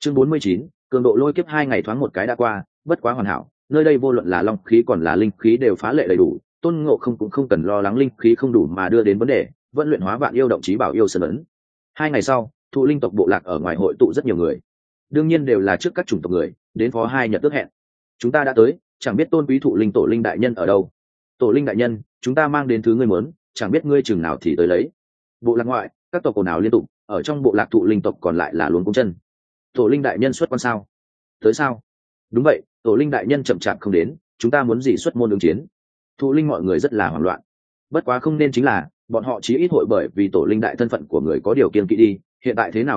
Chương 49, cường độ lôi kiếp 2 ngày thoáng một cái đã qua, bất quá hoàn hảo, nơi đây vô luận là long khí còn là linh khí đều phá lệ đầy đủ, Tôn Ngộ Không cũng không cần lo lắng linh khí không đủ mà đưa đến vấn đề, vẫn luyện hóa vạn yêu động chí bảo yêu sơn ấn. 2 ngày sau, thụ linh tộc bộ lạc ở ngoài hội tụ rất nhiều người, đương nhiên đều là trước các chủng tộc người, đến phó 2 nhật ước hẹn. Chúng ta đã tới, chẳng biết tôn quý thụ linh tổ linh đại nhân ở đâu. Tổ linh đại nhân, chúng ta mang đến thứ ngươi muốn, chẳng biết ngươi chừng nào thì tới lấy. Bộ lạc ngoại, các tộc ồn ào liên tục, ở trong bộ lạc thụ linh tộc còn lại là luống cuống chân. Tổ linh đại nhân xuất quan sao? Tới sao? Đúng vậy, tổ linh đại nhân chậm chạp không đến, chúng ta muốn gì xuất môn ứng chiến. Thụ linh mọi người rất là hoảng loạn. Bất quá không nên chính là, bọn họ chí ít hội bởi vì tổ linh đại thân phận của người có điều kiêng kỵ đi, hiện tại thế nào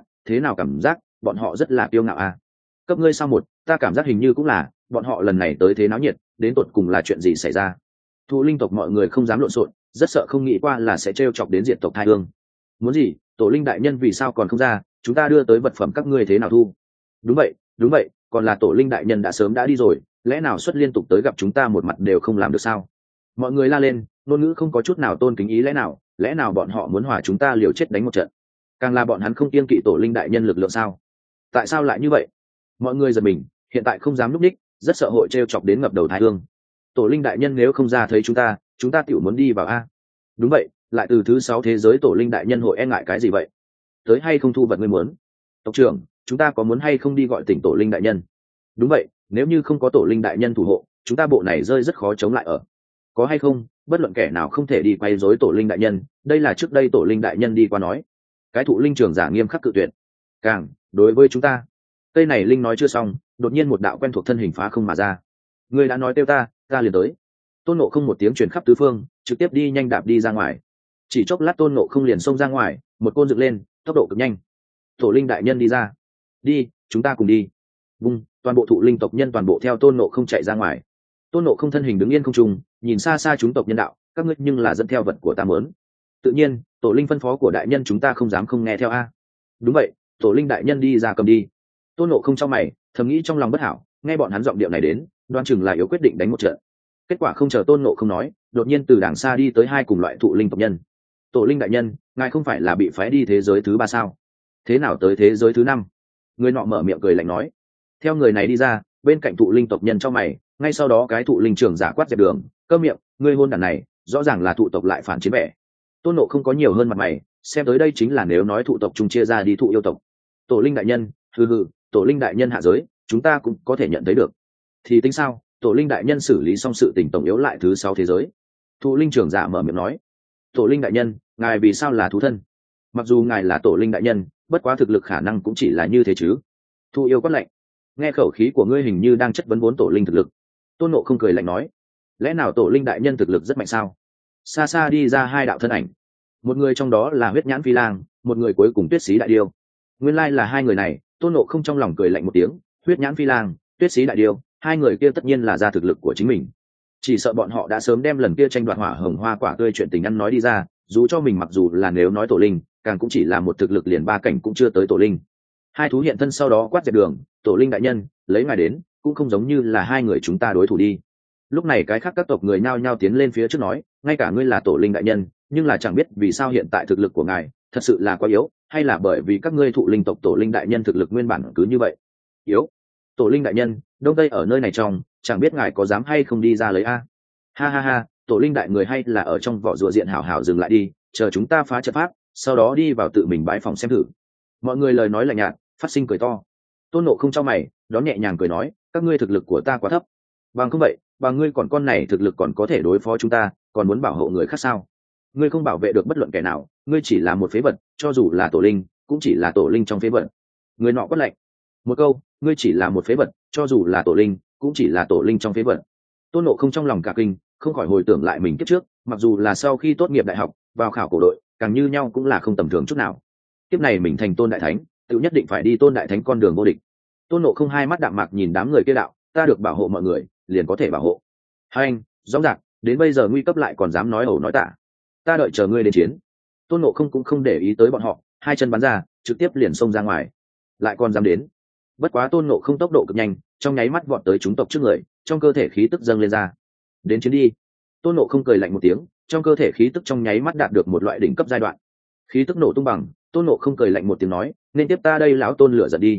cảm giác, bọn họ rất là kiêu ngạo à. Cấp ngươi sao một, ta cảm giác hình như cũng là, bọn họ lần này tới thế náo nhiệt, đến tột cùng là chuyện gì xảy ra. Thụ linh tộc mọi người không dám lộn xộn, rất sợ không nghĩ qua là sẽ trêu chọc đến diệt tộc thai hương. Muốn gì, tổ linh đại nhân vì sao còn không ra, chúng ta đưa tới vật phẩm các ngươi thế nào thu. Đúng vậy, còn là tổ linh đại nhân đã sớm đã đi rồi, lẽ nào xuất liên tục tới gặp chúng ta một mặt đều không làm được sao. Mọi người la lên, ngôn ngữ không có chút nào tôn kính ý, lẽ nào bọn họ muốn hòa chúng ta liều chết đánh một trận. Càng là bọn hắn không kiêng kỵ tổ linh đại nhân lực lượng sao. Tại sao lại như vậy? Mọi người giật mình, hiện tại không dám núp đích, rất sợ hội trêu chọc đến ngập đầu thái hương. Tổ linh đại nhân nếu không ra thấy chúng ta tiểu muốn đi vào a. Đúng vậy, lại từ thứ 6 thế giới tổ linh đại nhân hội e ngại cái gì vậy? Tới hay không thu vật ngươi muốn? Tộc trưởng, chúng ta có muốn hay không đi gọi tỉnh tổ linh đại nhân? Đúng vậy, nếu như không có tổ linh đại nhân thủ hộ, chúng ta bộ này rơi rất khó chống lại ở. Có hay không, bất luận kẻ nào không thể đi quay rối tổ linh đại nhân, đây là trước đây tổ linh đại nhân đi qua nói. Cái thụ linh trưởng giả nghiêm khắc cự tuyệt. Càng, đối với chúng ta. Cây này linh nói chưa xong, đột nhiên một đạo quen thuộc thân hình phá không mà ra. Người đã nói tiêu ta liền tới. Tôn Ngộ Không một tiếng truyền khắp tứ phương, trực tiếp đi nhanh đạp đi ra ngoài. Chỉ chốc lát Tôn Ngộ Không liền xông ra ngoài, một côn dựng lên, tốc độ cực nhanh. Tổ linh đại nhân đi ra. Đi, chúng ta cùng đi. Bung, toàn bộ thụ linh tộc nhân toàn bộ theo Tôn Ngộ Không chạy ra ngoài. Tôn Ngộ Không thân hình đứng yên không trung, nhìn xa xa chúng tộc nhân đạo, các ngươi nhưng là dẫn theo vật của ta muốn. Tự nhiên, tổ linh phân phó của đại nhân chúng ta không dám không nghe theo a. Đúng vậy, tổ linh đại nhân đi ra cầm đi. Tôn Ngộ Không trong mày, thầm nghĩ trong lòng bất hảo, nghe bọn hắn giọng điệu này đến, đoan chừng là yếu quyết định đánh một trận. Kết quả không chờ Tôn Ngộ Không nói, đột nhiên từ đằng xa đi tới 2 cùng loại thụ linh tộc nhân. Tổ linh đại nhân, ngài không phải là bị phái đi thế giới thứ 3 sao? Thế nào tới thế giới thứ 5? Người nọ mở miệng cười lạnh nói. Theo người này đi ra, bên cạnh thụ linh tộc nhân trong mày, ngay sau đó cái thụ linh trưởng giả quát dẹp đường, cơ miệng, ngươi hôn đàn này, rõ ràng là thụ tộc lại phản chiến vẻ. Tôn Ngộ Không có nhiều hơn mặt mày, xem tới đây chính là nếu nói thụ tộc chung chia ra đi thụ yêu tộc. Tổ linh đại nhân, hừ, tổ linh đại nhân hạ giới, chúng ta cũng có thể nhận thấy được. Thì tính sao, tổ linh đại nhân xử lý xong sự tình tổng yếu lại thứ 6 thế giới. Thụ linh trưởng giả mở miệng nói. Tổ linh đại nhân, ngài vì sao là thú thân? Mặc dù ngài là tổ linh đại nhân, bất quá thực lực khả năng cũng chỉ là như thế chứ. Thụ yêu quát lạnh. Nghe khẩu khí của ngươi hình như đang chất vấn vốn tổ linh thực lực. Tôn Ngộ Không cười lạnh nói. Lẽ nào tổ linh đại nhân thực lực rất mạnh sao? Xa xa đi ra 2 đạo thân ảnh. Một người trong đó là huyết nhãn phi lang, một người cuối cùng tuyết xí đại điêu. Nguyên lai là 2 người này. Tôn Ngộ Không trong lòng cười lạnh một tiếng, huyết nhãn phi lang, tuyết xí đại điêu, 2 người kia tất nhiên là ra thực lực của chính mình. Chỉ sợ bọn họ đã sớm đem lần kia tranh đoạt hỏa hồng hoa quả tươi chuyện tình ăn nói đi ra, dù cho mình mặc dù là nếu nói tổ linh, càng cũng chỉ là một thực lực liền 3 cảnh cũng chưa tới tổ linh. 2 thú hiện thân sau đó quát dẹp đường, tổ linh đại nhân, lấy ngài đến, cũng không giống như là 2 người chúng ta đối thủ đi. Lúc này cái khác các tộc người nhao nhao tiến lên phía trước nói, ngay cả ngươi là tổ linh đại nhân, nhưng là chẳng biết vì sao hiện tại thực lực của ngài thật sự là quá yếu, hay là bởi vì các ngươi thụ linh tộc tổ linh đại nhân thực lực nguyên bản cứ như vậy yếu. Tổ linh đại nhân, đông tây ở nơi này trong, chẳng biết ngài có dám hay không đi ra lấy a. Ha, tổ linh đại người hay là ở trong vỏ rùa diện hảo hảo dừng lại đi, chờ chúng ta phá trận pháp, sau đó đi vào tự mình bái phòng xem thử. Mọi người lời nói lạnh nhạt, phát sinh cười to. Tôn Ngộ Không trong mày, đón nhẹ nhàng cười nói, các ngươi thực lực của ta quá thấp. Bằng không vậy, bằng ngươi còn con này thực lực còn có thể đối phó chúng ta, còn muốn bảo hộ người khác sao? Ngươi không bảo vệ được bất luận kẻ nào, ngươi chỉ là một phế vật, cho dù là tổ linh, cũng chỉ là tổ linh trong phế vật. Người nọ quát lạnh. Một câu, ngươi chỉ là một phế vật, cho dù là tổ linh, cũng chỉ là tổ linh trong phế vật. Tôn Ngộ Không trong lòng cả kinh, không khỏi hồi tưởng lại mình kiếp trước, mặc dù là sau khi tốt nghiệp đại học, vào khảo cổ đội, càng như nhau cũng là không tầm thường chút nào. Kiếp này mình thành Tôn đại thánh, tự nhất định phải đi Tôn đại thánh con đường vô địch. Tôn Ngộ Không hai mắt đạm mạc nhìn đám người kia đạo, ta được bảo hộ mọi người, liền có thể bảo hộ. Hai anh, rõ ràng, đến bây giờ nguy cấp lại còn dám nói ẩu nói tả. Ta đợi chờ ngươi đến chiến. Tôn Ngộ Không cũng không để ý tới bọn họ, 2 chân bắn ra, trực tiếp liền xông ra ngoài. Lại còn dám đến. Bất quá Tôn Ngộ Không tốc độ cực nhanh, trong nháy mắt vọt tới chúng tộc trước người, trong cơ thể khí tức dâng lên ra. Đến chiến đi. Tôn Ngộ Không cười lạnh một tiếng, trong cơ thể khí tức trong nháy mắt đạt được một loại đỉnh cấp giai đoạn. Khí tức nổ tung bằng, Tôn Ngộ Không cười lạnh một tiếng nói, nên tiếp ta đây lão Tôn lửa giận đi.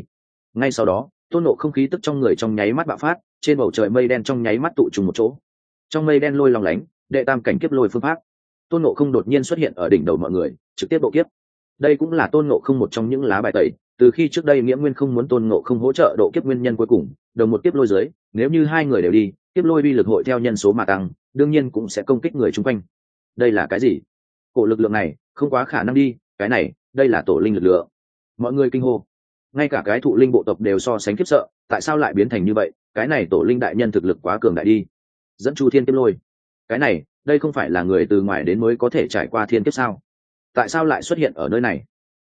Ngay sau đó tôn nộ không khí tức trong người trong nháy mắt bạo phát, trên bầu trời mây đen trong nháy mắt tụ trùng một chỗ. Trong mây đen lôi long lánh, đệ tam cảnh kiếp lôi phương pháp. Tôn nộ không đột nhiên xuất hiện ở đỉnh đầu mọi người, trực tiếp độ kiếp. Đây cũng là tôn nộ không một trong những lá bài tẩy, từ khi trước đây Nghĩa Nguyên không muốn tôn nộ không hỗ trợ độ kiếp nguyên nhân cuối cùng, đồng một kiếp lôi dưới, nếu như hai người đều đi, kiếp lôi uy lực hội theo nhân số mà tăng, đương nhiên cũng sẽ công kích người chung quanh. Đây là cái gì? Cổ lực lượng này không quá khả năng đi, cái này đây là tổ linh lực lượng. Mọi người kinh hô, ngay cả cái thụ linh bộ tộc đều so sánh khiếp sợ, tại sao lại biến thành như vậy? Cái này tổ linh đại nhân thực lực quá cường đại đi. Dẫn chu thiên kiếp lôi, cái này đây không phải là người từ ngoài đến mới có thể trải qua thiên kiếp sao? Tại sao lại xuất hiện ở nơi này?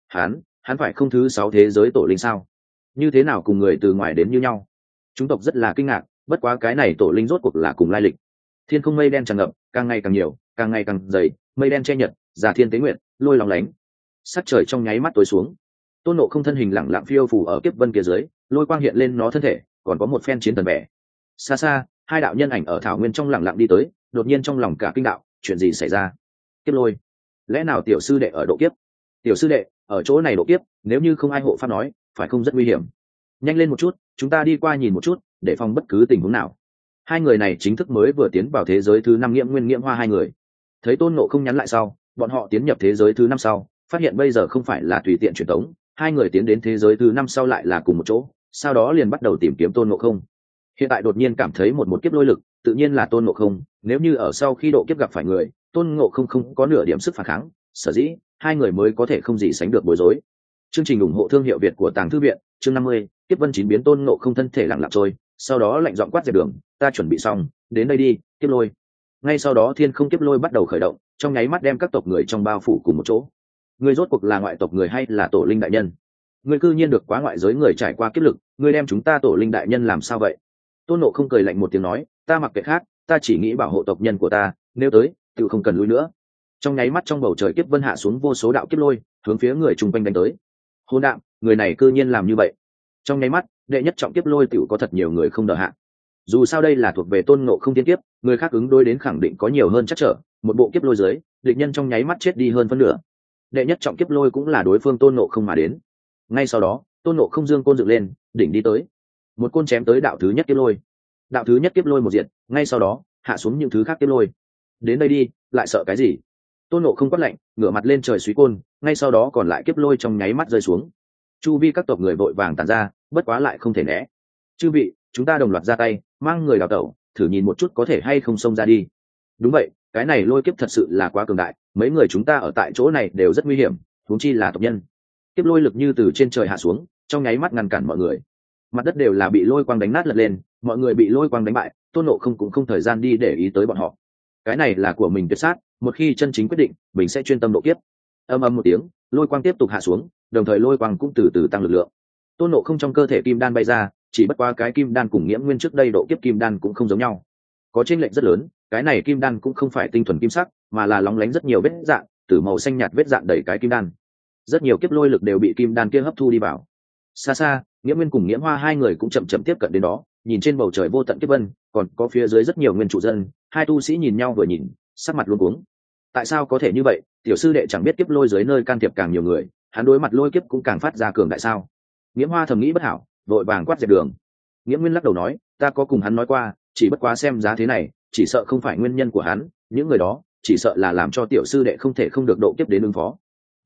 Hắn phải không thứ 6 thế giới tổ linh sao? Như thế nào cùng người từ ngoài đến như nhau? Chúng tộc rất là kinh ngạc, bất quá cái này tổ linh rốt cuộc là cùng lai lịch. Thiên không mây đen tràn ngập, càng ngày càng nhiều, càng ngày càng dày, mây đen che nhật, giả thiên tế nguyện, lôi lóng lánh. Sắc trời trong nháy mắt tối xuống. Tôn nộ không thân hình lẳng lặng phiêu phù ở kiếp vân kia dưới, lôi quang hiện lên nó thân thể, còn có một phen chiến thần vẻ. Xa xa, hai đạo nhân ảnh ở thảo nguyên trong lẳng lặng đi tới, đột nhiên trong lòng cả kinh đạo, chuyện gì xảy ra? Kiếp lôi, lẽ nào tiểu sư đệ ở độ kiếp? Tiểu sư đệ ở chỗ này độ kiếp, nếu như không ai hộ pháp nói, phải không rất nguy hiểm. Nhanh lên một chút, chúng ta đi qua nhìn một chút, để phòng bất cứ tình huống nào. Hai người này chính thức mới vừa tiến vào thế giới thứ 5 Nghiễm Nguyên Nghiễm Hoa hai người. Thấy Tôn Ngộ không nhắn lại sau, bọn họ tiến nhập thế giới thứ 5 sau, phát hiện bây giờ không phải là tùy tiện truyền tống, hai người tiến đến thế giới thứ 5 sau lại là cùng một chỗ, sau đó liền bắt đầu tìm kiếm Tôn Ngộ không. Hiện tại đột nhiên cảm thấy một kiếp lôi lực, tự nhiên là Tôn Ngộ không, nếu như ở sau khi độ kiếp gặp phải người, Tôn Ngộ không không có nửa điểm sức phản kháng, sở dĩ hai người mới có thể không gì sánh được bối rối. Chương trình ủng hộ thương hiệu Việt của Tàng Thư viện, chương 50, Kiếp Vân 9 biến Tôn Ngộ không thân thể lặng lặng trôi, sau đó lạnh giọng quát dẹp đường, ta chuẩn bị xong, đến đây đi, kiếp lôi. Ngay sau đó thiên không kiếp lôi bắt đầu khởi động, trong nháy mắt đem các tộc người trong bao phủ cùng một chỗ. Ngươi rốt cuộc là ngoại tộc người hay là tổ linh đại nhân? Ngươi cư nhiên được quá ngoại giới người trải qua kiếp lực, ngươi đem chúng ta tổ linh đại nhân làm sao vậy? Tôn Ngộ không cười lạnh một tiếng nói, ta mặc kệ khác, ta chỉ nghĩ bảo hộ tộc nhân của ta, nếu tới, tự không cần lui nữa. Trong nháy mắt trong bầu trời kiếp vân hạ xuống vô số đạo kiếp lôi, hướng phía người chung quanh đánh tới. Hỗn đạm, người này cư nhiên làm như vậy. Trong nháy mắt, đệ nhất trọng kiếp lôi tiểu có thật nhiều người không đỡ hạ. Dù sao đây là thuộc về Tôn Ngộ không tiên kiếp, người khác ứng đối đến khẳng định có nhiều hơn chắc trở, một bộ kiếp lôi dưới, địch nhân trong nháy mắt chết đi hơn phân nửa. Đệ nhất trọng kiếp lôi cũng là đối phương Tôn Ngộ không mà đến. Ngay sau đó, Tôn Ngộ không dương côn dựng lên, đỉnh đi tới. Một côn chém tới đạo thứ nhất kiếp lôi. Đạo thứ nhất kiếp lôi một diện, ngay sau đó, hạ xuống những thứ khác kiếp lôi. Đến đây đi, lại sợ cái gì? Tôn Ngộ không quát lạnh, ngửa mặt lên trời suý côn, ngay sau đó còn lại kiếp lôi trong nháy mắt rơi xuống. Chu vi các tộc người vội vàng tản ra, bất quá lại không thể né. Chư vị, chúng ta đồng loạt ra tay, mang người đào tẩu, thử nhìn một chút có thể hay không xông ra đi. Đúng vậy, cái này lôi kiếp thật sự là quá cường đại, mấy người chúng ta ở tại chỗ này đều rất nguy hiểm, huống chi là tộc nhân. Kiếp lôi lực như từ trên trời hạ xuống, trong nháy mắt ngăn cản mọi người. Mặt đất đều là bị lôi quang đánh nát lật lên, mọi người bị lôi quang đánh bại, Tôn Ngộ không cũng không thời gian đi để ý tới bọn họ. Cái này là của mình tuyệt sát, một khi chân chính quyết định, mình sẽ chuyên tâm độ kiếp. Ầm ầm một tiếng, lôi quang tiếp tục hạ xuống, đồng thời lôi quang cũng từ từ tăng lực lượng. Tôn Ngộ không trong cơ thể kim đan bay ra, chỉ bất qua cái kim đan cùng Nghiễm Nguyên trước đây độ kiếp kim đan cũng không giống nhau, có chênh lệch rất lớn. Cái này kim đan cũng không phải tinh thuần kim sắc, mà là lóng lánh rất nhiều vết dạn, từ màu xanh nhạt vết dạn đầy cái kim đan. Rất nhiều kiếp lôi lực đều bị kim đan kia hấp thu đi vào. Xa xa, Nghiễm Nguyên cùng Nghiễm Hoa hai người cũng chậm chậm tiếp cận đến đó, nhìn trên bầu trời vô tận kiếp vân, còn có phía dưới rất nhiều nguyên trụ dân, hai tu sĩ nhìn nhau vừa nhìn, sắc mặt luống cuống. Tại sao có thể như vậy? Tiểu sư đệ chẳng biết kiếp lôi dưới nơi can thiệp càng nhiều người, hắn đối mặt lôi kiếp cũng càng phát ra cường đại sao? Nghiễm Hoa thầm nghĩ bất hảo, vội vàng quát dẹp đường. Nghiễm Nguyên lắc đầu nói, ta có cùng hắn nói qua, chỉ bất quá xem giá thế này, chỉ sợ không phải nguyên nhân của hắn, những người đó chỉ sợ là làm cho tiểu sư đệ không thể không được độ kiếp đến ứng phó.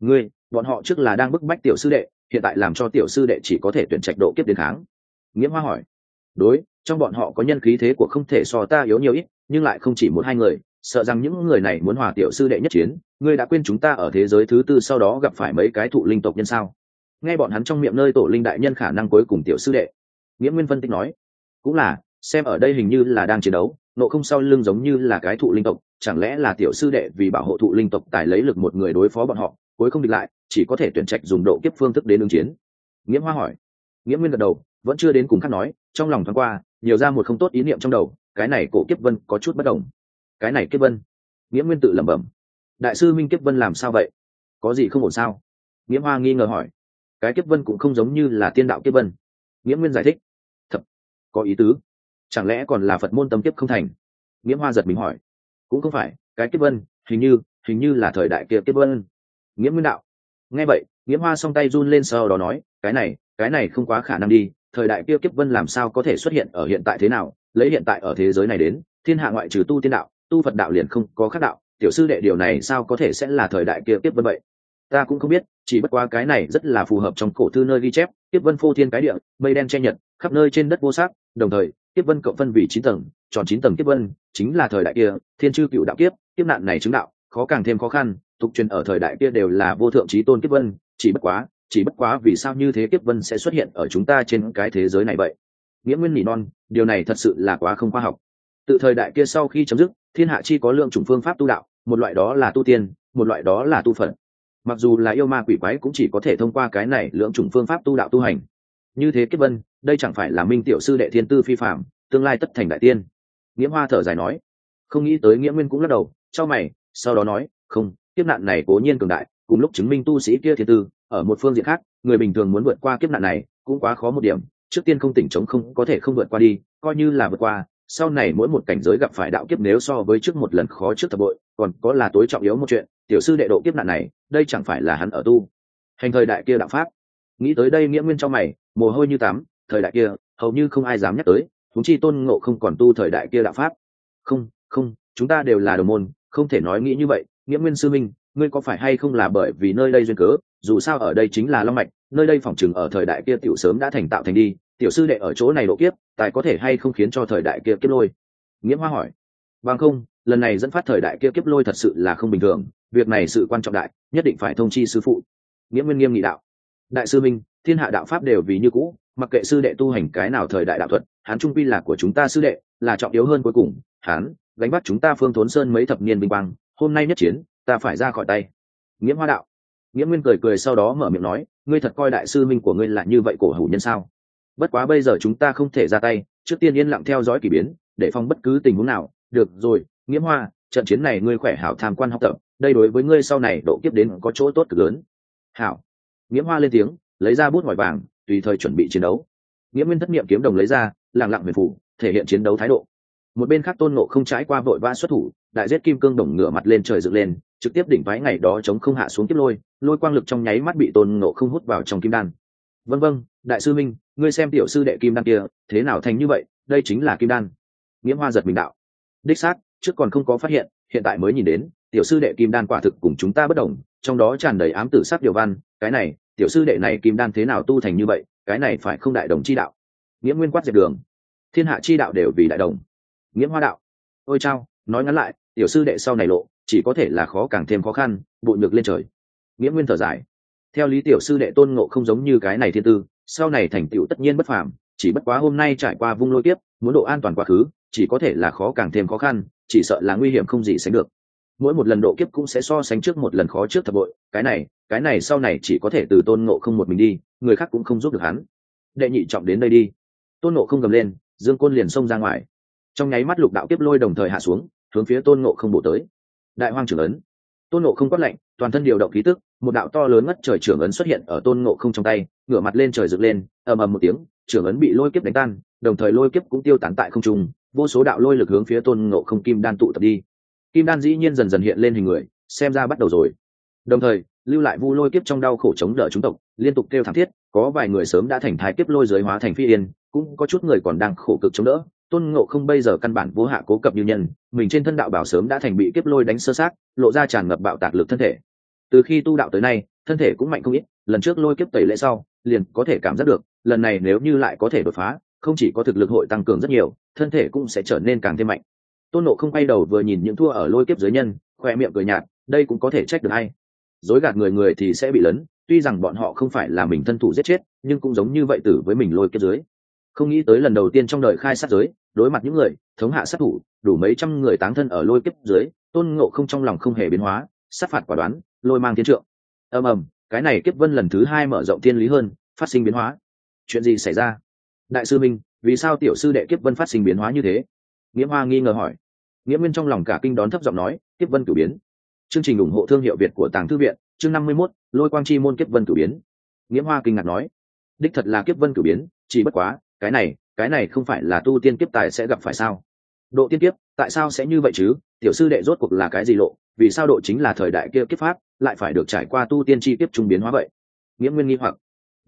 Bọn họ trước là đang bức bách tiểu sư đệ, hiện tại làm cho tiểu sư đệ chỉ có thể tuyển trạch độ kiếp đến kháng. Nghiễm Hoa hỏi, đối, trong bọn họ có nhân khí thế của không thể so ta yếu nhiều ít, nhưng lại không chỉ một hai người, sợ rằng những người này muốn hòa tiểu sư đệ nhất chiến. Ngươi đã quên chúng ta ở thế giới thứ tư sau đó gặp phải mấy cái thụ linh tộc nhân sao? Nghe bọn hắn trong miệng nơi tổ linh đại nhân khả năng cuối cùng tiểu sư đệ. Nghiễm Nguyên phân tích nói, cũng là, xem ở đây hình như là đang chiến đấu, Nộ không sau lưng giống như là cái thụ linh tộc, chẳng lẽ là tiểu sư đệ vì bảo hộ thụ linh tộc tài lấy lực một người đối phó bọn họ, cuối không địch lại, chỉ có thể tuyển trạch dùng độ kiếp phương thức đến ứng chiến. Nghiễm Hoa hỏi. Nghiễm Nguyên gật đầu, vẫn chưa đến cùng khác nói, trong lòng thoáng qua nhiều ra một không tốt ý niệm trong đầu, cái này cổ kiếp vân có chút bất đồng. Cái này kiếp vân? Nghiễm Nguyên tự lẩm bẩm. Đại sư Minh kiếp vân làm sao vậy? Có gì không ổn sao? Nghiễm Hoa nghi ngờ hỏi. Cái kiếp vân cũng không giống như là tiên đạo kiếp vân. Nghiễm Nguyên giải thích. Thật có ý tứ, chẳng lẽ còn là Phật môn tâm kiếp không thành? Nghiễm Hoa giật mình hỏi. Cũng không phải, cái kiếp vân hình như là thời đại kia kiếp vân. Nghiễm Nguyên đạo. Nghe vậy, Nghiễm Hoa song tay run lên sau đó nói, cái cái này không quá khả năng đi, thời đại kia kiếp vân làm sao có thể xuất hiện ở hiện tại thế nào, lấy hiện tại ở thế giới này đến, thiên hạ ngoại trừ tu tiên đạo, tu Phật đạo liền không có khác đạo, tiểu sư đệ điều này sao có thể sẽ là thời đại kia kiếp vân vậy? Ta cũng không biết, chỉ bất quá cái này rất là phù hợp trong cổ thư nơi ghi chép, kiếp vân phô thiên cái địa, mây đen che nhật, khắp nơi trên đất vô sắc, đồng thời kiếp vân cộng phân vì 9 tầng, tròn 9 tầng kiếp vân, chính là thời đại kia, thiên chư cựu đạo kiếp, kiếp nạn này chứng đạo, khó càng thêm khó khăn, tục truyền ở thời đại kia đều là vô thượng chí tôn kiếp vân, chỉ bất quá vì sao như thế kiếp vân sẽ xuất hiện ở chúng ta trên cái thế giới này vậy? Nghĩa Nguyên nỉ non, điều này thật sự là quá không khoa học. Tự thời đại kia sau khi chấm dứt, thiên hạ chi có lượng chủng phương pháp tu đạo, một loại đó là tu tiên, một loại đó là tu Phật. Mặc dù là yêu ma quỷ quái cũng chỉ có thể thông qua cái này lượng chủng phương pháp tu đạo tu hành. Như thế kiếp vân, đây chẳng phải là Minh tiểu sư đệ thiên tư phi phàm, tương lai tất thành đại tiên. Nghĩa Hoa thở dài nói. Không nghĩ tới Nghĩa Nguyên cũng lắc đầu, chau mày, sau đó nói, không, kiếp nạn này cố nhiên cường đại, cùng lúc chứng minh tu sĩ kia thiên tư, ở một phương diện khác, người bình thường muốn vượt qua kiếp nạn này cũng quá khó một điểm, trước tiên không tỉnh chống không có thể không vượt qua đi, coi như là vượt qua, sau này mỗi một cảnh giới gặp phải đạo kiếp nếu so với trước một lần khó trước thập bội, còn có là tối trọng yếu một chuyện, tiểu sư đệ độ kiếp nạn này, đây chẳng phải là hắn ở tu hành thời đại kia đạo pháp. Nghĩ tới đây Nghĩa Nguyên trong mày, mồ hôi như tắm, thời đại kia hầu như không ai dám nhắc tới, chúng chi Tôn Ngộ không còn tu thời đại kia đạo pháp. Không, chúng ta đều là đồng môn, không thể nói nghĩ như vậy. Nghĩa Nguyên sư minh, ngươi có phải hay không là bởi vì nơi đây duyên cớ, dù sao ở đây chính là long mạch, nơi đây phỏng chừng ở thời đại kia tiểu sớm đã thành tạo thành đi, tiểu sư đệ ở chỗ này độ kiếp, tài có thể hay không khiến cho thời đại kia kiếp lôi? Nghĩa Hoa hỏi. Bằng không, lần này dẫn phát thời đại kia kiếp lôi thật sự là không bình thường, việc này sự quan trọng đại, nhất định phải thông chi sư phụ. Nghĩa Nguyên nghiêm nghị đạo. Đại sư minh, thiên hạ đạo pháp đều vì như cũ, mặc kệ sư đệ tu hành cái nào thời đại đạo thuật, hắn trung quy là của chúng ta sư đệ, là trọng yếu hơn cuối cùng, hắn gánh bắt chúng ta Phương Thốn Sơn mấy thập niên vinh quang, hôm nay nhất chiến, ta phải ra khỏi tay. Nghĩa Hoa đạo. Nghĩa Nguyên cười sau đó mở miệng nói, ngươi thật coi đại sư minh của ngươi là như vậy cổ hủ nhân sao? Bất quá bây giờ chúng ta không thể ra tay, trước tiên yên lặng theo dõi kỳ biến, để phòng bất cứ tình huống nào. Được rồi, Nghĩa Hoa, trận chiến này ngươi khỏe hảo tham quan học tập, đây đối với ngươi sau này độ kiếp đến có chỗ tốt cực lớn. Hảo. Nghĩa Hoa lên tiếng, lấy ra bút ngòi vàng, tùy thời chuẩn bị chiến đấu. Nghĩa Nguyên thất niệm kiếm đồng lấy ra, lặng lặng huyền phủ, thể hiện chiến đấu thái độ. Một bên khác Tôn Ngộ không trái qua vội vã xuất thủ, đại giết kim cương đồng ngửa mặt lên trời dựng lên, trực tiếp đỉnh vái ngày đó chống không hạ xuống kiếp lôi, lôi quang lực trong nháy mắt bị Tôn Ngộ không hút vào trong kim đan. Vâng, đại sư minh, ngươi xem tiểu sư đệ kim đan kia, thế nào thành như vậy, đây chính là kim đan. Nghĩa Hoa giật mình đạo. Đích xác, trước còn không có phát hiện, hiện tại mới nhìn đến, tiểu sư đệ kim đan quả thực cùng chúng ta bất đồng, trong đó tràn đầy ám tử sắc điều văn, cái này, tiểu sư đệ này kim đan thế nào tu thành như vậy, cái này phải không đại đồng chi đạo. Nghĩa Nguyên quát diệt đường. Thiên hạ chi đạo đều vì đại đồng. Nghĩa Hoa đạo. Ôi chao, nói ngắn lại, tiểu sư đệ sau này lộ, chỉ có thể là khó càng thêm khó khăn, bội ngược lên trời. Nghĩa Nguyên thở dài. Theo lý tiểu sư đệ Tôn Ngộ không giống như cái này thiên tư, sau này thành tựu tất nhiên bất phàm, chỉ bất quá hôm nay trải qua vung lôi tiếp, muốn độ an toàn quá khứ, chỉ có thể là khó càng thêm khó khăn, chỉ sợ là nguy hiểm không gì sánh được. Mỗi một lần độ kiếp cũng sẽ so sánh trước một lần khó trước thập bội, cái này sau này chỉ có thể từ Tôn Ngộ không một mình đi, người khác cũng không giúp được hắn. Đệ nhị trọng đến đây đi. Tôn Ngộ không gầm lên, dương côn liền xông ra ngoài. Trong nháy mắt lục đạo kiếp lôi đồng thời hạ xuống, hướng phía Tôn Ngộ không bổ tới. Đại hoang trưởng ấn. Tôn Ngộ không quát lạnh, toàn thân điều động khí tức, một đạo to lớn ngất trời trưởng ấn xuất hiện ở Tôn Ngộ không trong tay, ngửa mặt lên trời dựng lên, ầm ầm một tiếng, trưởng ấn bị lôi kiếp đánh tan, đồng thời lôi kiếp cũng tiêu tán tại không trung, vô số đạo lôi lực hướng phía Tôn Ngộ không kim đan tụ tập đi. Kim đan dĩ nhiên dần dần hiện lên hình người, xem ra bắt đầu rồi. Đồng thời, lưu lại vu lôi kiếp trong đau khổ chống đỡ chúng tộc, liên tục kêu thảm thiết, có vài người sớm đã thành thái kiếp lôi giới hóa thành phi yên, cũng có chút người còn đang khổ cực chống đỡ. Tôn Ngộ không bây giờ căn bản vô hạ cố cập như nhân, mình trên thân đạo bảo sớm đã thành bị kiếp lôi đánh sơ sát, lộ ra tràn ngập bạo tạc lực thân thể. Từ khi tu đạo tới nay, thân thể cũng mạnh không ít, lần trước lôi kiếp tẩy lễ sau, liền có thể cảm giác được, lần này nếu như lại có thể đột phá, không chỉ có thực lực hội tăng cường rất nhiều, thân thể cũng sẽ trở nên càng thêm mạnh. Tôn Ngộ không quay đầu vừa nhìn những thua ở lôi kiếp dưới nhân, khoe miệng cười nhạt, đây cũng có thể trách được hay. Dối gạt người thì sẽ bị lấn, tuy rằng bọn họ không phải là mình thân thủ giết chết, nhưng cũng giống như vậy tử với mình lôi kiếp dưới. Không nghĩ tới lần đầu tiên trong đời khai sát giới, đối mặt những người thống hạ sát thủ, đủ mấy trăm người táng thân ở lôi kiếp dưới, Tôn Ngộ không trong lòng không hề biến hóa, sát phạt quả đoán, lôi mang thiên trượng. Ầm, cái này kiếp vân lần thứ 2 mở rộng thiên lý hơn, phát sinh biến hóa. Chuyện gì xảy ra? Đại sư minh, vì sao tiểu sư đệ kiếp vân phát sinh biến hóa như thế? Nghĩa Hoa nghi ngờ hỏi. Nghĩa Nguyên trong lòng cả kinh đón thấp giọng nói, kiếp vân cửu biến. Chương trình ủng hộ thương hiệu Việt của Tàng Thư viện, chương 51, lôi quang chi môn kiếp vân cửu biến. Nghĩa Hoa kinh ngạc nói, đích thật là kiếp vân cửu biến, chỉ bất quá, cái này không phải là tu tiên kiếp tài sẽ gặp phải sao? Độ tiên kiếp, tại sao sẽ như vậy chứ? Tiểu sư đệ rốt cuộc là cái gì lộ? Vì sao độ chính là thời đại kia kiếp pháp, lại phải được trải qua tu tiên chi kiếp trung biến hóa vậy? Nghĩa Nguyên nghi hoặc.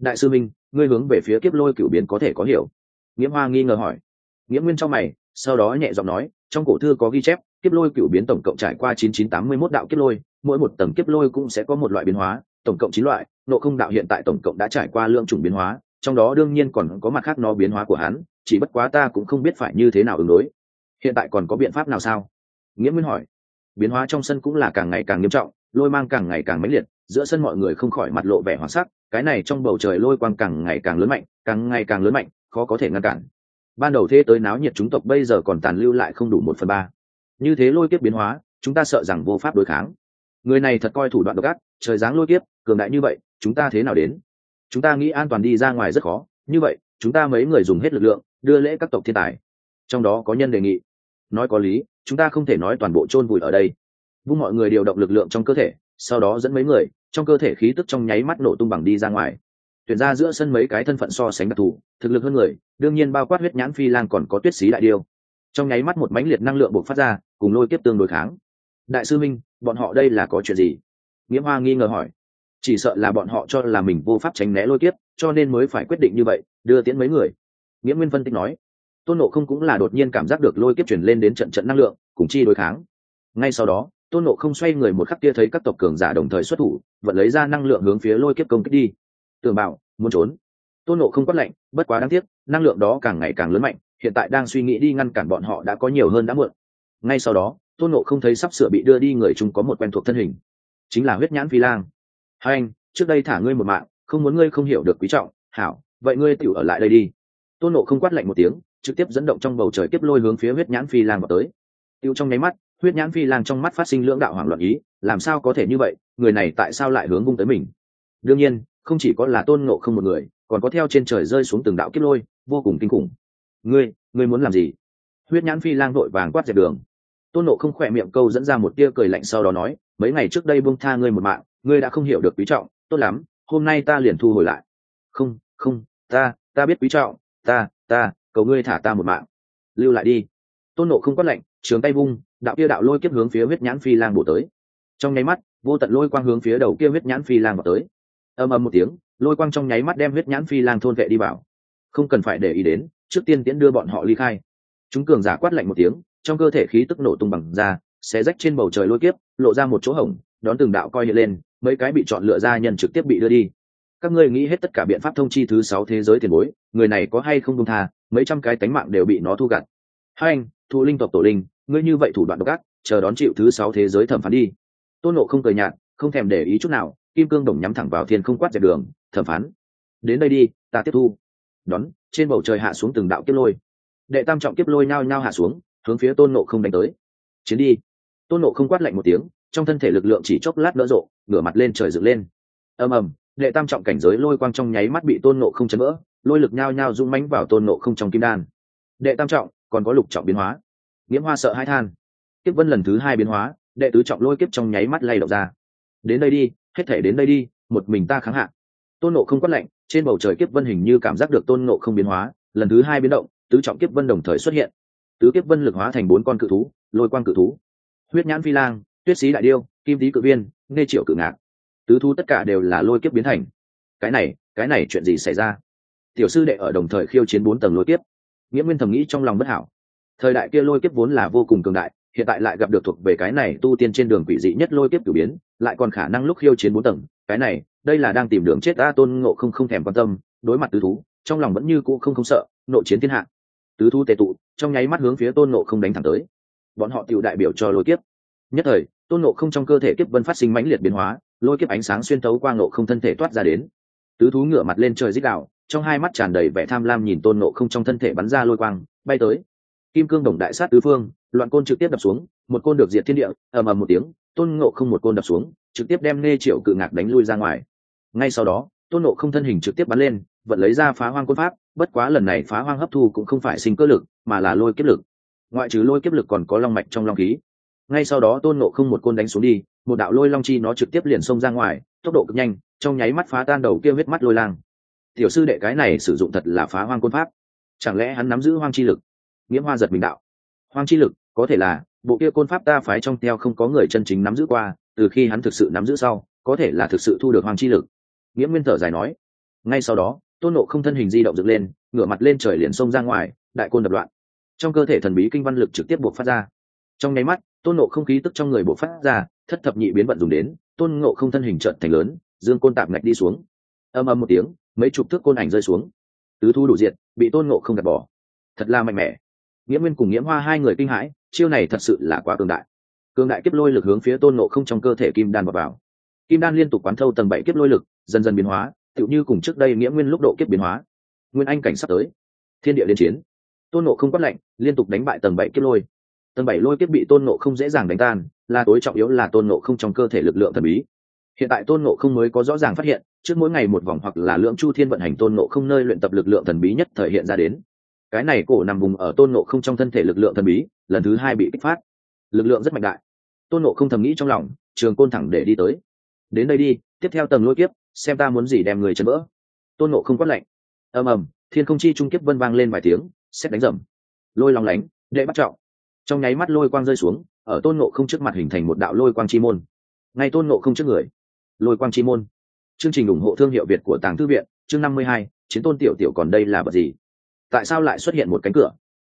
đại sư minh, ngươi hướng về phía kiếp lôi cửu biến có thể có hiểu? Nghiễm Hoa nghi ngờ hỏi. Nghiễm Nguyên trong mày, sau đó nhẹ giọng nói, trong cổ thư có ghi chép, kiếp lôi cửu biến tổng cộng trải qua 9981 đạo kiếp lôi, mỗi một tầng kiếp lôi cũng sẽ có một loại biến hóa, tổng cộng 9 loại. Nộ không đạo hiện tại tổng cộng đã trải qua lượng chủng biến hóa, trong đó đương nhiên còn có mặt khác nó biến hóa của hắn, chỉ bất quá ta cũng không biết phải như thế nào ứng đối. Hiện tại còn có biện pháp nào sao? Nghiễm Nguyên hỏi. Biến hóa trong sân cũng là càng ngày càng nghiêm trọng, lôi mang càng ngày càng mãnh liệt, giữa sân mọi người không khỏi mặt lộ vẻ hoảng sắc, cái này trong bầu trời lôi quang càng ngày càng lớn mạnh, càng ngày càng lớn mạnh, khó có thể ngăn cản. Ban đầu thế tới náo nhiệt chúng tộc bây giờ còn tàn lưu lại không đủ 1/3. Như thế lôi kiếp biến hóa, chúng ta sợ rằng vô pháp đối kháng. Người này thật coi thủ đoạn độc ác, trời giáng lôi kiếp, cường đại như vậy, chúng ta thế nào đến? Chúng ta nghĩ an toàn đi ra ngoài rất khó, như vậy, chúng ta mấy người dùng hết lực lượng, đưa lễ các tộc thiên tài. Trong đó có nhân đề nghị, nói có lý, chúng ta không thể nói toàn bộ chôn vùi ở đây. Vung mọi người điều động lực lượng trong cơ thể, sau đó dẫn mấy người, trong cơ thể khí tức trong nháy mắt nổ tung bằng đi ra ngoài. Tuyển ra giữa sân mấy cái thân phận so sánh đặc thù, thực lực hơn người, đương nhiên bao quát huyết nhãn phi lang còn có tuyết xí đại điêu. Trong nháy mắt một mãnh liệt năng lượng bộc phát ra, cùng lôi kiếp tương đối kháng. Đại sư minh, bọn họ đây là có chuyện gì? Nghiễm Hoa nghi ngờ hỏi. Chỉ sợ là bọn họ cho là mình vô pháp tránh né lôi kiếp, cho nên mới phải quyết định như vậy, đưa tiễn mấy người. Nghiễm Nguyên phân tích nói. Tôn Ngộ Không cũng là đột nhiên cảm giác được lôi kiếp truyền lên đến trận trận năng lượng, cùng chi đối kháng. Ngay sau đó, Tôn Ngộ Không xoay người một khắc kia thấy các tộc cường giả đồng thời xuất thủ, vận lấy ra năng lượng hướng phía lôi kiếp công kích đi. Tưởng Bảo, muốn trốn. Tôn Ngộ Không quát lạnh, bất quá đáng tiếc, năng lượng đó càng ngày càng lớn mạnh, hiện tại đang suy nghĩ đi ngăn cản bọn họ đã có nhiều hơn đã muộn. Ngay sau đó, Tôn Ngộ Không thấy sắp sửa bị đưa đi người chung có một quen thuộc thân hình, chính là huyết nhãn phi lang. Hai anh, trước đây thả ngươi một mạng, không muốn ngươi không hiểu được quý trọng, hảo, vậy ngươi tiểu ở lại đây đi. Tôn Ngộ Không quát lạnh một tiếng, trực tiếp dẫn động trong bầu trời kiếp lôi hướng phía huyết nhãn phi lang vào tới. Tiêu trong nháy mắt, huyết nhãn phi lang trong mắt phát sinh lưỡng đạo hoảng loạn ý, làm sao có thể như vậy, người này tại sao lại hướng vung tới mình? Đương nhiên, không chỉ có là Tôn Ngộ Không một người, còn có theo trên trời rơi xuống từng đạo kiếp lôi, vô cùng kinh khủng. Ngươi muốn làm gì? Huyết nhãn phi lang vội vàng quát dẹp đường. Tôn Ngộ Không khỏe miệng câu dẫn ra một tia cười lạnh, sau đó nói, mấy ngày trước đây buông tha ngươi một mạng, ngươi đã không hiểu được quý trọng, tốt lắm, hôm nay ta liền thu hồi lại. Không, ta biết quý trọng, ta cầu ngươi thả ta một mạng, lưu lại đi. Tôn Ngộ Không quát lạnh, trường tay vung, đạo kia đạo lôi kiếp hướng phía huyết nhãn phi lang bổ tới. Trong nháy mắt, vô tận lôi quang hướng phía đầu kia huyết nhãn phi lang vào tới. Ầm ầm một tiếng, lôi quang trong nháy mắt đem huyết nhãn phi lang thôn vệ đi vào. Không cần phải để ý đến, trước tiên tiễn đưa bọn họ ly khai. Chúng cường giả quát lạnh một tiếng, trong cơ thể khí tức nổ tung bằng ra, xé rách trên bầu trời lôi kiếp, lộ ra một chỗ hổng, đón từng đạo coi hiện lên, mấy cái bị chọn lựa ra nhân trực tiếp bị đưa đi. Các ngươi nghĩ hết tất cả biện pháp thông chi thứ 6 thế giới tiền bối, người này có hay không buông tha, mấy trăm cái tánh mạng đều bị nó thu gặt. Hai anh, thụ linh tộc tổ linh, ngươi như vậy thủ đoạn độc ác, chờ đón chịu thứ 6 thế giới thẩm phán đi. Tôn Ngộ Không cười nhạt, không thèm để ý chút nào, kim cương đồng nhắm thẳng vào thiên không quát dẹp đường, thẩm phán. Đến đây đi, ta tiếp thu. Đón, trên bầu trời hạ xuống từng đạo kiếp lôi. Đệ tam trọng kiếp lôi nhao nhao hạ xuống, hướng phía Tôn Ngộ Không đánh tới. Chiến đi. Tôn Ngộ Không quát lạnh một tiếng, trong thân thể lực lượng chỉ chốc lát nở rộ, ngửa mặt lên trời dựng lên. Ầm ầm, đệ tam trọng cảnh giới lôi quang trong nháy mắt bị Tôn Ngộ Không chấn vỡ, lôi lực nhao nhao dũng mãnh vào Tôn Ngộ Không trong kim đan. Đệ tam trọng, còn có lục trọng biến hóa. Nghiễm Hoa sợ hãi than. Kiếp vân lần thứ 2 biến hóa, đệ tứ trọng lôi kiếp trong nháy mắt lay động ra. Đến đây đi, hết thể đến đây đi, một mình ta kháng hạ. Tôn Ngộ Không quát lạnh, trên bầu trời kiếp vân hình như cảm giác được Tôn Ngộ Không biến hóa, lần thứ 2 biến động, tứ trọng kiếp vân đồng thời xuất hiện. Tứ kiếp vân lực hóa thành 4 con cự thú, lôi quang cự thú, huyết nhãn phi lang, tuyết xí đại điêu, kim tý cự viên, nê triệu cự ngạc. Tứ thú tất cả đều là lôi kiếp biến thành. Cái này chuyện gì xảy ra? Tiểu sư đệ ở đồng thời khiêu chiến 4 tầng lôi kiếp. Nghĩa Nguyên thầm nghĩ trong lòng bất hảo. Thời đại kia lôi kiếp vốn là vô cùng cường đại, hiện tại lại gặp được thuộc về cái này tu tiên trên đường quỷ dị nhất lôi kiếp cửu biến, lại còn khả năng lúc khiêu chiến 4 tầng, cái này, đây là đang tìm đường chết a. Tôn Ngộ Không không thèm quan tâm, đối mặt tứ thú, trong lòng vẫn như cũ không sợ, nội chiến thiên hạ. Tứ thú tề tụ, trong nháy mắt hướng phía Tôn Ngộ Không đánh thẳng tới. Bọn họ tiểu đại biểu cho lôi kiếp. Nhất thời, Tôn Ngộ Không trong cơ thể kiếp vân phát sinh mãnh liệt biến hóa, lôi kiếp ánh sáng xuyên thấu qua Ngộ Không thân thể toát ra đến. Tứ thú ngửa mặt lên trời rít gào, trong hai mắt tràn đầy vẻ tham lam nhìn Tôn Ngộ Không trong thân thể bắn ra lôi quang, bay tới. Kim cương đồng đại sát tứ phương, loạn côn trực tiếp đập xuống, một côn được diệt thiên địa, ầm ầm một tiếng, Tôn Ngộ Không một côn đập xuống, trực tiếp đem Nê Triệu cự ngạc đánh lui ra ngoài. Ngay sau đó, Tôn Ngộ Không thân hình trực tiếp bắn lên, vận lấy ra phá hoang côn pháp, bất quá lần này phá hoang hấp thu cũng không phải sinh cơ lực, mà là lôi kiếp lực. Ngoại trừ lôi kiếp lực còn có long mạch trong long khí. Ngay sau đó Tôn Ngộ Không một côn đánh xuống đi, một đạo lôi long chi nó trực tiếp liền xông ra ngoài, tốc độ cực nhanh, trong nháy mắt phá tan đầu kia huyết mắt lôi lang. Tiểu sư đệ cái này sử dụng thật là phá hoang côn pháp, chẳng lẽ hắn nắm giữ hoang chi lực? Nghiễm Hoa giật mình đạo. Hoang chi lực, có thể là bộ kia côn pháp ta phái trong theo không có người chân chính nắm giữ qua, từ khi hắn thực sự nắm giữ sau, có thể là thực sự thu được hoang chi lực. Nghiễm Nguyên thở dài nói. Ngay sau đó tôn nộ không thân hình di động dựng lên, ngửa mặt lên trời liền xông ra ngoài, đại côn đập loạn, trong cơ thể thần bí kinh văn lực trực tiếp buộc phát ra. Trong nháy mắt tôn nộ không khí tức trong người buộc phát ra, thất thập nhị biến vận dùng đến, tôn ngộ không thân hình trợn thành lớn, dương côn tạp ngạch đi xuống. Âm âm một tiếng, mấy chục thước côn ảnh rơi xuống, tứ thu đủ diệt, bị tôn ngộ không gạt bỏ. Thật là mạnh mẽ. Nghĩa Nguyên cùng Nghiễm Hoa hai người kinh hãi, chiêu này thật sự là quá cường đại. Cường đại kiếp lôi lực hướng phía tôn ngộ không trong cơ thể kim đan vào. Kim đan liên tục quán thâu tầng 7 kiếp lôi lực, dần dần biến hóa, tựu như cùng trước đây Nghĩa Nguyên lúc độ kiếp biến hóa. Nguyên anh cảnh sắp tới, thiên địa liên chiến. Tôn ngộ không quát lạnh, liên tục đánh bại tầng 7 kiếp lôi. Tầng 7 lôi kiếp bị tôn ngộ không dễ dàng đánh tan, là tối trọng yếu là tôn ngộ không trong cơ thể lực lượng thần bí. Hiện tại tôn ngộ không mới có rõ ràng phát hiện, trước mỗi ngày một vòng hoặc là lượng chu thiên vận hành tôn ngộ không nơi luyện tập lực lượng thần bí nhất thời hiện ra đến. Cái này cổ nằm vùng ở tôn ngộ không trong thân thể lực lượng thần bí, lần thứ 2 bị kích phát, lực lượng rất mạnh đại. Tôn ngộ không thầm nghĩ trong lòng, trường côn thẳng để đi tới. Đến đây đi, tiếp theo tầng lôi kiếp, xem ta muốn gì đem người chân vỡ. Tôn ngộ không quát lạnh. Ầm ầm, thiên không chi trung kiếp vân vang lên vài tiếng, sét đánh rầm, lôi long lánh, đệ bắt trọng. Trong nháy mắt lôi quang rơi xuống, ở tôn ngộ không trước mặt hình thành một đạo lôi quang chi môn. Ngay tôn ngộ không trước người, lôi quang chi môn. Chương trình ủng hộ thương hiệu Việt của Tàng Thư Viện, chương 52, chiến tôn tiểu tiểu còn đây là vật gì? Tại sao lại xuất hiện một cánh cửa?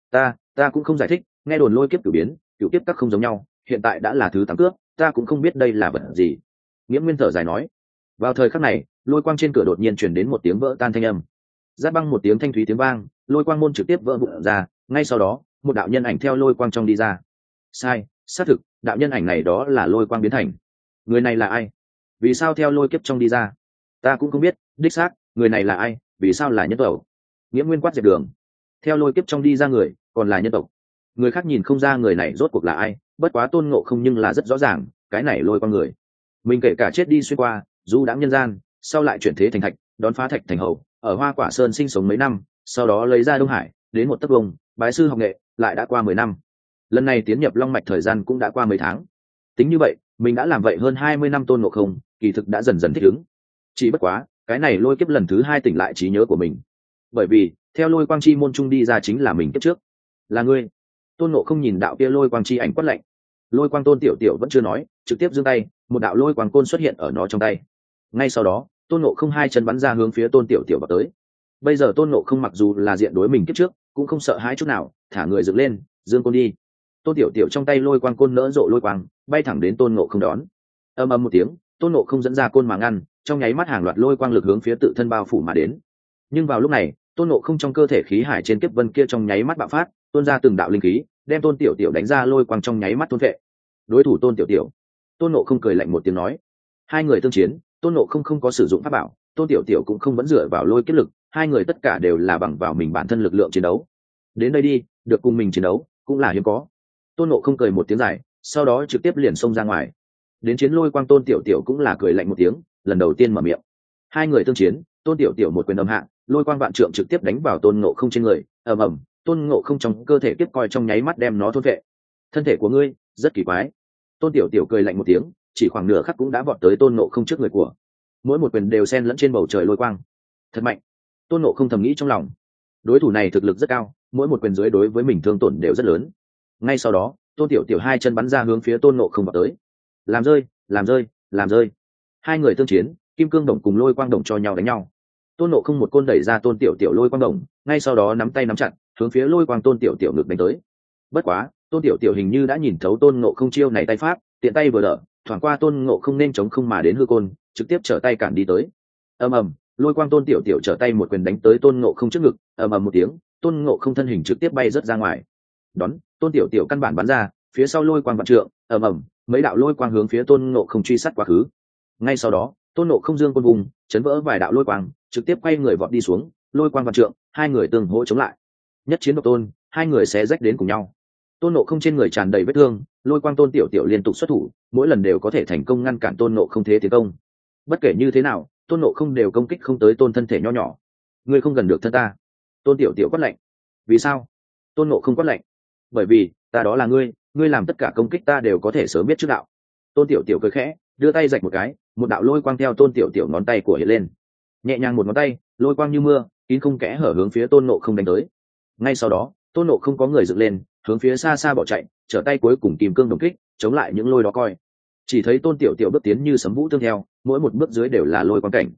Ta cũng không giải thích, nghe đồn lôi kiếp cửu biến, cửu kiếp các không giống nhau, hiện tại đã là thứ 8 cướp, ta cũng không biết đây là vật gì. Nghĩa Nguyên thở dài nói. Vào thời khắc này, lôi quang trên cửa đột nhiên truyền đến một tiếng vỡ tan thanh âm. Giáp băng một tiếng thanh thúy tiếng vang, lôi quang môn trực tiếp vỡ vụn ra, ngay sau đó, một đạo nhân ảnh theo lôi quang trong đi ra. Sai, xác thực, đạo nhân ảnh này đó là lôi quang biến thành. Người này là ai? Vì sao theo lôi kiếp trong đi ra? Ta cũng không biết, đích xác, người này là ai, vì sao là nhân tộc? Nghĩa Nguyên quát diệt đường. Theo lôi kiếp trong đi ra người, còn là nhân tộc. Người khác nhìn không ra người này rốt cuộc là ai, bất quá tôn ngộ không nhưng là rất rõ ràng, cái này lôi quang người. Mình kể cả chết đi xuyên qua, du đãng nhân gian, sau lại chuyển thế thành thạch, đón phá thạch thành hầu, ở Hoa Quả Sơn sinh sống mấy năm, sau đó lấy ra Đông Hải, đến một tấc vông, bái sư học nghệ, lại đã qua 10 năm. Lần này tiến nhập Long Mạch thời gian cũng đã qua mấy tháng. Tính như vậy, mình đã làm vậy hơn 20 năm tôn ngộ không, kỳ thực đã dần dần thích ứng. Chỉ bất quá, cái này lôi kiếp lần thứ 2 tỉnh lại trí nhớ của mình. Bởi vì, theo lôi quang chi môn trung đi ra chính là mình kiếp trước. Là ngươi. Tôn ngộ không nhìn đạo kia lôi quang chi ảnh quát lạnh. Lôi quang tôn tiểu tiểu vẫn chưa nói, trực tiếp giương tay, một đạo lôi quang côn xuất hiện ở nó trong tay. Ngay sau đó, tôn ngộ không hai chân bắn ra hướng phía tôn tiểu tiểu vào tới. Bây giờ tôn ngộ không mặc dù là diện đối mình kiếp trước, cũng không sợ hãi chút nào, thả người dựng lên, dương côn đi. Tôn tiểu tiểu trong tay lôi quang côn nỡ rộ lôi quang, bay thẳng đến tôn ngộ không đón. Ầm ầm một tiếng, tôn ngộ không dẫn ra côn mà ngăn, trong nháy mắt hàng loạt lôi quang lực hướng phía tự thân bao phủ mà đến. Nhưng vào lúc này, tôn ngộ không trong cơ thể khí hải trên kiếp vân kia trong nháy mắt bạo phát, tuôn ra từng đạo linh khí, đem tôn tiểu tiểu đánh ra lôi quang trong nháy mắt thôn vệ. Đối thủ tôn tiểu tiểu. Tôn ngộ không cười lạnh một tiếng nói. Hai người tương chiến, tôn ngộ không có sử dụng pháp bảo, tôn tiểu tiểu cũng không vẫn dựa vào lôi kiếp lực, hai người tất cả đều là bằng vào mình bản thân lực lượng chiến đấu. Đến đây đi, được cùng mình chiến đấu cũng là hiếm có. Tôn ngộ không cười một tiếng dài, sau đó trực tiếp liền xông ra ngoài. Đến chiến lôi quang tôn tiểu tiểu cũng là cười lạnh một tiếng, lần đầu tiên mở miệng. Hai người tương chiến, tôn tiểu tiểu một quyền âm hạ, lôi quang vạn trượng trực tiếp đánh vào tôn ngộ không trên người, ầm ầm, tôn ngộ không trong cơ thể kiếp coi trong nháy mắt đem nó thôn vệ. Thân thể của ngươi rất kỳ quái. Tôn tiểu tiểu cười lạnh một tiếng, chỉ khoảng nửa khắc cũng đã vọt tới tôn ngộ không trước người của. Mỗi một quyền đều xen lẫn trên bầu trời lôi quang, thật mạnh. Tôn ngộ không thầm nghĩ trong lòng, đối thủ này thực lực rất cao, mỗi một quyền dưới đối với mình thương tổn đều rất lớn. Ngay sau đó, tôn tiểu tiểu hai chân bắn ra hướng phía tôn ngộ không vào tới. Làm rơi, làm rơi, làm rơi. Hai người tương chiến, kim cương đồng cùng lôi quang đồng cho nhau đánh nhau. Tôn ngộ không một côn đẩy ra tôn tiểu tiểu lôi quang đồng, ngay sau đó nắm tay nắm chặt, hướng phía lôi quang tôn tiểu tiểu ngực đánh tới. Bất quá, tôn tiểu tiểu hình như đã nhìn thấu tôn ngộ không chiêu này tay pháp, tiện tay vừa đỡ, thoảng qua tôn ngộ không nên chống không mà đến hư côn, trực tiếp trở tay cản đi tới. Ầm ầm, lôi quang tôn tiểu tiểu trở tay một quyền đánh tới tôn ngộ không trước ngực, ầm ầm một tiếng, tôn ngộ không thân hình trực tiếp bay rớt ra ngoài. Đón, tôn tiểu tiểu căn bản bắn ra, phía sau lôi quang vạn trượng, ầm ầm, mấy đạo lôi quang hướng phía tôn ngộ không truy sát quá khứ. Ngay sau đó, tôn ngộ không dương côn vùng, chấn vỡ vài đạo lôi quang, trực tiếp quay người vọt đi xuống, lôi quang vạn trượng, hai người tương hỗ chống lại. Nhất chiến độc tôn, hai người xé rách đến cùng nhau. Tôn ngộ không trên người tràn đầy vết thương, lôi quang tôn tiểu tiểu liên tục xuất thủ, mỗi lần đều có thể thành công ngăn cản tôn ngộ không thế tiến công. Bất kể như thế nào, tôn ngộ không đều công kích không tới tôn thân thể nho nhỏ. Ngươi không gần được thân ta. Tôn tiểu tiểu quát lạnh. Vì sao? Tôn ngộ không quát lạnh. Bởi vì ta đó là ngươi, ngươi làm tất cả công kích ta đều có thể sớm biết trước đạo. Tôn tiểu tiểu cười khẽ, đưa tay rạch một cái, một đạo lôi quang theo tôn tiểu tiểu ngón tay của hiện lên. Nhẹ nhàng một ngón tay, lôi quang như mưa, kín không kẽ hở hướng phía tôn ngộ không đánh tới. Ngay sau đó, tôn ngộ không có người dựng lên, hướng phía xa xa bỏ chạy, trở tay cuối cùng kìm cương đồng kích, chống lại những lôi đó coi. Chỉ thấy tôn tiểu tiểu bước tiến như sấm vũ tương theo, mỗi một bước dưới đều là lôi quang cảnh.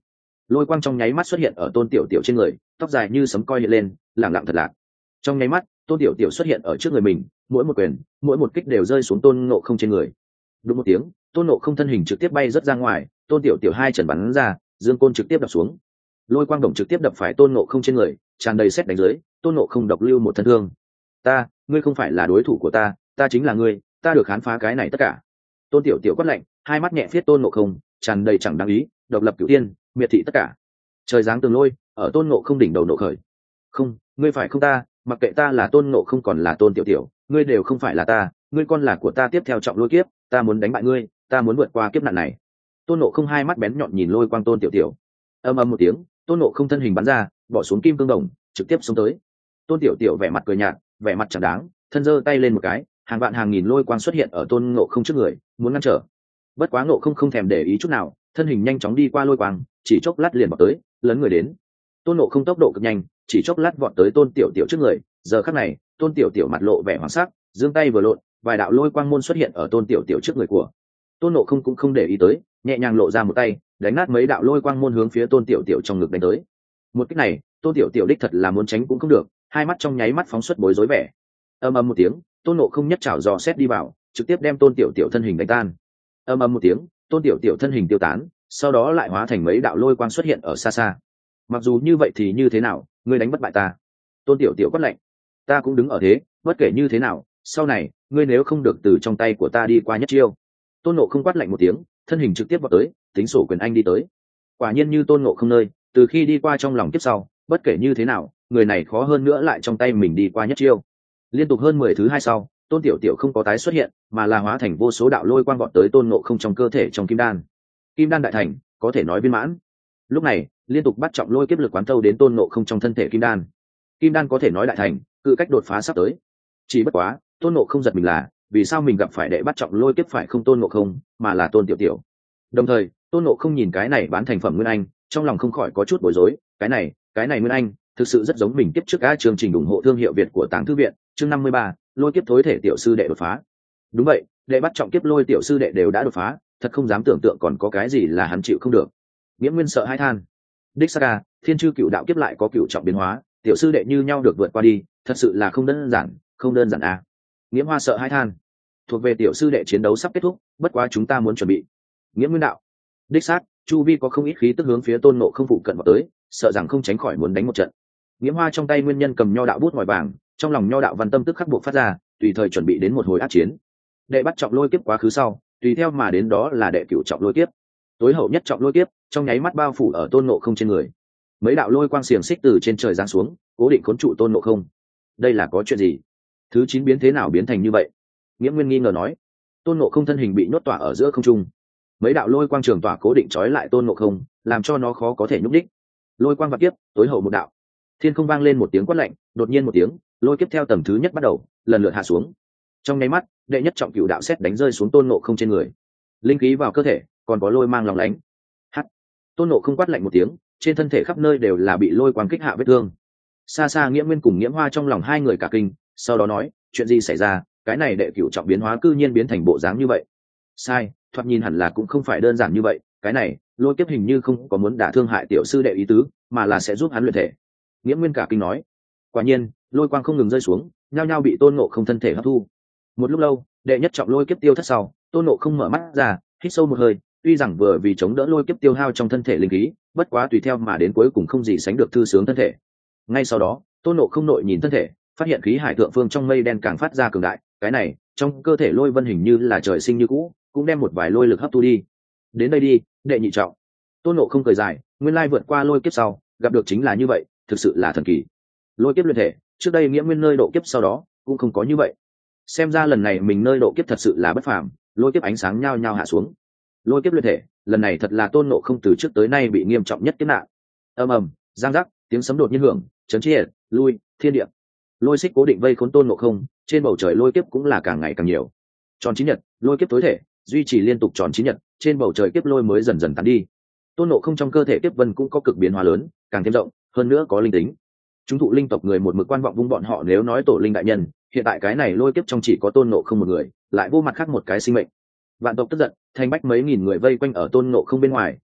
lôi quang trong nháy mắt xuất hiện ở tôn tiểu tiểu trên người, tóc dài như sấm coi hiện lên, lẳng lặng thật lạc. Trong nháy mắt tôn tiểu tiểu xuất hiện ở trước người mình, mỗi một quyền mỗi một kích đều rơi xuống tôn ngộ không trên người. Đúng một tiếng, tôn ngộ không thân hình trực tiếp bay rất ra ngoài, tôn tiểu tiểu hai trần bắn ra, dương côn trực tiếp đập xuống, lôi quang đồng trực tiếp đập phải tôn ngộ không trên người, tràn đầy xét đánh dưới, tôn ngộ không độc lưu một thân thương. Ngươi không phải là đối thủ của ta, ta chính là ngươi, ta được khám phá cái này tất cả. Tôn tiểu tiểu quát lạnh, hai mắt nhẹ phiết tôn ngộ không, tràn đầy chẳng đáng ý, độc lập cửu tiên, miệt thị tất cả. Trời giáng tường lôi ở tôn ngộ không đỉnh đầu nộ khởi. Không, ngươi phải không ta, mặc kệ ta là tôn ngộ không còn là tôn tiểu tiểu, ngươi đều không phải là ta, ngươi con là của ta. Tiếp theo trọng lôi kiếp, ta muốn đánh bại ngươi, ta muốn vượt qua kiếp nạn này. Tôn ngộ không hai mắt bén nhọn nhìn lôi quang tôn tiểu tiểu. Ầm ầm một tiếng, tôn ngộ không thân hình bắn ra, bỏ xuống kim cương đồng, trực tiếp xuống tới. Tôn tiểu tiểu vẻ mặt cười nhạt, vẻ mặt chẳng đáng, thân giơ tay lên một cái, hàng vạn hàng nghìn lôi quang xuất hiện ở tôn ngộ không trước người, muốn ngăn trở. Bất quá ngộ không không thèm để ý chút nào, thân hình nhanh chóng đi qua lôi quang, chỉ chốc lát liền vọt tới, lấn người đến. Tôn ngộ không tốc độ cực nhanh, chỉ chốc lát vọt tới tôn tiểu tiểu trước người. Giờ khắc này, tôn tiểu tiểu mặt lộ vẻ hoảng sắc, giương tay vừa lộn, vài đạo lôi quang môn xuất hiện ở tôn tiểu tiểu trước người của. Tôn ngộ không cũng không để ý tới, nhẹ nhàng lộ ra một tay, đánh nát mấy đạo lôi quang môn hướng phía tôn tiểu tiểu trong ngực đánh tới. Một cách này, tôn tiểu tiểu đích thật là muốn tránh cũng không được, hai mắt trong nháy mắt phóng xuất bối rối vẻ. Ầm ầm một tiếng, tôn ngộ không nhất chảo dò xét đi vào, trực tiếp đem tôn tiểu tiểu thân hình đánh tan. Ầm ầm một tiếng, tôn tiểu tiểu thân hình tiêu tán, sau đó lại hóa thành mấy đạo lôi quang xuất hiện ở xa xa. Mặc dù như vậy thì như thế nào, ngươi đánh bất bại ta. Tôn tiểu tiểu quát lạnh, ta cũng đứng ở thế, bất kể như thế nào, sau này ngươi nếu không được từ trong tay của ta đi qua nhất chiêu. Tôn ngộ không quát lạnh một tiếng, thân hình trực tiếp vào tới, tính sổ quyền anh đi tới. Quả nhiên như tôn ngộ không nơi, từ khi đi qua trong lòng kiếp sau, bất kể như thế nào, người này khó hơn nữa lại trong tay mình đi qua nhất chiêu. Liên tục hơn 10 thứ hai sau, tôn tiểu tiểu không có tái xuất hiện, mà là hóa thành vô số đạo lôi quang vọt tới tôn ngộ không trong cơ thể trong kim đan. Kim đan đại thành, có thể nói viên mãn. Lúc này liên tục bắt trọng lôi kiếp lực quán thâu đến tôn ngộ không trong thân thể kim đan. Kim đan có thể nói đại thành, cự cách đột phá sắp tới. Chỉ bất quá tôn ngộ không giật mình là, vì sao mình gặp phải đệ bắt trọng lôi kiếp phải không tôn ngộ không, mà là tôn tiểu tiểu. Đồng thời tôn ngộ không nhìn cái này bán thành phẩm nguyên anh, trong lòng không khỏi có chút bối rối. Cái này nguyên anh thực sự rất giống mình kiếp trước. Chương trình ủng hộ thương hiệu Việt của Tàng Thư Viện, chương 53, lôi kiếp thối thể tiểu sư đệ đột phá. Đúng vậy, đệ bắt trọng kiếp lôi tiểu sư đệ đều đã đột phá, thật không dám tưởng tượng còn có cái gì là hắn chịu không được. Nghiễm Nguyên sợ hai than, đích Saga, thiên chư cựu đạo kiếp lại có cựu trọng biến hóa, tiểu sư đệ như nhau được vượt qua đi, thật sự là không đơn giản, không đơn giản à. Nghiễm Hoa sợ hai than, thuộc về tiểu sư đệ chiến đấu sắp kết thúc, bất quá chúng ta muốn chuẩn bị. Nghiễm Nguyên đạo, đích xác, chu vi có không ít khí tức hướng phía tôn ngộ không phụ cận vào tới, sợ rằng không tránh khỏi muốn đánh một trận. Nghiễm Hoa trong tay nguyên nhân cầm nho đạo bút ngòi vàng, trong lòng nho đạo văn tâm tức khắc buộc phát ra, tùy thời chuẩn bị đến một hồi ác chiến. Đệ bắt trọng lôi kiếp quá khứ sau, tùy theo mà đến đó là đệ cửu trọng lôi kiếp. Tối hậu nhất trọng lôi kiếp trong nháy mắt bao phủ ở tôn ngộ không trên người. Mấy đạo lôi quang xiềng xích từ trên trời giáng xuống, cố định khốn trụ tôn ngộ không. Đây là có chuyện gì? Thứ 9 biến thế nào biến thành như vậy? Nghiễm Nguyên nghi ngờ nói. Tôn ngộ không thân hình bị nhốt tỏa ở giữa không trung. Mấy đạo lôi quang trường tỏa cố định trói lại tôn ngộ không, làm cho nó khó có thể nhúc đích. Lôi quang vạn kiếp, tối hậu một đạo. Thiên không vang lên một tiếng quát lạnh, đột nhiên một tiếng, lôi kiếp theo tầng thứ nhất bắt đầu, lần lượt hạ xuống. Trong nháy mắt, đệ nhất trọng cửu đạo sét đánh rơi xuống tôn ngộ không trên người. Linh khí vào cơ thể, còn có lôi mang lòng lánh. Hắt. Tôn ngộ không quát lạnh một tiếng, trên thân thể khắp nơi đều là bị lôi quang kích hạ vết thương. Xa xa Nghiễm Nguyên cùng Nghiễm Hoa trong lòng hai người cả kinh, sau đó nói, chuyện gì xảy ra, cái này đệ cửu trọng biến hóa cư nhiên biến thành bộ dáng như vậy. Sai, thoạt nhìn hẳn là cũng không phải đơn giản như vậy, cái này lôi kiếp hình như không có muốn đả thương hại tiểu sư đệ ý tứ, mà là sẽ giúp hắn luyện thể. Nghiễm Nguyên cả kinh nói. Quả nhiên lôi quang không ngừng rơi xuống, nhao nhao bị tôn ngộ không thân thể hấp thu. Một lúc lâu, đệ nhất trọng lôi kiếp tiêu thất sau, tôn ngộ không mở mắt ra, hít sâu một hơi, tuy rằng vừa vì chống đỡ lôi kiếp tiêu hao trong thân thể linh khí, bất quá tùy theo mà đến cuối cùng không gì sánh được thư sướng thân thể. Ngay sau đó tôn ngộ không nội nhìn thân thể, phát hiện khí hải thượng phương trong mây đen càng phát ra cường đại, cái này trong cơ thể lôi vân hình như là trời sinh như cũ, cũng đem một vài lôi lực hấp thu đi. Đến đây đi, đệ nhị trọng. Tôn ngộ không cười dài, nguyên lai vượt qua lôi kiếp sau gặp được chính là như vậy, thực sự là thần kỳ. Lôi kiếp luyện thể, trước đây Nghiễm Nguyên nơi độ kiếp sau đó cũng không có như vậy, xem ra lần này mình nơi độ kiếp thật sự là bất phàm. Lôi kiếp ánh sáng nhao nhao hạ xuống. Lôi kiếp luyện thể, lần này thật là tôn ngộ không từ trước tới nay bị nghiêm trọng nhất kiếp nạn. Ầm ầm, giang giác, tiếng sấm đột nhiên hưởng, chấn chia lui thiên địa. Lôi xích cố định vây khốn tôn ngộ không, trên bầu trời lôi kiếp cũng là càng ngày càng nhiều. Tròn 9 nhật, lôi kiếp tối thể duy trì liên tục tròn 9 nhật, trên bầu trời kiếp lôi mới dần dần tán đi. Tôn ngộ không trong cơ thể kiếp vân cũng có cực biến hóa lớn, càng thêm rộng, hơn nữa có linh tính. Chúng thụ linh tộc người một mực quan vọng vung bọn họ nếu nói tổ linh đại nhân, hiện tại cái này lôi kiếp trong chỉ có tôn ngộ không một người, lại vô mặt khác một cái sinh mệnh. Vạn tộc tức giận, thành bách mấy nghìn người vây quanh ở tôn ngộ không bên ngoài,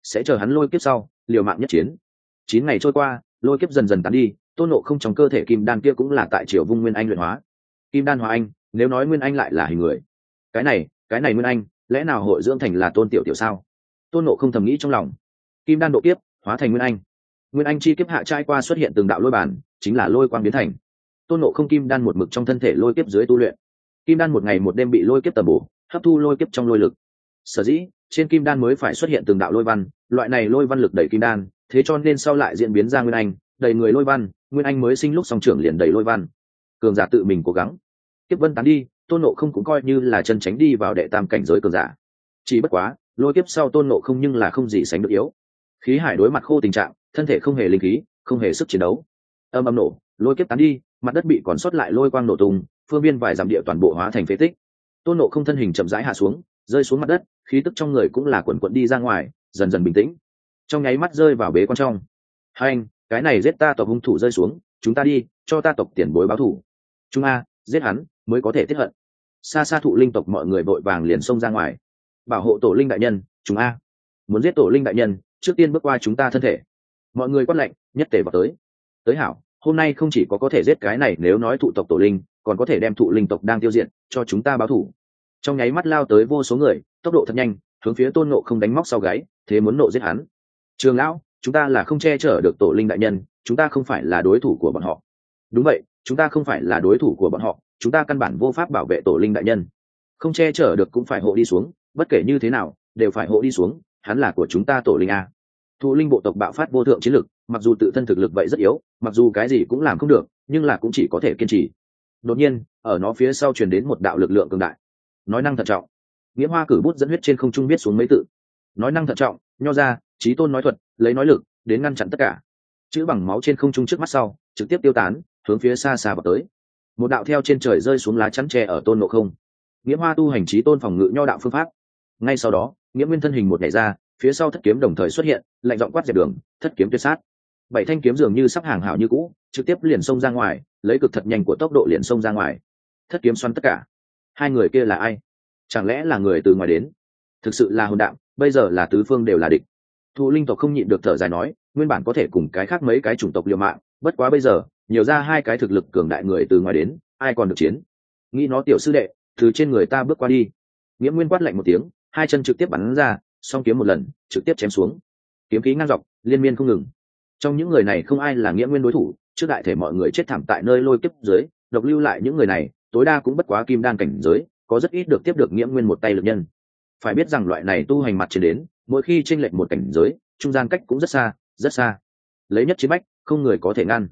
sẽ chờ hắn lôi kiếp sau liều mạng nhất chiến. 9 ngày trôi qua, lôi kiếp dần dần tán đi, tôn nộ không trong cơ thể kim đan kia cũng là tại triều vung nguyên anh luyện hóa. Kim đan hóa anh, nếu nói nguyên anh lại là hình người, cái này nguyên anh lẽ nào hội dưỡng thành là tôn tiểu tiểu sao? Tôn nộ không thầm nghĩ trong lòng. Kim đan độ kiếp hóa thành nguyên anh, nguyên anh chi kiếp hạ trai qua xuất hiện từng đạo lôi bản, chính là lôi quang biến thành. Tôn nộ không kim đan một mực trong thân thể lôi kiếp dưới tu luyện, kim đan một ngày một đêm bị lôi kiếp tầm bổ, hấp thu lôi kiếp trong lôi lực. Sở dĩ trên kim đan mới phải xuất hiện từng đạo lôi văn, loại này lôi văn lực đẩy kim đan, thế cho nên sau lại diễn biến ra nguyên anh đầy người lôi văn, nguyên anh mới sinh lúc song trưởng liền đầy lôi văn. Cường giả tự mình cố gắng, kiếp vân tán đi, tôn nộ không cũng coi như là chân tránh đi vào đệ tam cảnh giới cường giả. Chỉ bất quá lôi kiếp sau tôn nộ không nhưng là không gì sánh được yếu, khí hải đối mặt khô tình trạng, thân thể không hề linh khí, không hề sức chiến đấu. Âm âm nổ, lôi kiếp tán đi, mặt đất bị còn sót lại lôi quang nổ tung, phương viên vài dặm địa toàn bộ hóa thành phế tích. Tôn nộ không thân hình chậm rãi hạ xuống, rơi xuống mặt đất, khí tức trong người cũng là quần quận đi ra ngoài, dần dần bình tĩnh, trong nháy mắt rơi vào bế quan trong. Hành, cái này giết ta tộc hung thủ rơi xuống, chúng ta đi cho ta tộc tiền bối báo thù. Chúng a giết hắn mới có thể tiết hận. Xa xa thụ linh tộc mọi người vội vàng liền xông ra ngoài, bảo hộ tổ linh đại nhân. Chúng a muốn giết tổ linh đại nhân, trước tiên bước qua chúng ta thân thể. Mọi người quát lệnh, nhất tề vào tới hảo, hôm nay không chỉ có thể giết cái này, nếu nói thụ tộc tổ linh, còn có thể đem thụ linh tộc đang tiêu diệt cho chúng ta báo thù. Trong nháy mắt lao tới vô số người, tốc độ thật nhanh, hướng phía tôn nộ không đánh móc sau gáy, thế muốn nộ giết hắn. Trường lão, chúng ta là không che chở được tổ linh đại nhân, chúng ta không phải là đối thủ của bọn họ. Đúng vậy, chúng ta không phải là đối thủ của bọn họ, chúng ta căn bản vô pháp bảo vệ tổ linh đại nhân. Không che chở được cũng phải hộ đi xuống, bất kể như thế nào đều phải hộ đi xuống, hắn là của chúng ta tổ linh a. Thụ linh bộ tộc bạo phát vô thượng chiến lực, mặc dù tự thân thực lực vậy rất yếu, mặc dù cái gì cũng làm không được, nhưng là cũng chỉ có thể kiên trì. Đột nhiên ở nó phía sau truyền đến một đạo lực lượng cường đại. Nói năng thận trọng. Nghĩa Hoa cử bút dẫn huyết trên không trung viết xuống mấy tự. Nói năng thận trọng, nho ra, chí tôn nói thuật, lấy nói lực đến ngăn chặn tất cả. Chữ bằng máu trên không trung trước mắt sau trực tiếp tiêu tán, hướng phía xa xa vào tới. Một đạo theo trên trời rơi xuống lá chắn tre ở tôn nộ không. Nghĩa Hoa tu hành chí tôn phòng ngự nho đạo phương pháp. Ngay sau đó Nghĩa Nguyên thân hình một nhảy ra, phía sau thất kiếm đồng thời xuất hiện, lạnh giọng quát dẹp đường, thất kiếm tuyệt sát. 7 thanh kiếm dường như sắp hàng hảo như cũ, trực tiếp liền xông ra ngoài, lấy cực thật nhanh của tốc độ liền xông ra ngoài. Thất kiếm xoắn tất cả. Hai người kia là ai? Chẳng lẽ là người từ ngoài đến? Thực sự là hồn đạm, bây giờ là tứ phương đều là địch. Thụ linh tộc không nhịn được thở dài nói, nguyên bản có thể cùng cái khác mấy cái chủng tộc liều mạng, bất quá bây giờ nhiều ra hai cái thực lực cường đại người từ ngoài đến, ai còn được chiến? Nghĩ nó tiểu sư đệ, từ trên người ta bước qua đi. Nghĩa Nguyên quát lạnh một tiếng, hai chân trực tiếp bắn ra, song kiếm một lần trực tiếp chém xuống, kiếm khí ngang dọc liên miên không ngừng. Trong những người này không ai là Nghĩa Nguyên đối thủ, trước đại thể mọi người chết thảm tại nơi lôi kiếp dưới, độc lưu lại những người này tối đa cũng bất quá kim đan cảnh giới, có rất ít được tiếp được Nghĩa Nguyên một tay lực nhân. Phải biết rằng loại này tu hành mặt trên đến, mỗi khi chênh lệch một cảnh giới, trung gian cách cũng rất xa rất xa, lấy nhất chiến bách không người có thể ngăn.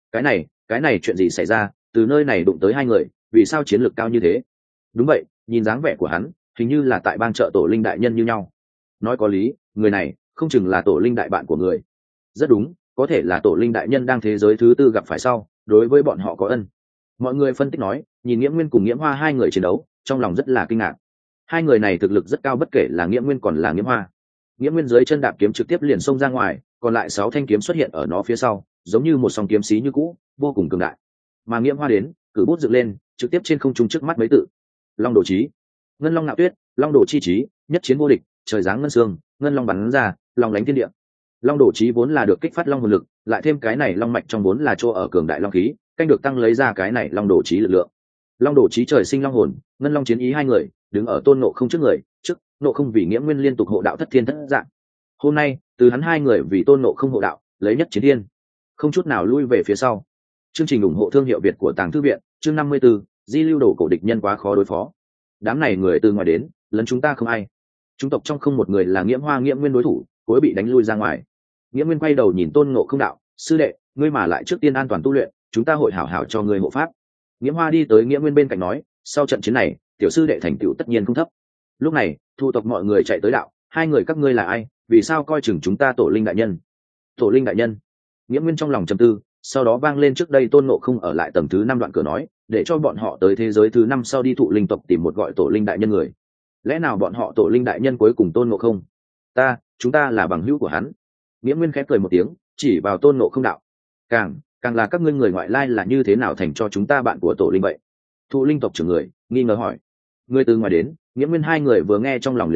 Cái này chuyện gì xảy ra, từ nơi này đụng tới hai người, vì sao chiến lược cao như thế? Đúng vậy, nhìn dáng vẻ của hắn hình như là tại bang trợ tổ linh đại nhân như nhau. Nói có lý, người này không chừng là tổ linh đại bạn của người. Rất đúng, có thể là tổ linh đại nhân đang thế giới thứ tư gặp phải sau, đối với bọn họ có ân. Mọi người phân tích nói, nhìn Nghĩa Nguyên cùng Nghiễm Hoa hai người chiến đấu, trong lòng rất là kinh ngạc. Hai người này thực lực rất cao, bất kể là Nghĩa Nguyên còn là Nghiễm Hoa. Nghĩa Nguyên dưới chân đạp kiếm trực tiếp liền xông ra ngoài, còn lại 6 thanh kiếm xuất hiện ở nó phía sau, giống như một song kiếm xí như cũ, vô cùng cường đại. Mà Nghiễm Hoa đến, cử bút dựng lên, trực tiếp trên không trung trước mắt mấy tự: Long Đồ Chí, Ngân Long Nạo Tuyết, Long Đồ Chi Chí, nhất chiến vô địch, trời giáng ngân xương, ngân long bắn ra, long lánh thiên địa. Long Đồ Chí vốn là được kích phát long hồn lực, lại thêm cái này long mạch trong vốn là chỗ ở cường đại long khí, canh được tăng lấy ra cái này Long Đồ Chí lực lượng. Long Đồ Chí trời sinh long hồn, ngân long chiến ý, hai người đứng ở tôn nộ không trước người, trước nộ không vì Nghĩa Nguyên liên tục hộ đạo thất thiên thất dạng. Hôm nay từ hắn hai người vì tôn nộ không hộ đạo, lấy nhất chiến thiên, không chút nào lui về phía sau. Chương trình ủng hộ thương hiệu Việt của Tàng Thư Viện, chương 54, di lưu đồ cổ địch nhân quá khó đối phó. Đám này người từ ngoài đến, lẫn chúng ta không ai. Chúng tộc trong không một người là Nghiễm Hoa Nghĩa Nguyên đối thủ, cuối bị đánh lui ra ngoài. Nghĩa Nguyên quay đầu nhìn tôn ngộ không đạo, sư đệ, ngươi mà lại trước tiên an toàn tu luyện, chúng ta hội hảo hảo cho ngươi hộ pháp. Nghiễm Hoa đi tới Nghĩa Nguyên bên cạnh nói, sau trận chiến này tiểu sư đệ thành tựu tất nhiên không thấp. Lúc này thu tộc mọi người chạy tới đạo, hai người các ngươi là ai, vì sao coi chừng chúng ta tổ linh đại nhân? Tổ linh đại nhân. Nghĩa Nguyên trong lòng trầm tư, sau đó vang lên trước đây tôn ngộ không ở lại tầng thứ 5 đoạn cửa nói, để cho bọn họ tới thế giới thứ 5 sau đi thụ linh tộc tìm một gọi tổ linh đại nhân người. Lẽ nào bọn họ tổ linh đại nhân cuối cùng tôn ngộ không? Chúng ta là bằng hữu của hắn. Nghĩa Nguyên khẽ cười một tiếng, chỉ vào tôn ngộ không đạo, càng là các ngươi người ngoại lai là như thế nào thành cho chúng ta bạn của tổ linh vậy? Thụ linh tộc trưởng người nghi ngờ hỏi. Người từ ngoài đến, Nghĩa Nguyên hai người vừa nghe trong lòng liền hiểu,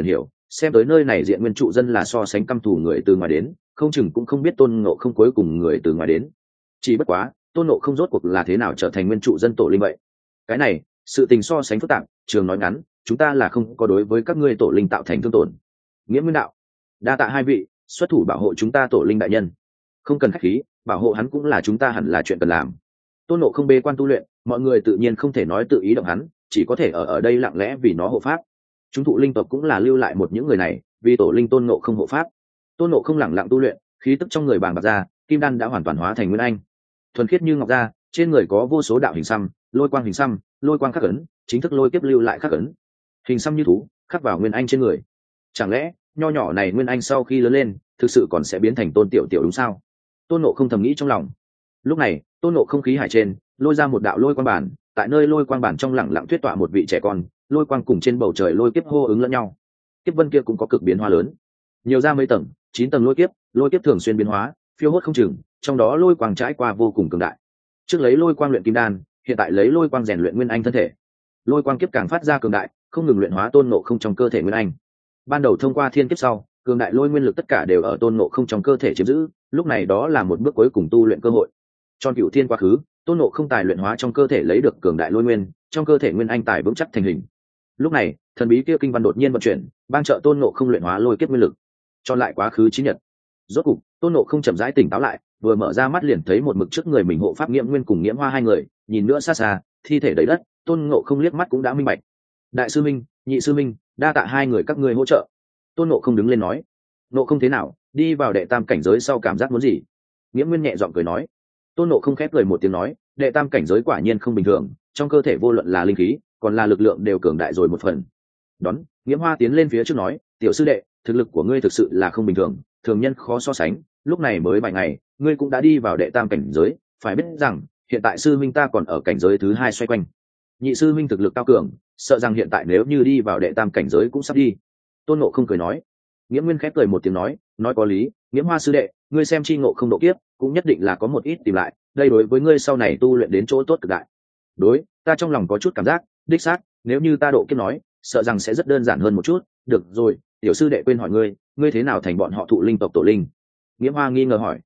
xem tới nơi này diện nguyên trụ dân là so sánh căm thù người từ ngoài đến, không chừng cũng không biết tôn ngộ không cuối cùng người từ ngoài đến. Chỉ bất quá tôn ngộ không rốt cuộc là thế nào trở thành nguyên trụ dân tổ linh vậy. Cái này sự tình so sánh phức tạp, trường nói ngắn, chúng ta là không có đối với các ngươi tổ linh tạo thành thương tổn. Nghĩa Nguyên đạo: đa tạ hai vị xuất thủ bảo hộ chúng ta tổ linh đại nhân. Không cần khách khí, bảo hộ hắn cũng là chúng ta hẳn là chuyện cần làm. Tôn Ngộ không bê quan tu luyện, mọi người tự nhiên không thể nói tự ý động hắn, chỉ có thể ở đây lặng lẽ vì nó hộ pháp. Chúng thụ linh tộc cũng là lưu lại một những người này, vì tổ linh Tôn Ngộ không hộ pháp. Tôn Ngộ không lặng lặng tu luyện, khí tức trong người bàng bạc ra, kim đan đã hoàn toàn hóa thành nguyên anh, thuần khiết như ngọc da, trên người có vô số đạo hình xăm, lôi quang hình xăm, lôi quang khắc ấn, chính thức lôi kiếp lưu lại khắc ấn. Hình xăm như thú, khắc vào nguyên anh trên người. Chẳng lẽ nho nhỏ này nguyên anh sau khi lớn lên, thực sự còn sẽ biến thành Tôn Tiểu Tiểu đúng sao? Tôn Ngộ không thầm nghĩ trong lòng. Lúc này, Tôn Ngộ không khí hải trên lôi ra một đạo lôi quang bản, tại nơi lôi quang bản trong lẳng lặng thuyết tọa một vị trẻ con, lôi quang cùng trên bầu trời lôi kiếp hô ứng lẫn nhau. Kiếp vân kia cũng có cực biến hóa lớn, nhiều ra mấy tầng, 9 tầng lôi kiếp thường xuyên biến hóa, phiêu hốt không chừng, trong đó lôi quang trải qua vô cùng cường đại. Trước lấy lôi quang luyện kim đan, hiện tại lấy lôi quang rèn luyện nguyên anh thân thể. Lôi quang kiếp càng phát ra cường đại, không ngừng luyện hóa Tôn Ngộ không trong cơ thể nguyên anh. Ban đầu thông qua thiên kiếp sau, cường đại lôi nguyên lực tất cả đều ở Tôn Ngộ không trong cơ thể chiếm giữ, lúc này đó là một bước cuối cùng tu luyện cơ hội. Tròn cửu thiên quá khứ, Tôn Ngộ không tài luyện hóa trong cơ thể lấy được cường đại lôi nguyên, trong cơ thể nguyên anh tài vững chắc thành hình. Lúc này, thần bí kia kinh văn đột nhiên vận chuyển, ban trợ Tôn Ngộ không luyện hóa lôi kiếp nguyên lực. Tròn lại quá khứ 9 nhật. Rốt cục, Tôn Ngộ không chậm rãi tỉnh táo lại, vừa mở ra mắt liền thấy một mực trước người mình hộ pháp Nghiễm Nguyên cùng Nghiễm Hoa hai người, nhìn nữa xa xa, thi thể đầy đất, Tôn Ngộ không liếc mắt cũng đã minh bạch. Đại sư minh, nhị sư minh, đa tạ hai người các ngươi hỗ trợ. Tôn Ngộ không đứng lên nói. Ngộ không thế nào, đi vào đệ tam cảnh giới sau cảm giác muốn gì? Nghiễm Nguyên nhẹ giọng cười nói. Tôn Ngộ không khép cười một tiếng nói, đệ tam cảnh giới quả nhiên không bình thường, trong cơ thể vô luận là linh khí, còn là lực lượng đều cường đại rồi một phần. Đón, Nghiễm Hoa tiến lên phía trước nói, tiểu sư đệ, thực lực của ngươi thực sự là không bình thường, thường nhân khó so sánh, lúc này mới vài ngày, ngươi cũng đã đi vào đệ tam cảnh giới, phải biết rằng hiện tại sư minh ta còn ở cảnh giới thứ 2 xoay quanh. Nhị sư minh thực lực cao cường, sợ rằng hiện tại nếu như đi vào đệ tam cảnh giới cũng sắp đi. Tôn Ngộ không cười nói. Nghiễm Nguyên khép cười một tiếng nói có lý, Nghiễm Hoa sư đệ, ngươi xem chi ngộ không độ kiếp, cũng nhất định là có một ít tìm lại, đây đối với ngươi sau này tu luyện đến chỗ tốt cực đại. Đối, ta trong lòng có chút cảm giác, đích xác, nếu như ta độ kiếp nói, sợ rằng sẽ rất đơn giản hơn một chút. Được rồi, tiểu sư đệ quên hỏi ngươi thế nào thành bọn họ thụ linh tộc tổ linh? Nghiễm Hoa nghi ngờ hỏi.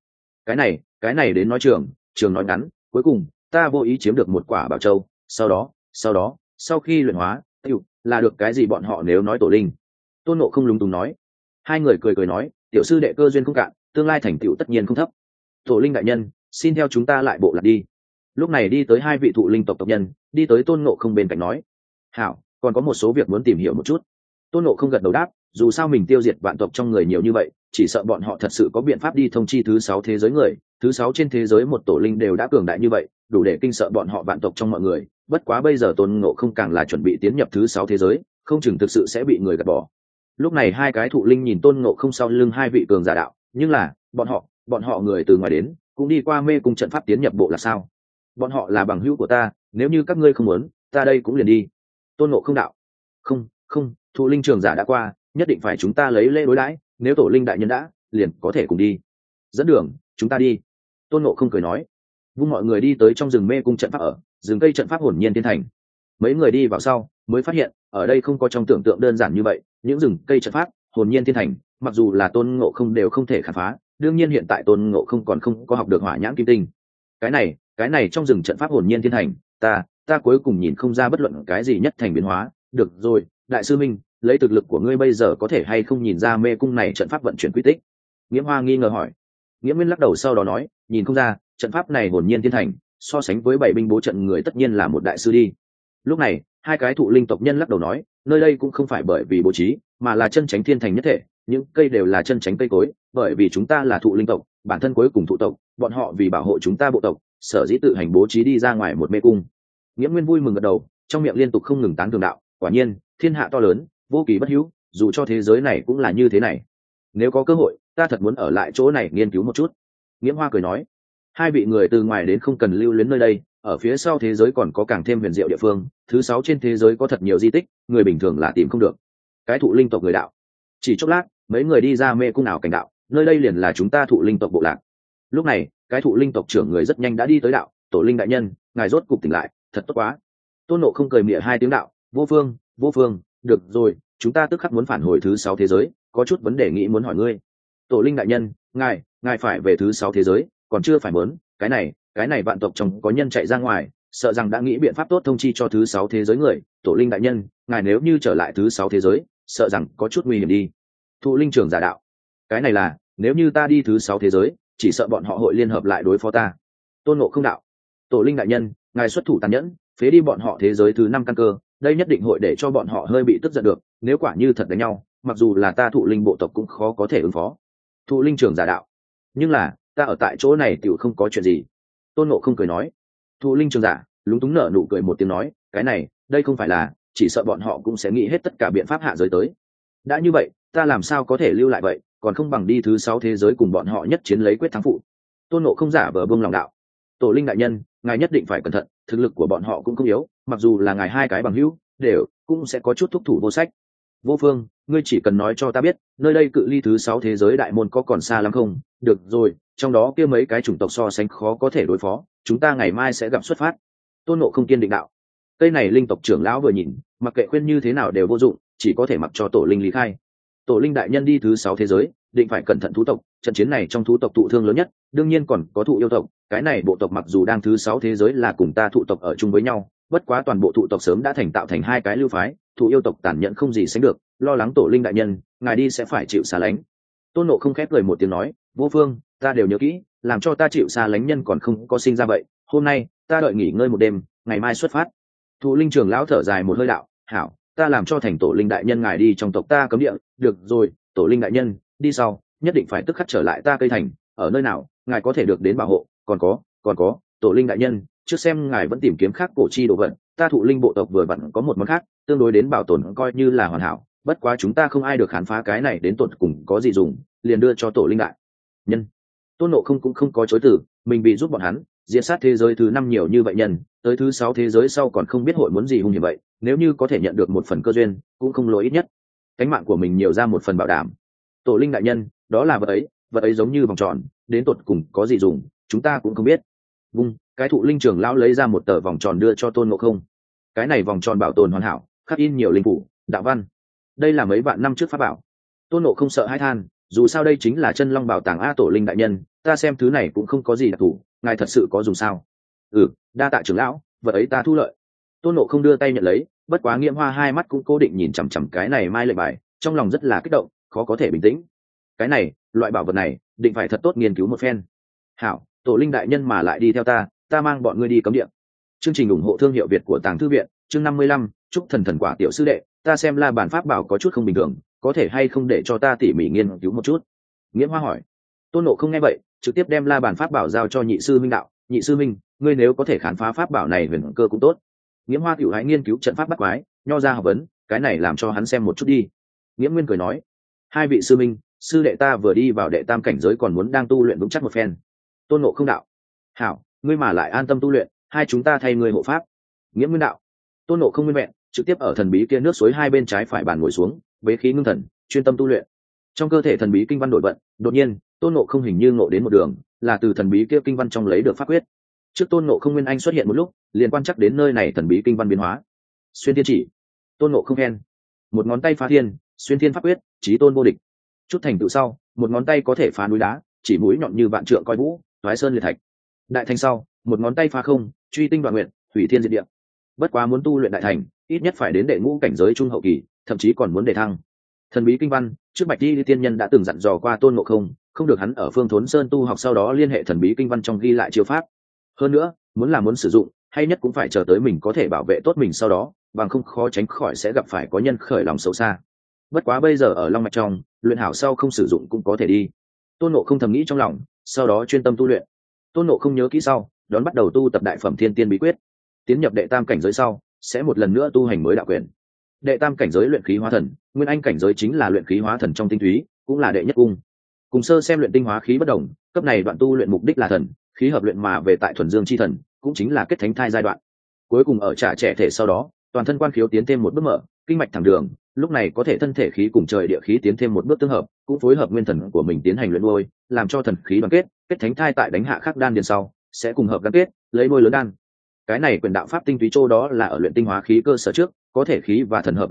Cái này đến nói trường nói ngắn, cuối cùng ta vô ý chiếm được một quả bảo châu, sau khi luyện hóa, là được cái gì bọn họ nếu nói tổ linh? Tôn Ngộ không lúng túng nói. Hai người cười nói, tiểu sư đệ cơ duyên không cạn, tương lai thành tựu tất nhiên không thấp. Tổ linh đại nhân, xin theo chúng ta lại bộ lạc đi. Lúc này đi tới hai vị thụ linh tộc tộc nhân, đi tới Tôn Ngộ không bên cạnh nói. Hảo, còn có một số việc muốn tìm hiểu một chút. Tôn Ngộ không gật đầu đáp, dù sao mình tiêu diệt vạn tộc trong người nhiều như vậy, chỉ sợ bọn họ thật sự có biện pháp đi thông chi thứ 6 thế giới người, thứ 6 trên thế giới một tổ linh đều đã cường đại như vậy, đủ để kinh sợ bọn họ vạn tộc trong mọi người. Bất quá bây giờ Tôn Ngộ không càng là chuẩn bị tiến nhập thứ 6 thế giới, không chừng thực sự sẽ bị người gạt bỏ. Lúc này hai cái thụ linh nhìn Tôn Ngộ không sau lưng hai vị cường giả đạo, nhưng là bọn họ người từ ngoài đến, cũng đi qua mê cung trận pháp tiến nhập bộ là sao? Bọn họ là bằng hữu của ta, nếu như các ngươi không muốn, ta đây cũng liền đi. Tôn Ngộ không đạo. Không, thụ linh trường giả đã qua, nhất định phải chúng ta lấy lễ đối đãi, nếu tổ linh đại nhân đã, liền có thể cùng đi. Dẫn đường, chúng ta đi. Tôn Ngộ không cười nói. Vung mọi người đi tới trong rừng mê cung trận pháp ở, rừng cây trận pháp hồn nhiên thiên thành. Mấy người đi vào sau, mới phát hiện, ở đây không có trong tưởng tượng đơn giản như vậy, những rừng cây trận pháp, hồn nhiên thiên thành, mặc dù là Tôn Ngộ không đều không thể khám phá, đương nhiên hiện tại Tôn Ngộ không còn không có học được hỏa nhãn kim tinh. Cái này trong rừng trận pháp hồn nhiên thiên thành, ta cuối cùng nhìn không ra bất luận cái gì nhất thành biến hóa. Được rồi, đại sư minh, lấy thực lực của ngươi bây giờ có thể hay không nhìn ra mê cung này trận pháp vận chuyển quy tích? Nghiễm Hoa nghi ngờ hỏi. Nghiễm Nguyên lắc đầu sau đó nói, nhìn không ra, trận pháp này hồn nhiên thiên thành, so sánh với 7 binh bố trận người tất nhiên là một đại sư đi. Lúc này, hai cái thụ linh tộc nhân lắc đầu nói, nơi đây cũng không phải bởi vì bố trí, mà là chân chánh thiên thành nhất thể, những cây đều là chân chánh cây cối, bởi vì chúng ta là thụ linh tộc, bản thân cuối cùng thụ tộc, bọn họ vì bảo hộ chúng ta bộ tộc, sở dĩ tự hành bố trí đi ra ngoài một mê cung. Nghiễm Nguyên vui mừng gật đầu, trong miệng liên tục không ngừng tán thưởng đạo, quả nhiên, thiên hạ to lớn, vô kỳ bất hữu, dù cho thế giới này cũng là như thế này. Nếu có cơ hội, ta thật muốn ở lại chỗ này nghiên cứu một chút. Nghiễm Hoa cười nói. Hai vị người từ ngoài đến không cần lưu luyến nơi đây, ở phía sau thế giới còn có càng thêm huyền diệu địa phương, thứ 6 trên thế giới có thật nhiều di tích, người bình thường là tìm không được. Cái thụ linh tộc người đạo. Chỉ chốc lát, mấy người đi ra mê cung nào cảnh đạo, nơi đây liền là chúng ta thụ linh tộc bộ lạc. Lúc này, cái thụ linh tộc trưởng người rất nhanh đã đi tới đạo, tổ linh đại nhân, ngài rốt cục tỉnh lại, thật tốt quá. Tôn Ngộ không cười mỉa hai tiếng đạo, vô phương, được rồi, chúng ta tức khắc muốn phản hồi thứ 6 thế giới, có chút vấn đề nghĩ muốn hỏi ngươi. Tổ linh đại nhân, ngài phải về thứ 6 thế giới, còn chưa phải muốn, cái này vạn tộc trong có nhân chạy ra ngoài, sợ rằng đã nghĩ biện pháp tốt thông chi cho thứ 6 thế giới người. Tổ linh đại nhân, ngài nếu như trở lại thứ 6 thế giới, sợ rằng có chút nguy hiểm đi. Thụ linh trưởng giả đạo, cái này là, nếu như ta đi thứ 6 thế giới, chỉ sợ bọn họ hội liên hợp lại đối phó ta. Tôn Ngộ Không đạo, tổ linh đại nhân, ngài xuất thủ tàn nhẫn, phế đi bọn họ thế giới thứ 5 căn cơ, đây nhất định hội để cho bọn họ hơi bị tức giận được, nếu quả như thật đánh nhau, mặc dù là ta thụ linh bộ tộc cũng khó có thể ứng phó. Thụ linh trưởng giả đạo, nhưng là ta ở tại chỗ này tiểu không có chuyện gì. Tôn Ngộ Không cười nói. Thụ linh trưởng giả lúng túng nở nụ cười một tiếng nói, cái này, đây không phải là, chỉ sợ bọn họ cũng sẽ nghĩ hết tất cả biện pháp hạ giới tới. Đã như vậy, ta làm sao có thể lưu lại vậy, còn không bằng đi thứ 6 thế giới cùng bọn họ nhất chiến lấy quyết thắng phụ. Tôn Ngộ Không giả vờ buông lòng đạo, tổ linh đại nhân, ngài nhất định phải cẩn thận, thực lực của bọn họ cũng không yếu, mặc dù là ngài hai cái bằng hữu đều cũng sẽ có chút thúc thủ vô sách. Vô Phương, ngươi chỉ cần nói cho ta biết, nơi đây cự ly thứ 6 thế giới đại môn có còn xa lắm không? Được rồi, trong đó kia mấy cái chủng tộc so sánh khó có thể đối phó, chúng ta ngày mai sẽ gặp xuất phát. Tôn Ngộ Không kiên định đạo. Cây này linh tộc trưởng lão vừa nhìn, mặc kệ khuyên như thế nào đều vô dụng, chỉ có thể mặc cho tổ linh lý khai. Tổ linh đại nhân đi thứ 6 thế giới, định phải cẩn thận thú tộc, trận chiến này trong thú tộc thụ thương lớn nhất, đương nhiên còn có thụ yêu tộc, cái này bộ tộc mặc dù đang thứ 6 thế giới là cùng ta thụ tộc ở chung với nhau, bất quá toàn bộ thụ tộc sớm đã tạo thành hai cái lưu phái, thụ yêu tộc tàn nhẫn không gì sánh được, lo lắng tổ linh đại nhân, ngài đi sẽ phải chịu xa lánh. Tôn Ngộ Không khép cười một tiếng nói, Vô Phương, ta đều nhớ kỹ, làm cho ta chịu xa lánh nhân còn không có sinh ra vậy, hôm nay ta đợi nghỉ ngơi một đêm, ngày mai xuất phát. Thụ linh trưởng lão thở dài một hơi đạo, hảo, ta làm cho thành tổ linh đại nhân ngài đi trong tộc ta cấm địa, được rồi, tổ linh đại nhân, đi sau nhất định phải tức khắc trở lại ta cây thành, ở nơi nào ngài có thể được đến bảo hộ, còn có, tổ linh đại nhân, trước xem ngài vẫn tìm kiếm khác cổ chi đồ vật, ta thụ linh bộ tộc vừa vặn có một món khác, tương đối đến bảo tồn coi như là hoàn hảo, bất quá chúng ta không ai được khám phá cái này đến tột cùng có gì dùng, liền đưa cho tổ linh đại nhân. Tôn Ngộ Không cũng không có chối từ, mình bị giúp bọn hắn diệt sát thế giới thứ 5 nhiều như vậy nhân, tới thứ 6 thế giới sau còn không biết hội muốn gì hung hiểm vậy, nếu như có thể nhận được một phần cơ duyên cũng không lỗi, ít nhất cánh mạng của mình nhiều ra một phần bảo đảm. Tổ linh đại nhân, đó là vật ấy giống như vòng tròn, đến tột cùng có gì dùng chúng ta cũng không biết. Cái thụ linh trưởng lão lấy ra một tờ vòng tròn đưa cho Tôn Ngộ Không. Cái này vòng tròn bảo tồn hoàn hảo, khắc in nhiều linh phủ đạo văn, đây là mấy vạn năm trước pháp bảo. Tôn Ngộ Không sợ hãi than, dù sao đây chính là chân long bảo tàng a. Tổ linh đại nhân, ta xem thứ này cũng không có gì đặc thù, ngài thật sự có dùng sao? Đa tạ trưởng lão, vật ấy ta thu lợi. Tôn Ngộ Không đưa tay nhận lấy, bất quá Nghiễm Hoa hai mắt cũng cố định nhìn chằm chằm cái này mai lệnh bài, trong lòng rất là kích động, khó có thể bình tĩnh. Cái này, loại bảo vật này định phải thật tốt nghiên cứu một phen. Hảo, tổ linh đại nhân mà lại đi theo ta mang bọn ngươi đi cấm địa. Chương trình ủng hộ thương hiệu Việt của Tàng Thư Viện, chương 55, chúc thần quả tiểu sư đệ, ta xem La Bàn pháp bảo có chút không bình thường, có thể hay không để cho ta tỉ mỉ nghiên cứu một chút? Nghiễm Hoa hỏi. Tôn Ngộ Không nghe vậy, trực tiếp đem La Bàn pháp bảo giao cho nhị sư minh đạo, nhị sư minh, ngươi nếu có thể khám phá pháp bảo này huyền cơ cũng tốt. Nghiễm Hoa tiểu hãy nghiên cứu trận pháp bắt quái, nho ra học vấn, cái này làm cho hắn xem một chút đi. Nghiễm Nguyên cười nói, hai vị sư minh, sư đệ ta vừa đi vào đệ tam cảnh giới còn muốn đang tu luyện vững chắc một phen. Tôn Ngộ Không đạo, hảo, ngươi mà lại an tâm tu luyện, hai chúng ta thay ngươi hộ pháp. Nghiễm Nguyên đạo. Tôn Ngộ Không nguyên vẹn, trực tiếp ở thần bí kia nước suối hai bên trái phải bàn ngồi xuống, bế khí ngưng thần, chuyên tâm tu luyện. Trong cơ thể thần bí kinh văn đổi vận, đột nhiên Tôn Ngộ Không hình như ngộ đến một đường, là từ thần bí kia kinh văn trong lấy được pháp quyết. Trước Tôn Ngộ Không nguyên anh xuất hiện một lúc, liền quan chắc đến nơi này thần bí kinh văn biến hóa. Xuyên thiên chỉ. Tôn Ngộ Không khen. Một ngón tay phá thiên, xuyên thiên pháp quyết, chí tôn vô địch. Chút thành tựu sau, một ngón tay có thể phá núi đá, chỉ mũi nhọn như vạn trượng coi vũ, thoái sơn liệt thạch. Đại thành sau, một ngón tay phá không, truy tinh đoạn nguyện, hủy thiên diệt địa. Bất quá muốn tu luyện đại thành, ít nhất phải đến đệ ngũ cảnh giới trung hậu kỳ, thậm chí còn muốn đề thăng. Thần bí kinh văn, trước Bạch Di tiên nhân đã từng dặn dò qua Tôn Ngộ Không, không được hắn ở Phương Thốn Sơn tu học sau đó liên hệ thần bí kinh văn trong ghi lại chiêu pháp. Hơn nữa, muốn sử dụng, hay nhất cũng phải chờ tới mình có thể bảo vệ tốt mình sau đó, bằng không khó tránh khỏi sẽ gặp phải có nhân khởi lòng xấu xa. Bất quá bây giờ ở Long Mạch trong, luyện hảo sau không sử dụng cũng có thể đi. Tôn Ngộ Không thầm nghĩ trong lòng, sau đó chuyên tâm tu luyện. Tôn Ngộ Không nhớ kỹ sau, đón bắt đầu tu tập đại phẩm thiên tiên bí quyết. Tiến nhập đệ tam cảnh giới sau, sẽ một lần nữa tu hành mới đạo quyền. Đệ tam cảnh giới luyện khí hóa thần, nguyên anh cảnh giới chính là luyện khí hóa thần trong tinh túy, cũng là đệ nhất cung. Cùng sơ xem luyện tinh hóa khí bất đồng, cấp này đoạn tu luyện mục đích là thần, khí hợp luyện mà về tại thuần dương chi thần, cũng chính là kết thánh thai giai đoạn. Cuối cùng ở trả trẻ thể sau đó, toàn thân quan khiếu tiến thêm một bước mở, kinh mạch thẳng đường, lúc này có thể thân thể khí cùng trời địa khí tiến thêm một bước tương hợp, cũng phối hợp nguyên thần của mình tiến hành luyện nuôi, làm cho thần khí đoàn kết, kết thánh thai tại đánh hạ khắc đan điền sau, sẽ cùng hợp gắn kết, lấy nuôi lớn đan. Cái này quyền đạo pháp tinh túy châu đó là ở luyện tinh hóa khí cơ sở trước, có thể khí và thần hợp lại luyện,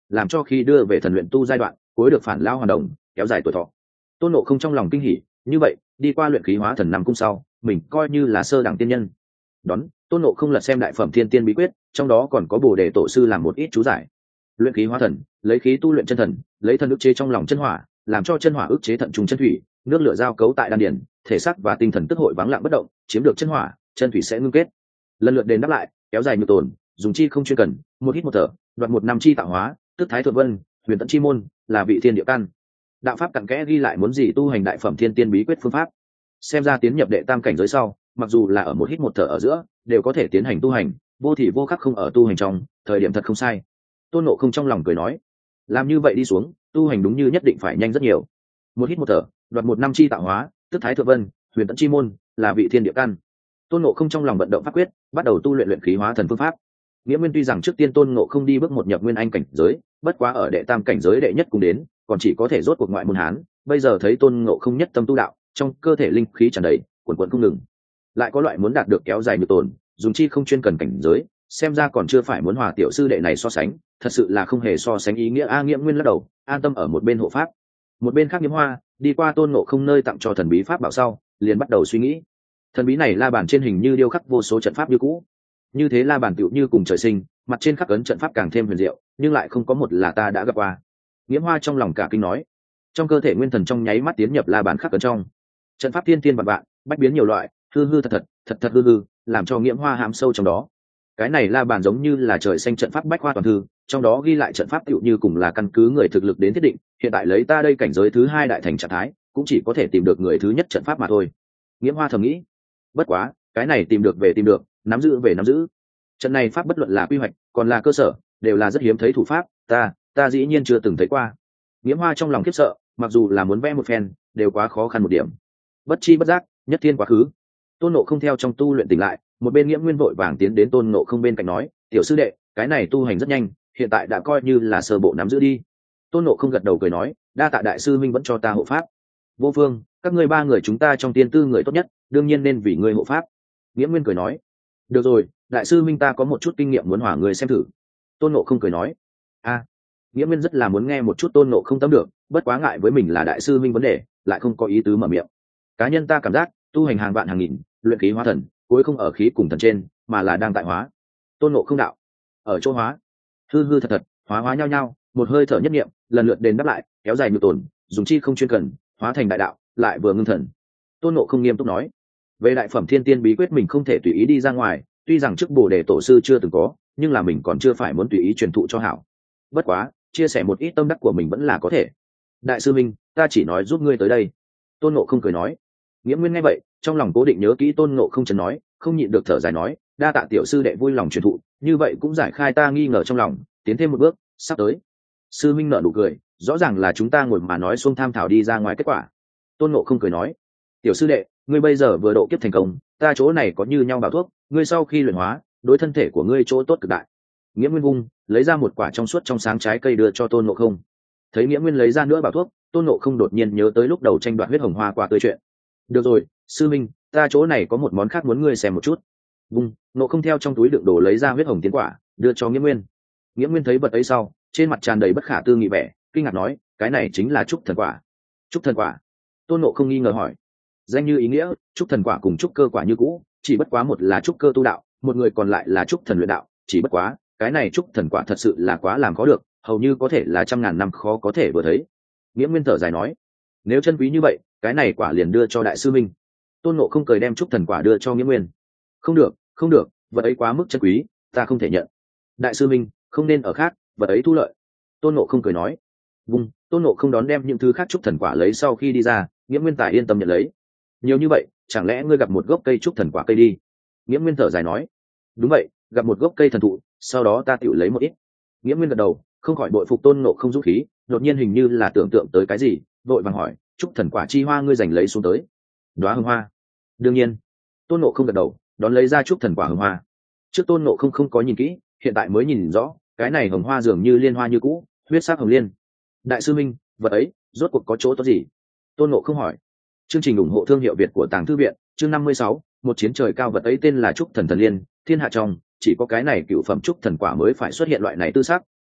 làm cho khi đưa về thần luyện tu giai đoạn cuối được phản lao hoàn đồng, kéo dài tuổi thọ. Tôn Ngộ Không trong lòng kinh hỉ, như vậy đi qua luyện khí hóa thần 5 cung sau mình coi như là sơ đẳng tiên nhân. Đón Tôn Ngộ Không lật xem đại phẩm thiên tiên bí quyết, trong đó còn có bồ đề tổ sư làm một ít chú giải. Luyện khí hóa thần, lấy khí tu luyện chân thần, lấy thân ức chế trong lòng chân hỏa, làm cho chân hỏa ức chế thận trùng chân thủy, nước lửa giao cấu tại đan điền, thể xác và tinh thần tức hội vắng lặng bất động, chiếm được chân hỏa, chân thủy sẽ ngưng kết. Lần lượt đền đáp lại, kéo dài nhược tồn, dùng chi không chuyên cần, một hít một thở, đoạt một năm chi tạo hóa, tức thái thượng vân, huyền tận chi môn, là vị thiên địa căn. Đạo pháp cặn kẽ ghi lại muốn gì tu hành đại phẩm thiên tiên bí quyết phương pháp. Xem ra tiến nhập đệ tam cảnh giới sau, mặc dù là ở một hít một thở ở giữa, đều có thể tiến hành tu hành, vô thì vô khắc không ở tu hành trong, thời điểm thật không sai. Tôn Ngộ Không trong lòng cười nói, làm như vậy đi xuống, tu hành đúng như nhất định phải nhanh rất nhiều. Một hít một thở, đoạt một năm chi tạo hóa, tức thái thượng vân, huyền tận chi môn, là vị thiên địa căn. Tôn Ngộ Không trong lòng vận động pháp quyết, bắt đầu tu luyện luyện khí hóa thần phương pháp. Nghĩa Nguyên tuy rằng trước tiên Tôn Ngộ Không đi bước một nhập nguyên anh cảnh giới, bất quá ở đệ tam cảnh giới đệ nhất cũng đến, còn chỉ có thể rốt cuộc ngoại môn hán. Bây giờ thấy Tôn Ngộ Không nhất tâm tu đạo, trong cơ thể linh khí tràn đầy, cuồn cuộn không ngừng. Lại có loại muốn đạt được kéo dài nhược tồn, dùng chi không chuyên cần cảnh giới, xem ra còn chưa phải muốn hòa tiểu sư đệ này so sánh, thật sự là không hề so sánh ý nghĩa. Nghĩa Nguyên lắc đầu, an tâm ở một bên hộ pháp. Một bên khác Nghiễm Hoa đi qua Tôn Ngộ Không nơi tặng cho thần bí pháp bảo sau, liền bắt đầu suy nghĩ. Thần bí này la bàn trên hình như điêu khắc vô số trận pháp như cũ, như thế la bàn tựu như cùng trời sinh, mặt trên khắc ấn trận pháp càng thêm huyền diệu, nhưng lại không có một là ta đã gặp qua. Nghiễm Hoa trong lòng cả kinh nói, trong cơ thể nguyên thần trong nháy mắt tiến nhập la bàn khắc ấn trong. Trận pháp thiên vạn vạn, bách biến nhiều loại, hư hư thật thật hư hư, làm cho Nghiễm Hoa hãm sâu trong đó. Cái này la bàn giống như là trời xanh trận pháp bách khoa toàn thư, trong đó ghi lại trận pháp tựu như cùng là căn cứ người thực lực đến thiết định, hiện tại lấy ta đây cảnh giới thứ 2 đại thành trạng thái, cũng chỉ có thể tìm được người thứ nhất trận pháp mà thôi. Nghiễm Hoa thầm nghĩ, bất quá cái này tìm được về tìm được, nắm giữ về nắm giữ. Trận này pháp bất luận là quy hoạch còn là cơ sở, đều là rất hiếm thấy thủ pháp, ta dĩ nhiên chưa từng thấy qua. Nghiễm Hoa trong lòng khiếp sợ, mặc dù là muốn vẽ một phen, đều quá khó khăn một điểm. Bất chi bất giác, nhất thiên quá khứ. Tôn Ngộ Không theo trong tu luyện tỉnh lại, một bên Nghiễm Nguyên vội vàng tiến đến Tôn Ngộ Không bên cạnh nói, tiểu sư đệ, cái này tu hành rất nhanh, hiện tại đã coi như là sơ bộ nắm giữ đi. Tôn Ngộ Không gật đầu cười nói, đa tạ đại sư minh vẫn cho ta hộ pháp. Vô phương, các ngươi 3 người chúng ta trong tiên tư người tốt nhất, đương nhiên nên vì ngươi hộ pháp. Nghiễm Nguyên cười nói, được rồi, đại sư minh ta có một chút kinh nghiệm muốn hòa người xem thử. Tôn Ngộ Không cười nói, Nghiễm Nguyên rất là muốn nghe một chút Tôn Ngộ Không tâm được, bất quá ngại với mình là đại sư minh vấn đề, lại không có ý tứ mở miệng. Cá nhân ta cảm giác tu hành hàng vạn hàng nghìn, luyện khí hóa thần, cuối không ở khí cùng thần trên, mà là đang tại hóa. Tôn Ngộ Không đạo, ở chỗ hóa, hư hư thật hóa nhau nhau, một hơi thở nhất niệm, lần lượt đền đáp lại, kéo dài nhược tồn, dùng chi không chuyên cần, hóa thành đại đạo, lại vừa ngưng thần. Tôn Ngộ Không nghiêm túc nói, về đại phẩm thiên tiên bí quyết mình không thể tùy ý đi ra ngoài, tuy rằng trước bồ đề tổ sư chưa từng có, nhưng là mình còn chưa phải muốn tùy ý truyền thụ cho hảo. Bất quá chia sẻ một ít tâm đắc của mình vẫn là có thể. Đại sư minh, ta chỉ nói giúp ngươi tới đây. Tôn Ngộ Không cười nói. Nghiễm Nguyên nghe vậy, trong lòng cố định nhớ kỹ Tôn Ngộ Không chấn nói, không nhịn được thở dài nói, đa tạ tiểu sư đệ vui lòng truyền thụ, như vậy cũng giải khai ta nghi ngờ trong lòng, tiến thêm một bước, sắp tới. Sư minh nở nụ cười, rõ ràng là chúng ta ngồi mà nói xuông tham thảo đi ra ngoài kết quả. Tôn Ngộ Không cười nói, tiểu sư đệ, ngươi bây giờ vừa độ kiếp thành công, ta chỗ này có như nhau bảo thuốc, ngươi sau khi luyện hóa, đối thân thể của ngươi chỗ tốt cực đại. Nghiễm Nguyên vung lấy ra một quả trong suốt trong sáng trái cây đưa cho Tôn Ngộ Không. Thấy Nghiễm Nguyên lấy ra nữa bảo thuốc, Tôn Ngộ Không đột nhiên nhớ tới lúc đầu tranh đoạt huyết hồng hoa quả tươi chuyện. Được rồi, sư minh, ta chỗ này có một món khác muốn ngươi xem một chút. Vung, Ngộ Không theo trong túi đựng đồ lấy ra huyết hồng tiến quả, đưa cho Nghiễm Nguyên. Nghiễm Nguyên thấy vật ấy sau, trên mặt tràn đầy bất khả tư nghị vẻ, kinh ngạc nói, cái này chính là trúc thần quả. Trúc thần quả? Tôn Ngộ Không nghi ngờ hỏi. Danh như ý nghĩa, trúc thần quả cùng trúc cơ quả như cũ, chỉ bất quá một là trúc cơ tu đạo, một người còn lại là trúc thần luyện đạo, chỉ bất quá cái này trúc thần quả thật sự là quá làm khó được, hầu như có thể là trăm ngàn năm khó có thể vừa thấy. Nghiễm Nguyên thở dài nói, nếu chân quý như vậy, cái này quả liền đưa cho đại sư minh. Tôn Ngộ Không cười đem trúc thần quả đưa cho Nghiễm Nguyên. Không được, vật ấy quá mức chân quý, ta không thể nhận. Đại sư minh, không nên ở khác, vật ấy thu lợi. Tôn Ngộ Không cười nói. Vung, Tôn Ngộ Không đón đem những thứ khác trúc thần quả lấy sau khi đi ra, Nghiễm Nguyên tài yên tâm nhận lấy. Nhiều như vậy, chẳng lẽ ngươi gặp một gốc cây trúc thần quả cây đi? Nghiễm Nguyên thở dài nói. Đúng vậy, gặp một gốc cây thần thụ, sau đó ta tự lấy một ít. Nghiễm Nguyên gật đầu, không khỏi bội phục Tôn Ngộ Không dũng khí, đột nhiên hình như là tưởng tượng tới cái gì, vội vàng hỏi, trúc thần quả chi hoa ngươi giành lấy xuống tới? Đóa hồng hoa. Đương nhiên. Tôn Ngộ Không gật đầu, đón lấy ra trúc thần quả hồng hoa. Trước Tôn Ngộ Không không có nhìn kỹ, hiện tại mới nhìn rõ, cái này hồng hoa dường như liên hoa như cũ, huyết sắc hồng liên. Đại sư minh, vật ấy rốt cuộc có chỗ tốt gì? Tôn Ngộ Không hỏi. Chương trình ủng hộ thương hiệu Việt của Tàng Thư Viện, chương 56, một chiến trời cao. Vật ấy tên là trúc thần thần liên, thiên hạ trong chỉ có cái này cựu phẩm trúc thần quả mới phải xuất hiện loại này tư sắc,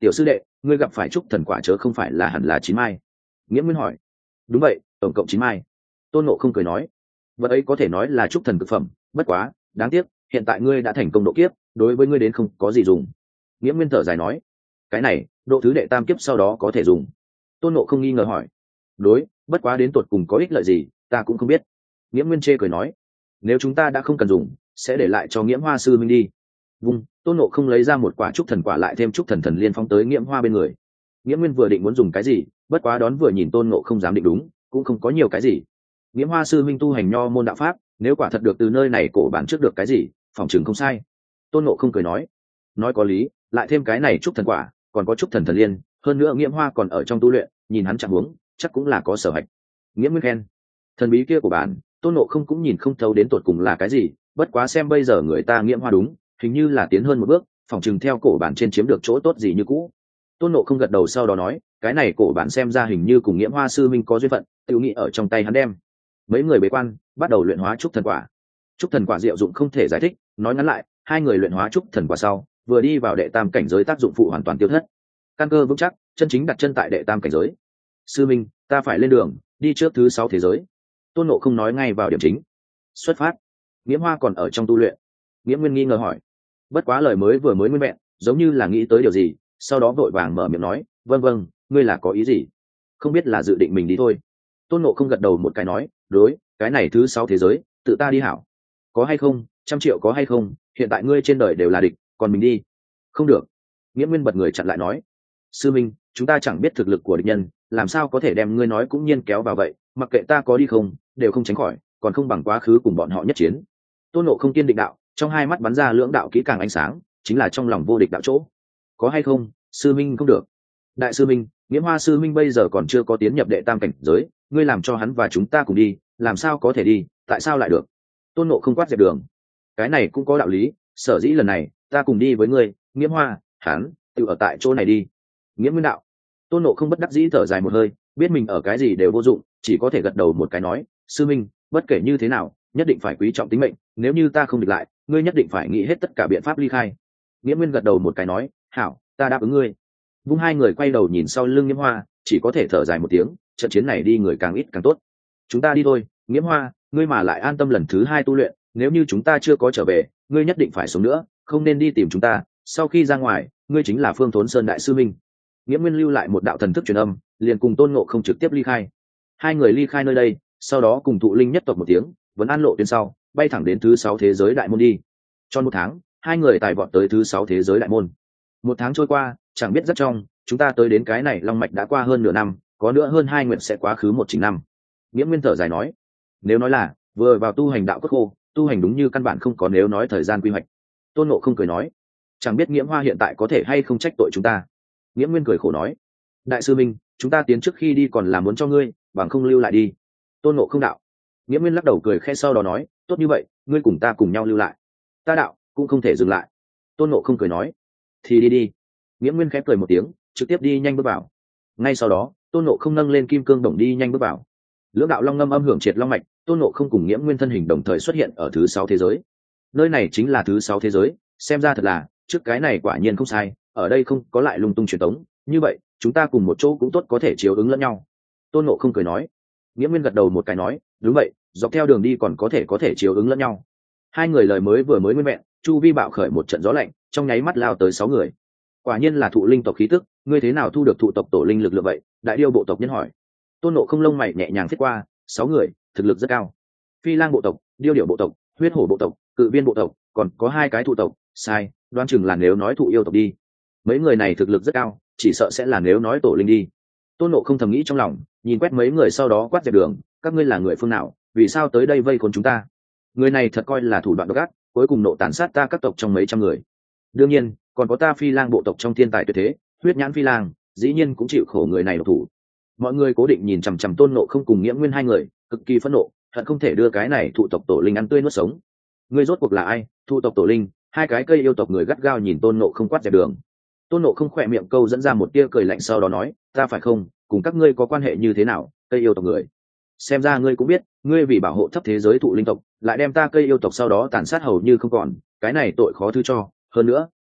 tiểu sư đệ, ngươi gặp phải trúc thần quả chớ không phải là hẳn là 9 mai? Nghiễm Nguyên hỏi. Đúng vậy, tổng cộng 9 mai. Tôn Ngộ không cười nói. Vật ấy có thể nói là trúc thần cực phẩm, bất quá đáng tiếc hiện tại ngươi đã thành công độ kiếp, đối với ngươi đến không có gì dùng. Nghiễm Nguyên thở dài nói. Cái này độ thứ đệ tam kiếp sau đó có thể dùng. Tôn Ngộ không nghi ngờ hỏi. Đối, bất quá đến tột cùng có ích lợi gì ta cũng không biết. Nghiễm Nguyên chê cười nói. Nếu chúng ta đã không cần dùng, sẽ để lại cho Nghiễm Hoa sư minh đi. Vung, Tôn Ngộ không lấy ra một quả trúc thần quả lại thêm trúc thần thần liên phóng tới Nghiễm Hoa bên người. Nghiễm Nguyên vừa định muốn dùng cái gì, bất quá đón vừa nhìn Tôn Ngộ không dám định đúng, cũng không có nhiều cái gì. Nghiễm Hoa sư minh tu hành nho môn đạo pháp, nếu quả thật được từ nơi này cổ bản trước được cái gì, phòng chừng không sai. Tôn Ngộ không cười nói. Nói có lý, lại thêm cái này trúc thần quả, còn có trúc thần thần liên, hơn nữa Nghiễm Hoa còn ở trong tu luyện, nhìn hắn chẳng huống, chắc cũng là có sở hạch. Nghiễm Nguyên khen. Thần bí kia của bản, Tôn Ngộ không cũng nhìn không thấu đến tột cùng là cái gì, bất quá xem bây giờ người ta Nghiễm Hoa đúng, hình như là tiến hơn một bước, phòng chừng theo cổ bản trên chiếm được chỗ tốt gì như cũ. Tôn Ngộ không gật đầu sau đó nói, cái này cổ bản xem ra hình như cùng Nghiễm Hoa sư minh có duyên phận, tự nghĩ ở trong tay hắn đem. Mấy người bế quan bắt đầu luyện hóa trúc thần quả. Trúc thần quả diệu dụng không thể giải thích, nói ngắn lại, hai người luyện hóa trúc thần quả sau, vừa đi vào đệ tam cảnh giới tác dụng phụ hoàn toàn tiêu thất, căn cơ vững chắc, chân chính đặt chân tại đệ tam cảnh giới. Sư minh, ta phải lên đường, đi trước thứ 6 thế giới. Tôn Ngộ không nói ngay vào điểm chính. Xuất phát. Nghiễm Hoa còn ở trong tu luyện. Nghiễm Nguyên nghi ngờ hỏi. Bất quá lời mới vừa mới nguyên vẹn, giống như là nghĩ tới điều gì, sau đó vội vàng mở miệng nói, vâng vâng, ngươi là có ý gì? Không biết là dự định mình đi thôi. Tôn Ngộ không gật đầu một cái nói, đối, cái này thứ 6 thế giới, tự ta đi hảo. Có hay không, 100 triệu có hay không, hiện tại ngươi trên đời đều là địch, còn mình đi. Không được. Nghiễm Nguyên bật người chặn lại nói. Sư minh, chúng ta chẳng biết thực lực của địch nhân, làm sao có thể đem ngươi nói cũng nhiên kéo vào vậy, mặc kệ ta có đi không, đều không tránh khỏi, còn không bằng quá khứ cùng bọn họ nhất chiến. Tôn Ngộ không kiên định đạo, trong hai mắt bắn ra lưỡng đạo kỹ càng ánh sáng, chính là trong lòng vô địch đạo chỗ. Có hay không, sư minh không được. Đại sư minh, Nghiễm Hoa sư minh bây giờ còn chưa có tiến nhập đệ tam cảnh giới, ngươi làm cho hắn và chúng ta cùng đi, làm sao có thể đi, tại sao lại được? Tôn Ngộ không quát dẹp đường. Cái này cũng có đạo lý, sở dĩ lần này ta cùng đi với ngươi, Nghiễm Hoa, hắn tự ở tại chỗ này đi. Nghiễm Nguyên đạo. Tôn Ngộ không bất đắc dĩ thở dài một hơi, biết mình ở cái gì đều vô dụng, chỉ có thể gật đầu một cái nói, sư minh, bất kể như thế nào, nhất định phải quý trọng tính mệnh, nếu như ta không địch lại, ngươi nhất định phải nghĩ hết tất cả biện pháp ly khai. Nghiễm Nguyên gật đầu một cái nói, hảo, ta đáp ứng ngươi. Vung hai người quay đầu nhìn sau lưng Nghiễm Hoa, chỉ có thể thở dài một tiếng, trận chiến này đi người càng ít càng tốt. Chúng ta đi thôi, Nghiễm Hoa, ngươi mà lại an tâm lần thứ 2 tu luyện, nếu như chúng ta chưa có trở về, ngươi nhất định phải sống nữa, không nên đi tìm chúng ta, sau khi ra ngoài, ngươi chính là Phương Thốn Sơn đại sư minh. Nghiễm Nguyên lưu lại một đạo thần thức truyền âm, liền cùng Tôn Ngộ không trực tiếp ly khai. Hai người ly khai nơi đây, sau đó cùng Thụ Linh nhất tộc một tiếng, vẫn an lộ tuyến sau, bay thẳng đến thứ 6 thế giới đại môn đi. Trong 1 tháng, hai người tài vọt tới thứ 6 thế giới đại môn. 1 tháng trôi qua, chẳng biết rất trong, chúng ta tới đến cái này long mạch đã qua hơn nửa năm, có nữa hơn 2 nguyện sẽ quá khứ 1 chính năm. Nghiễm Nguyên thở dài nói, nếu nói là vừa vào tu hành đạo cốt khô, tu hành đúng như căn bản không có nếu nói thời gian quy hoạch. Tôn Ngộ không cười nói, chẳng biết Nghiễm Hoa hiện tại có thể hay không trách tội chúng ta. Nghiễm Nguyên cười khổ nói, đại sư minh, chúng ta tiến trước khi đi còn là muốn cho ngươi, bằng không lưu lại đi. Tôn Ngộ không đạo. Nghiễm Nguyên lắc đầu cười khẽ sau đó nói, tốt như vậy, ngươi cùng ta cùng nhau lưu lại. Ta đạo, cũng không thể dừng lại. Tôn Ngộ không cười nói, thì đi đi. Nghiễm Nguyên khẽ cười một tiếng, trực tiếp đi nhanh bước vào. Ngay sau đó, Tôn Ngộ không nâng lên kim cương đồng đi nhanh bước vào. Lưỡng đạo long ngâm âm hưởng triệt long mạch, Tôn Ngộ không cùng Nghiễm Nguyên thân hình đồng thời xuất hiện ở thứ 6 thế giới. Nơi này chính là thứ 6 thế giới, xem ra thật là, trước cái này quả nhiên không sai, ở đây không có lại lung tung truyền tống, như vậy, chúng ta cùng một chỗ cũng tốt có thể chiếu ứng lẫn nhau. Tôn Ngộ không cười nói. Nghiễm Nguyên gật đầu một cái nói, đúng vậy, dọc theo đường đi còn có thể chiếu ứng lẫn nhau. Hai người lời mới vừa mới nguyên vẹn, chu vi bạo khởi một trận gió lạnh, trong nháy mắt lao tới 6 người. Quả nhiên là thụ linh tộc khí tức, ngươi thế nào thu được thụ tộc tổ linh lực lượng vậy? Đại điêu bộ tộc nhân hỏi. Tôn Ngộ không lông mày nhẹ nhàng thiết qua, 6 người, thực lực rất cao. Phi lang bộ tộc, điêu điểu bộ tộc, huyết hổ bộ tộc, cự viên bộ tộc, còn có 2 cái thụ tộc, sai, đoán chừng là nếu nói thụ yêu tộc đi. Mấy người này thực lực rất cao, chỉ sợ sẽ là nếu nói tổ linh đi. Tôn Ngộ không thầm nghĩ trong lòng, nhìn quét mấy người sau đó quát dẹp đường, các ngươi là người phương nào, vì sao tới đây vây khốn chúng ta? Người này thật coi là thủ đoạn độc ác, cuối cùng nộ tàn sát ta các tộc trong mấy trăm người. Đương nhiên, còn có ta Phi lang bộ tộc trong thiên tài tuyệt thế, huyết nhãn Phi lang, dĩ nhiên cũng chịu khổ người này độc thủ. Mọi người cố định nhìn chằm chằm Tôn Ngộ không cùng Nghiễm Nguyên hai người, cực kỳ phẫn nộ, hận không thể đưa cái này thụ tộc tổ linh ăn tươi nuốt sống. Ngươi rốt cuộc là ai? Thụ tộc tổ linh? 2 cái cây yêu tộc người gắt gao nhìn Tôn Ngộ không quát dẹp đường. Tôn Ngộ không khỏe miệng câu dẫn ra một tia cười lạnh sau đó nói, ta phải không, cùng các ngươi có quan hệ như thế nào, cây yêu tộc người? Xem ra ngươi cũng biết, ngươi vì bảo hộ thấp thế giới thụ linh tộc, lại đem ta cây yêu tộc sau đó tàn sát hầu như không còn, cái này tội khó thứ cho. Hơn nữa,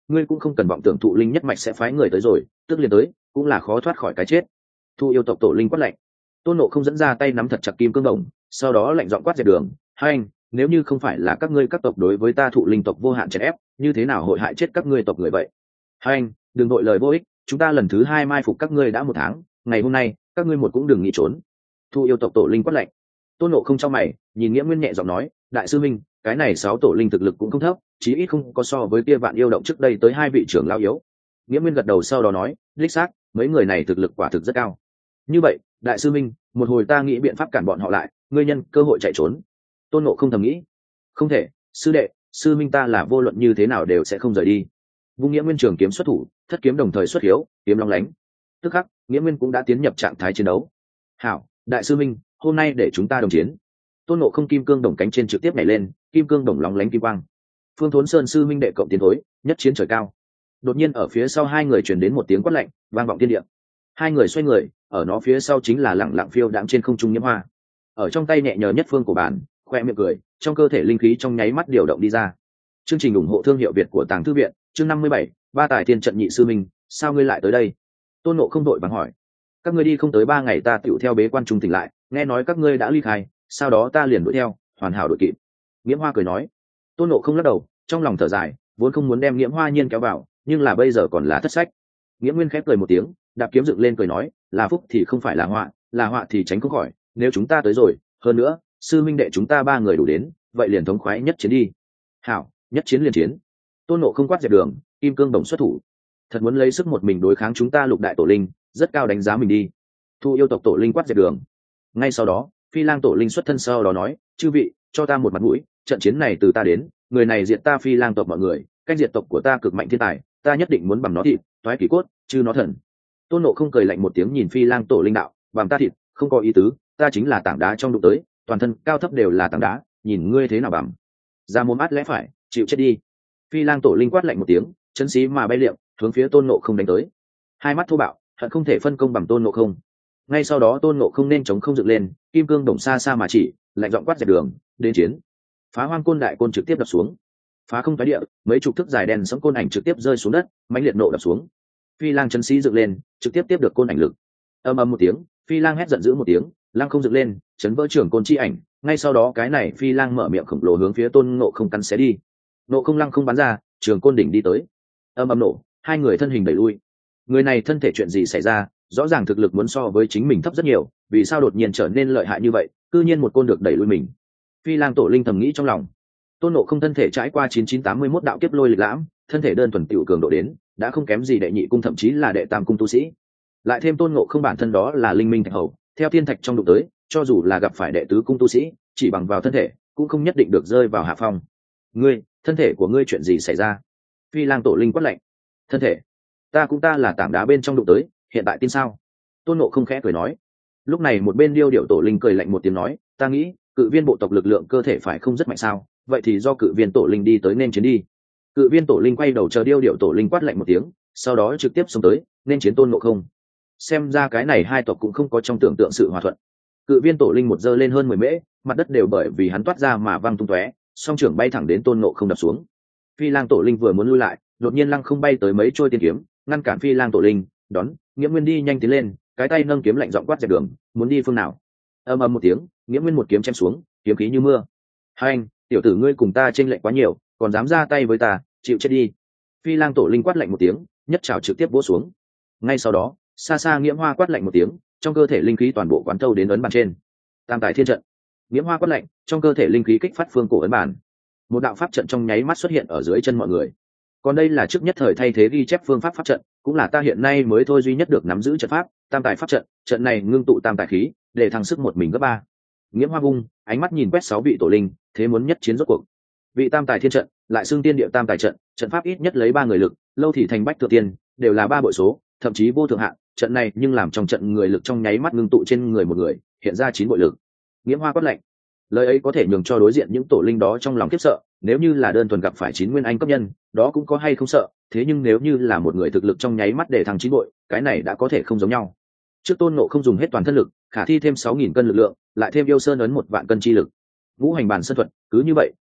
ngươi cũng không cần vọng tưởng thụ linh nhất mạch sẽ phái người tới rồi, tức liền tới cũng là khó thoát khỏi cái chết. Thu yêu tộc tổ linh quát lạnh. Tôn Ngộ không dẫn ra tay nắm thật chặt kim cương đồng, sau đó lạnh giọng quát Diệp Đường, hai anh, nếu như không phải là các ngươi các tộc đối với ta thụ linh tộc vô hạn chèn ép, như thế nào hội hại chết các ngươi tộc người vậy? Hai anh, đừng nội lời vô ích, chúng ta lần thứ hai mai phục các ngươi đã 1 tháng, ngày hôm nay các ngươi một cũng đừng nghĩ trốn. Thu yêu tộc tổ linh quát lạnh. Tôn Ngộ không trong mày nhìn Nghĩa Nguyên nhẹ giọng nói, đại sư minh, cái này 6 tổ linh thực lực cũng không thấp, chí ít không có so với kia vạn yêu động trước đây tới 2 vị trưởng lao yếu. Nghĩa Nguyên gật đầu sau đó nói, đích xác, mấy người này thực lực quả thực rất cao. Như vậy, đại sư minh, một hồi ta nghĩ biện pháp cản bọn họ lại, ngươi nhân cơ hội chạy trốn. Tôn Ngộ không thầm nghĩ, không thể, sư đệ, sư minh ta là vô luận như thế nào đều sẽ không rời đi. Vung Nghĩa Nguyên trường kiếm xuất thủ, thất kiếm đồng thời xuất hiếu, kiếm long lánh. Tức khắc, Nghĩa Nguyên cũng đã tiến nhập trạng thái chiến đấu. Hảo, đại sư minh, hôm nay để chúng ta đồng chiến. Tôn Ngộ không kim cương đồng cánh trên trực tiếp nhảy lên, kim cương đồng lóng lánh kim quang. Phương Thốn Sơn sư minh đệ cộng tiến thối, nhất chiến trời cao. Đột nhiên ở phía sau hai người truyền đến một tiếng quát lạnh, vang vọng thiên địa. Hai người xoay người, ở nó phía sau chính là lẳng lặng phiêu đạm trên không trung Nhiễm Hoa. Ở trong tay nhẹ nhờ nhất phương của bản, khoe miệng cười, trong cơ thể linh khí trong nháy mắt điều động đi ra. Chương trình ủng hộ thương hiệu Việt của Tàng Thư viện, chương 57, ba tài thiên trận nhị sư minh, sao ngươi lại tới đây? Tôn Ngộ không đội vàng hỏi. Các ngươi đi không tới 3 ngày ta tựu theo bế quan trung tỉnh lại, nghe nói các ngươi đã ly khai, sau đó ta liền đuổi theo, hoàn hảo đội kịp. Nhiễm Hoa cười nói. Tôn Ngộ không lắc đầu, trong lòng thở dài, vốn không muốn đem Nhiễm Hoa nhiên kéo vào, nhưng là bây giờ còn là thất sách. Nhiễm Nguyên khép cười một tiếng, đạp kiếm dựng lên cười nói, là phúc thì không phải là họa thì tránh không khỏi, nếu chúng ta tới rồi, hơn nữa sư minh đệ chúng ta 3 người đủ đến, vậy liền thống khoái nhất chiến đi. Hảo, nhất chiến liền chiến. Tôn Ngộ không quát Diệp Đường, kim cương đồng xuất thủ, thật muốn lấy sức một mình đối kháng chúng ta Lục đại tổ linh, rất cao đánh giá mình đi. Thu yêu tộc tổ linh quát Diệp Đường. Ngay sau đó, Phi Lang tổ linh xuất thân sau đó nói, chư vị, cho ta một mặt mũi, trận chiến này từ ta đến, người này diệt ta Phi Lang tộc mọi người, canh diệt tộc của ta cực mạnh thiên tài, ta nhất định muốn bằng nó thịt, toái kỳ cốt, chứ nó thần. Tôn Ngộ không cười lạnh một tiếng nhìn Phi Lang tổ linh đạo, bằng ta thịt, không có ý tứ, ta chính là tảng đá trong đụng tới, toàn thân cao thấp đều là tảng đá, nhìn ngươi thế nào bằng. Ra mồm át lẽ phải, chịu chết đi. Phi Lang tổ linh quát lạnh một tiếng, chân xí mà bay liệm, hướng phía Tôn Ngộ không đánh tới. Hai mắt thô bạo, hận không thể phân công bằng Tôn Ngộ không. Ngay sau đó Tôn Ngộ không nên chống không dựng lên, kim cương đồng xa xa mà chỉ, lạnh giọng quát Diệp Đường, đến chiến. Phá hoang côn đại côn trực tiếp đập xuống, phá không phá địa, mấy chục thước dài đen sẫm côn ảnh trực tiếp rơi xuống đất, mãnh liệt nộ đập xuống. Phi Lang chân xí dựng lên, trực tiếp tiếp được côn ảnh lực. Ầm ầm một tiếng, Phi Lang hét giận dữ một tiếng, lăng không dựng lên, chấn vỡ trường côn chi ảnh. Ngay sau đó cái này Phi Lang mở miệng khổng lồ hướng phía Tôn Ngộ không cắn xé đi. Nộ không lăng không bắn ra, trường côn đỉnh đi tới. Ầm ầm nổ, hai người thân hình đẩy lui. Người này thân thể chuyện gì xảy ra, rõ ràng thực lực muốn so với chính mình thấp rất nhiều, vì sao đột nhiên trở nên lợi hại như vậy, cư nhiên một côn được đẩy lui mình. Phi Lang tổ linh thầm nghĩ trong lòng. Tôn Ngộ không thân thể trải qua 9981 đạo kiếp lôi lịch lãm, thân thể đơn thuần tiểu cường độ đến, đã không kém gì đệ nhị cung thậm chí là đệ tam cung tu sĩ. Lại thêm Tôn Ngộ không bản thân đó là linh minh thạch hầu, theo thiên thạch trong đụng tới, cho dù là gặp phải đệ tứ cung tu sĩ, chỉ bằng vào thân thể, cũng không nhất định được rơi vào hạ phong. Ngươi, thân thể của ngươi chuyện gì xảy ra? Phi Lang tổ linh quát lạnh. Thân thể? Ta là tảng đá bên trong đụng tới, hiện tại tin sao? Tôn Ngộ không khẽ cười nói. Lúc này một bên Điêu Điệu tổ linh cười lạnh một tiếng nói, ta nghĩ, cự viên bộ tộc lực lượng cơ thể phải không rất mạnh sao? Vậy thì do cự viên tổ linh đi tới nên chiến đi. Cự viên tổ linh quay đầu chờ Điêu Điệu tổ linh quát lạnh một tiếng, sau đó trực tiếp xông tới nên chiến Tôn Ngộ không. Xem ra cái này hai tộc cũng không có trong tưởng tượng sự hòa thuận. Cự viên tổ linh một giơ lên hơn 10 mễ, mặt đất đều bởi vì hắn toát ra mà văng tung tóe, song trưởng bay thẳng đến Tôn Ngộ không đập xuống. Phi Lang tổ linh vừa muốn lui lại, đột nhiên lăng không bay tới mấy trôi tiên kiếm, ngăn cản Phi Lang tổ linh, đón, Nghĩa Nguyên đi nhanh tiến lên, cái tay nâng kiếm lạnh giọng quát Diệp Đường, muốn đi phương nào? Ầm ầm một tiếng, Nghĩa Nguyên một kiếm chém xuống, kiếm khí như mưa. Hai anh, tiểu tử ngươi cùng ta chênh lệch quá nhiều, còn dám ra tay với ta, chịu chết đi. Phi Lang tổ linh quát lạnh một tiếng, nhất trảo trực tiếp vỗ xuống. Ngay sau đó, xa xa Nghiễm Hoa quát lạnh một tiếng, trong cơ thể linh khí toàn bộ quán thâu đến ấn bàn trên. Tam tài thiên trận. Nghiễm Hoa quát lạnh, trong cơ thể linh khí kích phát phương cổ ấn bàn. Một đạo pháp trận trong nháy mắt xuất hiện ở dưới chân mọi người. Còn đây là trước nhất thời thay thế ghi chép phương pháp pháp trận, cũng là ta hiện nay mới thôi duy nhất được nắm giữ trận pháp, tam tài pháp trận, trận này ngưng tụ tam tài khí, để thăng sức một mình gấp 3. Nghiễm Hoa vung, ánh mắt nhìn quét 6 vị tổ linh, thế muốn nhất chiến rốt cuộc. Vị tam tài thiên trận, lại xưng tiên địa tam tài trận, trận pháp ít nhất lấy 3 người lực, lâu thì thành bách thượng tiên, đều là 3 bội số, thậm chí vô thượng hạn, trận này nhưng làm trong trận người lực trong nháy mắt ngưng tụ trên người một người, hiện ra 9 bội lực. Nghiễm Hoa quát lạnh. Lời ấy có thể nhường cho đối diện những tổ linh đó trong lòng khiếp sợ, nếu như là đơn thuần gặp phải 9 nguyên anh cấp nhân, đó cũng có hay không sợ, thế nhưng nếu như là một người thực lực trong nháy mắt để thăng 9 bội, cái này đã có thể không giống nhau. Trước Tôn Ngộ không dùng hết toàn thân lực, khả thi thêm 6000 cân lực lượng, lại thêm yêu sơn ấn 1 vạn cân chi lực. Ngũ hành bản sơn thuật, cứ như vậy,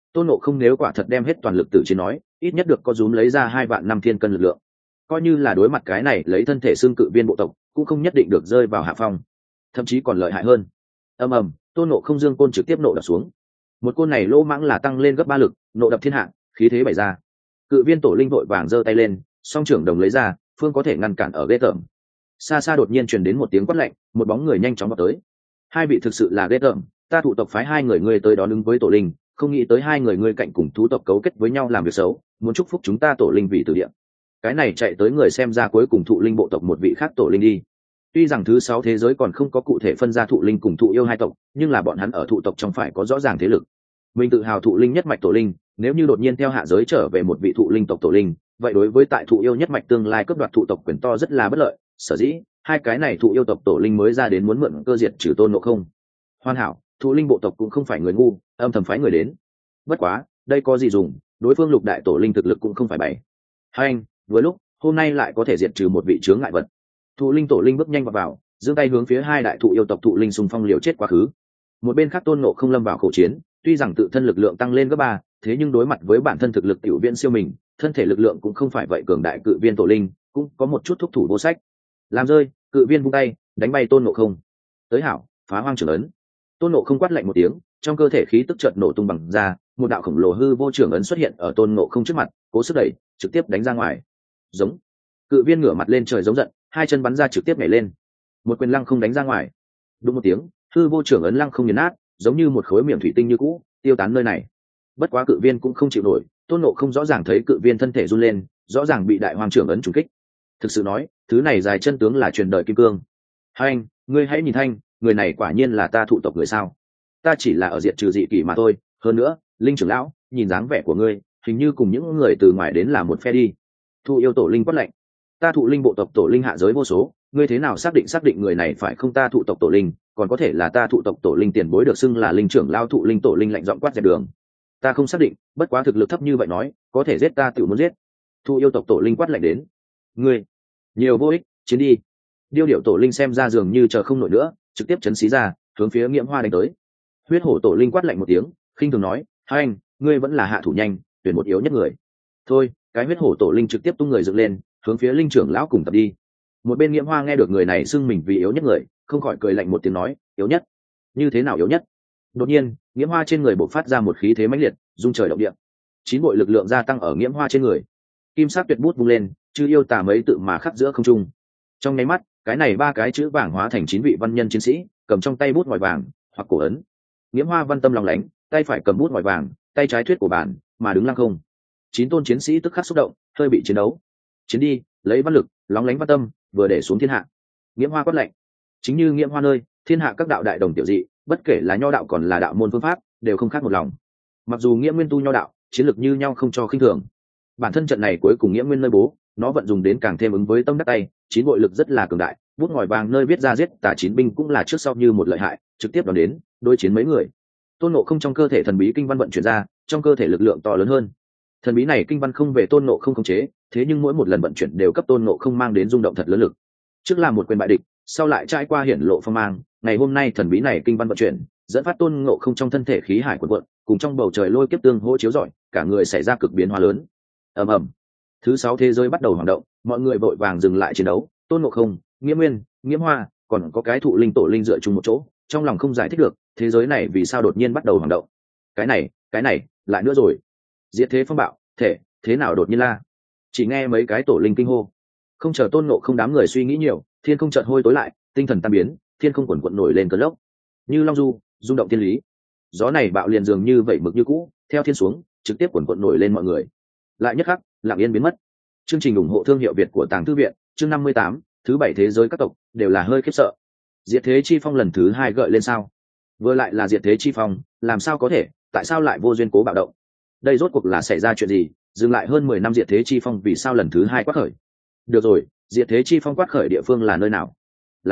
Tôn Ngộ Không nếu quả thật đem hết toàn lực tử chiến nói, ít nhất được có rúm lấy ra 2 vạn 5 thiên cân lực lượng. Coi như là đối mặt cái này lấy thân thể xương cự viên bộ tộc, cũng không nhất định được rơi vào hạ phong, thậm chí còn lợi hại hơn. Ầm ầm, Tôn Ngộ Không dương côn trực tiếp nộ đập xuống. Một côn này lỗ mãng là tăng lên gấp 3 lực, nộ đập thiên hạ, khí thế bày ra. Cự viên tổ linh vội vàng giơ tay lên, song trưởng đồng lấy ra, phương có thể ngăn cản ở ghê tởm. Xa xa đột nhiên truyền đến một tiếng quát lạnh, một bóng người nhanh chóng vào tới. Hai vị thực sự là ghê tởm, ta thụ tộc phái 2 người ngươi tới đó đứng với tổ linh, không nghĩ tới 2 người ngươi cạnh cùng thú tộc cấu kết với nhau làm việc xấu, muốn chúc phúc chúng ta tổ linh vì tử địa. Cái này chạy tới người xem ra cuối cùng thụ linh bộ tộc một vị khác tổ linh đi. Tuy rằng thứ 6 thế giới còn không có cụ thể phân ra thụ linh cùng thụ yêu hai tộc, nhưng là bọn hắn ở thụ tộc trong phải có rõ ràng thế lực. Mình tự hào thụ linh nhất mạch tổ linh, nếu như đột nhiên theo hạ giới trở về một vị thụ linh tộc tổ linh, vậy đối với tại thụ yêu nhất mạch tương lai cướp đoạt thụ tộc quyền to rất là bất lợi. Sở dĩ 2 cái này thụ yêu tộc tổ linh mới ra đến muốn mượn cơ diệt trừ Tôn Ngộ Không. Hoàn hảo, thụ linh bộ tộc cũng không phải người ngu, âm thầm phái người đến. Bất quá, đây có gì dùng, đối phương lục đại tổ linh thực lực cũng không phải bày. Hai anh, vừa lúc hôm nay lại có thể diệt trừ một vị chướng ngại vật. Thụ linh tổ linh bước nhanh vào, giương tay hướng phía 2 đại thụ yêu tộc thụ linh xung phong liều chết quá khứ. Một bên khác Tôn Ngộ Không lâm vào khổ chiến, tuy rằng tự thân lực lượng tăng lên gấp 3, thế nhưng đối mặt với bản thân thực lực tiểu viên siêu mình, thân thể lực lượng cũng không phải vậy cường đại cự viên tổ linh, cũng có một chút thúc thủ vô sách. Làm rơi, cự viên vung tay, đánh bay Tôn Ngộ Không. Tới hảo, phá hoang trưởng ấn. Tôn Ngộ Không quát lạnh một tiếng, trong cơ thể khí tức chợt nổ tung bằng ra, một đạo khổng lồ hư vô trưởng ấn xuất hiện ở Tôn Ngộ Không trước mặt, cố sức đẩy, trực tiếp đánh ra ngoài. Giống. Cự viên ngửa mặt lên trời giống giận, 2 chân bắn ra trực tiếp nhảy lên. Một quyền lăng không đánh ra ngoài. Đúng một tiếng, hư vô trưởng ấn lăng không nghiền nát, giống như một khối miệng thủy tinh như cũ, tiêu tán nơi này. Bất quá cự viên cũng không chịu nổi, Tôn Ngộ Không rõ ràng thấy cự viên thân thể run lên, rõ ràng bị đại hoàng trưởng ấn trùng kích. Thực sự nói, thứ này dài chân tướng là truyền đời kim cương. Thanh, ngươi hãy nhìn Thanh, người này quả nhiên là ta thụ tộc người sao? Ta chỉ là ở diệt trừ dị kỷ mà thôi. Hơn nữa, linh trưởng lão, nhìn dáng vẻ của ngươi, hình như cùng những người từ ngoài đến là một phe đi. Thụ yêu tổ linh quát lạnh, ta thụ linh bộ tộc tổ linh hạ giới vô số, ngươi thế nào xác định người này phải không ta thụ tộc tổ linh, còn có thể là ta thụ tộc tổ linh tiền bối được xưng là linh trưởng lao thụ linh tổ linh lạnh giọng quát dẹp đường. Ta không xác định, bất quá thực lực thấp như vậy nói, có thể giết ta tự muốn giết. Thụ yêu tộc tổ linh quát lạnh đến, ngươi nhiều vô ích, chiến đi. Điêu điệu tổ linh xem ra dường như chờ không nổi nữa, trực tiếp chấn xí ra, hướng phía Nghiễm Hoa đánh tới. Huyết hổ tổ linh quát lạnh một tiếng, khinh thường nói, hai anh, ngươi vẫn là hạ thủ nhanh, tuyển một yếu nhất người. Thôi, cái huyết hổ tổ linh trực tiếp tung người dựng lên, hướng phía linh trưởng lão cùng tập đi. Một bên Nghiễm Hoa nghe được người này xưng mình vì yếu nhất người, không khỏi cười lạnh một tiếng nói, yếu nhất? Như thế nào yếu nhất? Đột nhiên, Nghiễm Hoa trên người bộc phát ra một khí thế mãnh liệt, rung trời động địa. 9 bội lực lượng gia tăng ở Nghiễm Hoa trên người. Kim sắc tuyệt bút vung lên, chư yêu tà mấy tự mà khắc giữa không trung. Trong nháy mắt, cái này 3 cái chữ vàng hóa thành 9 vị văn nhân chiến sĩ, cầm trong tay bút ngòi vàng hoặc cổ ấn. Nghiễm Hoa văn tâm lòng lánh, tay phải cầm bút ngòi vàng, tay trái thuyết của bản, mà đứng lăng không. 9 tôn chiến sĩ tức khắc xúc động, hơi bị chiến đấu. Chiến đi, lấy văn lực, lóng lánh văn tâm, vừa để xuống thiên hạ. Nghiễm Hoa quát lệnh. Chính như Nghiễm Hoa nơi, thiên hạ các đạo đại đồng tiểu dị, bất kể là nho đạo còn là đạo môn phương pháp, đều không khác một lòng. Mặc dù Nghiễm Nguyên tu nho đạo, chiến lược như nhau không cho khinh thường. Bản thân trận này cuối cùng Nghiễm Nguyên nơi bố, nó vận dùng đến càng thêm ứng với tâm đắc tay, 9 bội lực rất là cường đại, bút ngòi vàng nơi viết ra giết tà 9 binh cũng là trước sau như một lợi hại, trực tiếp đón đến, đối chiến mấy người. Tôn Ngộ Không trong cơ thể thần bí kinh văn vận chuyển ra, trong cơ thể lực lượng to lớn hơn. Thần bí này kinh văn không về Tôn Ngộ Không khống chế, thế nhưng mỗi một lần vận chuyển đều cấp Tôn Ngộ Không mang đến rung động thật lớn lực. Trước là một quyền bại địch, sau lại trải qua hiển lộ phong mang, ngày hôm nay thần bí này kinh văn vận chuyển, dẫn phát Tôn Ngộ Không trong thân thể khí hải cuộn cuộn, cùng trong bầu trời lôi kiếp tương hỗ chiếu rọi, cả người xảy ra cực biến hóa lớn. Ầm ầm. Thứ 6 thế giới bắt đầu hoạt động, mọi người vội vàng dừng lại chiến đấu, Tôn Ngộ Không, Nghiễm Nguyên, Nghiễm Hoa, còn có cái thụ linh tổ linh dựa chung một chỗ, trong lòng không giải thích được, thế giới này vì sao đột nhiên bắt đầu hoạt động. Cái này, lại nữa rồi. Diệt thế phong bạo, thế nào đột nhiên la? Chỉ nghe mấy cái tổ linh kinh hô. Không chờ Tôn Ngộ Không đám người suy nghĩ nhiều, thiên không chợt hôi tối lại, tinh thần tan biến, thiên không quần quật nổi lên cơn lốc. Như long du, rung động thiên lý. Gió này bạo liền dường như vẩy mực như cũ, theo thiên xuống, trực tiếp quần quật nổi lên mọi người. Lại nhất khắc, lặng yên biến mất. Chương trình ủng hộ thương hiệu Việt của Tàng Thư viện, chương 58, thứ 7 thế giới các tộc đều là hơi khiếp sợ. Diệt thế chi phong lần thứ 2 gợi lên sao? Vừa lại là diệt thế chi phong, làm sao có thể, tại sao lại vô duyên cố bạo động? Đây rốt cuộc là xảy ra chuyện gì? Dừng lại hơn 10 năm diệt thế chi phong vì sao lần thứ 2 quát khởi? Được rồi, diệt thế chi phong quát khởi địa phương là nơi nào?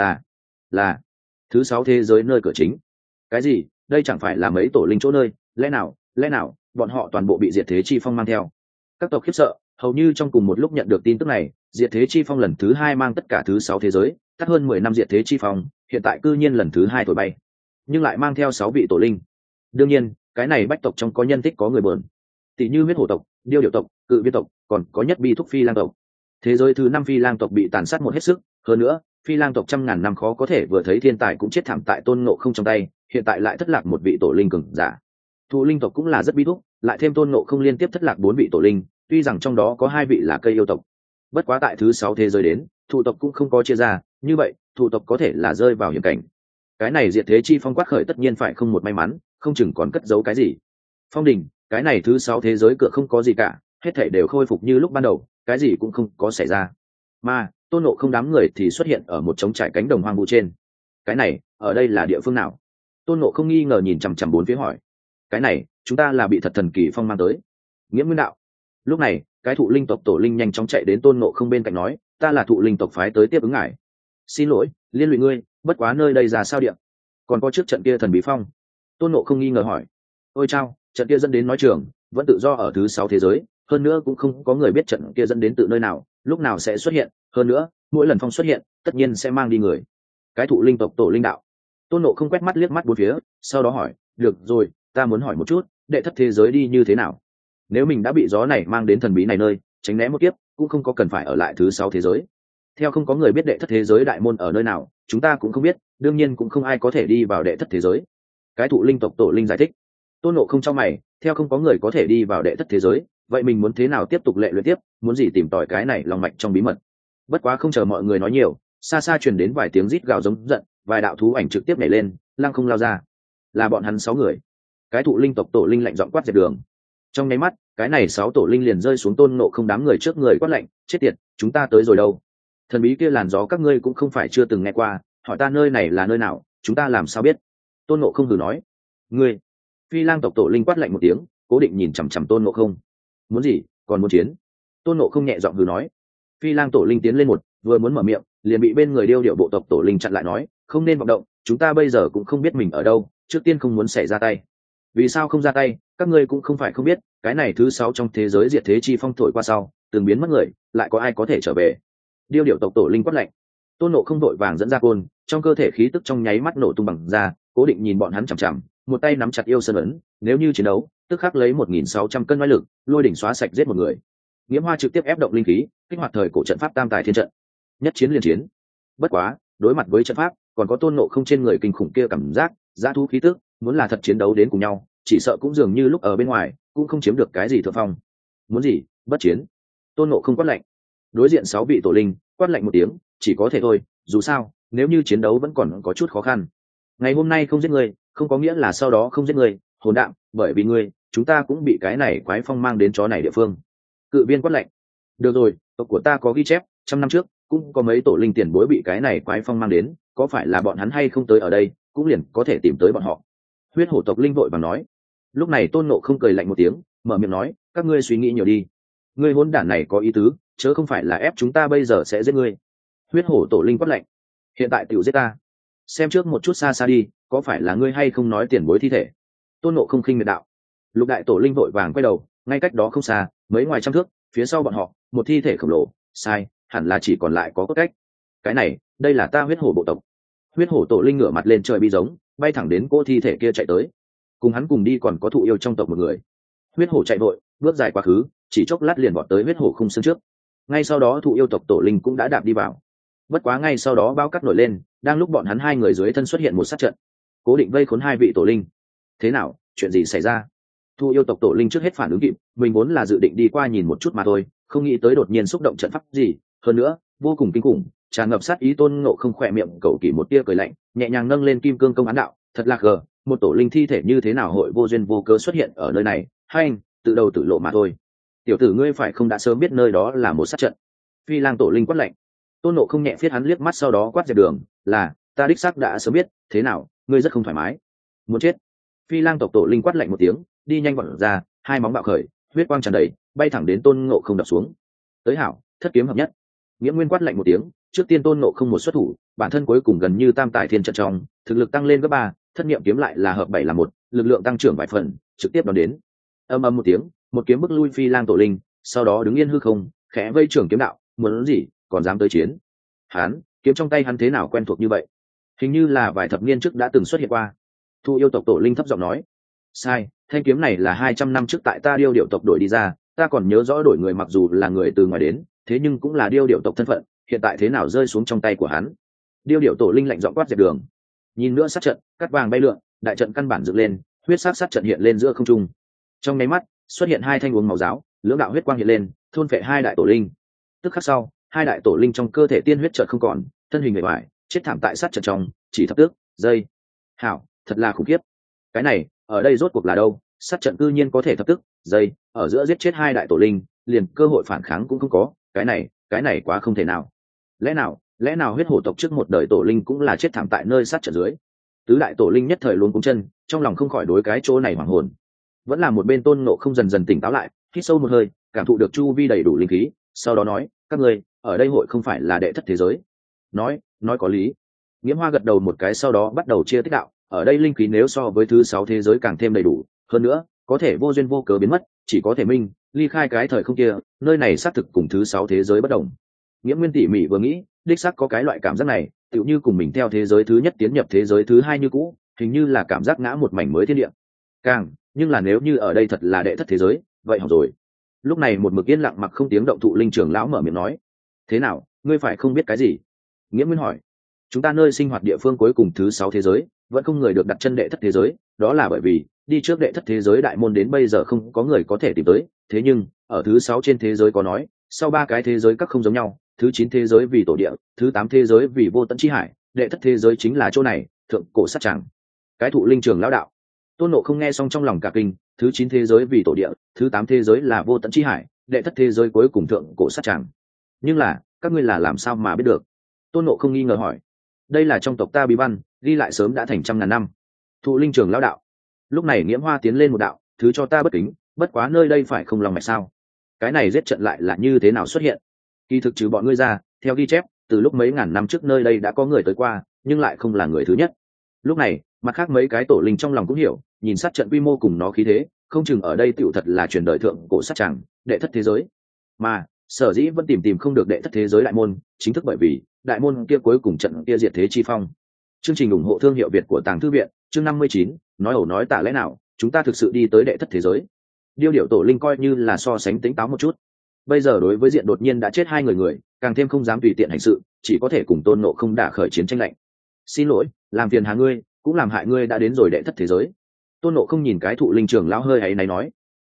Là thứ 6 thế giới nơi cửa chính. Cái gì? Đây chẳng phải là mấy tổ linh chỗ nơi? Lẽ nào bọn họ toàn bộ bị diệt thế chi phong mang theo? Các tộc khiếp sợ, hầu như trong cùng một lúc nhận được tin tức này, diệt thế chi phong lần thứ 2 mang tất cả thứ 6 thế giới, tắt hơn 10 năm diệt thế chi phong, hiện tại cư nhiên lần thứ 2 thổi bay, nhưng lại mang theo 6 vị tổ linh. Đương nhiên, cái này bách tộc trong có nhân thích có người bờn, tỷ như huyết hổ tộc, điêu điệu tộc, cự viên tộc, còn có nhất bi thúc phi lang tộc. Thế giới thứ 5 phi lang tộc bị tàn sát một hết sức, hơn nữa phi lang tộc trăm ngàn năm khó có thể vừa thấy thiên tài cũng chết thảm tại Tôn Ngộ Không trong tay, hiện tại lại thất lạc một vị tổ linh cường giả. Thụ linh tộc cũng là rất bi thúc, lại thêm Tôn Ngộ Không liên tiếp thất lạc 4 vị tổ linh, tuy rằng trong đó có 2 vị là cây yêu tộc. Bất quá tại thứ 6 thế giới đến, thụ tộc cũng không có chia ra, như vậy thụ tộc có thể là rơi vào hiểm cảnh. Cái này diệt thế chi phong quát khởi tất nhiên phải không một may mắn, không chừng còn cất giấu cái gì. Phong đình, cái này thứ 6 thế giới cửa không có gì cả, hết thảy đều khôi phục như lúc ban đầu, cái gì cũng không có xảy ra. Mà Tôn Ngộ Không đám người thì xuất hiện ở một trống trải cánh đồng hoang vu trên. Cái này, ở đây là địa phương nào? Tôn Ngộ Không nghi ngờ nhìn chằm chằm bốn phía hỏi. Cái này, chúng ta là bị Thật Thần Kỳ Phong mang tới. Nghĩa Nguyên đạo. Lúc này, cái thụ linh tộc tổ linh nhanh chóng chạy đến Tôn Ngộ Không bên cạnh nói, ta là thụ linh tộc phái tới tiếp ứng ngài. Xin lỗi, liên lụy ngươi, bất quá nơi đây ra sao địa? Còn có trước trận kia thần bí phong. Tôn Ngộ Không nghi ngờ hỏi. Ôi chao, trận kia dẫn đến nói trường, vẫn tự do ở thứ 6 thế giới, hơn nữa cũng không có người biết trận kia dẫn đến từ nơi nào, lúc nào sẽ xuất hiện, hơn nữa mỗi lần phong xuất hiện tất nhiên sẽ mang đi người. Cái thụ linh tộc tổ linh đạo. Tôn Ngộ Không quét mắt liếc mắt bốn phía, sau đó hỏi, được rồi, ta muốn hỏi một chút, đệ thất thế giới đi như thế nào? Nếu mình đã bị gió này mang đến thần bí này nơi, tránh né một kiếp cũng không có cần phải ở lại thứ 6 thế giới. Theo không có người biết đệ thất thế giới đại môn ở nơi nào, chúng ta cũng không biết, đương nhiên cũng không ai có thể đi vào đệ thất thế giới. Cái thụ linh tộc tổ linh giải thích. Tôn Ngộ Không trong mày, theo không có người có thể đi vào đệ thất thế giới, vậy mình muốn thế nào tiếp tục luyện tiếp, muốn gì tìm tòi cái này lòng mạch trong bí mật. Bất quá không chờ mọi người nói nhiều, xa xa truyền đến vài tiếng rít gào giống giận, vài đạo thú ảnh trực tiếp nhảy lên, lăng không lao ra. Là bọn hắn 6 người. Cái thụ linh tộc tổ linh lạnh giọng quát dẹp đường. Trong nháy mắt, cái này 6 tổ linh liền rơi xuống Tôn Ngộ Không đám người trước người quát lạnh, chết tiệt, chúng ta tới rồi đâu? Thần bí kia làn gió các ngươi cũng không phải chưa từng nghe qua, hỏi ta nơi này là nơi nào, chúng ta làm sao biết? Tôn Ngộ Không hừ nói. Ngươi. Phi lang tộc tổ linh quát lạnh một tiếng, cố định nhìn chằm chằm Tôn Ngộ Không. Muốn gì, còn muốn chiến? Tôn Ngộ Không nhẹ giọng hừ nói. Phi lang tổ linh tiến lên một, vừa muốn mở miệng, liền bị bên người điêu điệu bộ tộc tổ linh chặn lại nói, không nên vọng động, chúng ta bây giờ cũng không biết mình ở đâu, trước tiên không muốn xảy ra tay. Vì sao không ra tay? Các ngươi cũng không phải không biết, cái này thứ 6 trong thế giới diệt thế chi phong thổi qua sau, từng biến mất người, lại có ai có thể trở về? Điêu điệu tộc tổ linh quát lạnh. Tôn Ngộ Không đội vàng dẫn ra côn, trong cơ thể khí tức trong nháy mắt nổ tung bằng ra, cố định nhìn bọn hắn chằm chằm, một tay nắm chặt yêu sơn ấn, nếu như chiến đấu, tức khắc lấy 1.600 cân oai lực, lôi đỉnh xóa sạch giết một người. Nghiễm Hoa trực tiếp ép động linh khí, kích hoạt thời cổ trận pháp Tam Tài Thiên Trận. Nhất chiến liên chiến. Bất quá, đối mặt với trận pháp, còn có Tôn Ngộ Không trên người kinh khủng kia cảm giác, dã thú khí tức, muốn là thật chiến đấu đến cùng nhau, chỉ sợ cũng dường như lúc ở bên ngoài, cũng không chiếm được cái gì thượng phong. Muốn gì, bất chiến. Tôn Ngộ Không quát lạnh. Đối diện 6 vị tổ linh, quát lạnh một tiếng, chỉ có thể thôi, dù sao, nếu như chiến đấu vẫn còn có chút khó khăn. Ngày hôm nay không giết ngươi, không có nghĩa là sau đó không giết ngươi, hồn đạm, bởi vì ngươi, chúng ta cũng bị cái này quái phong mang đến chó này địa phương. Cự viên quát lạnh. Được rồi, tộc của ta có ghi chép, 100 năm trước cũng có mấy tổ linh tiền bối bị cái này quái phong mang đến, có phải là bọn hắn hay không tới ở đây, cũng liền có thể tìm tới bọn họ. Huyết hổ tộc linh vội bằng nói. Lúc này Tôn Ngộ Không cười lạnh một tiếng, mở miệng nói, các ngươi suy nghĩ nhiều đi. Ngươi hỗn đản này có ý tứ, chớ không phải là ép chúng ta bây giờ sẽ giết ngươi. Huyết hổ tổ linh quát lạnh. Hiện tại tiểu giết ta. Xem trước một chút xa xa đi, có phải là ngươi hay không nói tiền bối thi thể? Tôn Ngộ Không khinh miệt đạo. Lục đại tổ linh vội vàng quay đầu, ngay cách đó không xa, mấy ngoài trăm thước, phía sau bọn họ, một thi thể khổng lồ, sai, hẳn là chỉ còn lại có cốt cách. Cái này, đây là ta huyết hổ bộ tộc. Huyết hổ tổ linh ngửa mặt lên trời bi giống, bay thẳng đến cô thi thể kia chạy tới. Cùng hắn cùng đi còn có thụ yêu trong tộc một người. Huyết hổ chạy vội, bước dài quá khứ, chỉ chốc lát liền vọt tới huyết hổ khung xương trước. Ngay sau đó thụ yêu tộc tổ linh cũng đã đạp đi vào. Bất quá ngay sau đó bao cắt nổi lên, đang lúc bọn hắn hai người dưới thân xuất hiện một sát trận, cố định vây khốn hai vị tổ linh. Thế nào, chuyện gì xảy ra? Thụ yêu tộc tổ linh trước hết phản ứng kịp, mình vốn là dự định đi qua nhìn một chút mà thôi, không nghĩ tới đột nhiên xúc động trận pháp gì, hơn nữa vô cùng kinh khủng, tràn ngập sát ý. Tôn Ngộ Không khỏe miệng cầu kỳ một tia cười lạnh, nhẹ nhàng nâng lên kim cương công án đạo, thật là gờ, một tổ linh thi thể như thế nào hội vô duyên vô cớ xuất hiện ở nơi này, hay anh tự đầu tự lộ mà thôi. Tiểu tử ngươi phải không đã sớm biết nơi đó là một sát trận? Phi lang tổ linh quát lạnh. Tôn Ngộ Không nhẹ phiết hắn liếc mắt, sau đó quát dẹp đường, là ta đích xác đã sớm biết, thế nào, ngươi rất không thoải mái, muốn chết? Phi lang tộc tổ linh quát lạnh một tiếng, đi nhanh vọt ra, hai móng bạo khởi, huyết quang tràn đầy, bay thẳng đến Tôn Ngộ Không đập xuống. Tới hảo, thất kiếm hợp nhất. Nghĩa Nguyên quát lạnh một tiếng, trước tiên Tôn Ngộ Không một xuất thủ, bản thân cuối cùng gần như Tam Tài Thiên Trận trong, thực lực tăng lên gấp 3, thất niệm kiếm lại là hợp 7 là 1, lực lượng tăng trưởng vài phần, trực tiếp đón đến. Âm âm một tiếng, một kiếm bức lui Phi lang tổ linh, sau đó đứng yên hư không, khẽ vây trưởng kiếm đạo, muốn gì, còn dám tới chiến? Hắn, kiếm trong tay hắn thế nào quen thuộc như vậy? Hình như là vài thập niên trước đã từng xuất hiện qua. Thu yêu tộc tổ linh thấp giọng nói. sai, thanh kiếm này là 200 năm trước tại ta điêu điệu tộc đổi đi ra, ta còn nhớ rõ đổi người mặc dù là người từ ngoài đến, thế nhưng cũng là điêu điệu tộc thân phận, hiện tại thế nào rơi xuống trong tay của hắn. Điêu điệu tổ linh lạnh giọng quát dẹp đường. Nhìn nữa sát trận, cắt vàng bay lượn, đại trận căn bản dựng lên, huyết sắc sát trận hiện lên giữa không trung. Trong nháy mắt, xuất hiện hai thanh uống màu giáo, lưỡng đạo huyết quang hiện lên, thôn phệ hai đại tổ linh. Tức khắc sau, hai đại tổ linh trong cơ thể tiên huyết chợt không còn, thân hình bề ngoài, chết thảm tại sát trận trong, chỉ thập tước, giây. Hảo, thật là khủng khiếp. Cái này, ở đây rốt cuộc là đâu? Sát trận cư nhiên có thể thập tức, giây, ở giữa giết chết hai đại tổ linh, liền cơ hội phản kháng cũng không có, cái này quá không thể nào. Lẽ nào huyết hổ tộc trước một đời tổ linh cũng là chết thảm tại nơi sát trận dưới? Tứ đại tổ linh nhất thời luống cuống chân, trong lòng không khỏi đối cái chỗ này hoảng hồn. Vẫn là một bên Tôn Ngộ không dần dần tỉnh táo lại, hít sâu một hơi, cảm thụ được chu vi đầy đủ linh khí, sau đó nói, các ngươi, ở đây hội không phải là đệ thất thế giới. Nói có lý. Nghiễm Hoa gật đầu một cái, sau đó bắt đầu chia tích đạo, ở đây linh khí nếu so với thứ 6 thế giới càng thêm đầy đủ, hơn nữa, có thể vô duyên vô cớ biến mất, chỉ có thể minh, ly khai cái thời không kia, nơi này xác thực cùng thứ 6 thế giới bất đồng. Nghiễm Nguyên tỉ mỉ vừa nghĩ, đích xác có cái loại cảm giác này, tựu như cùng mình theo thế giới thứ nhất tiến nhập thế giới thứ hai như cũ, hình như là cảm giác ngã một mảnh mới thiên địa. Nhưng là nếu như ở đây thật là đệ thất thế giới, vậy hỏng rồi. Lúc này một mực yên lặng mặc không tiếng động thụ linh trưởng lão mở miệng nói, thế nào, ngươi phải không biết cái gì? Nghiễm Nguyên hỏi. Chúng ta nơi sinh hoạt địa phương cuối cùng thứ 6 thế giới, vẫn không người được đặt chân đệ thất thế giới, đó là bởi vì đi trước đệ thất thế giới đại môn đến bây giờ không có người có thể tìm tới, thế nhưng ở thứ 6 trên thế giới có nói, sau 3 cái thế giới các không giống nhau, thứ 9 thế giới vì tổ địa, thứ 8 thế giới vì vô tận chi hải, đệ thất thế giới chính là chỗ này, thượng cổ sát tràng. Cái thụ linh trưởng lão đạo. Tôn Ngộ không nghe xong trong lòng cả kinh, thứ 9 thế giới vì tổ địa, thứ 8 thế giới là vô tận chi hải, đệ thất thế giới cuối cùng thượng cổ sát tràng. Nhưng là, các ngươi là làm sao mà biết được? Tôn Ngộ không nghi ngờ hỏi. Đây là trong tộc ta bí văn, ghi lại sớm đã thành trăm ngàn năm. Thụ linh trưởng lão đạo. Lúc này Nghiễm Hoa tiến lên một đạo, thứ cho ta bất kính, bất quá nơi đây phải không lòng mạch sao? Cái này giết trận lại là như thế nào xuất hiện? Kỳ thực trừ bọn ngươi ra, theo ghi chép, từ lúc mấy ngàn năm trước nơi đây đã có người tới qua, nhưng lại không là người thứ nhất. Lúc này, mặt khác mấy cái tổ linh trong lòng cũng hiểu, nhìn sát trận quy mô cùng nó khí thế, không chừng ở đây tựu thật là truyền đời thượng cổ sát tràng, đệ thất thế giới. Mà sở dĩ vẫn tìm không được đệ thất thế giới đại môn, chính thức bởi vì đại môn kia cuối cùng trận kia diệt thế chi phong. Chương trình ủng hộ thương hiệu Việt của Tàng Thư viện, chương 59, nói ẩu nói tả lẽ nào, chúng ta thực sự đi tới đệ thất thế giới. Điêu điệu tổ linh coi như là so sánh tỉnh táo một chút. Bây giờ đối với diện đột nhiên đã chết hai người, càng thêm không dám tùy tiện hành sự, chỉ có thể cùng Tôn Ngộ không đả khởi chiến tranh lạnh. Xin lỗi, làm phiền hà ngươi, cũng làm hại ngươi đã đến rồi đệ thất thế giới. Tôn Ngộ không nhìn cái thụ linh trưởng lão hơi áy náy nói,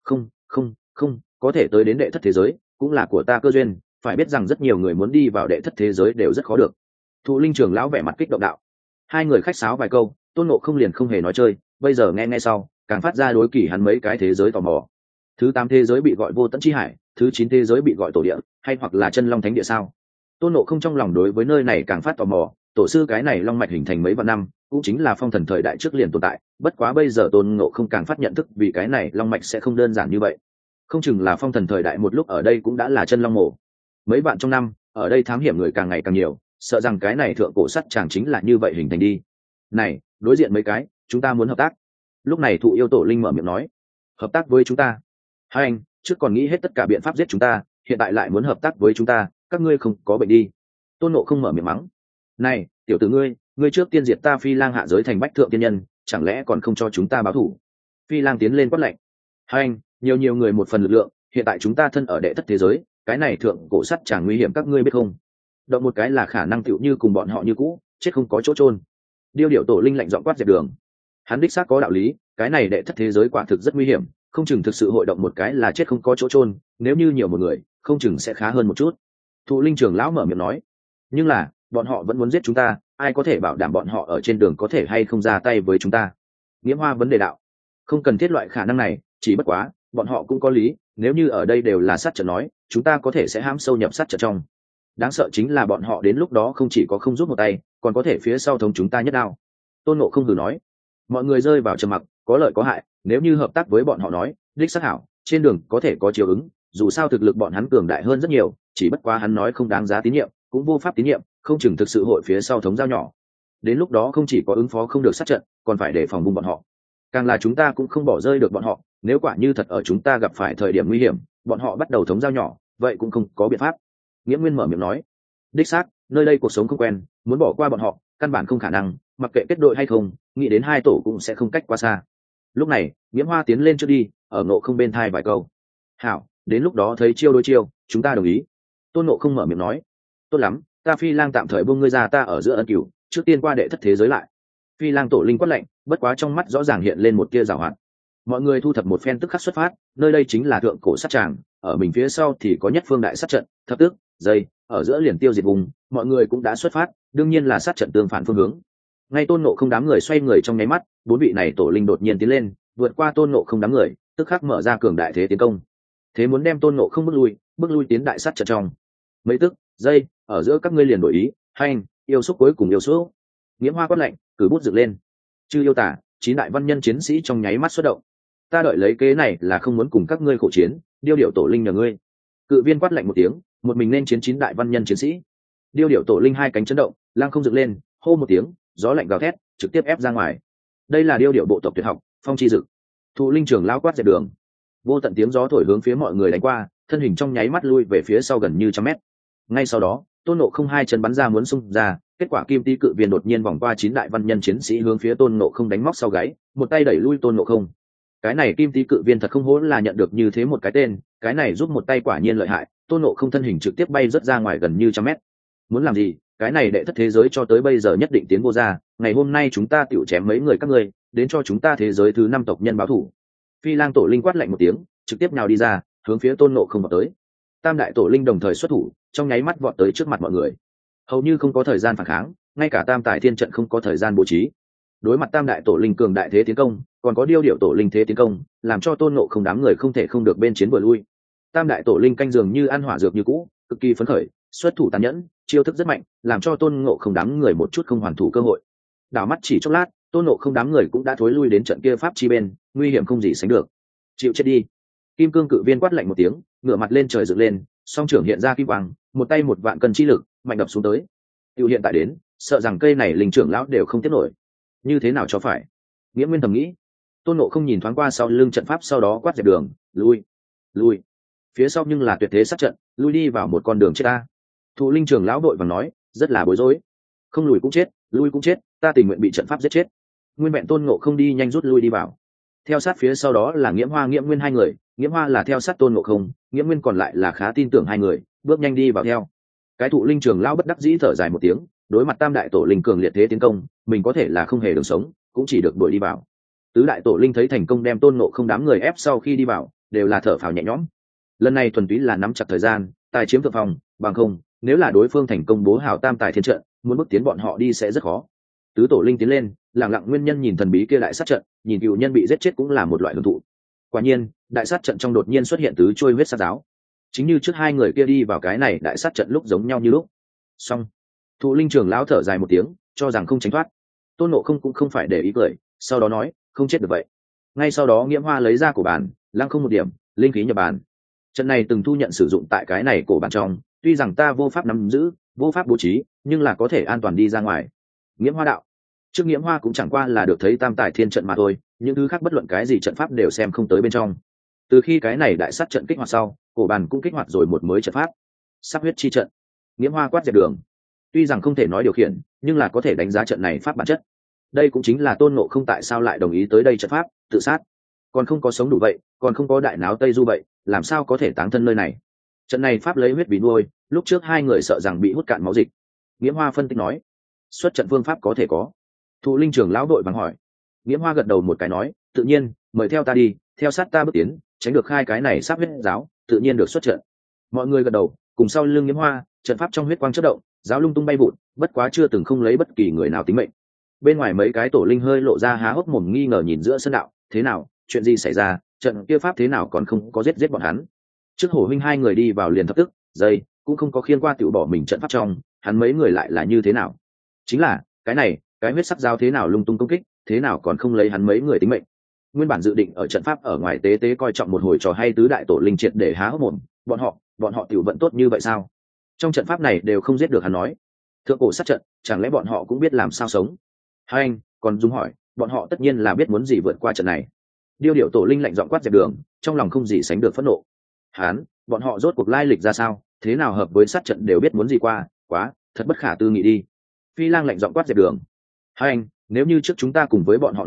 không, có thể tới đến đệ thất thế giới, cũng là của ta cơ duyên, phải biết rằng rất nhiều người muốn đi vào đệ thất thế giới đều rất khó được. Thụ linh trưởng lão vẻ mặt kích động đạo. Hai người khách sáo vài câu, Tôn Ngộ không liền không hề nói chơi, bây giờ nghe sau, càng phát ra đối kỷ hắn mấy cái thế giới tò mò. Thứ 8 thế giới bị gọi vô tận chi hải, thứ 9 thế giới bị gọi tổ địa, hay hoặc là chân long thánh địa sao? Tôn Ngộ không trong lòng đối với nơi này càng phát tò mò, tổ sư cái này long mạch hình thành mấy vạn năm, cũng chính là phong thần thời đại trước liền tồn tại, bất quá bây giờ Tôn Ngộ không càng phát nhận thức vì cái này long mạch sẽ không đơn giản như vậy. Không chừng là phong thần thời đại một lúc ở đây cũng đã là chân long mổ. Mấy vạn trong năm, ở đây thám hiểm người càng ngày càng nhiều, sợ rằng cái này thượng cổ sắt chàng chính là như vậy hình thành đi. Này, đối diện mấy cái, chúng ta muốn hợp tác. Lúc này thụ yêu tổ linh mở miệng nói, hợp tác với chúng ta? Hai anh, trước còn nghĩ hết tất cả biện pháp giết chúng ta, hiện tại lại muốn hợp tác với chúng ta, các ngươi không có bệnh đi. Tôn Ngộ không mở miệng mắng. Này, tiểu tử ngươi trước tiên diệt ta Phi Lang hạ giới thành bách thượng tiên nhân, chẳng lẽ còn không cho chúng ta báo thù? Phi Lang tiến lên quát lạnh. Hai anh, nhiều người một phần lực lượng, hiện tại chúng ta thân ở đệ thất thế giới, cái này thượng cổ sắt chẳng nguy hiểm các ngươi biết không? Động một cái là khả năng tựu như cùng bọn họ như cũ, chết không có chỗ chôn. Điêu điệu tổ linh lạnh giọng quát dẹp đường. Hắn đích xác có đạo lý, cái này đệ thất thế giới quả thực rất nguy hiểm, không chừng thực sự hội động một cái là chết không có chỗ chôn, nếu như nhiều một người, không chừng sẽ khá hơn một chút. Thụ linh trưởng lão mở miệng nói, nhưng là bọn họ vẫn muốn giết chúng ta, ai có thể bảo đảm bọn họ ở trên đường có thể hay không ra tay với chúng ta? Nghiễm Hoa vấn đề đạo, không cần thiết loại khả năng này, chỉ bất quá bọn họ cũng có lý, nếu như ở đây đều là sát trận nói, chúng ta có thể sẽ hãm sâu nhập sát trận trong. Đáng sợ chính là bọn họ đến lúc đó không chỉ có không giúp một tay, còn có thể phía sau thống chúng ta nhất đao. Tôn Ngộ không hừ nói. Mọi người rơi vào trầm mặc, có lợi có hại, nếu như hợp tác với bọn họ nói, đích xác hảo, trên đường có thể có chiều ứng, dù sao thực lực bọn hắn cường đại hơn rất nhiều, chỉ bất quá hắn nói không đáng giá tín nhiệm, cũng vô pháp tín nhiệm, không chừng thực sự hội phía sau thống giao nhỏ. Đến lúc đó không chỉ có ứng phó không được sát trận, còn phải đề phòng vùng bọn họ. Càng là chúng ta cũng không bỏ rơi được bọn họ, nếu quả như thật ở chúng ta gặp phải thời điểm nguy hiểm, bọn họ bắt đầu thống giao nhỏ, vậy cũng không có biện pháp. Nghĩa Nguyên mở miệng nói, đích xác, nơi đây cuộc sống không quen, muốn bỏ qua bọn họ, căn bản không khả năng, mặc kệ kết đội hay không, nghĩ đến hai tổ cũng sẽ không cách quá xa. Lúc này Nghiễm Hoa tiến lên trước đi, ở Ngộ Không bên thai vài câu. Hảo, đến lúc đó thấy chiêu đối chiêu, chúng ta đồng ý. Tôn Ngộ Không mở miệng nói. Tốt lắm, ta Phi Lang tạm thời buông ngươi ra, ta ở giữa ân cửu, trước tiên qua đệ thất thế giới lại. Phi Lang tổ linh quát lệnh, bất quá trong mắt rõ ràng hiện lên một tia giảo hoạt. Mọi người thu thập một phen tức khắc xuất phát, nơi đây chính là thượng cổ sát tràng, ở mình phía sau thì có nhất phương đại sát trận, thập tức, dây, ở giữa liền tiêu diệt vùng, mọi người cũng đã xuất phát, đương nhiên là sát trận tương phản phương hướng. Ngay Tôn Ngộ Không đám người xoay người trong nháy mắt, bốn vị này tổ linh đột nhiên tiến lên, vượt qua Tôn Ngộ Không đám người, tức khắc mở ra cường đại thế tiến công. Thế muốn đem Tôn Ngộ Không bước lui tiến đại sát trận trong. Mấy tức, dây, ở giữa các ngươi liền đổi ý, hành, yêu xúc cuối cùng yêu xúc. Nghiễm Hoa quát lệnh, cử bút dựng lên. Chư yêu tả, chín đại văn nhân chiến sĩ trong nháy mắt xuất động. Ta đợi lấy kế này là không muốn cùng các ngươi khổ chiến, điêu điệu tổ linh nhờ ngươi. Cự viên quát lệnh một tiếng, một mình nên chiến chín đại văn nhân chiến sĩ. Điêu điệu tổ linh hai cánh chấn động, lang không dựng lên, hô một tiếng, gió lạnh gào thét, trực tiếp ép ra ngoài. Đây là điêu điệu bộ tộc tuyệt học, phong chi dực. Thụ linh trưởng lao quát dẹp đường, vô tận tiếng gió thổi hướng phía mọi người đánh qua, thân hình trong nháy mắt lui về phía sau gần như 100 mét. Ngay sau đó Tôn Ngộ Không hai chân bắn ra muốn xung ra, kết quả kim tý cự viên đột nhiên vòng qua chín đại văn nhân chiến sĩ hướng phía Tôn Ngộ Không đánh móc sau gáy, một tay đẩy lui Tôn Ngộ Không. Cái này kim tý cự viên thật không hổ là nhận được như thế một cái tên, cái này giúp một tay quả nhiên lợi hại. Tôn Ngộ Không thân hình trực tiếp bay rất ra ngoài gần như 100 mét. Muốn làm gì? Cái này đệ thất thế giới cho tới bây giờ nhất định tiến vô ra, ngày hôm nay chúng ta tiểu chém mấy người các ngươi, đến cho chúng ta thế giới thứ 5 tộc nhân báo thủ. Phi Lang tổ linh quát lạnh một tiếng, trực tiếp nhào đi ra, hướng phía Tôn Ngộ Không vào tới. Tam đại tổ linh đồng thời xuất thủ, trong nháy mắt vọt tới trước mặt mọi người, hầu như không có thời gian phản kháng, ngay cả tam tài thiên trận không có thời gian bố trí. Đối mặt tam đại tổ linh cường đại thế tiến công, còn có điêu điệu tổ linh thế tiến công, làm cho Tôn Ngộ Không đám người không thể không được bên chiến vừa lui. Tam đại tổ linh canh dường như ăn hỏa dược như cũ, cực kỳ phấn khởi, xuất thủ tàn nhẫn, chiêu thức rất mạnh, làm cho Tôn Ngộ Không đám người một chút không hoàn thủ cơ hội. Đảo mắt chỉ chốc lát, Tôn Ngộ Không đám người cũng đã thối lui đến trận kia pháp chi bên, nguy hiểm không gì sánh được. Chịu chết đi! Kim cương cự viên quát lạnh một tiếng, ngửa mặt lên trời dựng lên, song trưởng hiện ra kim quang, một tay một vạn cân chi lực mạnh đập xuống tới. Tiêu hiện tại đến, sợ rằng cây này linh trưởng lão đều không tiếp nổi. Như thế nào cho phải? Nghĩa Nguyên thầm nghĩ. Tôn Ngộ Không nhìn thoáng qua sau lưng trận pháp, sau đó quát dẹp đường, lui. Phía sau nhưng là tuyệt thế sát trận, lui đi vào một con đường chết ta. Thụ linh trưởng lão đội vàng nói, rất là bối rối. Không lùi cũng chết, lui cũng chết, ta tình nguyện bị trận pháp giết chết. Nguyên vẹn Tôn Ngộ Không đi nhanh rút lui đi vào. Theo sát phía sau đó là Nghiễm Hoa, Nghiễm Nguyên hai người, Nghiễm Hoa là theo sát Tôn Ngộ Không, Nghiễm Nguyên còn lại là khá tin tưởng hai người, bước nhanh đi vào theo. Cái thụ linh trưởng lão bất đắc dĩ thở dài một tiếng, đối mặt tam đại tổ linh cường liệt thế tiến công, mình có thể là không hề đường sống, cũng chỉ được đuổi đi vào. Tứ đại tổ linh thấy thành công đem Tôn Ngộ Không đám người ép sau khi đi vào, đều là thở phào nhẹ nhõm. Lần này thuần túy là nắm chặt thời gian, tài chiếm thượng phòng, bằng không, nếu là đối phương thành công bố hào tam tài thiên trận, muốn bước tiến bọn họ đi sẽ rất khó. Tứ tổ linh tiến lên, lẳng lặng nguyên nhân nhìn thần bí kia đại sát trận, nhìn cựu nhân bị giết chết cũng là một loại hưởng thụ. Quả nhiên, đại sát trận trong đột nhiên xuất hiện tứ trôi huyết sát giáo, chính như trước hai người kia đi vào cái này đại sát trận lúc giống nhau như lúc. Xong, thụ linh trưởng lão thở dài một tiếng, cho rằng không tránh thoát. Tôn Ngộ Không cũng không phải để ý cười, sau đó nói, không chết được vậy. Ngay sau đó Nghiễm Hoa lấy ra cổ bàn, lăng không một điểm, linh khí nhập bàn. Trận này từng thu nhận sử dụng tại cái này cổ bàn trong, tuy rằng ta vô pháp nắm giữ, vô pháp bố trí, nhưng là có thể an toàn đi ra ngoài. Nghiễm Hoa đạo. Trước Nghiễm Hoa cũng chẳng qua là được thấy tam tài thiên trận mà thôi, những thứ khác bất luận cái gì trận pháp đều xem không tới bên trong. Từ khi cái này đại sát trận kích hoạt sau, cổ bàn cũng kích hoạt rồi một mới trận pháp, sát huyết chi trận. Nghiễm Hoa quát dẹp đường. Tuy rằng không thể nói điều khiển, nhưng là có thể đánh giá trận này pháp bản chất. Đây cũng chính là Tôn Ngộ Không tại sao lại đồng ý tới đây trận pháp, tự sát. Còn không có sống đủ vậy, còn không có đại náo Tây Du vậy, làm sao có thể táng thân nơi này? Trận này pháp lấy huyết vì nuôi, lúc trước hai người sợ rằng bị hút cạn máu dịch. Nghiễm Hoa phân tích nói, xuất trận phương pháp có thể có. Thụ linh trưởng lão đội vàng hỏi. Nghiễm Hoa gật đầu một cái nói, tự nhiên, mời theo ta đi, theo sát ta bước tiến, tránh được khai cái này sát huyết giáo, tự nhiên được xuất trận. Mọi người gật đầu, cùng sau lưng Nghiễm Hoa, trận pháp trong huyết quang chớp động, giáo lung tung bay vụt, bất quá chưa từng không lấy bất kỳ người nào tính mệnh. Bên ngoài mấy cái tổ linh hơi lộ ra há hốc mồm nghi ngờ nhìn giữa sân đạo, thế nào, chuyện gì xảy ra, trận kia pháp thế nào còn không có giết bọn hắn. Trước Hổ huynh hai người đi vào liền thập tức, dây cũng không có khiên qua tiểu bỏ mình trận pháp trong, hắn mấy người lại là như thế nào? Chính là, cái này, cái huyết sắc giáo thế nào lung tung công kích, thế nào còn không lấy hắn mấy người tính mệnh. Nguyên bản dự định ở trận pháp ở ngoài tế tế coi trọng một hồi trò hay tứ đại tổ linh triệt để há hốc mồm, bọn họ tiểu vận tốt như vậy sao? Trong trận pháp này đều không giết được hắn nói. Thượng cổ sát trận, chẳng lẽ bọn họ cũng biết làm sao sống? Hai anh, còn Dung hỏi, bọn họ tất nhiên là biết muốn gì vượt qua trận này. Điêu điệu tổ linh lạnh giọng quát dẹp đường, trong lòng không gì sánh được phẫn nộ. Bọn họ rốt cuộc lai lịch ra sao, thế nào hợp với sát trận đều biết muốn gì qua, quá, thật bất khả tư nghị đi. Phi Lang lạnh giọng quát dẹp đường. Hai anh, nếu như trước chúng ta cùng với bọn họ nói,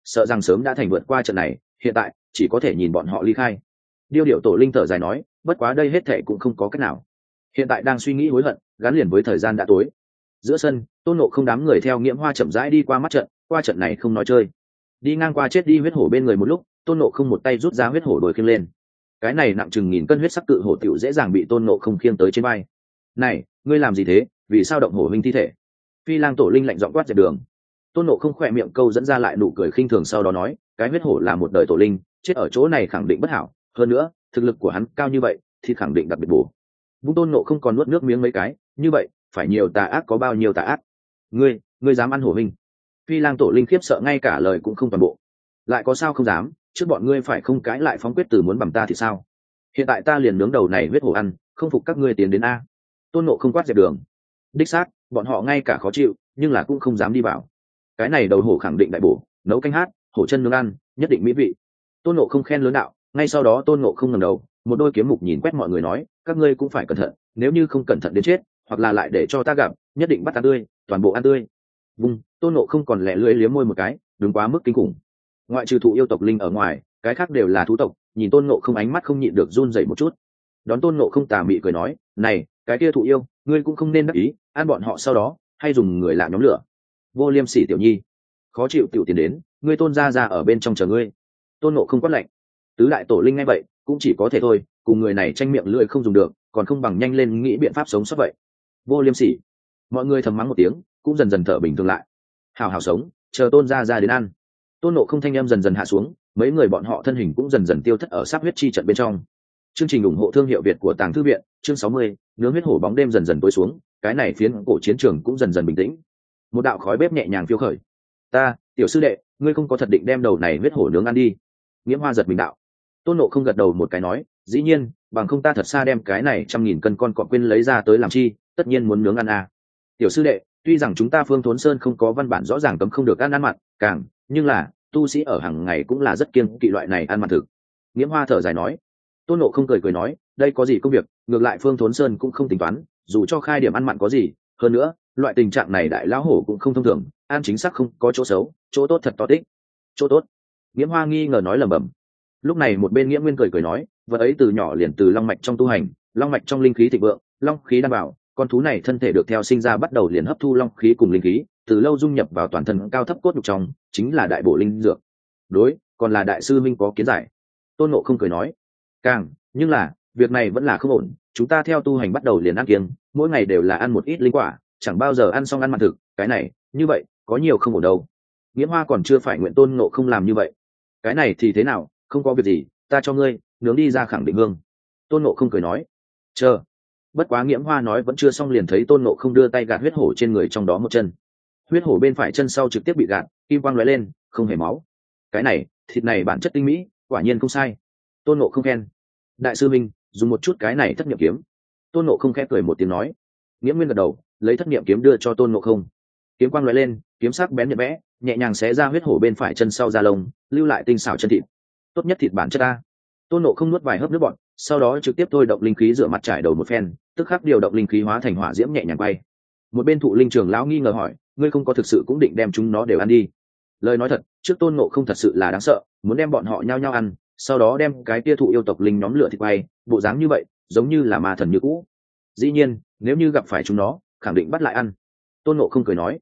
sợ rằng sớm đã thành vượt qua trận này, hiện tại chỉ có thể nhìn bọn họ ly khai. Điêu điệu tổ linh thở dài nói, bất quá đây hết thệ cũng không có cách nào, hiện tại đang suy nghĩ hối hận gắn liền với thời gian đã tối. Giữa sân, Tôn Ngộ Không đám người theo Nghiễm Hoa chậm rãi đi qua mắt trận, qua trận này không nói chơi. Đi ngang qua chết đi huyết hổ bên người một lúc, Tôn Ngộ Không một tay rút ra huyết hổ đồi khiêng lên. Cái này nặng chừng 1000 cân huyết sắc cự hổ tiểu dễ dàng bị Tôn Ngộ Không khiêng tới trên vai. Này, ngươi làm gì thế? Vì sao động hổ huynh thi thể? Phi Lang tổ linh lạnh giọng quát dẹp đường. Tôn Ngộ Không khỏe miệng câu dẫn ra lại nụ cười khinh thường, sau đó nói, cái huyết hổ là một đời tổ linh, chết ở chỗ này khẳng định bất hảo, hơn nữa thực lực của hắn cao như vậy thì khẳng định đặc biệt bổ. Vung Tôn Ngộ Không còn nuốt nước miếng mấy cái, như vậy phải nhiều tà ác có bao nhiêu tà ác. Ngươi dám ăn hổ huynh? Phi Lang tổ linh khiếp sợ ngay cả lời cũng không toàn bộ. Lại có sao không dám, trước bọn ngươi phải không cãi lại phóng quyết từ muốn bằng ta thì sao? Hiện tại ta liền nướng đầu này huyết hổ ăn, không phục các ngươi tiến đến a. Tôn Ngộ Không quát dẹp đường. Đích xác, bọn họ ngay cả khó chịu nhưng là cũng không dám đi vào. Cái này đầu hổ khẳng định đại bổ, nấu canh hát, hổ chân nướng ăn, nhất định mỹ vị. Tôn Ngộ Không khen lớn đạo. Ngay sau đó Tôn Ngộ Không ngẩng đầu, một đôi kiếm mục nhìn quét mọi người nói, các ngươi cũng phải cẩn thận, nếu như không cẩn thận đến chết, hoặc là lại để cho ta gặp, nhất định bắt ăn tươi, toàn bộ ăn tươi. Vung, Tôn Ngộ Không còn lẻ lưỡi liếm môi một cái, đúng quá mức kinh khủng. Ngoại trừ thụ yêu tộc linh ở ngoài, cái khác đều là thú tộc, nhìn Tôn Ngộ Không ánh mắt không nhịn được run rẩy một chút. Đón Tôn Ngộ Không tà mị cười nói, này, cái kia thụ yêu, ngươi cũng không nên đắc ý, ăn bọn họ sau đó, hay dùng người lạ nhóm lửa. Vô Liêm Sỉ tiểu nhi, khó chịu tiểu tiền đến, ngươi Tôn gia ở bên trong chờ ngươi. Tôn Ngộ Không quát lạnh. Tứ đại tổ linh nghe vậy, cũng chỉ có thể thôi, cùng người này tranh miệng lưỡi không dùng được, còn không bằng nhanh lên nghĩ biện pháp sống sót vậy. Vô Liêm Sỉ. Mọi người thầm mắng một tiếng, cũng dần dần thở bình thường lại. Hào hào sống, chờ Tôn gia đến ăn. Tôn Ngộ Không thanh em dần dần hạ xuống, mấy người bọn họ thân hình cũng dần dần tiêu thất ở sáp huyết chi trận bên trong. Chương trình ủng hộ thương hiệu Việt của Tàng Thư viện, chương 60, nướng huyết hổ bóng đêm dần dần tối xuống, cái này phiến cổ chiến trường cũng dần dần bình tĩnh. Một đạo khói bếp nhẹ nhàng phiêu khởi. Ta, tiểu sư đệ, ngươi không có thật định đem đầu này huyết hổ nướng ăn đi? Nghiễm Hoa giật mình đạo. Tôn Ngộ Không gật đầu một cái nói, dĩ nhiên, bằng không ta thật xa đem cái này 100.000 cân con cọp quên lấy ra tới làm chi, tất nhiên muốn nướng ăn à. Tiểu sư đệ, tuy rằng chúng ta Phương Thốn Sơn không có văn bản rõ ràng cấm không được ăn mặn, càng, nhưng là tu sĩ ở hàng ngày cũng là rất kiêng kỵ loại này ăn mặn thực. Nghiễm Hoa thở dài nói. Tôn Ngộ Không cười nói, đây có gì công việc, ngược lại Phương Thốn Sơn cũng không tính toán, dù cho khai điểm ăn mặn có gì, hơn nữa, loại tình trạng này đại lão hổ cũng không thông thường, ăn chính xác không có chỗ xấu, chỗ tốt thật to tích. Chỗ tốt? Nghiễm Hoa nghi ngờ nói lẩm bẩm. Lúc này một bên Nghiễm Nguyên cười nói, vật ấy từ nhỏ liền từ long mạch trong tu hành, long mạch trong linh khí thịnh vượng, long khí đảm bảo, con thú này thân thể được theo sinh ra bắt đầu liền hấp thu long khí cùng linh khí, từ lâu dung nhập vào toàn thân cao thấp cốt nhục trong, chính là đại bổ linh dược. Đối, còn là đại sư minh có kiến giải. Tôn Ngộ Không cười nói, càng, nhưng là việc này vẫn là không ổn, chúng ta theo tu hành bắt đầu liền ăn kiêng, mỗi ngày đều là ăn một ít linh quả, chẳng bao giờ ăn xong ăn mặn thực, cái này, như vậy, có nhiều không ổn đâu. Nghiễm Hoa còn chưa phải nguyện Tôn Ngộ Không làm như vậy. Cái này thì thế nào, không có việc gì, ta cho ngươi nướng đi ra khẳng định hương. Tôn Ngộ Không cười nói. Chờ. Bất quá Nghiễm Hoa nói vẫn chưa xong liền thấy Tôn Ngộ Không đưa tay gạt huyết hổ trên người trong đó một chân. Huyết hổ bên phải chân sau trực tiếp bị gạt, kim quang lóe lên, không hề máu. Cái này, thịt này bản chất tinh mỹ, quả nhiên không sai. Tôn Ngộ Không khen. Đại sư minh, dùng một chút cái này thất niệm kiếm. Tôn Ngộ Không khẽ cười một tiếng nói. Nghiễm Nguyên gật đầu, lấy thất niệm kiếm đưa cho Tôn Ngộ Không. Kiếm quang lóe lên, kiếm sắc bén nhẹ bẽ, nhẹ nhàng xé ra huyết hổ bên phải chân sau da lông, lưu lại tinh xảo chân thịt. Tốt nhất thịt bản chất ta. Tôn Ngộ Không nuốt vài hớp nước bọt, sau đó trực tiếp thôi động linh khí rửa mặt trải đầu một phen, tức khắc điều động linh khí hóa thành hỏa diễm nhẹ nhàng bay. Một bên thụ linh trường lão nghi ngờ hỏi, ngươi không có thực sự cũng định đem chúng nó đều ăn đi? Lời nói thật, trước Tôn Ngộ Không thật sự là đáng sợ, muốn đem bọn họ nhao nhao ăn, sau đó đem cái tia thụ yêu tộc linh nhóm lửa thịt bay, bộ dáng như vậy, giống như là ma thần như cũ. Dĩ nhiên, nếu như gặp phải chúng nó, khẳng định bắt lại ăn. Tôn Ngộ Không cười nói,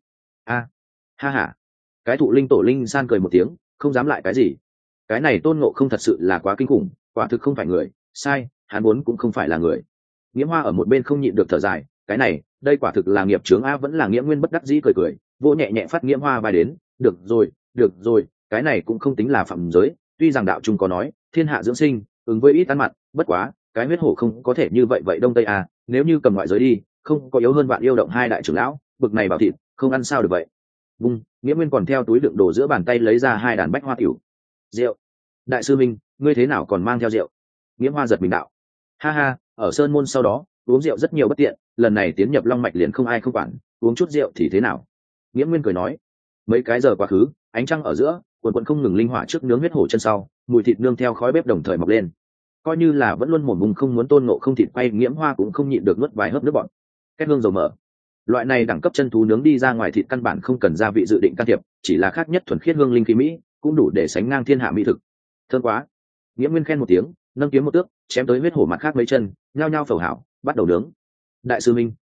ha ha. Cái thụ linh tổ linh san cười một tiếng, không dám lại cái gì. Cái này Tôn Ngộ Không thật sự là quá kinh khủng, quả thực không phải người, sai, hắn vốn cũng không phải là người. Nghiễm Hoa ở một bên không nhịn được thở dài, cái này, đây quả thực là nghiệp chướng a. Vẫn là Nghiễm Nguyên bất đắc dĩ cười, vỗ nhẹ nhẹ phát Nghiễm Hoa vai đến, được rồi, cái này cũng không tính là phạm giới, tuy rằng đạo trung có nói, thiên hạ dưỡng sinh, ứng với ít ăn mặn, bất quá, cái huyết hổ không có thể như vậy đông tây a, nếu như cầm ngoại giới đi, không có yếu hơn bạn yêu động hai đại trưởng lão, bực này bảo thịt, không ăn sao được vậy. Nghiễm Nguyên còn theo túi đựng đồ giữa bàn tay lấy ra 2 đàn bách hoa tiểu. Rượu. Đại sư minh, ngươi thế nào còn mang theo rượu? Nghiễm Hoa giật mình đạo. Ha ha, ở sơn môn sau đó, uống rượu rất nhiều bất tiện, lần này tiến nhập long mạch liền không ai không quản, uống chút rượu thì thế nào? Nghiễm Nguyên cười nói. Mấy cái giờ quá khứ, ánh trăng ở giữa, quần không ngừng linh hỏa trước nướng huyết hổ chân sau, mùi thịt nương theo khói bếp đồng thời mọc lên. Coi như là vẫn luôn mồm mùng không muốn Tôn Ngộ Không thịt quay, Nghiễm Hoa cũng không nhịn được nuốt vài hớp nước bọt. Kết hương dầu mỡ. Loại này đẳng cấp chân thú nướng đi ra ngoài thịt căn bản không cần gia vị dự định can thiệp, chỉ là khác nhất thuần khiết hương linh khí mỹ, cũng đủ để sánh ngang thiên hạ mỹ thực. Thơm quá. Nghĩa Nguyên khen một tiếng, nâng kiếm một tước, chém tới huyết hổ mặt khác mấy chân, nhao nhao phẩu hảo, bắt đầu nướng. Đại sư minh.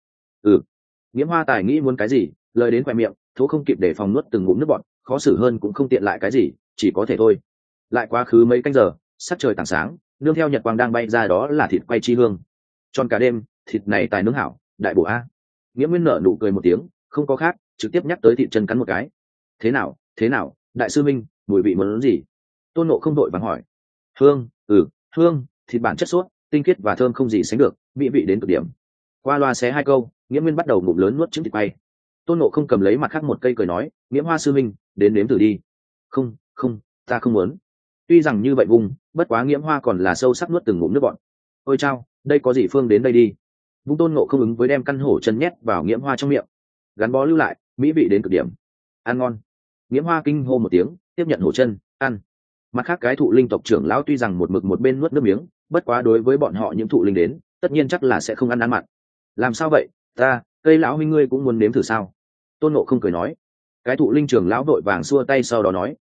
Nghiễm Hoa tài nghĩ muốn cái gì, lời đến khoe miệng, thố không kịp để phòng nuốt từng ngụm nước bọt, khó xử hơn cũng không tiện lại cái gì, chỉ có thể thôi. Lại quá khứ mấy canh giờ, sắc trời tảng sáng, nương theo nhật quang đang bay ra đó là thịt quay chi hương. Tròn cả đêm, thịt này tài nướng hảo, đại bổ a. Nghiễm Nguyên nở nụ cười một tiếng, không có khác, trực tiếp nhắc tới thịt chân cắn một cái. Thế nào, đại sư minh, mùi vị muốn gì? Tôn Ngộ không đội vàng hỏi. Hương, hương, thịt bản chất suốt, tinh khiết và thơm không gì sánh được, mỹ vị đến cực điểm. Qua loa xé hai câu, Nghiễm Nguyên bắt đầu ngụm lớn nuốt trứng thịt quay. Tôn Ngộ không cầm lấy mặt khác một cây cười nói, Nghiễm Hoa sư minh, đến nếm thử đi. Không, ta không muốn. Tuy rằng như vậy vùng, bất quá Nghiễm Hoa còn là sâu sắc nuốt từng ngụm nước bọn. Ôi chao, đây có gì phương đến đây đi. Vung Tôn Ngộ không ứng với đem căn hổ chân nhét vào Nghiễm Hoa trong miệng, gắn bó lưu lại, mỹ vị đến cực điểm. Ăn ngon. Nghiễm Hoa kinh hô một tiếng, tiếp nhận hổ chân, ăn. Mặt khác cái thụ linh tộc trưởng lão tuy rằng một mực một bên nuốt nước miếng, bất quá đối với bọn họ những thụ linh đến, tất nhiên chắc là sẽ không ăn mặn. Làm sao vậy, cây lão huynh ngươi cũng muốn nếm thử sao? Tôn Ngộ không cười nói. Cái thụ linh trưởng lão vội vàng xua tay sau đó nói,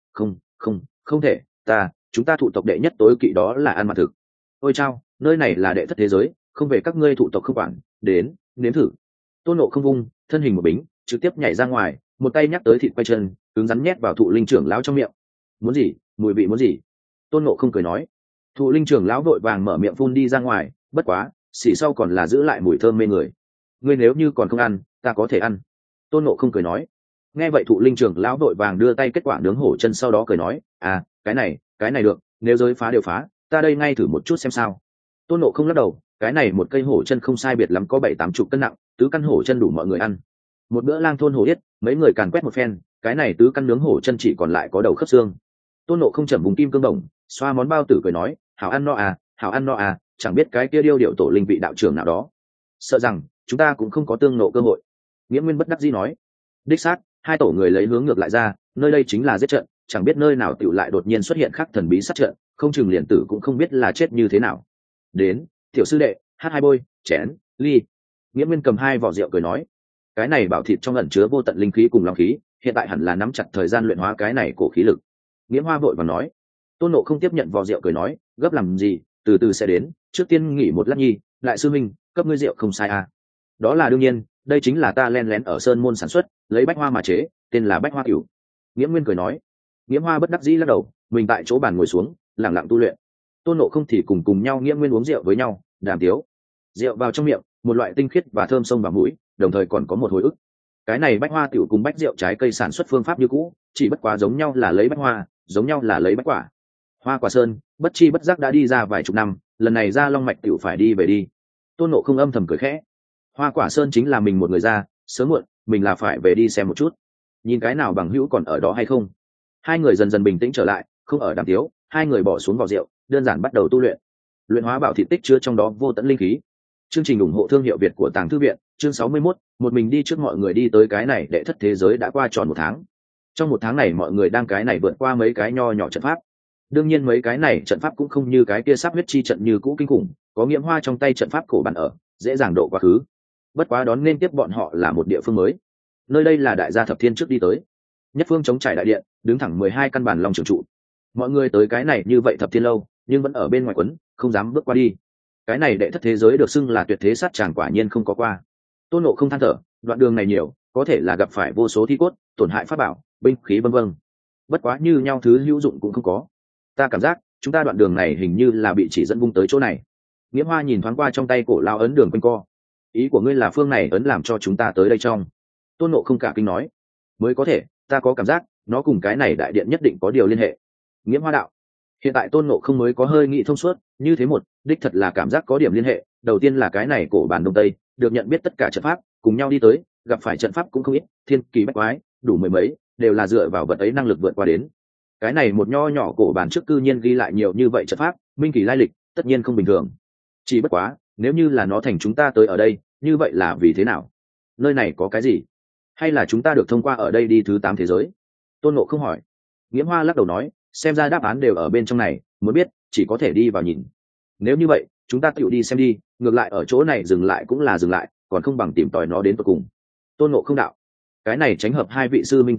không thể, chúng ta thụ tộc đệ nhất tối kỵ đó là ăn mặn thực. Ôi chao, nơi này là đệ thất thế giới, không về các ngươi thụ tộc không quản, đến nếm thử. Tôn Ngộ không vung thân hình một bính, trực tiếp nhảy ra ngoài, một tay nhắc tới thịt quay chân, cứng rắn nhét vào thụ linh trưởng lão trong miệng. Muốn gì, mùi vị muốn gì? Tôn Ngộ không cười nói. Thụ linh trưởng lão vội vàng mở miệng phun đi ra ngoài, bất quá xỉ sau còn là giữ lại mùi thơm mê người. Ngươi nếu như còn không ăn, ta có thể ăn. Tôn Ngộ không cười nói. Nghe vậy thụ linh trưởng lão vội vàng đưa tay kết quả nướng hổ chân sau đó cười nói, cái này được, nếu giới phá đều phá, ta đây ngay thử một chút xem sao. Tôn Ngộ không lắc đầu, cái này một cây hổ chân không sai biệt lắm có 7-80 cân nặng, tứ căn hổ chân đủ mọi người ăn. Một bữa lang thôn hổ yết, mấy người càn quét một phen, cái này tứ căn nướng hổ chân chỉ còn lại có đầu khớp xương. Tôn Ngộ không chậm vùng kim cương đồng, xoa món bao tử cười nói, hảo ăn no à, chẳng biết cái kia điêu điệu tổ linh vị đạo trưởng nào đó. Sợ rằng chúng ta cũng không có tương nộ cơ hội. Nghĩa Nguyên bất đắc dĩ nói. Đích xác, hai tổ người lấy hướng ngược lại ra, nơi đây chính là giết trận, chẳng biết nơi nào tiểu lại đột nhiên xuất hiện khắc thần bí sát trận, không chừng liền tử cũng không biết là chết như thế nào. Đến, tiểu sư đệ, hát hai bôi, chén, ly. Nghĩa Nguyên cầm hai vỏ rượu cười nói, cái này bảo thịt trong ẩn chứa vô tận linh khí cùng long khí, hiện tại hẳn là nắm chặt thời gian luyện hóa cái này cổ khí lực. Nghĩa Hoa vội và nói. Tôn Ngộ không tiếp nhận vỏ rượu cười nói, gấp làm gì, từ từ sẽ đến, trước tiên nghỉ một lát nhi. Lại sư minh, cấp ngươi rượu không sai à? Đó là đương nhiên, đây chính là ta len lén ở sơn môn sản xuất, lấy bách hoa mà chế, tên là bách hoa cửu. Nghĩa Nguyên cười nói. Nghĩa Hoa bất đắc dĩ lắc đầu, mình tại chỗ bàn ngồi xuống, lặng lặng tu luyện. Tôn Ngộ không thì cùng nhau Nghĩa Nguyên uống rượu với nhau, đàm tiếu. Rượu vào trong miệng, một loại tinh khiết và thơm sông vào mũi, đồng thời còn có một hồi ức. Cái này bách hoa tiểu cùng bách rượu trái cây sản xuất phương pháp như cũ, chỉ bất quá giống nhau là lấy bách hoa, giống nhau là lấy bách quả. Hoa Quả Sơn, bất chi bất giác đã đi ra vài chục năm, lần này ra Long Mạch tiểu phải đi về đi. Tôn Ngộ không âm thầm cười khẽ. Hoa Quả Sơn chính là mình một người ra, sớm muộn mình là phải về đi xem một chút, nhìn cái nào bằng hữu còn ở đó hay không. Hai người dần dần bình tĩnh trở lại, không ở đàm tiếu, hai người bỏ xuống vỏ rượu, đơn giản bắt đầu tu luyện. Luyện hóa bảo thịt tích chứa trong đó vô tận linh khí. Chương trình ủng hộ thương hiệu Việt của Tàng Thư Viện, chương 61, một mình đi trước mọi người đi tới cái này đệ thất thế giới đã qua tròn 1 tháng. Trong 1 tháng này mọi người đang cái này vượt qua mấy cái nho nhỏ trận pháp. Đương nhiên mấy cái này trận pháp cũng không như cái kia sắp huyết chi trận như cũ kinh khủng, có Nghiễm Hoa trong tay trận pháp cổ bản ở, dễ dàng độ quá khứ. Bất quá đón nên tiếp bọn họ là một địa phương mới. Nơi đây là đại gia thập thiên trước đi tới. Nhất phương chống trải đại điện, đứng thẳng 12 căn bản long trường trụ. Mọi người tới cái này như vậy thập thiên lâu, nhưng vẫn ở bên ngoài quấn, không dám bước qua đi. Cái này đệ thất thế giới được xưng là tuyệt thế sát tràng, quả nhiên không có qua. Tôn Ngộ không than thở, đoạn đường này nhiều, có thể là gặp phải vô số thi cốt, tổn hại pháp bảo, binh khí vân vân. Bất quá như nhau thứ hữu dụng cũng không có. Ta cảm giác chúng ta đoạn đường này hình như là bị chỉ dẫn vung tới chỗ này. Nghiễm Hoa nhìn thoáng qua trong tay cổ lao ấn đường quanh co. Ý của ngươi là phương này ấn làm cho chúng ta tới đây trong? Tôn Ngộ không cả kinh nói. Mới có thể, ta có cảm giác nó cùng cái này đại điện nhất định có điều liên hệ. Nghiễm Hoa đạo. Hiện tại Tôn Ngộ không mới có hơi nghĩ thông suốt, như thế một đích thật là cảm giác có điểm liên hệ. Đầu tiên là cái này cổ bản đông tây được nhận biết tất cả trận pháp cùng nhau đi tới, gặp phải trận pháp cũng không ít, thiên kỳ bách quái đủ mười mấy, đều là dựa vào vật ấy năng lực vượt qua đến. Cái này một nho nhỏ cổ bản trước cư nhiên ghi lại nhiều như vậy trận pháp, minh kỳ lai lịch tất nhiên không bình thường. Chỉ bất quá nếu như là nó thành chúng ta tới ở đây, như vậy là vì thế nào? Nơi này có cái gì? Hay là chúng ta được thông qua ở đây đi thứ 8 thế giới? Tôn Ngộ không hỏi. Nghiễm Hoa lắc đầu nói, xem ra đáp án đều ở bên trong này, muốn biết chỉ có thể đi vào nhìn. Nếu như vậy chúng ta tự đi xem đi, ngược lại ở chỗ này dừng lại cũng là dừng lại, còn không bằng tìm tòi nó đến tận cùng. Tôn Ngộ không đạo. Cái này tránh hợp hai vị sư minh tâm ý,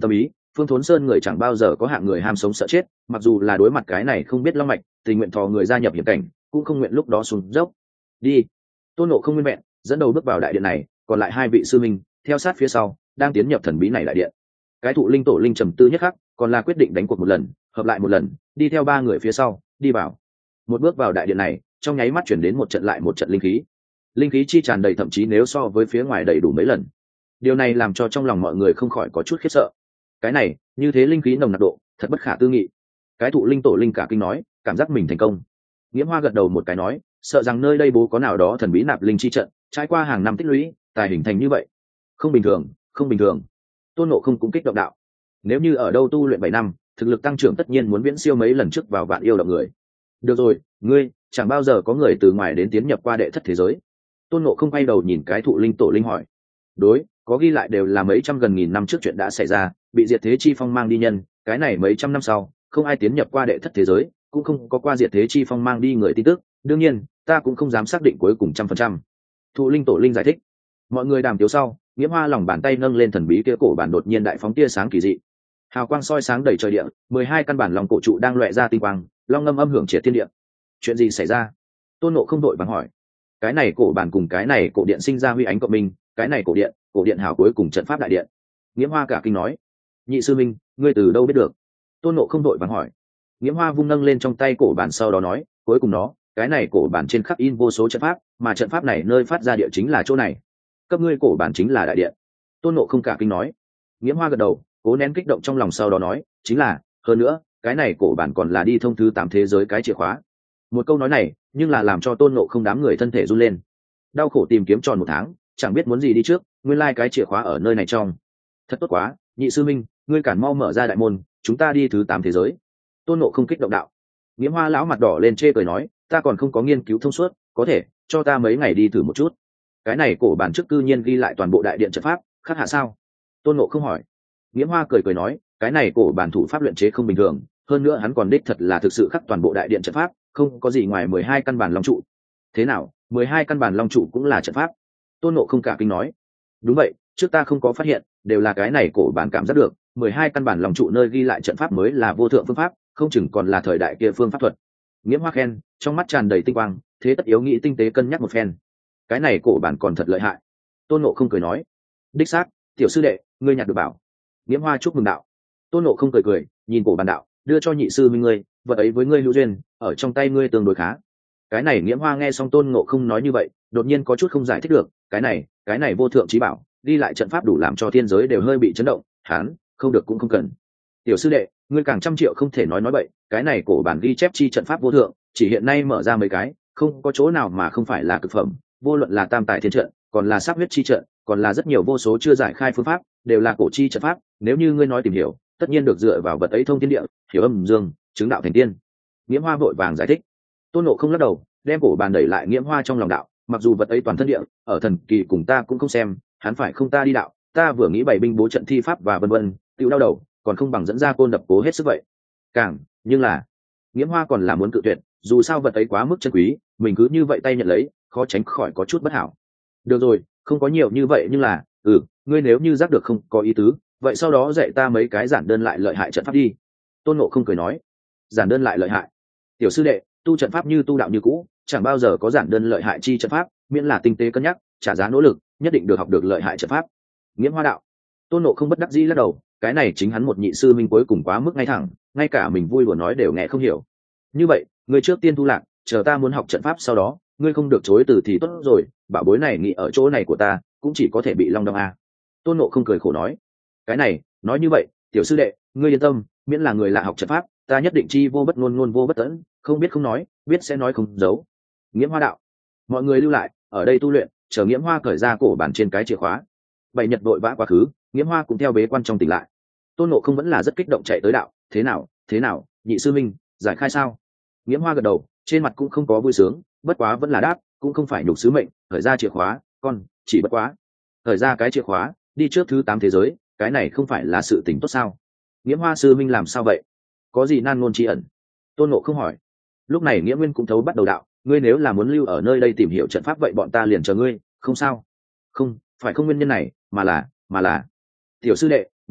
Phương Thốn Sơn người chẳng bao giờ có hạng người ham sống sợ chết, mặc dù là đối mặt cái này không biết long mạch, tình nguyện thò người gia nhập hiểm cảnh, cũng không nguyện lúc đó xuống dốc. Đi. Tôn Ngộ không nguyên vẹn dẫn đầu bước vào đại điện này, còn lại hai vị sư minh theo sát phía sau, đang tiến nhập thần bí này đại điện. Cái thụ linh tổ linh trầm tư nhất khắc, còn là quyết định đánh cuộc một lần, hợp lại một lần, đi theo ba người phía sau, đi vào. Một bước vào đại điện này, trong nháy mắt chuyển đến một trận lại một trận linh khí chi tràn đầy, thậm chí nếu so với phía ngoài đầy đủ mấy lần. Điều này làm cho trong lòng mọi người không khỏi có chút khiếp sợ. Cái này, như thế linh khí nồng nặc độ, thật bất khả tư nghị. Cái thụ linh tổ linh cả kinh nói, cảm giác mình thành công. Nghiễm Hoa gật đầu một cái nói, sợ rằng nơi đây bố có nào đó thần bí nạp linh chi trận, trải qua hàng năm tích lũy, tài hình thành như vậy. Không bình thường, không bình thường. Tôn Ngộ không cũng kích động đạo, nếu như ở đâu tu luyện 7 năm, thực lực tăng trưởng tất nhiên muốn viễn siêu mấy lần trước vào vạn yêu động người. Được rồi, ngươi, chẳng bao giờ có người từ ngoài đến tiến nhập qua đệ thất thế giới. Tôn Ngộ không quay đầu nhìn cái thụ linh tổ linh hỏi. Đối, có ghi lại đều là mấy trăm gần nghìn năm trước chuyện đã xảy ra, bị diệt thế chi phong mang đi nhân, cái này mấy trăm năm sau, không ai tiến nhập qua đệ thất thế giới, cũng không có qua diệt thế chi phong mang đi người tin tức. Đương nhiên, ta cũng không dám xác định cuối cùng 100%. Thụ linh tổ linh giải thích. Mọi người đàm tiếu sau, Nghiễm Hoa lòng bàn tay nâng lên thần bí kia cổ bản, đột nhiên đại phóng tia sáng kỳ dị, hào quang soi sáng đầy trời địa, 12 căn bản lòng cổ trụ đang loẹt ra tinh quang, long ngâm âm hưởng triệt thiên địa. Chuyện gì xảy ra? Tôn Ngộ không đội vàng hỏi. Cái này cổ bản cùng cái này cổ điện sinh ra huy ánh cộng minh, cái này cổ điện hào cuối cùng trận pháp đại điện. Nghiễm Hoa cả kinh nói. Nhị sư minh, ngươi từ đâu biết được? Tôn Ngộ không đội vàng hỏi. Nghiễm Hoa vung nâng lên trong tay cổ bản, sau đó nói, cuối cùng nó, cái này cổ bản trên khắc in vô số trận pháp, mà trận pháp này nơi phát ra địa chính là chỗ này. Cấp ngươi cổ bản chính là đại điện. Tôn Ngộ không cả kinh nói. Nghiễm Hoa gật đầu, cố nén kích động trong lòng, sau đó nói, chính là, hơn nữa, cái này cổ bản còn là đi thông thứ 8 thế giới cái chìa khóa. Một câu nói này, nhưng là làm cho Tôn Ngộ không đám người thân thể run lên. Đau khổ tìm kiếm tròn 1 tháng, chẳng biết muốn gì đi trước, nguyên lai cái chìa khóa ở nơi này trong. Thật tốt quá, nhị sư minh, ngươi cản mau mở ra đại môn, chúng ta đi thứ 8 thế giới. Tôn Ngộ không kích động đạo. Nghiễm Hoa lão mặt đỏ lên chê cười nói, ta còn không có nghiên cứu thông suốt, có thể cho ta mấy ngày đi thử một chút. Cái này cổ bản trước cư nhiên ghi lại toàn bộ đại điện trận pháp, khác hạ sao? Tôn Ngộ không hỏi. Nghiễm Hoa cười cười nói, cái này cổ bản thủ pháp luyện chế không bình thường, hơn nữa hắn còn đích thật là thực sự khắc toàn bộ đại điện trận pháp, không có gì ngoài 12 căn bản long trụ. Thế nào, 12 căn bản long trụ cũng là trận pháp? Tôn Ngộ không cả kinh nói. Đúng vậy, trước ta không có phát hiện, đều là cái này cổ bản cảm giác được, 12 căn bản long trụ nơi ghi lại trận pháp mới là vô thượng phương pháp, không chừng còn là thời đại kia phương pháp thuật. Nghiễm Hoa khen, trong mắt tràn đầy tinh quang, thế tất yếu nghĩ tinh tế cân nhắc một phen. Cái này cổ bản còn thật lợi hại. Tôn Ngộ không cười nói. Đích xác, tiểu sư đệ, ngươi nhặt được bảo. Nghiễm Hoa chúc mừng đạo. Tôn Ngộ không cười cười, nhìn cổ bản đạo, đưa cho nhị sư minh ngươi, vật ấy với ngươi hữu duyên, ở trong tay ngươi tương đối khá. Cái này Nghiễm Hoa nghe xong Tôn Ngộ không nói như vậy, đột nhiên có chút không giải thích được, cái này vô thượng chí bảo, đi lại trận pháp đủ làm cho thiên giới đều hơi bị chấn động, hắn không được cũng không cần. Tiểu sư đệ, ngươi càng trăm triệu không thể nói bậy, cái này cổ bản ghi chép chi trận pháp vô thượng, chỉ hiện nay mở ra mấy cái, không có chỗ nào mà không phải là cực phẩm, vô luận là tam tài thiên trận, còn là sát huyết chi trận, còn là rất nhiều vô số chưa giải khai phương pháp, đều là cổ chi trận pháp, nếu như ngươi nói tìm hiểu, tất nhiên được dựa vào vật ấy thông thiên địa, hiểu âm dương, chứng đạo thành tiên. Nghiễm Hoa vội vàng giải thích. Tôn Ngộ không lắc đầu, đem cổ bàn đẩy lại Nghiễm Hoa trong lòng đạo, mặc dù vật ấy toàn thân địa, ở thần kỳ cùng ta cũng không xem, hắn phải không ta đi đạo, ta vừa nghĩ bày binh bố trận thi pháp và vân vân, tiêu đau đầu, còn không bằng dẫn ra côn đập cố hết sức vậy. Càng, nhưng là, Nghiễm Hoa còn là muốn cự tuyệt, dù sao vật ấy quá mức chân quý, mình cứ như vậy tay nhận lấy, khó tránh khỏi có chút bất hảo. Được rồi, không có nhiều như vậy, nhưng là, ngươi nếu như giác được không có ý tứ, vậy sau đó dạy ta mấy cái giản đơn lại lợi hại trận pháp đi. Tôn Ngộ không cười nói. Giản đơn lại lợi hại? Tiểu sư đệ, tu trận pháp như tu đạo như cũ, chẳng bao giờ có giản đơn lợi hại chi trận pháp, miễn là tinh tế cân nhắc, trả giá nỗ lực, nhất định được học được lợi hại trận pháp. Nghiễm Hoa đạo. Tôn Ngộ không bất đắc dĩ lắc đầu, cái này chính hắn một nhị sư minh cuối cùng quá mức ngay thẳng, ngay cả mình vui đùa nói đều nghe không hiểu. Như vậy, ngươi trước tiên thu lạc, chờ ta muốn học trận pháp sau đó, ngươi không được chối từ thì tốt rồi, bảo bối này nghĩ ở chỗ này của ta, cũng chỉ có thể bị long đong a. Tôn Ngộ không cười khổ nói. Cái này, nói như vậy, tiểu sư đệ, ngươi yên tâm, miễn là người lạ học trận pháp, ta nhất định chi vô bất ngôn, ngôn vô bất tẫn, không biết không nói, biết sẽ nói không giấu. Nghiễm Hoa đạo. Mọi người lưu lại, ở đây tu luyện, chờ Nghiễm Hoa cởi ra cổ bản trên cái chìa khóa. Bảy nhật vội vã quá khứ, Nghiễm Hoa cũng theo bế quan trong tỉnh lại. Tôn Ngộ không vẫn là rất kích động chạy tới đạo, thế nào, nhị sư minh, giải khai sao? Nghiễm Hoa gật đầu, trên mặt cũng không có vui sướng, bất quá vẫn là đáp, cũng không phải nhục sứ mệnh, khởi ra chìa khóa, con, chỉ bất quá. Khởi ra cái chìa khóa, đi trước thứ 8 thế giới, cái này không phải là sự tình tốt sao? Nghiễm Hoa sư minh làm sao vậy? Có gì nan ngôn tri ẩn? Tôn Ngộ không hỏi. Lúc này Nghĩa Nguyên cũng thấu bắt đầu đạo, ngươi nếu là muốn lưu ở nơi đây tìm hiểu trận pháp vậy bọn ta liền chờ ngươi, không sao. Không phải không nguyên nhân này, mà là tiểu sư đệ,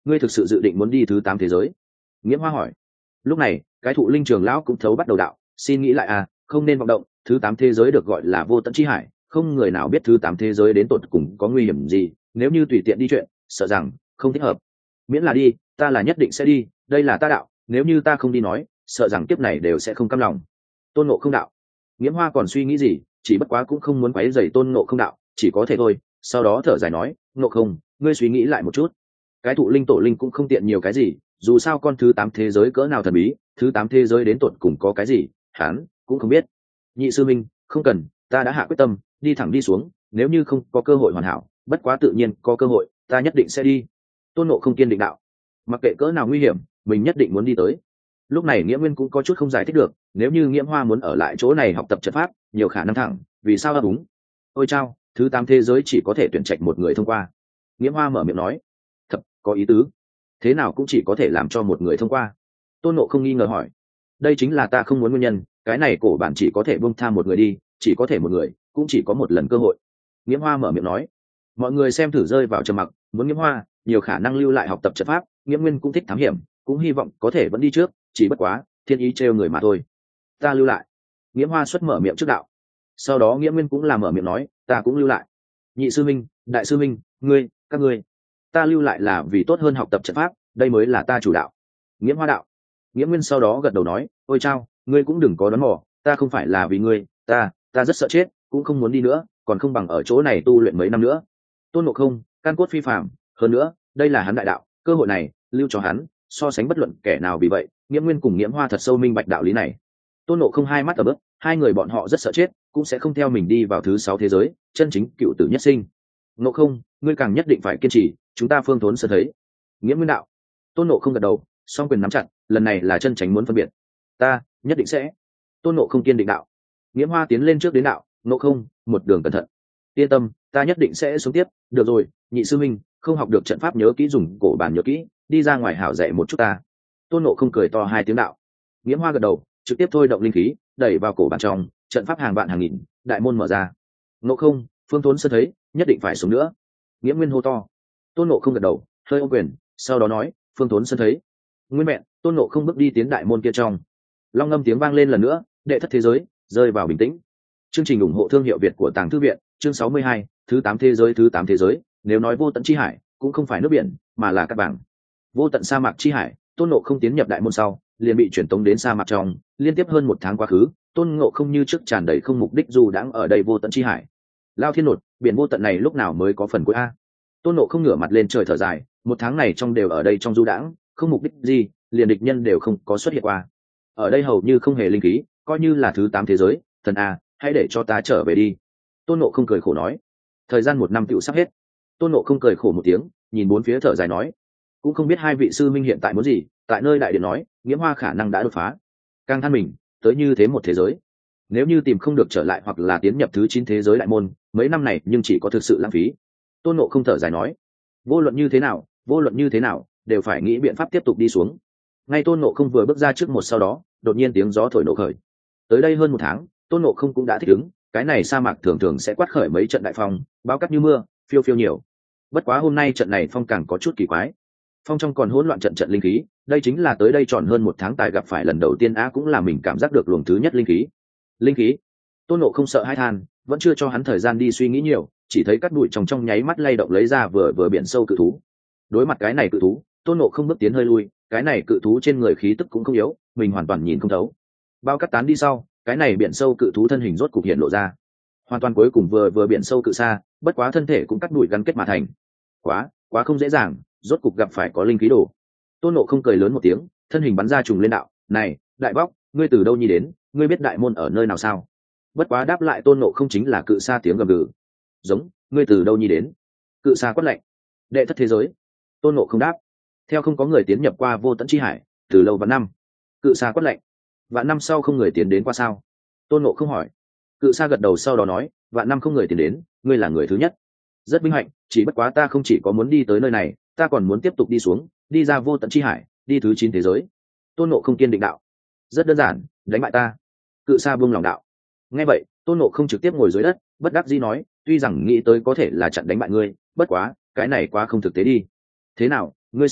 ngươi thực sự dự định muốn đi thứ 8 thế giới? Nghiễm Hoa hỏi. Lúc này cái thụ linh trường lão cũng thấu bắt đầu đạo, xin nghĩ lại à, không nên vọng động, thứ 8 thế giới được gọi là vô tận chi hải, không người nào biết thứ 8 thế giới đến tột cùng có nguy hiểm gì, nếu như tùy tiện đi chuyện sợ rằng không thích hợp. Miễn là đi, ta là nhất định sẽ đi, đây là ta đạo, nếu như ta không đi nói sợ rằng kiếp này đều sẽ không cam lòng. Tôn Ngộ không đạo. Nghiễm Hoa còn suy nghĩ gì, chỉ bất quá cũng không muốn quấy rầy Tôn Ngộ không đạo, chỉ có thể thôi. Sau đó thở dài nói, Ngộ không, ngươi suy nghĩ lại một chút. Cái thụ linh tổ linh cũng không tiện nhiều cái gì, dù sao con thứ 8 thế giới cỡ nào thần bí, thứ 8 thế giới đến tột cùng có cái gì hắn cũng không biết. Nhị sư minh, không cần, ta đã hạ quyết tâm, đi thẳng đi xuống, nếu như không có cơ hội hoàn hảo, bất quá tự nhiên có cơ hội, ta nhất định sẽ đi. Tôn Ngộ không kiên định đạo. Mặc kệ cỡ nào nguy hiểm, mình nhất định muốn đi tới. Lúc này Nghĩa Nguyên cũng có chút không giải thích được, nếu như Nghiễm Hoa muốn ở lại chỗ này học tập trận pháp, nhiều khả năng thẳng, vì sao đúng? Ôi chao, thứ 8 thế giới chỉ có thể tuyển trạch một người thông qua. Nghiễm Hoa mở miệng nói. Thật có ý tứ, thế nào cũng chỉ có thể làm cho một người thông qua. Tôn Ngộ không nghi ngờ hỏi. Đây chính là ta không muốn nguyên nhân, cái này cổ bản chỉ có thể buông tha một người đi, chỉ có thể một người, cũng chỉ có một lần cơ hội. Nghiễm Hoa mở miệng nói. Mọi người xem thử rơi vào trầm mặc, muốn Nghiễm Hoa nhiều khả năng lưu lại học tập trận pháp, Nghiễm Nguyên cũng thích thám hiểm, cũng hy vọng có thể vẫn đi trước, chỉ bất quá thiên ý trêu người mà thôi. Ta lưu lại. Nghiễm Hoa xuất mở miệng trước đạo. Sau đó Nghiễm Nguyên cũng làm mở miệng nói, ta cũng lưu lại. Nhị sư minh, đại sư minh, ngươi, các ngươi, ta lưu lại là vì tốt hơn học tập trận pháp, đây mới là ta chủ đạo. Nghiễm Hoa đạo. Nghiễm Nguyên sau đó gật đầu nói, ôi chao, ngươi cũng đừng có đoán mò, ta không phải là vì ngươi, ta rất sợ chết, cũng không muốn đi nữa, còn không bằng ở chỗ này tu luyện mấy năm nữa. Tôn Ngộ không căn cốt phi phàm, hơn nữa đây là hắn đại đạo, cơ hội này lưu cho hắn, so sánh bất luận kẻ nào. Vì vậy Nghiễm Nguyên cùng Nghiễm Hoa thật sâu minh bạch đạo lý này. Tôn Ngộ không hai mắt ở bước, hai người bọn họ rất sợ chết, cũng sẽ không theo mình đi vào thứ 6 thế giới, chân chính cựu tử nhất sinh. Ngộ không, ngươi càng nhất định phải kiên trì, chúng ta phương thốn sẽ thấy. Nghiễm Nguyên đạo. Tôn Ngộ không gật đầu, song quyền nắm chặt, lần này là chân tránh muốn phân biệt. Ta nhất định sẽ. Tôn Ngộ không kiên định đạo. Nghiễm Hoa tiến lên trước đến đạo, Ngộ không, một đường cẩn thận. Yên tâm, ta nhất định sẽ sống tiếp. Được rồi, nhị sư minh, không học được trận pháp nhớ kỹ dùng cổ bản nhớ kỹ, đi ra ngoài hảo dạy một chút ta. Tôn Ngộ không cười to hai tiếng đạo. Nghiễm Hoa gật đầu, trực tiếp thôi động linh khí, đẩy vào cổ bản trong, trận pháp hàng vạn hàng nghìn, đại môn mở ra. Ngộ không, phương thốn sơn thấy, nhất định phải sống nữa. Nghiễm Nguyên hô to. Tôn Ngộ không gật đầu, hơi ôm quyền, sau đó nói, phương thốn sơn thấy. Nguyên vẹn, Tôn Ngộ không bước đi tiến đại môn kia trong. Long ngâm tiếng vang lên lần nữa, đệ thất thế giới rơi vào bình tĩnh. Chương trình ủng hộ thương hiệu Việt của Tàng Thư Viện, chương 62, thứ 8 thế giới. Thứ 8 thế giới, nếu nói vô tận chi hải, cũng không phải nước biển, mà là cát bảng. Vô tận sa mạc chi hải, Tôn Ngộ không tiến nhập đại môn sau, liền bị chuyển tống đến sa mạc trong, liên tiếp hơn một tháng quá khứ, Tôn Ngộ không như trước tràn đầy không mục đích dù đãng ở đây vô tận chi hải. Lao thiên nột, biển vô tận này lúc nào mới có phần cuối a? Tôn Ngộ không ngửa mặt lên trời thở dài, một tháng này trong đều ở đây trong du đãng, không mục đích gì, liền địch nhân đều không có xuất hiện qua. Ở đây hầu như không hề linh khí, coi như là thứ 8 thế giới, thần a, hãy để cho ta trở về đi. Tôn Ngộ không cười khổ nói. Thời gian một năm tựu sắp hết. Tôn Ngộ không cười khổ một tiếng, nhìn bốn phía thở dài nói, cũng không biết hai vị sư minh hiện tại muốn gì. Tại nơi đại điện nói, Nghiễm Hoa khả năng đã đột phá, càng than mình tới như thế một thế giới, nếu như tìm không được trở lại hoặc là tiến nhập thứ 9 thế giới đại môn, mấy năm này nhưng chỉ có thực sự lãng phí. Tôn Ngộ không thở dài nói, vô luận như thế nào đều phải nghĩ biện pháp tiếp tục đi xuống. Ngay Tôn Ngộ không vừa bước ra trước một sau đó, đột nhiên tiếng gió thổi nổ khởi. Tới đây hơn một tháng, Tôn Ngộ không cũng đã thích ứng, cái này sa mạc thường thường sẽ quát khởi mấy trận đại phong, bão cát như mưa, phiêu phiêu nhiều. Bất quá hôm nay trận này phong càng có chút kỳ quái, phong trong còn hỗn loạn trận trận linh khí, đây chính là tới đây tròn hơn một tháng tài gặp phải lần đầu tiên á, cũng là mình cảm giác được luồng thứ nhất linh khí. Tôn Ngộ không sợ hãi than, vẫn chưa cho hắn thời gian đi suy nghĩ nhiều, chỉ thấy cát bụi trong nháy mắt lay động lấy ra vừa biển sâu cự thú. Đối mặt cái này cự thú, Tôn Ngộ không bước tiến hơi lui, cái này cự thú trên người khí tức cũng không yếu, mình hoàn toàn nhìn không thấu. Bao cát tán đi sau, cái này biển sâu cự thú thân hình rốt cục hiện lộ ra, hoàn toàn cuối cùng vừa biển sâu cự xa, bất quá thân thể cũng cắt đùi gắn kết mà thành. Quá không dễ dàng, rốt cục gặp phải có linh khí đồ. Tôn Ngộ không cười lớn một tiếng, thân hình bắn ra trùng lên đạo, này đại bóc, ngươi từ đâu nhi đến, ngươi biết đại môn ở nơi nào sao? Bất quá đáp lại Tôn Ngộ không chính là cự xa tiếng gầm gừ. Giống, ngươi từ đâu nhi đến? Cự xa quát lạnh. Đệ thất thế giới. Tôn Ngộ không đáp. Theo không có người tiến nhập qua vô tận chi hải từ lâu vạn năm. Cự xa quát lạnh. Vạn năm sau không người tiến đến qua sao? Tôn Ngộ không hỏi. Cự xa gật đầu sau đó nói, vạn năm không người tiến đến, ngươi là người thứ nhất. Rất vinh hạnh, chỉ bất quá ta không chỉ có muốn đi tới nơi này, ta còn muốn tiếp tục đi xuống, đi ra vô tận chi hải, đi thứ 9 thế giới. Tôn Ngộ không kiên định đạo. Rất đơn giản, đánh bại ta. Cự xa buông lòng đạo. Nghe vậy, Tôn Ngộ không trực tiếp ngồi dưới đất, bất đắc dĩ nói, tuy rằng nghĩ tới có thể là chặn đánh bại ngươi, bất quá cái này quá không thực tế đi. Thế nào, ngươi sợ,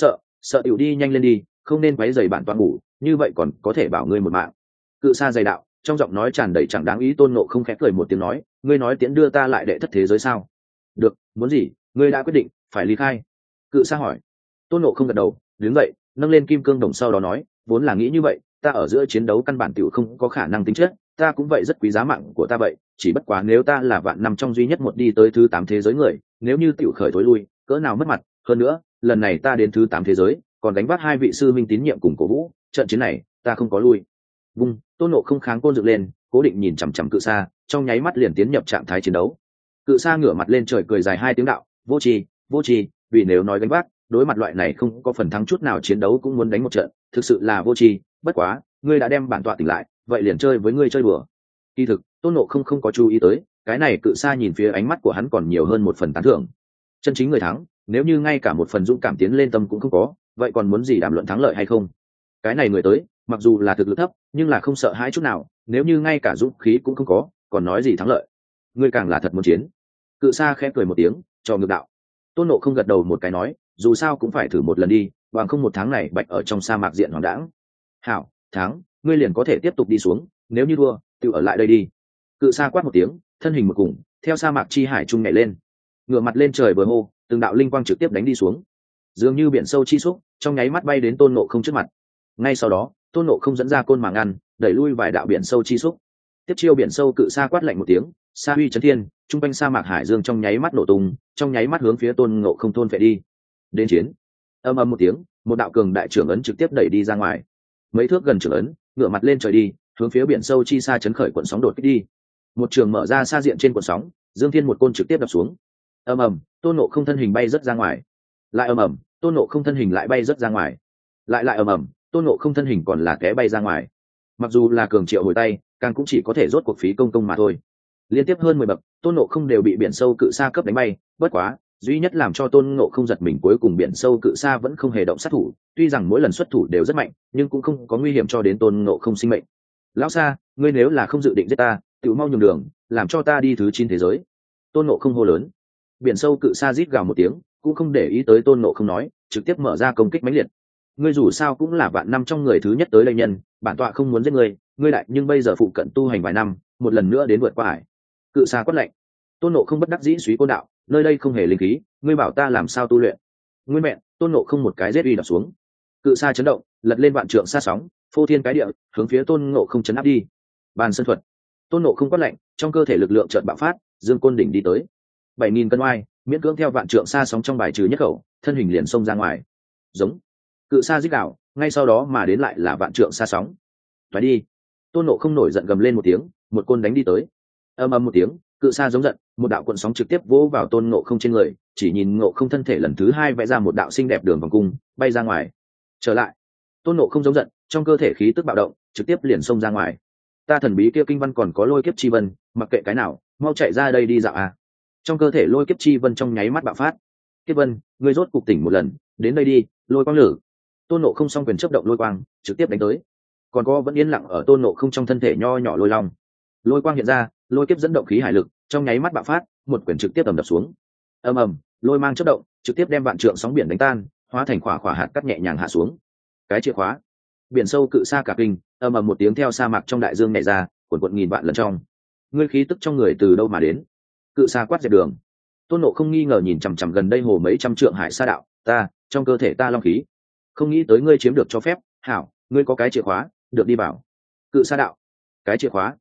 sợ tiểu đi nhanh lên đi, không nên quấy rầy bản tọa ngủ, như vậy còn có thể bảo ngươi một mạng. Cự Sa dày đạo, trong giọng nói tràn đầy chẳng đáng ý. Tôn Ngộ không khẽ cười một tiếng nói, ngươi nói tiễn đưa ta lại đệ thất thế giới sao? Được, muốn gì, ngươi đã quyết định phải ly khai. Cự Sa hỏi. Tôn Ngộ không gật đầu, đứng dậy, nâng lên kim cương đồng, sau đó nói, vốn là nghĩ như vậy, ta ở giữa chiến đấu căn bản tiểu không có khả năng tính chất, ta cũng vậy rất quý giá mạng của ta vậy, chỉ bất quá nếu ta là vạn năm trong duy nhất một đi tới thứ 8 thế giới người, nếu như tiểu khởi thối lui, cỡ nào mất mặt. Hơn nữa, lần này ta đến thứ 8 thế giới, còn đánh bắt 2 vị sư minh tín nhiệm cùng cổ vũ, trận chiến này ta không có lui. Vung, Tôn Ngộ không kháng côn dựng lên, cố định nhìn chằm chằm Cự Sa, trong nháy mắt liền tiến nhập trạng thái chiến đấu. Cự Sa ngửa mặt lên trời cười dài 2 tiếng đạo, vô tri, vô tri, vì nếu nói đánh bắt, đối mặt loại này không có phần thắng chút nào chiến đấu cũng muốn đánh một trận, thực sự là vô tri. Bất quá, ngươi đã đem bản tọa tỉnh lại, vậy liền chơi với ngươi chơi đùa. Kỳ thực, Tôn Ngộ không có chú ý tới, cái này Cự Sa nhìn phía ánh mắt của hắn còn nhiều hơn một phần tán thưởng. Chân chính người thắng, nếu như ngay cả một phần dũng cảm tiến lên tâm cũng không có, vậy còn muốn gì đàm luận thắng lợi hay không? Cái này người tới, mặc dù là thực lực thấp, nhưng là không sợ hãi chút nào, nếu như ngay cả dũng khí cũng không có, còn nói gì thắng lợi? Ngươi càng là thật muốn chiến. Cự Sa khẽ cười một tiếng, cho ngược đạo. Tôn Ngộ không gật đầu một cái nói, dù sao cũng phải thử một lần đi, bằng không một tháng này bạch ở trong sa mạc diện hoang đãng. Hảo, thắng, ngươi liền có thể tiếp tục đi xuống, nếu như thua, tự ở lại đây đi. Cự Sa quát một tiếng, thân hình một cùng, theo sa mạc chi hải trung nhảy lên, ngửa mặt lên trời vừa hô, từng đạo linh quang trực tiếp đánh đi xuống, dường như biển sâu chi xúc, trong nháy mắt bay đến Tôn Ngộ không trước mặt. Ngay sau đó, Tôn Ngộ không dẫn ra côn màng ngăn, đẩy lui vài đạo biển sâu chi xúc. Tiếp chiêu biển sâu Cự Sa quát lạnh một tiếng, sa huy chấn thiên, trung quanh sa mạc hải dương trong nháy mắt nổ tung, trong nháy mắt hướng phía Tôn Ngộ không thôn phệ đi. Đến chiến. Âm âm một tiếng, một đạo cường đại trưởng ấn trực tiếp đẩy đi ra ngoài. Mấy thước gần trưởng ấn, ngửa mặt lên trời đi, hướng phía biển sâu chi sa chấn khởi cuộn sóng đột kích đi. Một trường mở ra xa diện trên cuộn sóng, Dương Thiên một côn trực tiếp đập xuống. Ầm ầm, Tôn Ngộ không thân hình bay rất ra ngoài. Lại ầm ầm, Tôn Ngộ không thân hình lại bay rất ra ngoài. Lại ầm ầm, Tôn Ngộ không thân hình còn là té bay ra ngoài. Mặc dù là cường triệu hồi tay, càng cũng chỉ có thể rốt cuộc phí công mà thôi. Liên tiếp hơn 10 bậc, Tôn Ngộ không đều bị biển sâu Cự Sa cấp đánh bay. Bất quá, duy nhất làm cho Tôn Ngộ không giật mình cuối cùng biển sâu Cự Sa vẫn không hề động sát thủ. Tuy rằng mỗi lần xuất thủ đều rất mạnh, nhưng cũng không có nguy hiểm cho đến Tôn Ngộ không sinh mệnh. Lão Sa, ngươi nếu là không dự định giết ta, tự mau nhường đường, làm cho ta đi thứ 9 thế giới. Tôn Ngộ không hô lớn. Biển sâu Cự Sa rít gào một tiếng, cũng không để ý tới Tôn Ngộ không nói, trực tiếp mở ra công kích mãnh liệt. Ngươi dù sao cũng là vạn năm trong người thứ nhất tới đây nhân, bản tọa không muốn giết ngươi lại nhưng bây giờ phụ cận tu hành vài năm, một lần nữa đến vượt qua hải. Cự Sa quát lạnh. Tôn Ngộ không bất đắc dĩ suy côn đạo, nơi đây không hề linh khí, ngươi bảo ta làm sao tu luyện? Nguyên mẹ, Tôn Ngộ không một cái giết uy đập xuống. Cự Sa chấn động, lật lên vạn trượng sa sóng, phô thiên cái địa, hướng phía Tôn Ngộ không chấn áp đi. Bàn sơn thuật. Tôn Ngộ không quát lạnh, trong cơ thể lực lượng chợt bạo phát, dương côn đỉnh đi tới. 7000 cân oai, miễn cưỡng theo vạn trượng sa sóng trong bài trừ nhất khẩu, thân hình liền xông ra ngoài. Giống. Cự Sa rít gào, ngay sau đó mà đến lại là vạn trượng sa sóng. Phải đi. Tôn Ngộ không nổi giận gầm lên một tiếng, một côn đánh đi tới. Ầm ầm một tiếng, Cự Sa giống giận, một đạo cuộn sóng trực tiếp vỗ vào Tôn Ngộ không trên người, chỉ nhìn Ngộ không thân thể lần thứ 2 vẽ ra một đạo xinh đẹp đường vòng cung, bay ra ngoài. Trở lại. Tôn Ngộ không giống giận, trong cơ thể khí tức bạo động, trực tiếp liền xông ra ngoài. Ta thần bí kia kinh văn còn có lôi kiếp chi vân, mặc kệ cái nào, mau chạy ra đây đi dạo à. Trong cơ thể lôi kiếp chi vân trong nháy mắt bạo phát. Kiếp vân, ngươi rốt cục tỉnh một lần, đến đây đi, lôi quang lử. Tôn Ngộ không song quyền chớp động lôi quang, trực tiếp đánh tới. Còn có vẫn yên lặng ở Tôn Ngộ không trong thân thể nho nhỏ lôi long. Lôi quang hiện ra, lôi kiếp dẫn động khí hải lực, trong nháy mắt bạo phát, một quyền trực tiếp ầm đập xuống. Ầm ầm, lôi mang chớp động, trực tiếp đem vạn trượng sóng biển đánh tan, hóa thành khỏa hạt cát nhẹ nhàng hạ xuống. Cái chìa khóa. Biển sâu Cự Sa cả kinh, ầm ầm một tiếng theo sa mạc trong đại dương nhảy ra, cuộn cuộn nghìn vạn lần trong. Ngươi khí tức trong người từ đâu mà đến? Cự Sa quát dẹp đường. Tôn Ngộ không nghi ngờ nhìn chằm chằm gần đây hồ mấy trăm trượng hải sa đạo, ta, trong cơ thể ta long khí, không nghĩ tới ngươi chiếm được cho phép. Hảo, ngươi có cái chìa khóa, được đi vào. Cự Sa đạo, cái chìa khóa?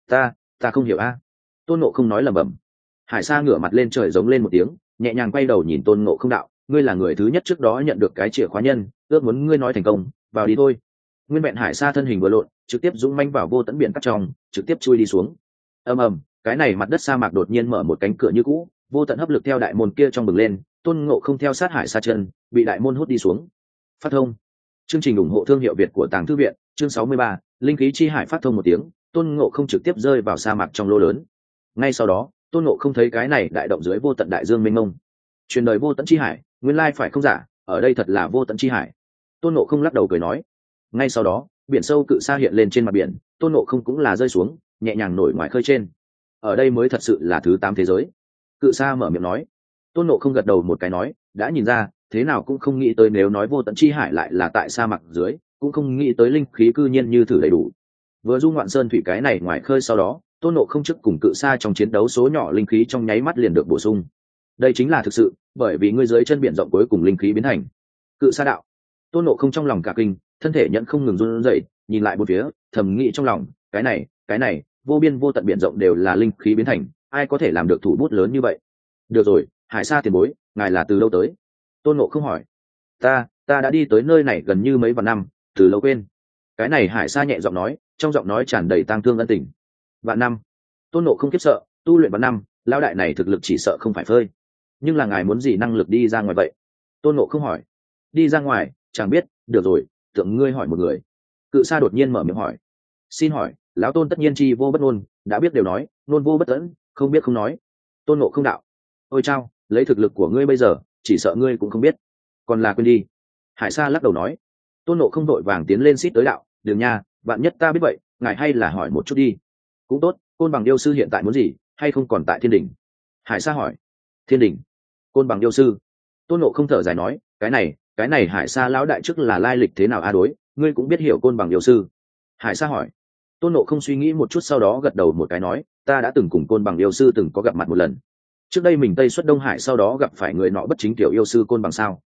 Ta không hiểu a. Tôn Ngộ không nói lẩm bẩm. Hải sa ngửa mặt lên trời giống lên một tiếng, nhẹ nhàng quay đầu nhìn Tôn Ngộ không đạo, ngươi là người thứ nhất trước đó nhận được cái chìa khóa nhân, ước muốn ngươi nói thành công, vào đi thôi. Nguyên vẹn hải sa thân hình vừa lộn, trực tiếp dũng manh vào vô tận biển cắt trong, trực tiếp chui đi xuống. Ầm ầm, cái này mặt đất sa mạc đột nhiên mở một cánh cửa như cũ, vô tận hấp lực theo đại môn kia trong bừng lên, Tôn Ngộ không theo sát hải sa chân, bị đại môn hút đi xuống. Phát thông. Chương trình ủng hộ thương hiệu Việt của Tàng Thư viện, chương 63, linh khí chi hải phát thông một tiếng, Tôn Ngộ không trực tiếp rơi vào sa mạc trong lỗ lớn. Ngay sau đó, Tôn Ngộ không thấy cái này đại động dưới vô tận đại dương mênh mông. Truyền đời vô tận chi hải, nguyên lai phải không giả, ở đây thật là vô tận chi hải. Tôn Ngộ không lắc đầu cười nói. Ngay sau đó, biển sâu Cự Sa hiện lên trên mặt biển, Tôn Ngộ không cũng là rơi xuống, nhẹ nhàng nổi ngoài khơi trên. Ở đây mới thật sự là thứ 8 thế giới. Cự Sa mở miệng nói. Tôn Ngộ không gật đầu một cái nói, đã nhìn ra, thế nào cũng không nghĩ tới nếu nói vô tận chi hải lại là tại sa mạc dưới, cũng không nghĩ tới linh khí cư nhiên như thử đầy đủ. Vừa du ngoạn sơn thủy cái này ngoài khơi sau đó, Tôn Ngộ Không trước cùng Cự Sa trong chiến đấu số nhỏ linh khí trong nháy mắt liền được bổ sung. Đây chính là thực sự, bởi vì ngươi dưới chân biển rộng cuối cùng linh khí biến thành. Cự Sa đạo. Tôn Ngộ Không trong lòng cả kinh, thân thể nhận không ngừng run rẩy, nhìn lại bốn phía, thầm nghĩ trong lòng, cái này, vô biên vô tận biển rộng đều là linh khí biến thành, ai có thể làm được thủ bút lớn như vậy? Được rồi, Hải Sa tiền bối, ngài là từ đâu tới? Tôn Ngộ Không hỏi. Ta đã đi tới nơi này gần như mấy vạn năm, từ lâu quên. Cái này Hải Sa nhẹ giọng nói, trong giọng nói tràn đầy tang thương ân tình. Vạn năm. Tôn Ngộ Không khiếp sợ, tu luyện vạn năm, lão đại này thực lực chỉ sợ không phải phơi. Nhưng là ngài muốn gì năng lực đi ra ngoài vậy? Tôn Ngộ Không hỏi. Đi ra ngoài, chẳng biết, được rồi, tượng ngươi hỏi một người. Cự Sa đột nhiên mở miệng hỏi. Xin hỏi, lão Tôn tất nhiên chi vô bất ngôn, đã biết đều nói, ngôn vô bất tẫn, không biết không nói. Tôn Ngộ Không đạo. Ôi chao, lấy thực lực của ngươi bây giờ, chỉ sợ ngươi cũng không biết, còn là quên đi. Hải Sa lắc đầu nói. Tôn Ngộ Không đội vàng tiến lên xít tới đạo, đường nha, bạn nhất ta biết vậy, ngài hay là hỏi một chút đi. Cũng tốt, Côn Bằng yêu sư hiện tại muốn gì, hay không còn tại Thiên Đình? Hải Sa hỏi. Thiên Đình? Côn Bằng yêu sư? Tôn Ngộ Không thở dài nói, cái này Hải Sa lão đại trước là lai lịch thế nào a đối, ngươi cũng biết hiểu Côn Bằng yêu sư. Hải Sa hỏi. Tôn Ngộ Không suy nghĩ một chút sau đó gật đầu một cái nói, ta đã từng cùng Côn Bằng yêu sư từng có gặp mặt một lần. Trước đây mình tây xuất Đông Hải sau đó gặp phải người nọ bất chính tiểu yêu sư Côn Bằng sao?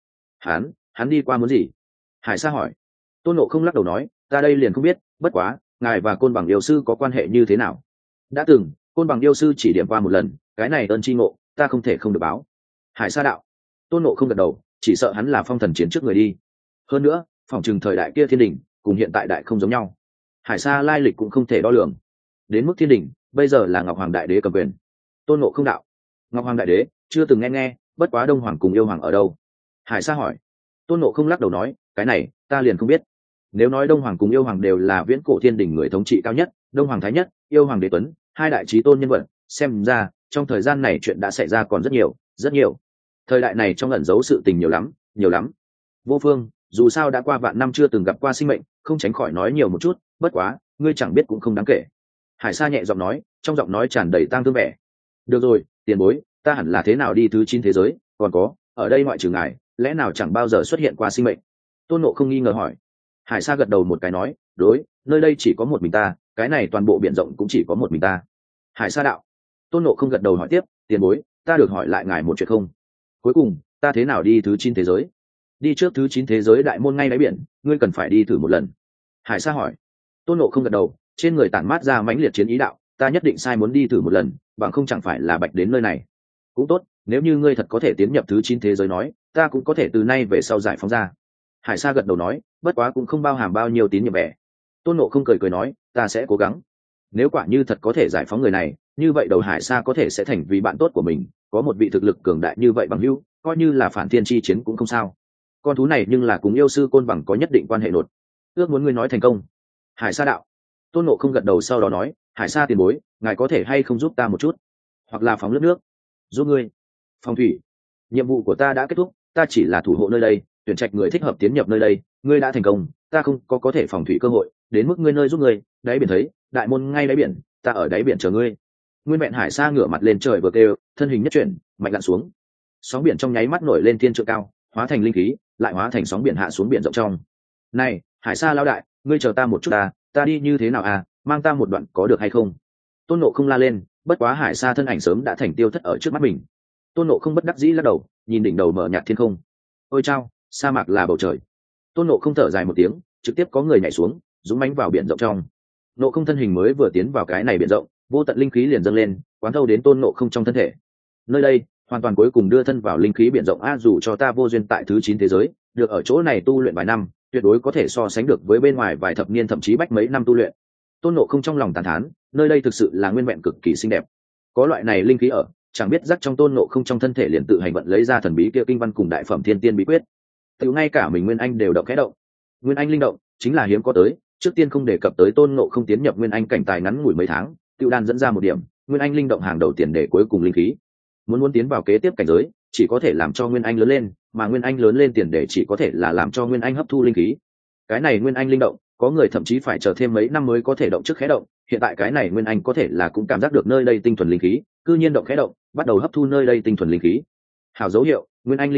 Hắn đi qua muốn gì? Hải Sa hỏi. Tôn Ngộ Không lắc đầu nói, ta đây liền không biết, bất quá, ngài và Côn Bằng yêu sư có quan hệ như thế nào? Đã từng, Côn Bằng yêu sư chỉ điểm qua một lần, cái này ơn chi ngộ, ta không thể không được báo. Hải Sa đạo. Tôn Ngộ Không gật đầu, chỉ sợ hắn là phong thần chiến trước người đi. Hơn nữa, phỏng chừng thời đại kia Thiên Đình cùng hiện tại đại không giống nhau. Hải Sa lai lịch cũng không thể đo lường. Đến mức Thiên Đình, bây giờ là Ngọc Hoàng Đại Đế cầm quyền. Tôn Ngộ Không đạo. Ngọc Hoàng Đại Đế, chưa từng nghe, bất quá Đông Hoàng cùng yêu hoàng ở đâu? Hải Sa hỏi. Tôn Ngộ Không lắc đầu nói, cái này, ta liền không biết. Nếu nói Đông Hoàng cùng yêu hoàng đều là viễn cổ Thiên Đình người thống trị cao nhất, Đông Hoàng Thái Nhất, yêu hoàng Đế Tuấn, hai đại chí tôn nhân vật, xem ra, trong thời gian này chuyện đã xảy ra còn rất nhiều, rất nhiều. Thời đại này trong ẩn giấu sự tình nhiều lắm, nhiều lắm. Vô Phương, dù sao đã qua vạn năm chưa từng gặp qua sinh mệnh, không tránh khỏi nói nhiều một chút, bất quá, ngươi chẳng biết cũng không đáng kể. Hải Sa nhẹ giọng nói, trong giọng nói tràn đầy tang thương vẻ. Được rồi, tiền bối, ta hẳn là thế nào đi thứ 9 thế giới, còn có, ở đây ngoại trừ ngài, lẽ nào chẳng bao giờ xuất hiện qua sinh mệnh? Tôn Ngộ Không nghi ngờ hỏi. Hải Sa gật đầu một cái nói, đối, nơi đây chỉ có một mình ta, cái này toàn bộ biển rộng cũng chỉ có một mình ta. Hải Sa đạo. Tôn Ngộ Không gật đầu hỏi tiếp, tiền bối, ta được hỏi lại ngài một chuyện không? Cuối cùng, ta thế nào đi thứ 9 thế giới? Đi trước thứ 9 thế giới đại môn ngay đáy biển, ngươi cần phải đi thử một lần. Hải Sa hỏi. Tôn Ngộ Không gật đầu, trên người tản mát ra mãnh liệt chiến ý đạo, ta nhất định sai muốn đi thử một lần, bằng không chẳng phải là bạch đến nơi này. Cũng tốt, nếu như ngươi thật có thể tiến nhập thứ 9 thế giới nói, ta cũng có thể từ nay về sau giải phóng ra. Hải Sa gật đầu nói, bất quá cũng không bao hàm bao nhiêu tín nhiệm vẻ. Tôn Ngộ Không cười nói, ta sẽ cố gắng. Nếu quả như thật có thể giải phóng người này, như vậy đầu Hải Sa có thể sẽ thành vì bạn tốt của mình, có một vị thực lực cường đại như vậy bằng hữu, coi như là phản thiên chi chiến cũng không sao. Con thú này nhưng là cùng yêu sư Côn Bằng có nhất định quan hệ nột. Ước muốn ngươi nói thành công. Hải Sa đạo. Tôn Ngộ Không gật đầu sau đó nói, Hải Sa tiền bối, ngài có thể hay không giúp ta một chút, hoặc là phóng lướt nước. Giúp ngươi. Phong thủy. Nhiệm vụ của ta đã kết thúc, ta chỉ là thủ hộ nơi đây, tuyển trạch người thích hợp tiến nhập nơi đây, ngươi đã thành công, ta không có thể phòng thủy cơ hội, đến mức ngươi nơi giúp ngươi, đáy biển thấy, đại môn ngay đáy biển, ta ở đáy biển chờ ngươi. Nguyên Vẹn Hải Sa ngửa mặt lên trời vừa kêu, thân hình nhất chuyển, mạnh lặn xuống. Sóng biển trong nháy mắt nổi lên thiên trượng cao, hóa thành linh khí, lại hóa thành sóng biển hạ xuống biển rộng trong. Này, Hải Sa lão đại, ngươi chờ ta một chút ta đi như thế nào mang ta một đoạn có được hay không? Tôn Ngộ Không la lên, bất quá Hải Sa thân ảnh sớm đã thành tiêu thất ở trước mắt mình. Tôn Ngộ Không bất đắc dĩ lắc đầu, nhìn đỉnh đầu mở nhạt thiên không. Ôi chao, sa mạc là bầu trời. Tôn Ngộ Không thở dài một tiếng, trực tiếp có người nhảy xuống, dũng mãnh vào biển rộng trong. Ngộ Không thân hình mới vừa tiến vào cái này biển rộng, vô tận linh khí liền dâng lên, quán thâu đến Tôn Ngộ Không trong thân thể. Nơi đây, hoàn toàn cuối cùng đưa thân vào linh khí biển rộng dù cho ta vô duyên tại thứ 9 thế giới, được ở chỗ này tu luyện vài năm, tuyệt đối có thể so sánh được với bên ngoài vài thập niên thậm chí bách mấy năm tu luyện. Tôn Ngộ Không trong lòng tán thán, nơi đây thực sự là nguyên vẹn cực kỳ xinh đẹp. Có loại này linh khí ở, chẳng biết rắc trong Tôn Ngộ Không trong thân thể liền tự hành vận lấy ra thần bí kia kinh văn cùng đại phẩm thiên tiên bí quyết. Tiểu ngay cả mình Nguyên Anh đều động khẽ động. Nguyên Anh linh động, chính là hiếm có tới, trước tiên không đề cập tới Tôn Ngộ Không tiến nhập Nguyên Anh cảnh tài ngắn ngủi mấy tháng, Tiểu đan dẫn ra một điểm, Nguyên Anh linh động hàng đầu tiền để cuối cùng linh khí. Muốn tiến vào kế tiếp cảnh giới, chỉ có thể làm cho Nguyên Anh lớn lên, mà Nguyên Anh lớn lên tiền để chỉ có thể là làm cho Nguyên Anh hấp thu linh khí. Cái này Nguyên Anh linh động, có người thậm chí phải chờ thêm mấy năm mới có thể động trước khẽ động, hiện tại cái này Nguyên Anh có thể là cũng cảm giác được nơi đây tinh thuần linh khí, cư nhiên động khẽ động, bắt đầu hấp thu nơi đây tinh thuần linh khí. Hảo dấu hiệu, Nguyên Anh linh động,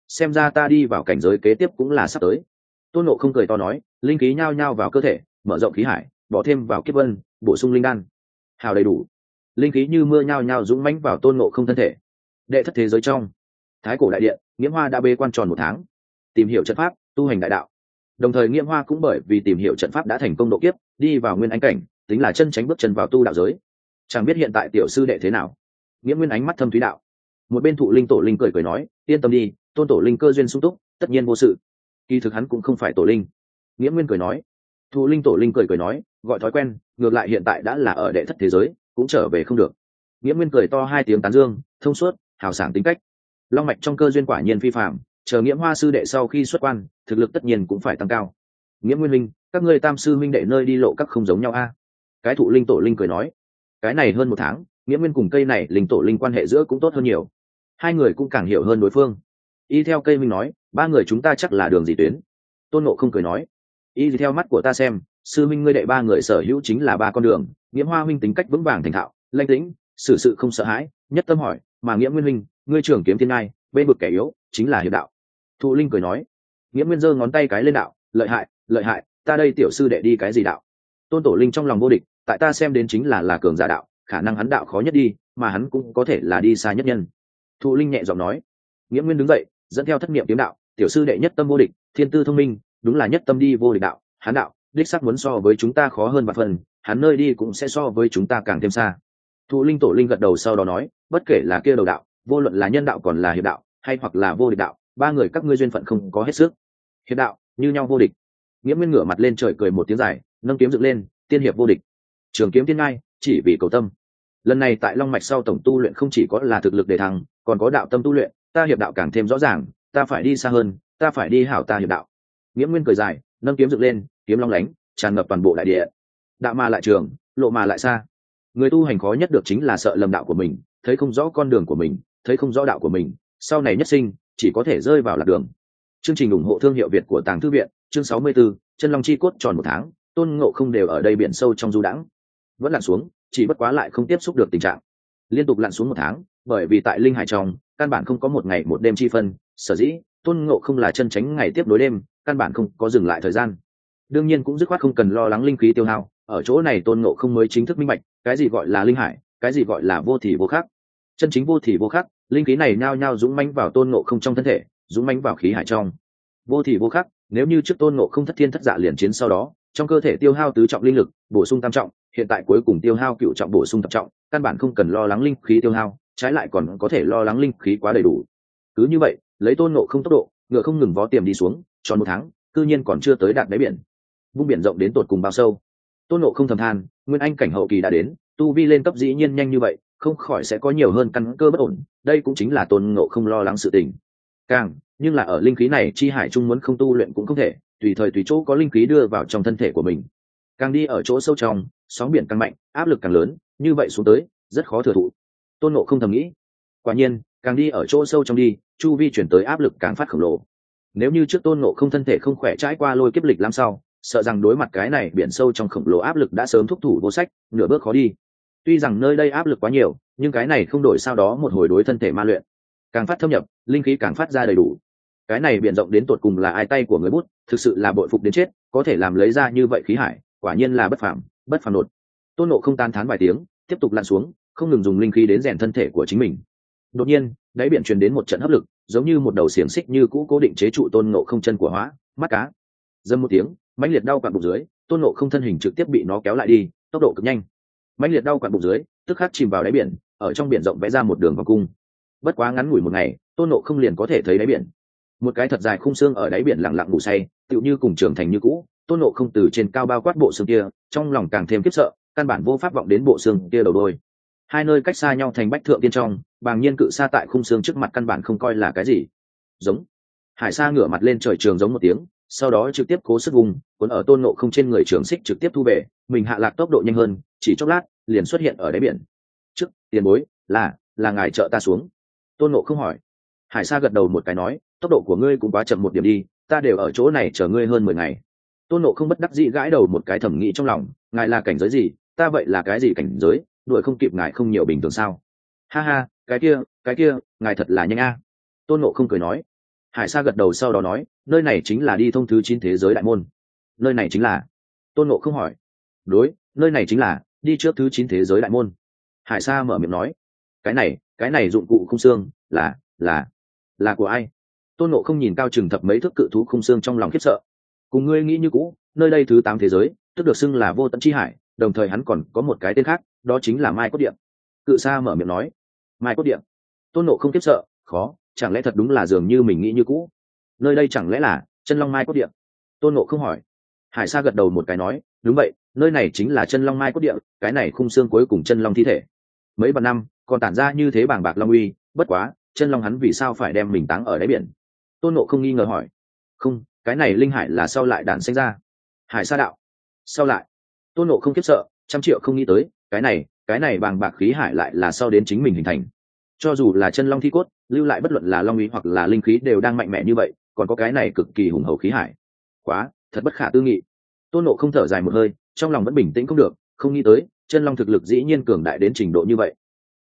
xem ra ta đi vào cảnh giới kế tiếp cũng là sắp tới. Tôn Ngộ không cười to nói, linh khí nhao nhao vào cơ thể, mở rộng khí hải, bỏ thêm vào kiếp vân, bổ sung linh đan, hào đầy đủ. Linh khí như mưa nhao nhao dũng mãnh vào Tôn Ngộ không thân thể. Đệ thất thế giới trong Thái cổ đại điện, Nghiễm Hoa đã bế quan tròn 1 tháng, tìm hiểu trận pháp, tu hành đại đạo. Đồng thời Nghiễm Hoa cũng bởi vì tìm hiểu trận pháp đã thành công độ kiếp, đi vào nguyên anh cảnh, tính là chân tránh bước chân vào tu đạo giới. Chẳng biết hiện tại tiểu sư đệ thế nào. Nghiễm Nguyên ánh mắt thâm thúy đạo. Một bên Thụ Linh tổ linh cười cười nói, yên tâm đi, Tôn tổ linh cơ duyên sung túc, tất nhiên vô sự. Kỳ thực hắn cũng không phải tổ linh. Nghiễm Nguyên cười nói. Thụ Linh tổ linh cười cười nói, gọi thói quen, ngược lại hiện tại đã là ở đệ thất thế giới, cũng trở về không được. Nghiễm Nguyên cười to 2 tiếng tán dương, thông suốt, hào sảng tính cách. Long mạch trong cơ duyên quả nhiên phi phàm, chờ Nghiễm Hoa sư đệ sau khi xuất quan, thực lực tất nhiên cũng phải tăng cao. Nghiễm Nguyên huynh, các ngươi tam sư huynh đệ nơi đi lộ các không giống nhau a. Cái Thụ Linh tổ linh cười nói, cái này hơn 1 tháng, Nghiễm Nguyên cùng cây này linh tổ linh quan hệ giữa cũng tốt hơn nhiều, hai người cũng càng hiểu hơn đối phương. Y theo cây minh nói, 3 người chúng ta chắc là đường gì tuyến. Tôn Ngộ không cười nói, y theo mắt của ta xem, sư minh ngươi đệ 3 người sở hữu chính là 3 con đường. Nghiễm Hoa huynh tính cách vững vàng thành thạo, lanh tĩnh, xử sự không sợ hãi, nhất tâm hỏi, mà Nghiễm Nguyên huynh, ngươi trưởng kiếm thiên ngai, bên vực kẻ yếu, chính là hiệp đạo. Thụ Linh cười nói. Nghiễm Nguyên giơ ngón tay cái lên đạo, lợi hại, lợi hại, ta đây tiểu sư đệ đi cái gì đạo? Tôn tổ linh trong lòng vô địch, tại ta xem đến chính là cường giả đạo, khả năng hắn đạo khó nhất đi, mà hắn cũng có thể là đi xa nhất nhân. Thụ Linh nhẹ giọng nói. Nghiễm Nguyên đứng dậy, dẫn theo thất niệm kiếm đạo, tiểu sư đệ nhất tâm vô địch, thiên tư thông minh, đúng là nhất tâm đi vô địch đạo, hắn đạo đích xác muốn so với chúng ta khó hơn 3 phần, hắn nơi đi cũng sẽ so với chúng ta càng thêm xa. Thụ Linh tổ linh gật đầu sau đó nói, bất kể là kia đầu đạo, vô luận là nhân đạo còn là hiệp đạo, hay hoặc là vô địch đạo, 3 người các ngươi duyên phận không có hết sức. Hiệp đạo như nhau vô địch. Nghiễm Nguyên ngửa mặt lên trời cười một tiếng dài, nâng kiếm dựng lên, tiên hiệp vô địch, trường kiếm thiên ngai, chỉ vì cầu tâm. Lần này tại Long mạch sau tổng tu luyện không chỉ có là thực lực để thăng, còn có đạo tâm tu luyện, ta hiệp đạo càng thêm rõ ràng, ta phải đi xa hơn, ta phải đi hảo ta hiệp đạo. Nghiễm Nguyên cười dài, nâng kiếm dựng lên, kiếm long lánh, tràn ngập toàn bộ đại địa. Đạo mà lại trường, lộ mà lại xa. Người tu hành khó nhất được chính là sợ lầm đạo của mình, thấy không rõ con đường của mình, thấy không rõ đạo của mình, sau này nhất sinh chỉ có thể rơi vào lạc đường. Chương trình ủng hộ thương hiệu Việt của Tàng Thư viện, chương 64, chân long chi cốt tròn 1 tháng, Tôn Ngộ không đều ở đây biển sâu trong du đãng. Vẫn lặn xuống, chỉ bất quá lại không tiếp xúc được tình trạng. Liên tục lặn xuống 1 tháng, bởi vì tại linh hải trong, căn bản không có 1 ngày 1 đêm chi phân, sở dĩ Tôn Ngộ không là chân tránh ngày tiếp nối đêm, căn bản không có dừng lại thời gian. Đương nhiên cũng dứt khoát không cần lo lắng linh khí tiêu hao, ở chỗ này Tôn Ngộ không mới chính thức minh bạch, cái gì gọi là linh hải, cái gì gọi là vô thì vô khắc. Chân chính vô thì vô khắc, linh khí này nhao nhao dũng mãnh vào Tôn Ngộ không trong thân thể, dũng mãnh vào khí hải trong. Vô thì vô khắc, nếu như trước Tôn Ngộ không thất thiên thất dạ liền chiến sau đó, trong cơ thể tiêu hao tứ trọng linh lực, bổ sung tam trọng, hiện tại cuối cùng tiêu hao cửu trọng bổ sung thập trọng, căn bản không cần lo lắng linh khí tiêu hao, trái lại còn có thể lo lắng linh khí quá đầy đủ. Cứ như vậy, lấy Tôn Ngộ không tốc độ, ngựa không ngừng vó tiềm đi xuống, tròn 1 tháng, cư nhiên còn chưa tới đạt đáy biển. Vung biển rộng đến tột cùng bao sâu. Tôn Ngộ không thầm than, nguyên anh cảnh hậu kỳ đã đến, tu vi lên cấp dĩ nhiên nhanh như vậy, không khỏi sẽ có nhiều hơn căn cơ bất ổn, đây cũng chính là Tôn Ngộ không lo lắng sự tình. Càng, nhưng là ở linh khí này chi hải trung muốn không tu luyện cũng không thể, tùy thời tùy chỗ có linh khí đưa vào trong thân thể của mình. Càng đi ở chỗ sâu trong, sóng biển càng mạnh, áp lực càng lớn, như vậy xuống tới, rất khó thừa thụ. Tôn Ngộ không thầm nghĩ. Quả nhiên, càng đi ở chỗ sâu trong đi, chu vi chuyển tới áp lực càng phát khổng lồ. Nếu như trước Tôn Ngộ không thân thể không khỏe trải qua lôi kiếp lịch làm sao, sợ rằng đối mặt cái này biển sâu trong khổng lồ áp lực đã sớm thúc thủ vô sách, nửa bước khó đi. Tuy rằng nơi đây áp lực quá nhiều, nhưng cái này không đổi sao đó một hồi đối thân thể ma luyện. Càng phát thâm nhập, linh khí càng phát ra đầy đủ. Cái này biển rộng đến tột cùng là ai tay của người bút, thực sự là bội phục đến chết, có thể làm lấy ra như vậy khí hải, quả nhiên là bất phàm, bất phàm nột. Tôn Ngộ không tán thán vài tiếng, tiếp tục lặn xuống, không ngừng dùng linh khí đến rèn thân thể của chính mình. Đột nhiên, đáy biển truyền đến một trận hấp lực, giống như một đầu xiềng xích như cũ cố định chế trụ Tôn Ngộ không chân của hóa, mắt cá. Dâm một tiếng, mãnh liệt đau quặn bụng dưới, Tôn Ngộ không thân hình trực tiếp bị nó kéo lại đi, tốc độ cực nhanh. Mãnh liệt đau quặn bụng dưới, tức khắc chìm vào đáy biển, ở trong biển rộng vẽ ra một đường vòng cung. Bất quá ngắn ngủi 1 ngày, Tôn Ngộ không liền có thể thấy đáy biển. Một cái thật dài khung xương ở đáy biển lặng lặng ngủ say, tựu như cùng trưởng thành như cũ. Tôn Ngộ không từ trên cao bao quát bộ xương kia, trong lòng càng thêm khiếp sợ, căn bản vô pháp vọng đến bộ xương kia đầu đôi. Hai nơi cách xa nhau thành bách thượng tiên trong, bàng nhiên cự sa tại khung xương trước mặt căn bản không coi là cái gì. Giống. Hải sa ngửa mặt lên trời trường giống một tiếng, sau đó trực tiếp cố sức vùng, cuốn ở Tôn Ngộ không trên người trường xích trực tiếp thu về, mình hạ lạc tốc độ nhanh hơn, chỉ chốc lát liền xuất hiện ở đáy biển. Trước, tiền bối, là ngài trợ ta xuống. Tôn Ngộ không hỏi. Hải sa gật đầu một cái nói, tốc độ của ngươi cũng quá chậm một điểm đi, ta đều ở chỗ này chờ ngươi hơn 10 ngày. Tôn Ngộ không bất đắc dĩ gãi đầu một cái, thẩm nghĩ trong lòng, ngài là cảnh giới gì, ta vậy là cái gì cảnh giới, đuổi không kịp ngài không nhiều bình thường sao? Ha ha, cái kia, ngài thật là nhanh a. Tôn Ngộ không cười nói. Hải Sa gật đầu sau đó nói, nơi này chính là đi thông thứ 9 thế giới đại môn. Nơi này chính là? Tôn Ngộ không hỏi. Đối, nơi này chính là đi trước thứ 9 thế giới đại môn. Hải Sa mở miệng nói. Cái này dụng cụ khung xương là của ai? Tôn Ngộ không nhìn cao chừng thập mấy thước cự thú khung xương trong lòng khiếp sợ. Cùng ngươi nghĩ như cũ, nơi đây thứ 8 thế giới, tức được xưng là vô tận chi hải, đồng thời hắn còn có một cái tên khác, đó chính là Mai Cốt Điện. Cự Sa mở miệng nói. Mai Cốt Điện. Tôn Ngộ không khiếp sợ, khó, chẳng lẽ thật đúng là dường như mình nghĩ như cũ? Nơi đây chẳng lẽ là Chân Long Mai Cốt Điện? Tôn Ngộ không hỏi. Hải Sa gật đầu một cái nói, đúng vậy, nơi này chính là Chân Long Mai Cốt Điện, cái này khung xương cuối cùng chân long thi thể. Mấy vạn năm còn tản ra như thế bàng bạc long uy, bất quá chân long hắn vì sao phải đem mình táng ở đáy biển? Tôn Ngộ không nghi ngờ hỏi. Không, cái này linh hải là sau lại đản sinh ra. Hải Sa đạo. Sau lại? Tôn Ngộ không khiếp sợ, trăm triệu không nghĩ tới, cái này bàng bạc khí hải lại là sau đến chính mình hình thành. Cho dù là chân long thi cốt lưu lại bất luận là long uy hoặc là linh khí đều đang mạnh mẽ như vậy, còn có cái này cực kỳ hùng hậu khí hải, quá thật bất khả tư nghị. Tôn Ngộ không thở dài một hơi, trong lòng vẫn bình tĩnh không được, không nghĩ tới chân long thực lực dĩ nhiên cường đại đến trình độ như vậy.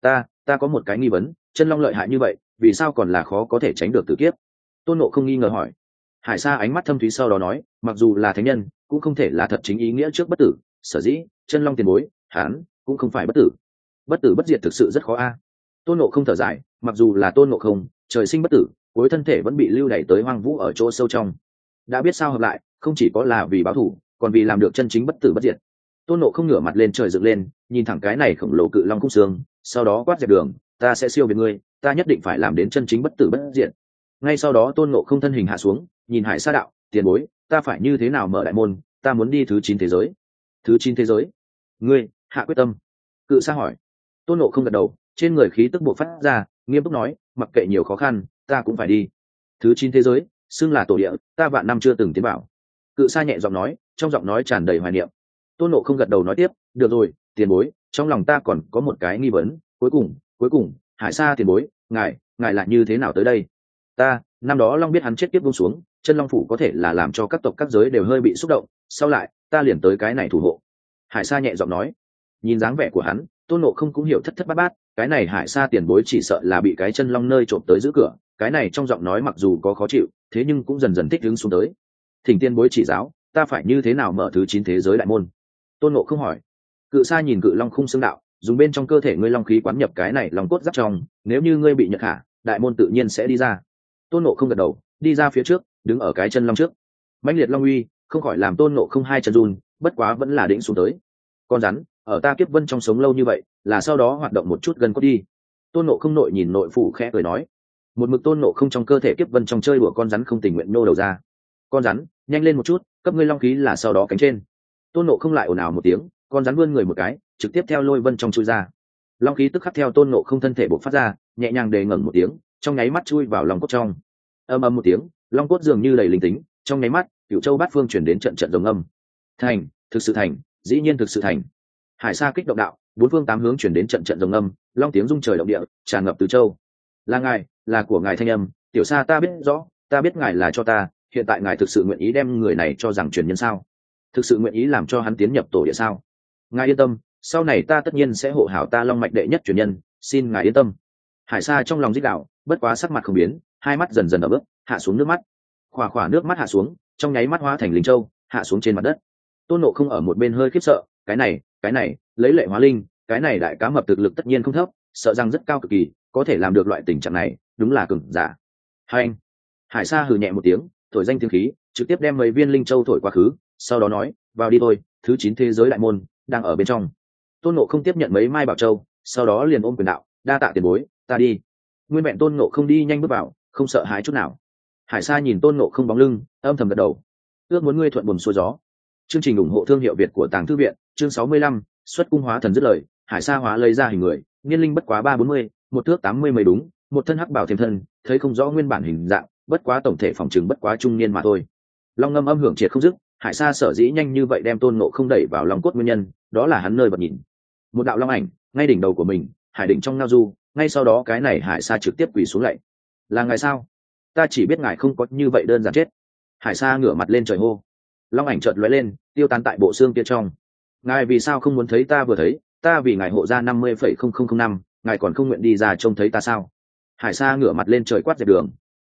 Ta có một cái nghi vấn, chân long lợi hại như vậy, vì sao còn là khó có thể tránh được tử kiếp? Tôn Ngộ không nghi ngờ hỏi. Hải Sa ánh mắt thâm thúy sau đó nói, mặc dù là thánh nhân cũng không thể là thật chính ý nghĩa trước bất tử, sở dĩ chân long tiền bối hắn cũng không phải bất tử. Bất tử bất diệt thực sự rất khó a. Tôn Ngộ không thở dài, mặc dù là Tôn Ngộ không trời sinh bất tử, cuối thân thể vẫn bị lưu đày tới hoang vũ ở chỗ sâu trong. Đã biết sao hợp lại, không chỉ có là vì báo thù, còn vì làm được chân chính bất tử bất diệt. Tôn Ngộ không ngửa mặt lên trời dựng lên, nhìn thẳng cái này khổng lồ cự long khung xương, sau đó quát dẹp đường, ta sẽ siêu việt ngươi, ta nhất định phải làm đến chân chính bất tử bất diệt. Ngay sau đó Tôn Ngộ không thân hình hạ xuống, nhìn Hải Sa đạo, tiền bối, ta phải như thế nào mở đại môn, ta muốn đi thứ 9 thế giới. Thứ 9 thế giới? Ngươi hạ quyết tâm? Cự Sa hỏi. Tôn Ngộ không gật đầu, trên người khí tức bộc phát ra, nghiêm túc nói, mặc kệ nhiều khó khăn, ta cũng phải đi. Thứ 9 thế giới, xưng là tổ địa, ta vạn năm chưa từng tiến vào. Cự Sa nhẹ giọng nói, trong giọng nói tràn đầy hoài niệm. Tôn Ngộ không gật đầu nói tiếp, được rồi, tiền bối, trong lòng ta còn có một cái nghi vấn, cuối cùng, Hải Sa tiền bối, ngài lại như thế nào tới đây? Ta năm đó long biết hắn chết tiếp buông xuống, chân long phủ có thể là làm cho các tộc các giới đều hơi bị xúc động, sau lại ta liền tới cái này thủ hộ. Hải Sa nhẹ giọng nói. Nhìn dáng vẻ của hắn, Tôn Ngộ không cũng hiểu thất thất bát bát, cái này Hải Sa tiền bối chỉ sợ là bị cái chân long nơi trộm tới giữ cửa, cái này trong giọng nói mặc dù có khó chịu, thế nhưng cũng dần dần thích ứng xuống tới. Thỉnh tiên bối chỉ giáo, ta phải như thế nào mở thứ 9 thế giới đại môn? Tôn Ngộ không hỏi. Cự Sa nhìn cự long khung xương đạo, dùng bên trong cơ thể ngươi long khí quán nhập cái này long cốt giáp trong, nếu như ngươi bị nhật hạ, đại môn tự nhiên sẽ đi ra. Tôn Ngộ không gật đầu, đi ra phía trước, đứng ở cái chân long trước. Mãnh liệt long uy không khỏi làm Tôn Ngộ không hai chân run, bất quá vẫn là đĩnh xuống tới. Con rắn ở ta kiếp vân trong sống lâu như vậy, là sau đó hoạt động một chút gần cốt đi. Tôn Ngộ không nội nhìn nội phủ khẽ cười nói. Một mực Tôn Ngộ không trong cơ thể kiếp vân trong chơi đùa con rắn không tình nguyện nô đầu ra. Con rắn nhanh lên một chút, cấp ngươi long khí là sau đó cánh trên. Tôn Ngộ không lại ồn ào một tiếng, con rắn vươn người một cái, trực tiếp theo lôi vân trong chui ra. Long khí tức khắc theo Tôn Ngộ không thân thể bộc phát ra, nhẹ nhàng đề ngẩng một tiếng, trong nháy mắt chui vào lòng cốt trong. Ầm ầm một tiếng, long cốt dường như đầy linh tính, trong nháy mắt Cửu Châu Bát Phương chuyển đến trận trận rồng âm. Thành, thực sự thành, dĩ nhiên thực sự thành. Hải Sa kích động đạo, bốn phương tám hướng chuyển đến trận trận rồng âm, long tiếng rung trời động địa, tràn ngập tứ châu. Là ngài, là của ngài thanh âm, tiểu Sa ta biết rõ, ta biết ngài là cho ta, hiện tại ngài thực sự nguyện ý đem người này cho rằng truyền nhân sao? Thực sự nguyện ý làm cho hắn tiến nhập tổ địa sao? Ngài yên tâm, sau này ta tất nhiên sẽ hộ hảo ta long mạch đệ nhất truyền nhân, xin ngài yên tâm. Hải Sa trong lòng rít đạo, bất quá sắc mặt không biến, hai mắt dần dần ẩm ướt, hạ xuống nước mắt. Khỏa nước mắt hạ xuống, trong nháy mắt hóa thành linh châu, hạ xuống trên mặt đất. Tôn Ngộ không ở một bên hơi khiếp sợ, cái này, lấy lệ hóa linh, cái này đại cá mập thực lực tất nhiên không thấp, sợ rằng rất cao cực kỳ, có thể làm được loại tình trạng này, đúng là cường giả. Hành. Hải Sa hừ nhẹ một tiếng, thổi danh tiếng khí, trực tiếp đem mấy viên linh châu thổi quá khứ, sau đó nói, vào đi thôi, thứ 9 thế giới đại môn đang ở bên trong. Tôn Ngộ không tiếp nhận mấy mai bảo châu, sau đó liền ôm quyền đạo, đa tạ tiền bối, ta đi. Nguyên vẹn Tôn Ngộ không đi nhanh bước vào, không sợ hãi chút nào. Hải Sa nhìn Tôn Ngộ không bóng lưng, âm thầm gật đầu. Ước muốn ngươi thuận buồm xuôi gió. Chương trình ủng hộ thương hiệu Việt của Tàng Thư viện, chương 65, xuất cung hóa thần dứt lời, Hải Sa hóa lấy ra hình người, niên linh bất quá 340, một thước 80 mấy đúng, một thân hắc bảo thêm thân, thấy không rõ nguyên bản hình dạng, bất quá tổng thể phòng trừng bất quá trung niên mà thôi. Long ngâm âm hưởng triệt không dứt, Hải Sa sở dĩ nhanh như vậy đem Tôn Ngộ không đẩy vào lòng cốt nguyên nhân, đó là hắn nơi bật nhìn. Một đạo long ảnh, ngay đỉnh đầu của mình, hải đỉnh trong ngao du, ngay sau đó cái này Hải Sa trực tiếp quỳ xuống lạy. Là ngài sao? Ta chỉ biết ngài không có như vậy đơn giản chết. Hải Sa ngửa mặt lên trời hô. Long ảnh chợt lóe lên, tiêu tán tại bộ xương kia trong. Ngài vì sao không muốn thấy ta vừa thấy, ta vì ngài hộ ra 50,0005, ngài còn không nguyện đi ra trông thấy ta sao? Hải Sa ngửa mặt lên trời quát dẹp đường.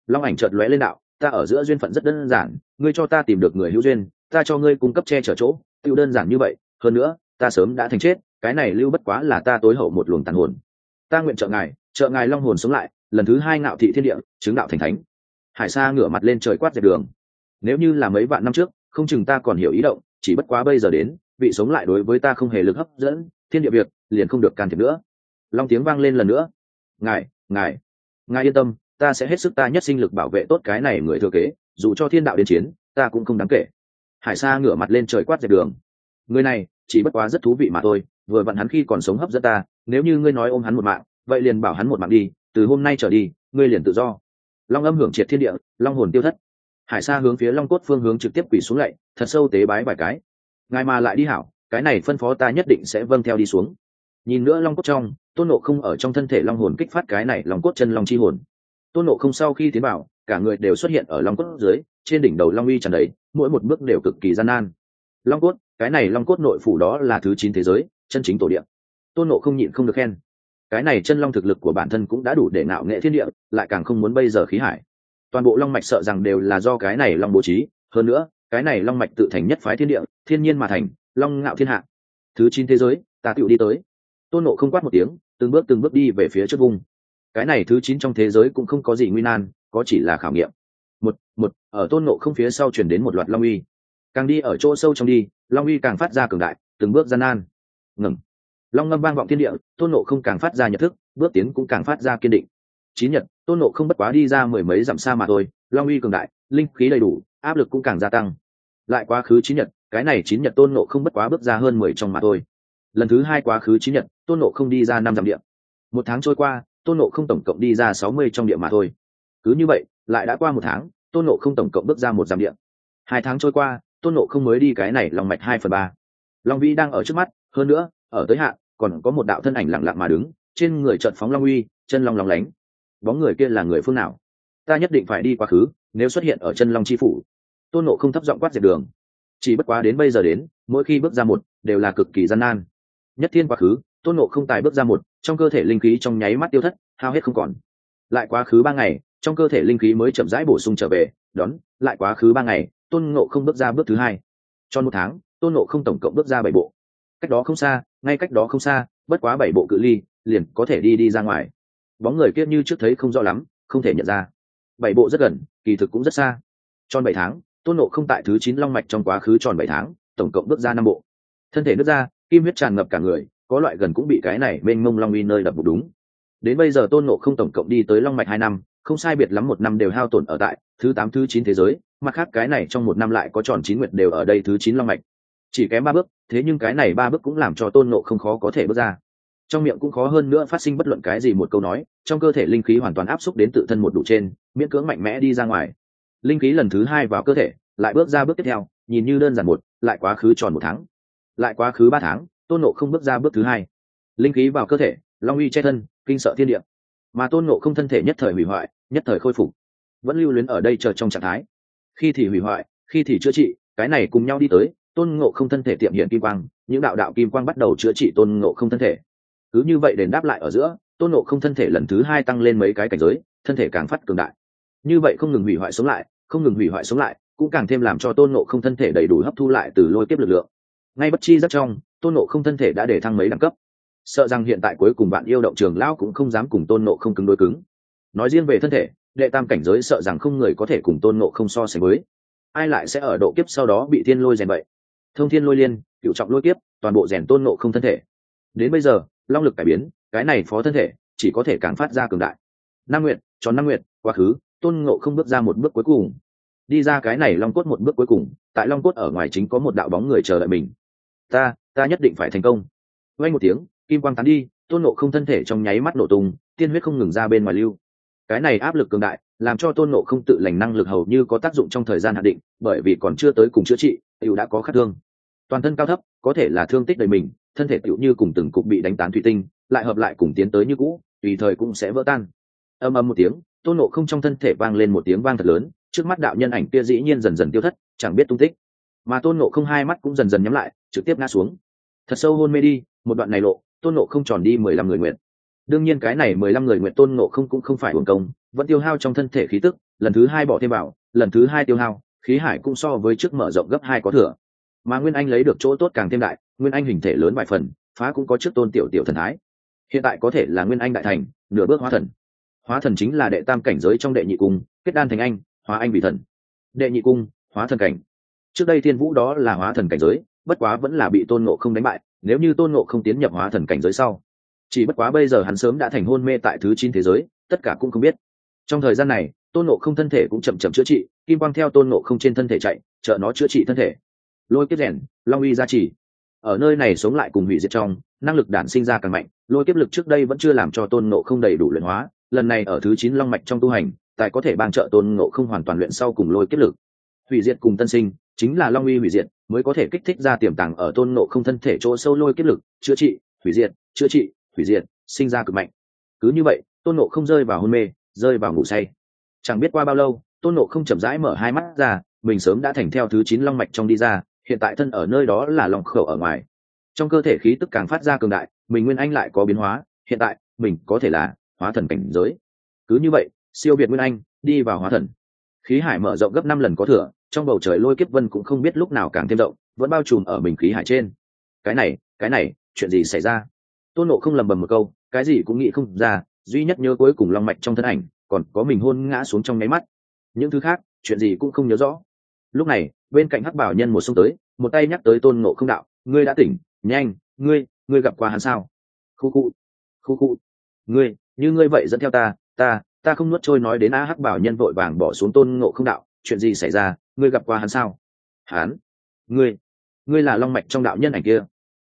Long ảnh chợt lóe lên đạo, ta ở giữa duyên phận rất đơn giản, ngươi cho ta tìm được người hữu duyên, ta cho ngươi cung cấp che chở chỗ, tiêu đơn giản như vậy. Hơn nữa ta sớm đã thành chết, cái này lưu bất quá là ta tối hậu một luồng tàn hồn. Ta nguyện trợ ngài long hồn sống lại, lần thứ hai ngạo thị thiên địa, chứng đạo thành thánh. Hải Sa ngửa mặt lên trời quát dẹp đường. Nếu như là mấy vạn năm trước, không chừng ta còn hiểu ý động, chỉ bất quá bây giờ đến, vị sống lại đối với ta không hề lực hấp dẫn, thiên địa việc liền không được can thiệp nữa. Long tiếng vang lên lần nữa. Ngài yên tâm, ta sẽ hết sức ta nhất sinh lực bảo vệ tốt cái này người thừa kế, dù cho thiên đạo đến chiến, ta cũng không đáng kể. Hải Sa ngửa mặt lên trời quát dẹp đường. Người này chỉ bất quá rất thú vị mà thôi, vừa vặn hắn khi còn sống hấp dẫn ta, nếu như ngươi nói ôm hắn một mạng, vậy liền bảo hắn một mạng đi, từ hôm nay trở đi, ngươi liền tự do. Long âm hưởng triệt thiên địa, long hồn tiêu thất. Hải Sa hướng phía long cốt phương hướng trực tiếp quỳ xuống lạy, thật sâu tế bái vài cái. Ngài mà lại đi hảo, cái này phân phó ta nhất định sẽ vâng theo đi xuống. Nhìn nữa long cốt trong, Tôn Ngộ Không ở trong thân thể long hồn kích phát cái này long cốt chân long chi hồn. Tôn Ngộ Không sau khi tiến vào, cả người đều xuất hiện ở long cốt dưới, trên đỉnh đầu long uy tràn đầy, mỗi một bước đều cực kỳ gian nan. Long cốt, cái này long cốt nội phủ đó là thứ 9 thế giới, chân chính tổ địa. Tôn Ngộ Không nhịn không được khen. Cái này chân long thực lực của bản thân cũng đã đủ để ngạo nghệ thiên địa, lại càng không muốn bây giờ khí hải. Toàn bộ long mạch sợ rằng đều là do cái này long bố trí, hơn nữa, cái này long mạch tự thành nhất phái thiên địa, thiên nhiên mà thành, long ngạo thiên hạ. Thứ 9 thế giới, ta tựu đi tới. Tôn Ngộ Không quát một tiếng, từng bước đi về phía trước vùng. Cái này thứ 9 trong thế giới cũng không có gì nguy nan, có chỉ là khảo nghiệm. Một ở Tôn Ngộ Không phía sau truyền đến một loạt long uy. Càng đi ở chỗ sâu trong đi, long uy càng phát ra cường đại, từng bước gian nan. Ngừng. Long ngâm vang vọng thiên địa, Tôn Ngộ Không càng phát ra nhận thức, bước tiến cũng càng phát ra kiên định. Chín nhật, Tôn Ngộ Không bất quá đi ra mười mấy dặm xa mà thôi, long uy cường đại, linh khí đầy đủ, áp lực cũng càng gia tăng. Lại quá khứ 9 nhật, cái này 9 nhật Tôn Ngộ Không bất quá bước ra hơn 10 trong mà thôi. Lần thứ hai quá khứ 9 nhật, Tôn Ngộ Không đi ra 5 dặm địa. Một tháng trôi qua, Tôn Ngộ Không tổng cộng đi ra 60 trong địa mà thôi. Cứ như vậy, lại đã qua một tháng, Tôn Ngộ Không tổng cộng bước ra 1 dặm địa. 2 tháng trôi qua, Tôn Ngộ Không mới đi cái này long mạch 2/3. Long uy đang ở trước mắt, hơn nữa, ở tới hạn, còn có một đạo thân ảnh lặng lặng mà đứng, trên người chợt phóng long uy, chân long lóng lánh. Bóng người kia là người phương nào? Ta nhất định phải đi quá khứ, nếu xuất hiện ở chân long chi phủ. Tôn Ngộ Không thấp giọng quát dẹp đường. Chỉ bất quá đến bây giờ đến, mỗi khi bước ra một, đều là cực kỳ gian nan. Nhất thiên quá khứ, Tôn Ngộ Không tài bước ra một, trong cơ thể linh khí trong nháy mắt tiêu thất, hao hết không còn. Lại quá khứ 3 ngày, trong cơ thể linh khí mới chậm rãi bổ sung trở về, đón, lại quá khứ 3 ngày, Tôn Ngộ Không bước ra bước thứ 2. Tròn 1 tháng, Tôn Ngộ Không tổng cộng bước ra 7 bộ. Cách đó không xa, ngay cách đó không xa, bất quá 7 bộ cự ly, liền có thể đi ra ngoài. Bóng người kia như trước thấy không rõ lắm, không thể nhận ra. 7 bộ rất gần, kỳ thực cũng rất xa. Tròn 7 tháng, Tôn Ngộ Không tại thứ 9 long mạch trong quá khứ tròn 7 tháng, tổng cộng bước ra 5 bộ. Thân thể nứt ra, kim huyết tràn ngập cả người, có loại gần cũng bị cái này mênh mông long uy nơi đập bụng đúng. Đến bây giờ Tôn Ngộ Không tổng cộng đi tới long mạch 2 năm, không sai biệt lắm 1 năm đều hao tổn ở tại thứ 8 thứ 9 thế giới, mặt khác cái này trong 1 năm lại có tròn 9 nguyệt đều ở đây thứ 9 long mạch. Chỉ kém 3 bước, thế nhưng cái này 3 bước cũng làm cho Tôn Ngộ Không khó có thể bước ra. Trong miệng cũng khó hơn nữa phát sinh bất luận cái gì một câu nói, trong cơ thể linh khí hoàn toàn áp xúc đến tự thân một đủ trên, miễn cưỡng mạnh mẽ đi ra ngoài. Linh khí lần thứ 2 vào cơ thể, lại bước ra bước tiếp theo, nhìn như đơn giản một, lại quá khứ tròn 1 tháng. Lại quá khứ 3 tháng, Tôn Ngộ Không bước ra bước thứ 2. Linh khí vào cơ thể, long uy che thân, kinh sợ thiên địa. Mà Tôn Ngộ Không thân thể nhất thời hủy hoại, nhất thời khôi phục, vẫn lưu luyến ở đây chờ trong trạng thái, khi thì hủy hoại, khi thì chữa trị, cái này cùng nhau đi tới. Tôn Ngộ Không thân thể tiệm hiện kim quang, những đạo đạo kim quang bắt đầu chữa trị Tôn Ngộ Không thân thể. Cứ như vậy đền đáp lại ở giữa, Tôn Ngộ Không thân thể lần thứ 2 tăng lên mấy cái cảnh giới, thân thể càng phát cường đại. Như vậy không ngừng hủy hoại sống lại, không ngừng hủy hoại sống lại, cũng càng thêm làm cho Tôn Ngộ Không thân thể đầy đủ hấp thu lại từ lôi kiếp lực lượng. Ngay bất chi rất trong, Tôn Ngộ Không thân thể đã để thăng mấy đẳng cấp. Sợ rằng hiện tại cuối cùng bạn yêu động trường lão cũng không dám cùng Tôn Ngộ Không cứng đối cứng. Nói riêng về thân thể, đệ tam cảnh giới sợ rằng không người có thể cùng Tôn Ngộ Không so sánh với. Ai lại sẽ ở độ kiếp sau đó bị thiên lôi rèn bậy. Thông thiên lôi liên, cựu trọng lôi kiếp, toàn bộ rèn Tôn Ngộ Không thân thể. Đến bây giờ, long lực cải biến, cái này phó thân thể chỉ có thể càng phát ra cường đại. Năm nguyện, tròn 5 nguyện, quá khứ, Tôn Ngộ Không bước ra một bước cuối cùng. Đi ra cái này long cốt một bước cuối cùng, tại long cốt ở ngoài chính có một đạo bóng người chờ đợi mình. Ta nhất định phải thành công. Vang một tiếng, kim quang tán đi, Tôn Ngộ Không thân thể trong nháy mắt nổ tung, tiên huyết không ngừng ra bên ngoài lưu. Cái này áp lực cường đại, làm cho Tôn Ngộ Không tự lành năng lực hầu như có tác dụng trong thời gian hạn định, bởi vì còn chưa tới cùng chữa trị, tiểu đã có khắc thương. Toàn thân cao thấp, có thể là thương tích đầy mình, thân thể tiểu như cùng từng cục bị đánh tán thủy tinh, lại hợp lại cùng tiến tới như cũ, tùy thời cũng sẽ vỡ tan. Ầm ầm một tiếng, Tôn Ngộ Không trong thân thể vang lên một tiếng vang thật lớn, trước mắt đạo nhân ảnh kia dĩ nhiên dần dần tiêu thất, chẳng biết tung tích. Mà Tôn Ngộ Không hai mắt cũng dần dần nhắm lại, trực tiếp ngã xuống. Thật sâu hôn mê đi, một đoạn này lộ, Tôn Ngộ Không tròn đi 15 người nguyện. Đương nhiên cái này 15 người nguyện Tôn Ngộ Không cũng không phải uổng công, vẫn tiêu hao trong thân thể khí tức, lần thứ hai bỏ thêm vào, lần thứ hai tiêu hao, khí hải cũng so với trước mở rộng gấp 2 có thừa. Mà Nguyên Anh lấy được chỗ tốt càng thêm đại, Nguyên Anh hình thể lớn vài phần, phá cũng có trước tôn tiểu tiểu thần thái. Hiện tại có thể là Nguyên Anh đại thành, nửa bước hóa thần. Hóa thần chính là đệ tam cảnh giới trong đệ nhị cung, kết đan thành anh, hóa anh vì thần. Đệ nhị cung, hóa thần cảnh. Trước đây Thiên Vũ đó là hóa thần cảnh giới, bất quá vẫn là bị Tôn Ngộ Không đánh bại, nếu như Tôn Ngộ Không tiến nhập hóa thần cảnh giới sau, chỉ bất quá bây giờ hắn sớm đã thành hôn mê tại thứ 9 thế giới, tất cả cũng không biết. Trong thời gian này, Tôn Ngộ Không thân thể cũng chậm chậm chữa trị, kim quang theo Tôn Ngộ Không trên thân thể chạy, trợ nó chữa trị thân thể. Lôi kiếp rèn, long uy gia trì. Ở nơi này sống lại cùng hủy diệt trong, năng lực đản sinh ra càng mạnh, lôi kiếp lực trước đây vẫn chưa làm cho Tôn Ngộ Không đầy đủ luyện hóa, lần này ở thứ 9 long mạch trong tu hành, tại có thể ban trợ Tôn Ngộ Không hoàn toàn luyện sau cùng lôi kiếp lực. Hủy diệt cùng tân sinh, chính là long uy hủy diệt, mới có thể kích thích ra tiềm tàng ở Tôn Ngộ Không thân thể chỗ sâu lôi kiếp lực, chữa trị, hủy diệt, chữa trị, hủy diệt, sinh ra cực mạnh. Cứ như vậy, Tôn Ngộ Không rơi vào hôn mê, rơi vào ngủ say. Chẳng biết qua bao lâu, Tôn Ngộ Không chậm rãi mở hai mắt ra, mình sớm đã thành theo thứ 9 long mạch trong đi ra, hiện tại thân ở nơi đó là lòng khẩu ở ngoài. Trong cơ thể khí tức càng phát ra cường đại, mình Nguyên Anh lại có biến hóa, hiện tại mình có thể là hóa thần cảnh giới. Cứ như vậy, siêu việt Nguyên Anh, đi vào hóa thần. Khí hải mở rộng gấp 5 lần có thừa, trong bầu trời lôi kiếp vân cũng không biết lúc nào càng thêm rộng, vẫn bao trùm ở mình khí hải trên. Cái này, chuyện gì xảy ra? Tôn Ngộ Không lầm bầm một câu, cái gì cũng nghĩ không ra, duy nhất nhớ cuối cùng long mạch trong thân ảnh, còn có mình hôn ngã xuống trong nháy mắt. Những thứ khác, chuyện gì cũng không nhớ rõ. Lúc này, bên cạnh Hắc Bảo Nhân một xông tới, một tay nhắc tới Tôn Ngộ Không đạo, ngươi đã tỉnh, nhanh, ngươi gặp qua hắn sao? Khu khu, ngươi vậy dẫn theo ta không nuốt trôi nói đến Hắc Bảo Nhân vội vàng bỏ xuống Tôn Ngộ Không đạo, chuyện gì xảy ra, ngươi gặp qua hắn sao? Hắn, ngươi là long mạch trong đạo nhân ảnh kia.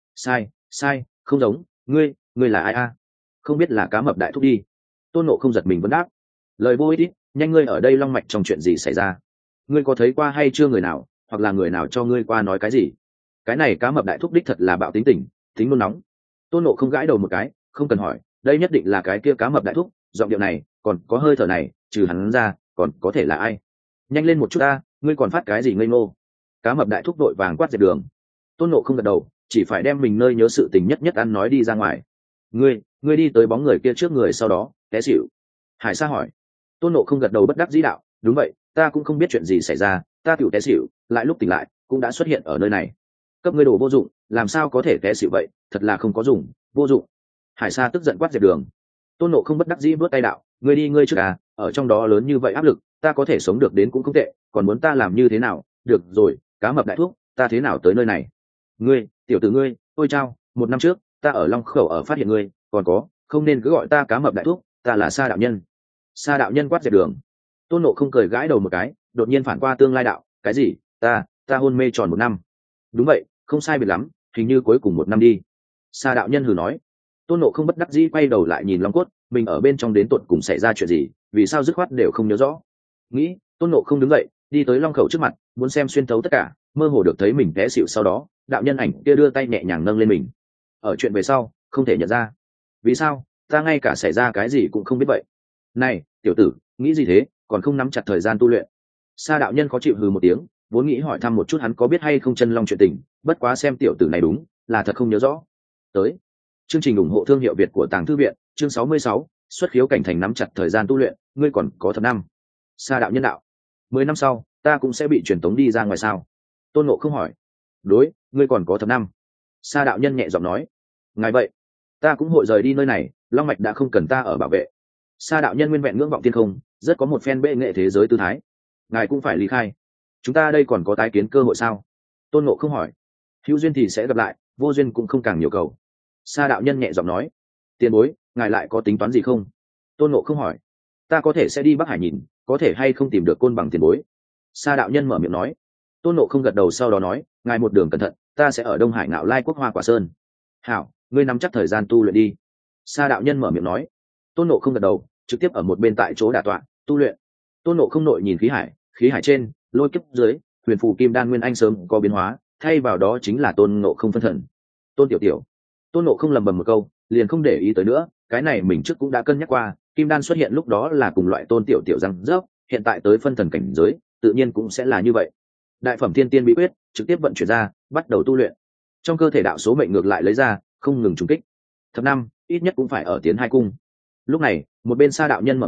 Sai, không giống, ngươi là ai a? Không biết là Cá Mập đại thúc đi. Tôn Ngộ Không giật mình vấn đáp, lời vô ích ít, nhanh ngươi ở đây long mạch trong chuyện gì xảy ra? Ngươi có thấy qua hay chưa người nào, hoặc là người nào cho ngươi qua nói cái gì? Cái này Cá Mập đại thúc đích thật là bạo tính tình, tính nôn nóng. Tôn Ngộ Không gãi đầu một cái, không cần hỏi, đây nhất định là cái kia Cá Mập đại thúc, giọng điệu này, còn có hơi thở này, trừ hắn ra, còn có thể là ai? Nhanh lên một chút ta, ngươi còn phát cái gì ngây ngô? Cá Mập đại thúc đội vàng quát dẹp đường. Tôn Ngộ Không gật đầu, chỉ phải đem mình nơi nhớ sự tình nhất ăn nói đi ra ngoài. Ngươi đi tới bóng người kia trước người, sau đó té xỉu. Hải Sa hỏi. Tôn Ngộ Không gật đầu bất đắc dĩ đạo, đúng vậy, ta cũng không biết chuyện gì xảy ra, ta tiểu té xỉu, lại lúc tỉnh lại cũng đã xuất hiện ở nơi này. Cấp ngươi đồ vô dụng, làm sao có thể té xỉu vậy, thật là không có dùng, vô dụng. Hải Sa tức giận quát dẹp đường. Tôn Ngộ Không bất đắc dĩ vớt tay đạo, ngươi đi ngươi trước à, ở trong đó lớn như vậy áp lực, ta có thể sống được đến cũng không tệ, còn muốn ta làm như thế nào? Được rồi, Cá Mập đại thúc, ta thế nào tới nơi này? Ngươi, tiểu tử ngươi, ôi chao, 1 năm trước, ta ở Long Khẩu ở phát hiện ngươi, còn có, không nên cứ gọi ta Cá Mập đại thúc, ta là Sa đạo nhân. Sa đạo nhân quát dẹp đường. Tôn Ngộ Không cười gãi đầu một cái, đột nhiên phản qua tương lai đạo, cái gì? Ta hôn mê tròn 1 năm. Đúng vậy, không sai biệt lắm, hình như cuối cùng 1 năm đi. Sa đạo nhân hừ nói. Tôn Ngộ Không bất đắc dĩ quay đầu lại nhìn Long Cốt, mình ở bên trong đến tột cùng xảy ra chuyện gì, vì sao dứt khoát đều không nhớ rõ. Nghĩ, Tôn Ngộ Không đứng dậy, đi tới Long Khẩu trước mặt, muốn xem xuyên thấu tất cả, mơ hồ được thấy mình té xỉu, sau đó, đạo nhân ảnh kia đưa tay nhẹ nhàng nâng lên mình. Ở chuyện về sau, không thể nhận ra. Vì sao? Ta ngay cả xảy ra cái gì cũng không biết vậy. Này, tiểu tử, nghĩ gì thế, còn không nắm chặt thời gian tu luyện. Sa đạo nhân khó chịu hừ một tiếng, vốn nghĩ hỏi thăm một chút hắn có biết hay không chân long chuyện tình, bất quá xem tiểu tử này đúng là thật không nhớ rõ. Tới, chương trình ủng hộ thương hiệu Việt của Tàng Thư Viện, chương 66, xuất khiếu cảnh thành nắm chặt thời gian tu luyện, ngươi còn có thật năm. Sa đạo nhân đạo, 10 năm sau, ta cũng sẽ bị truyền tống đi ra ngoài sao? Tôn Ngộ Không hỏi. Đối, ngươi còn có thật năm. Sa đạo nhân nhẹ giọng nói. Ngài vậy, ta cũng hội rời đi nơi này, long mạch đã không cần ta ở bảo vệ. Sa đạo nhân nguyên vẹn ngưỡng vọng thiên không, rất có một phen bệ nghệ thế giới tư thái. Ngài cũng phải ly khai. Chúng ta đây còn có tái kiến cơ hội sao? Tôn Ngộ Không hỏi. Hữu duyên thì sẽ gặp lại, vô duyên cũng không càng nhiều cầu. Sa đạo nhân nhẹ giọng nói. Tiền bối, ngài lại có tính toán gì không? Tôn Ngộ Không hỏi. Ta có thể sẽ đi Bắc Hải nhìn, có thể hay không tìm được Côn Bằng tiền bối. Sa đạo nhân mở miệng nói. Tôn Ngộ Không gật đầu, sau đó nói, ngài một đường cẩn thận, ta sẽ ở Đông Hải Ngạo Lai Quốc Hoa Quả Sơn. Hảo, ngươi nắm chắc thời gian tu luyện đi. Sa đạo nhân mở miệng nói. Tôn Ngộ Không gật đầu, trực tiếp ở một bên tại chỗ đả tọa tu luyện. Tôn Ngộ Không nội nhìn khí hải trên, lôi kiếp dưới, huyền phù kim đan nguyên anh sớm có biến hóa, thay vào đó chính là Tôn Ngộ Không phân thần. Tôn tiểu tiểu. Tôn Ngộ Không lầm bầm một câu, liền không để ý tới nữa, cái này mình trước cũng đã cân nhắc qua, kim đan xuất hiện lúc đó là cùng loại Tôn tiểu tiểu răng rớp, hiện tại tới phân thần cảnh giới, tự nhiên cũng sẽ là như vậy. Đại phẩm thiên tiên bí quyết trực tiếp vận chuyển ra, bắt đầu tu luyện. Trong cơ thể đạo số mệnh ngược lại lấy ra, không ngừng trùng kích. Thập năm, ít nhất cũng phải ở tiến 2 cung. Lúc này, một bên Sa đạo nhân mở miệng,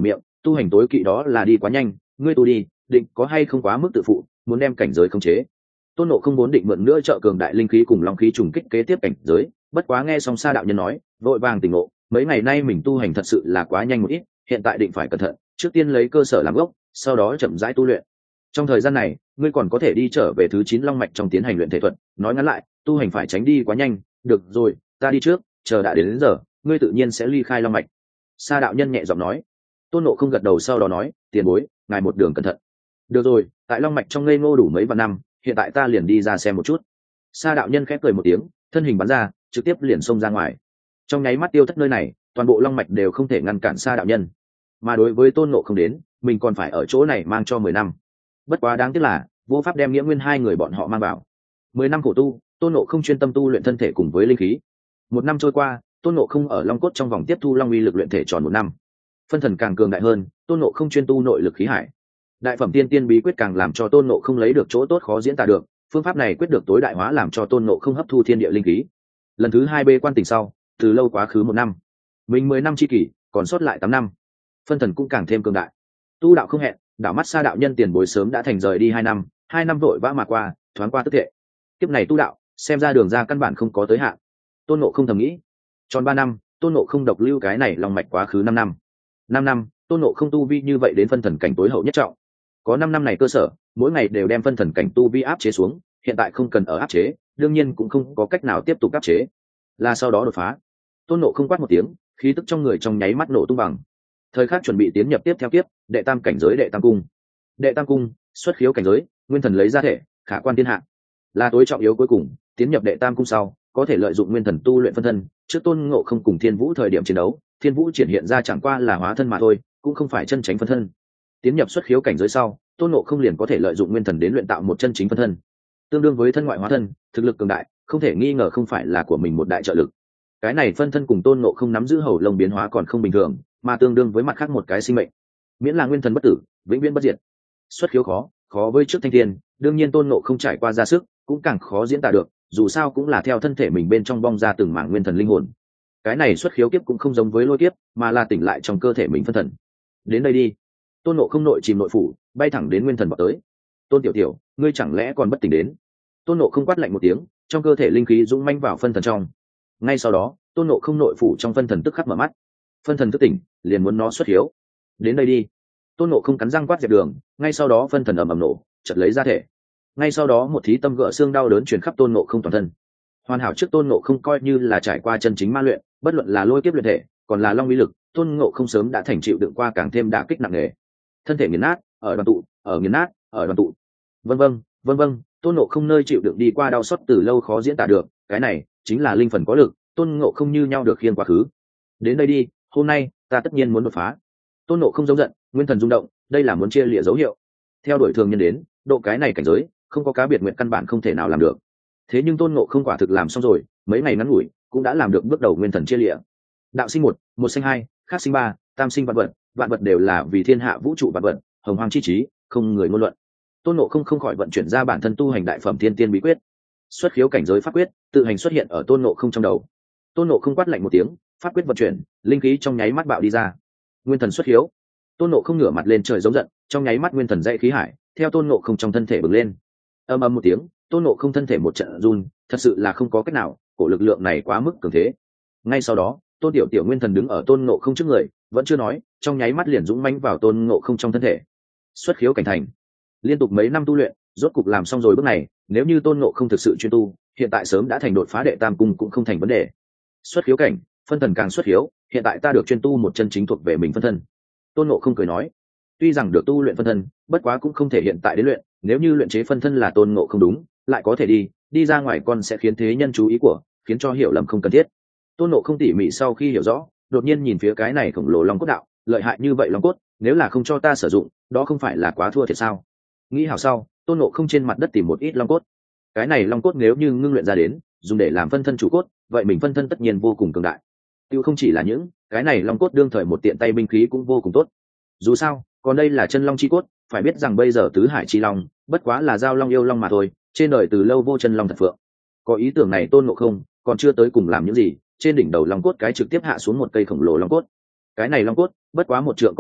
tu hành tối kỵ đó là đi quá nhanh, ngươi tu đi định có hay không quá mức tự phụ, muốn đem cảnh giới khống chế. Tôn Ngộ không muốn định mượn nữa trợ cường đại linh khí cùng long khí trùng kích kế tiếp cảnh giới, bất quá nghe xong Sa đạo nhân nói, vội vàng tỉnh ngộ, mấy ngày nay mình tu hành thật sự là quá nhanh một ít, hiện tại định phải cẩn thận, trước tiên lấy cơ sở làm gốc, sau đó chậm rãi tu luyện. Trong thời gian này, ngươi còn có thể đi trở về thứ 9 long mạch trong tiến hành luyện thể thuật, nói ngắn lại, tu hành phải tránh đi quá nhanh. Được rồi, ta đi trước, chờ đã đến giờ, ngươi tự nhiên sẽ ly khai long mạch. Sa đạo nhân nhẹ giọng nói. Tôn Ngộ không gật đầu, sau đó nói, tiền bối, ngài một đường cẩn thận. Được rồi, tại long mạch trong ngây ngô đủ mấy vạn năm, hiện tại ta liền đi ra xem một chút. Sa đạo nhân khép cười một tiếng, thân hình bắn ra, trực tiếp liền xông ra ngoài. Trong nháy mắt tiêu thất nơi này, toàn bộ long mạch đều không thể ngăn cản Sa đạo nhân. Mà đối với Tôn Ngộ không đến, mình còn phải ở chỗ này mang cho 10 năm. Bất quá đáng tiếc là vô pháp đem Nghĩa Nguyên hai người bọn họ mang vào. 10 năm khổ tu, Tôn Ngộ không chuyên tâm tu luyện thân thể cùng với linh khí. 1 năm trôi qua, Tôn Ngộ không ở long cốt trong vòng tiếp thu long uy lực luyện thể tròn 1 năm. Phân thần càng cường đại hơn, Tôn Ngộ không chuyên tu nội lực khí hải. Đại phẩm tiên tiên bí quyết càng làm cho Tôn Ngộ không lấy được chỗ tốt khó diễn tả được, phương pháp này quyết được tối đại hóa làm cho Tôn Ngộ không hấp thu thiên địa linh khí. Lần thứ 2 bê quan tỉnh sau, từ lâu quá khứ 1 năm, mình 10 năm chi kỷ, còn sót lại 8 năm. Phân thần cũng càng thêm cường đại. Tu đạo không hẹn, đảo mắt Sa đạo nhân tiền bối sớm đã thành rời đi 2 năm, 2 năm vội vã mà qua, thoáng qua tức thể. Kiếp này tu đạo, xem ra đường ra căn bản không có tới hạn. Tôn Ngộ không thầm nghĩ. Tròn 3 năm, Tôn Ngộ không độc lưu cái này lòng mạch quá khứ 5 năm. 5 năm, Tôn Ngộ không tu vi như vậy đến phân thần cảnh tối hậu nhất trọng. Có 5 năm này cơ sở, mỗi ngày đều đem phân thần cảnh tu vi áp chế xuống, hiện tại không cần ở áp chế, đương nhiên cũng không có cách nào tiếp tục áp chế. Là sau đó đột phá. Tôn Ngộ không quát một tiếng, khí tức trong người trong nháy mắt nổ tung bằng. Thời khắc chuẩn bị tiến nhập tiếp theo kiếp, đệ tam cảnh giới đệ tam cung. Đệ tam cung, xuất khiếu cảnh giới, nguyên thần lấy ra thể, khả quan thiên hạ. Là tối trọng yếu cuối cùng, tiến nhập đệ tam cung sau, có thể lợi dụng nguyên thần tu luyện phân thân. Trước Tôn Ngộ không cùng Thiên Vũ thời điểm chiến đấu, Thiên Vũ triển hiện ra chẳng qua là hóa thân mà thôi, cũng không phải chân chính phân thân. Tiến nhập xuất khiếu cảnh giới sau, Tôn Ngộ không liền có thể lợi dụng nguyên thần đến luyện tạo một chân chính phân thân, tương đương với thân ngoại hóa thân, thực lực cường đại, không thể nghi ngờ không phải là của mình một đại trợ lực. Cái này phân thân cùng Tôn Ngộ không nắm giữ hầu lông biến hóa còn không bình thường, mà tương đương với mặt khác một cái sinh mệnh, miễn là nguyên thần bất tử, vĩnh viễn bất diệt. Xuất khiếu khó với trước thanh thiên, đương nhiên Tôn Ngộ không trải qua ra sức, cũng càng khó diễn tả được, dù sao cũng là theo thân thể mình bên trong bong ra từng mảng nguyên thần linh hồn. Cái này xuất khiếu kiếp cũng không giống với lôi kiếp, mà là tỉnh lại trong cơ thể mình phân thần. Đến đây đi. Tôn Ngộ không nội chìm nội phủ, bay thẳng đến nguyên thần vào tới. Tôn tiểu tiểu, ngươi chẳng lẽ còn bất tỉnh đến? Tôn Ngộ không quát lạnh một tiếng, trong cơ thể linh khí dũng manh vào phân thần trong. Ngay sau đó, Tôn Ngộ không nội phủ trong phân thần tức khắc mở mắt. Phân thần thức tỉnh, liền muốn nó xuất hiếu. Đến đây đi. Tôn Ngộ không cắn răng quát dẹp đường, ngay sau đó phân thần ầm ầm nổ, chợt lấy ra thể. Ngay sau đó một thí tâm gỡ xương đau đớn truyền khắp Tôn Ngộ không toàn thân. Hoàn hảo trước Tôn Ngộ không coi như là trải qua chân chính ma luyện, bất luận là lôi kiếp luyện thể, còn là long uy lực, Tôn Ngộ không sớm đã thành chịu đựng qua càng thêm đả kích nặng nề. Thân thể nghiền nát, ở đoàn tụ, ở nghiền nát, ở đoàn tụ. Vân vân, Tôn Ngộ không nơi chịu đựng đi qua đau xót từ lâu khó diễn tả được, cái này chính là linh phần có lực, Tôn Ngộ không như nhau được khiêng quá khứ. Đến đây đi, hôm nay ta tất nhiên muốn đột phá. Tôn Ngộ không giống giận, nguyên thần rung động, đây là muốn chia lìa dấu hiệu. Theo đuổi thường nhân đến, độ cái này cảnh giới, không có cá biệt nguyện căn bản không thể nào làm được. Thế nhưng Tôn Ngộ không quả thực làm xong rồi, mấy ngày ngắn ngủi, cũng đã làm được bước đầu nguyên thần chia lìa. Đạo sinh một, một sinh hai, khác sinh ba, tam sinh vạn vật đều là vì thiên hạ vũ trụ vạn vật, hồng hoang chi trí, không người ngôn luận. Tôn Ngộ không khỏi vận chuyển ra bản thân tu hành đại phẩm thiên tiên bí quyết. Xuất khiếu cảnh giới pháp quyết, tự hành xuất hiện ở Tôn Ngộ không trong đầu. Tôn Ngộ không quát lạnh một tiếng, pháp quyết vận chuyển, linh khí trong nháy mắt bạo đi ra. Nguyên thần xuất khiếu. Tôn Ngộ không ngửa mặt lên trời giống giận, trong nháy mắt nguyên thần dậy khí hải, theo Tôn Ngộ không trong thân thể bừng lên. Ầm ầm một tiếng, Tôn Ngộ không thân thể một trận run, thật sự là không có cách nào, cổ lực lượng này quá mức cường thế. Ngay sau đó, Tôn tiểu tiểu nguyên thần đứng ở Tôn Ngộ không trước người, vẫn chưa nói, trong nháy mắt liền dũng mãnh vào Tôn Ngộ không trong thân thể. Xuất khiếu cảnh thành. Liên tục mấy năm tu luyện, rốt cục làm xong rồi bước này, nếu như Tôn Ngộ không thực sự chuyên tu, hiện tại sớm đã thành đột phá đệ tam cung cũng không thành vấn đề. Xuất khiếu cảnh, phân thần càng xuất khiếu, hiện tại ta được chuyên tu một chân chính thuộc về mình phân thân. Tôn Ngộ không cười nói, tuy rằng được tu luyện phân thân, bất quá cũng không thể hiện tại đến luyện, nếu như luyện chế phân thân là Tôn Ngộ không đúng, lại có thể đi ra ngoài con sẽ khiến thế nhân chú ý của, khiến cho hiểu lầm không cần thiết. Tôn Ngộ không tỉ mỉ sau khi hiểu rõ, đột nhiên nhìn phía cái này khổng lồ long cốt đạo, lợi hại như vậy long cốt, nếu là không cho ta sử dụng, đó không phải là quá thua thiệt sao? Nghĩ hảo sau, Tôn Ngộ không trên mặt đất tìm một ít long cốt. Cái này long cốt nếu như ngưng luyện ra đến, dùng để làm phân thân chủ cốt, vậy mình phân thân tất nhiên vô cùng cường đại. Tiêu không chỉ là những cái này long cốt đương thời một tiện tay binh khí cũng vô cùng tốt. Dù sao, còn đây là chân long chi cốt, phải biết rằng bây giờ tứ hải chi long, bất quá là giao long yêu long mà thôi, trên đời từ lâu vô chân long thật phượng. Có ý tưởng này Tôn Ngộ không, còn chưa tới cùng làm những gì, trên đỉnh đầu long cốt cái trực tiếp hạ xuống một cây khổng lồ long cốt. Cái này long cốt, bất quá 1 trượng có thừa,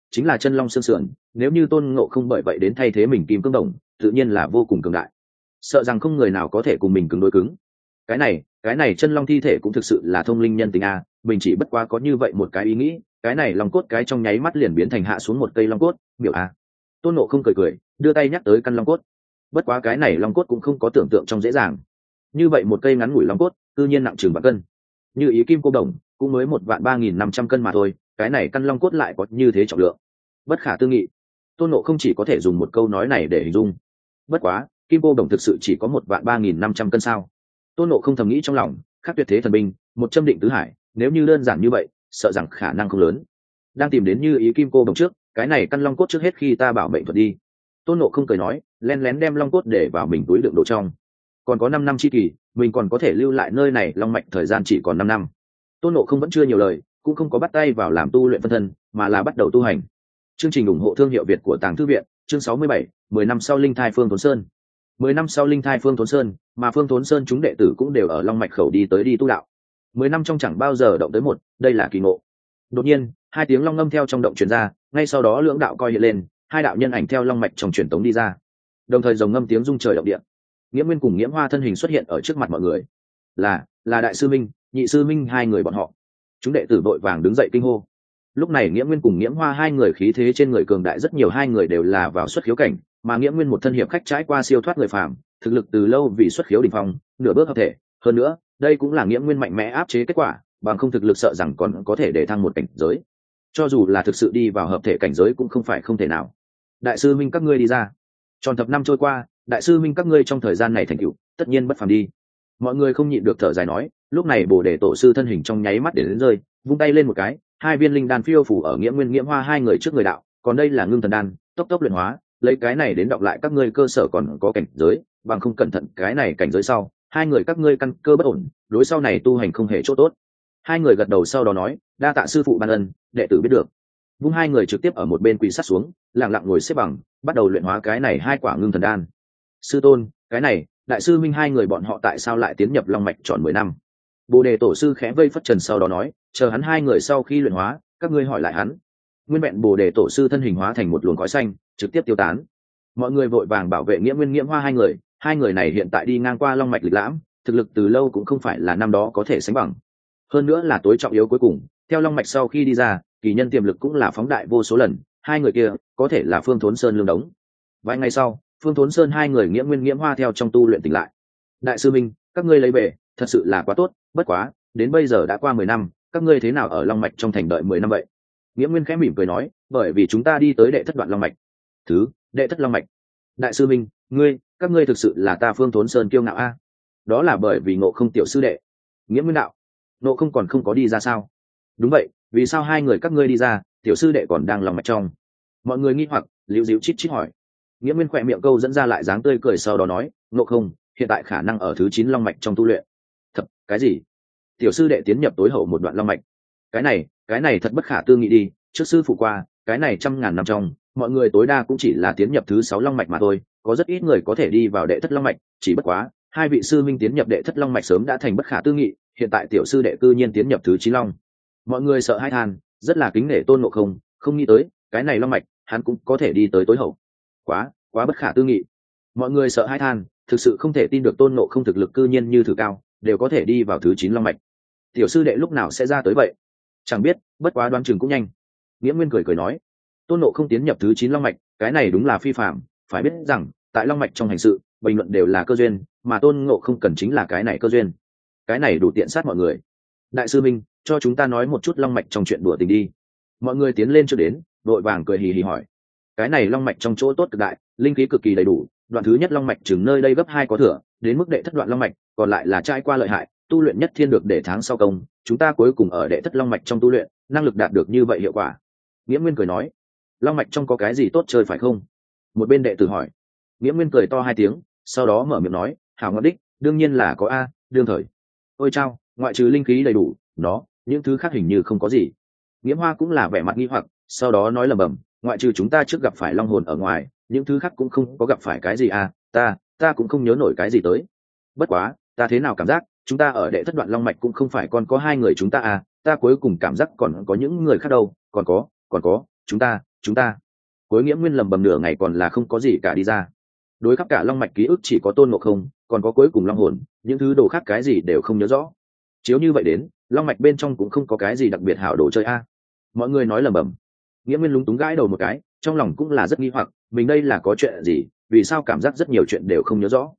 chính là chân long xương sườn, nếu như tôn ngộ không bởi vậy đến thay thế mình kim cương đồng, tự nhiên là vô cùng cường đại, sợ rằng không người nào có thể cùng mình cứng đối cứng. Cái này chân long thi thể cũng thực sự là thông linh nhân tính a, mình chỉ bất quá có như vậy một cái ý nghĩ, cái này long cốt cái trong nháy mắt liền biến thành hạ xuống một cây long cốt biểu a. Tôn Ngộ không cười cười, đưa tay nhắc tới căn long cốt. Bất quá cái này long cốt cũng không có tưởng tượng trong dễ dàng, như vậy một cây ngắn ngủi long cốt tự nhiên nặng chừng vạn cân, như ý kim cô đồng cũng mới 1.3500 cân mà thôi, cái này căn long cốt lại có như thế trọng lượng, bất khả tư nghị. Tôn Ngộ không chỉ có thể dùng một câu nói này để hình dung. Bất quá kim cô đồng thực sự chỉ có 1.3500 cân sao? Tôn Ngộ không thầm nghĩ trong lòng, khắc tuyệt thế thần binh, một châm định tứ hải, nếu như đơn giản như vậy sợ rằng khả năng không lớn. Đang tìm đến như ý kim cô đồng trước, cái này căn long cốt trước hết khi ta bảo mệnh thuật đi. Tôn Ngộ không cười nói, lén lén đem long cốt để vào mình túi đựng đồ trong. Còn có 5 năm chi kỳ, mình còn có thể lưu lại nơi này long mạch thời gian chỉ còn 5 năm. Tôn Ngộ không vẫn chưa nhiều lời, cũng không có bắt tay vào làm tu luyện phân thân, mà là bắt đầu tu hành. Chương trình ủng hộ thương hiệu Việt của Tàng Thư viện, chương 67, 10 năm sau linh thai Phương Thốn Sơn. 10 năm sau linh thai Phương Thốn Sơn, mà Phương Thốn Sơn chúng đệ tử cũng đều ở long mạch khẩu đi tới đi tu đạo. 10 năm trong chẳng bao giờ động tới một, đây là kỳ ngộ. Đột nhiên, hai tiếng long ngâm theo trong động truyền ra, ngay sau đó lưỡng đạo coi hiện lên, hai đạo nhân ảnh theo long mạch trong truyền tống đi ra. Đồng thời rồng ngâm tiếng rung trời động địa. Nghĩa Nguyên cùng Nghiễm Hoa thân hình xuất hiện ở trước mặt mọi người. Là đại sư minh, nhị sư minh hai người bọn họ. Chúng đệ tử vội vàng đứng dậy kinh hô. Lúc này Nghĩa Nguyên cùng Nghiễm Hoa hai người khí thế trên người cường đại rất nhiều, hai người đều là vào xuất khiếu cảnh, mà Nghĩa Nguyên một thân hiệp khách trải qua siêu thoát người phàm, thực lực từ lâu vì xuất khiếu đỉnh phong, nửa bước hợp thể, hơn nữa, đây cũng là Nghĩa Nguyên mạnh mẽ áp chế kết quả, bằng không thực lực sợ rằng còn có thể để thăng một cảnh giới. Cho dù là thực sự đi vào hợp thể cảnh giới cũng không phải không thể nào. Đại sư minh các ngươi đi ra. Tròn thập năm trôi qua, đại sư minh các ngươi trong thời gian này thành tựu tất nhiên bất phàm đi. Mọi người không nhịn được thở dài nói. Lúc này Bồ Đề tổ sư thân hình trong nháy mắt để đến rơi, vung tay lên một cái, hai viên linh đan phiêu phủ ở Nghĩa Nguyên Nghiễm Hoa hai người trước người đạo, còn đây là ngưng thần đan, tốc tốc luyện hóa, lấy cái này đến đọc lại các ngươi cơ sở còn có cảnh giới, bằng không cẩn thận cái này cảnh giới sau, hai người các ngươi căn cơ bất ổn, đối sau này tu hành không hề chỗ tốt. Hai người gật đầu sau đó nói, đa tạ sư phụ ban ân, đệ tử biết được. Vung hai người trực tiếp ở một bên quỳ sát xuống, lặng lặng ngồi xếp bằng, bắt đầu luyện hóa cái này hai quả ngưng thần đan. Sư tôn, cái này đại sư minh hai người bọn họ tại sao lại tiến nhập long mạch tròn 10 năm? Bồ Đề tổ sư khẽ vây phất trần sau đó nói, chờ hắn hai người sau khi luyện hóa, các ngươi hỏi lại hắn. Nguyên vẹn Bồ Đề tổ sư thân hình hóa thành một luồng khói xanh, trực tiếp tiêu tán. Mọi người vội vàng bảo vệ Nghĩa Nguyên Nghiễm Hoa hai người này hiện tại đi ngang qua long mạch lịch lãm, thực lực từ lâu cũng không phải là năm đó có thể sánh bằng. Hơn nữa là tối trọng yếu cuối cùng, theo long mạch sau khi đi ra, kỳ nhân tiềm lực cũng là phóng đại vô số lần, hai người kia có thể là Phương Thốn Sơn lương đống. Vài ngày sau, Phương Thốn Sơn hai người Nghĩa Nguyên Nghiễm Hoa theo trong tu luyện tỉnh lại. Đại sư minh, các ngươi lấy về, thật sự là quá tốt, bất quá, đến bây giờ đã qua 10 năm, các ngươi thế nào ở long mạch trong thành đợi 10 năm vậy? Nghĩa Nguyên khẽ mỉm cười nói, bởi vì chúng ta đi tới đệ thất đoạn long mạch. Đệ thất long mạch? Đại sư minh, các ngươi thực sự là ta Phương Thốn Sơn kiêu ngạo a. Đó là bởi vì Ngộ Không tiểu sư đệ. Nghĩa Nguyên đạo, Ngộ Không còn không có đi ra sao? Đúng vậy, vì sao hai người các ngươi đi ra, tiểu sư đệ còn đang lòng mạch trong? Mọi người nghi hoặc, liễu díu chít chít hỏi. Nghĩa Nguyên khỏe miệng câu dẫn ra lại dáng tươi cười sau đó nói, Ngộ Không hiện tại khả năng ở thứ 9 long mạch trong tu luyện. Thật, cái gì? Tiểu sư đệ tiến nhập tối hậu một đoạn long mạch? Cái này thật bất khả tư nghị đi, trước sư phụ qua, cái này 100.000 năm trong, mọi người tối đa cũng chỉ là tiến nhập thứ 6 long mạch mà thôi, có rất ít người có thể đi vào đệ thất long mạch, chỉ bất quá, hai vị sư minh tiến nhập đệ thất long mạch sớm đã thành bất khả tư nghị, hiện tại tiểu sư đệ cư nhiên tiến nhập thứ 9 long. Mọi người sợ hãi than, rất là kính nể Tôn Ngộ Không, không nghĩ tới, cái này long mạch, hắn cũng có thể đi tới tối hậu. Quá bất khả tư nghị. Mọi người sợ hãi than, thực sự không thể tin được Tôn Ngộ Không thực lực cư nhiên như thử cao, đều có thể đi vào thứ 9 long mạch. Tiểu sư đệ lúc nào sẽ ra tới vậy? Chẳng biết, bất quá đoán chừng cũng nhanh. Nghĩa Nguyên cười nói, Tôn Ngộ Không tiến nhập thứ 9 long mạch, cái này đúng là phi phàm, phải biết rằng, tại long mạch trong hành sự, bình luận đều là cơ duyên, mà Tôn Ngộ Không cần chính là cái này cơ duyên. Cái này đủ tiện sát mọi người. Đại sư minh, cho chúng ta nói một chút long mạch trong chuyện đùa tình đi. Mọi người tiến lên trước đến, đội vàng cười hì hì hỏi. Cái này long mạch trong chỗ tốt cực đại, linh khí cực kỳ đầy đủ, đoạn thứ nhất long mạch chừng nơi đây gấp 2 có thừa, đến mức đệ thất đoạn long mạch, còn lại là trải qua lợi hại, tu luyện nhất thiên được để tháng sau công, chúng ta cuối cùng ở đệ thất long mạch trong tu luyện, năng lực đạt được như vậy hiệu quả. Nghĩa Nguyên cười nói, long mạch trong có cái gì tốt chơi phải không? Một bên đệ tử hỏi. Nghĩa Nguyên cười to 2 tiếng, sau đó mở miệng nói, hảo ngọc đích, đương nhiên là có a, đương thời. Ôi chao, ngoại trừ linh khí đầy đủ, những thứ khác hình như không có gì. Nghiễm Hoa cũng là vẻ mặt nghi hoặc, sau đó nói lẩm bẩm, ngoại trừ chúng ta trước gặp phải long hồn ở ngoài, những thứ khác cũng không có gặp phải cái gì à, ta cũng không nhớ nổi cái gì tới. Bất quá, ta thế nào cảm giác, chúng ta ở đệ thất đoạn long mạch cũng không phải còn có 2 người chúng ta à, ta cuối cùng cảm giác còn có những người khác đâu, còn có, chúng ta chúng ta cuối nghiễm nguyên lầm bầm nửa ngày còn là không có gì cả đi ra. Đối khắp cả long mạch ký ức chỉ có tôn ngộ không, còn có cuối cùng long hồn, những thứ đồ khác cái gì đều không nhớ rõ. Chiếu như vậy đến long mạch bên trong cũng không có cái gì đặc biệt hảo đồ chơi a. Mọi người nói lầm bầm. Nghĩa nguyên lúng túng gãi đầu một cái, trong lòng cũng là rất nghi hoặc, mình đây là có chuyện gì, vì sao cảm giác rất nhiều chuyện đều không nhớ rõ.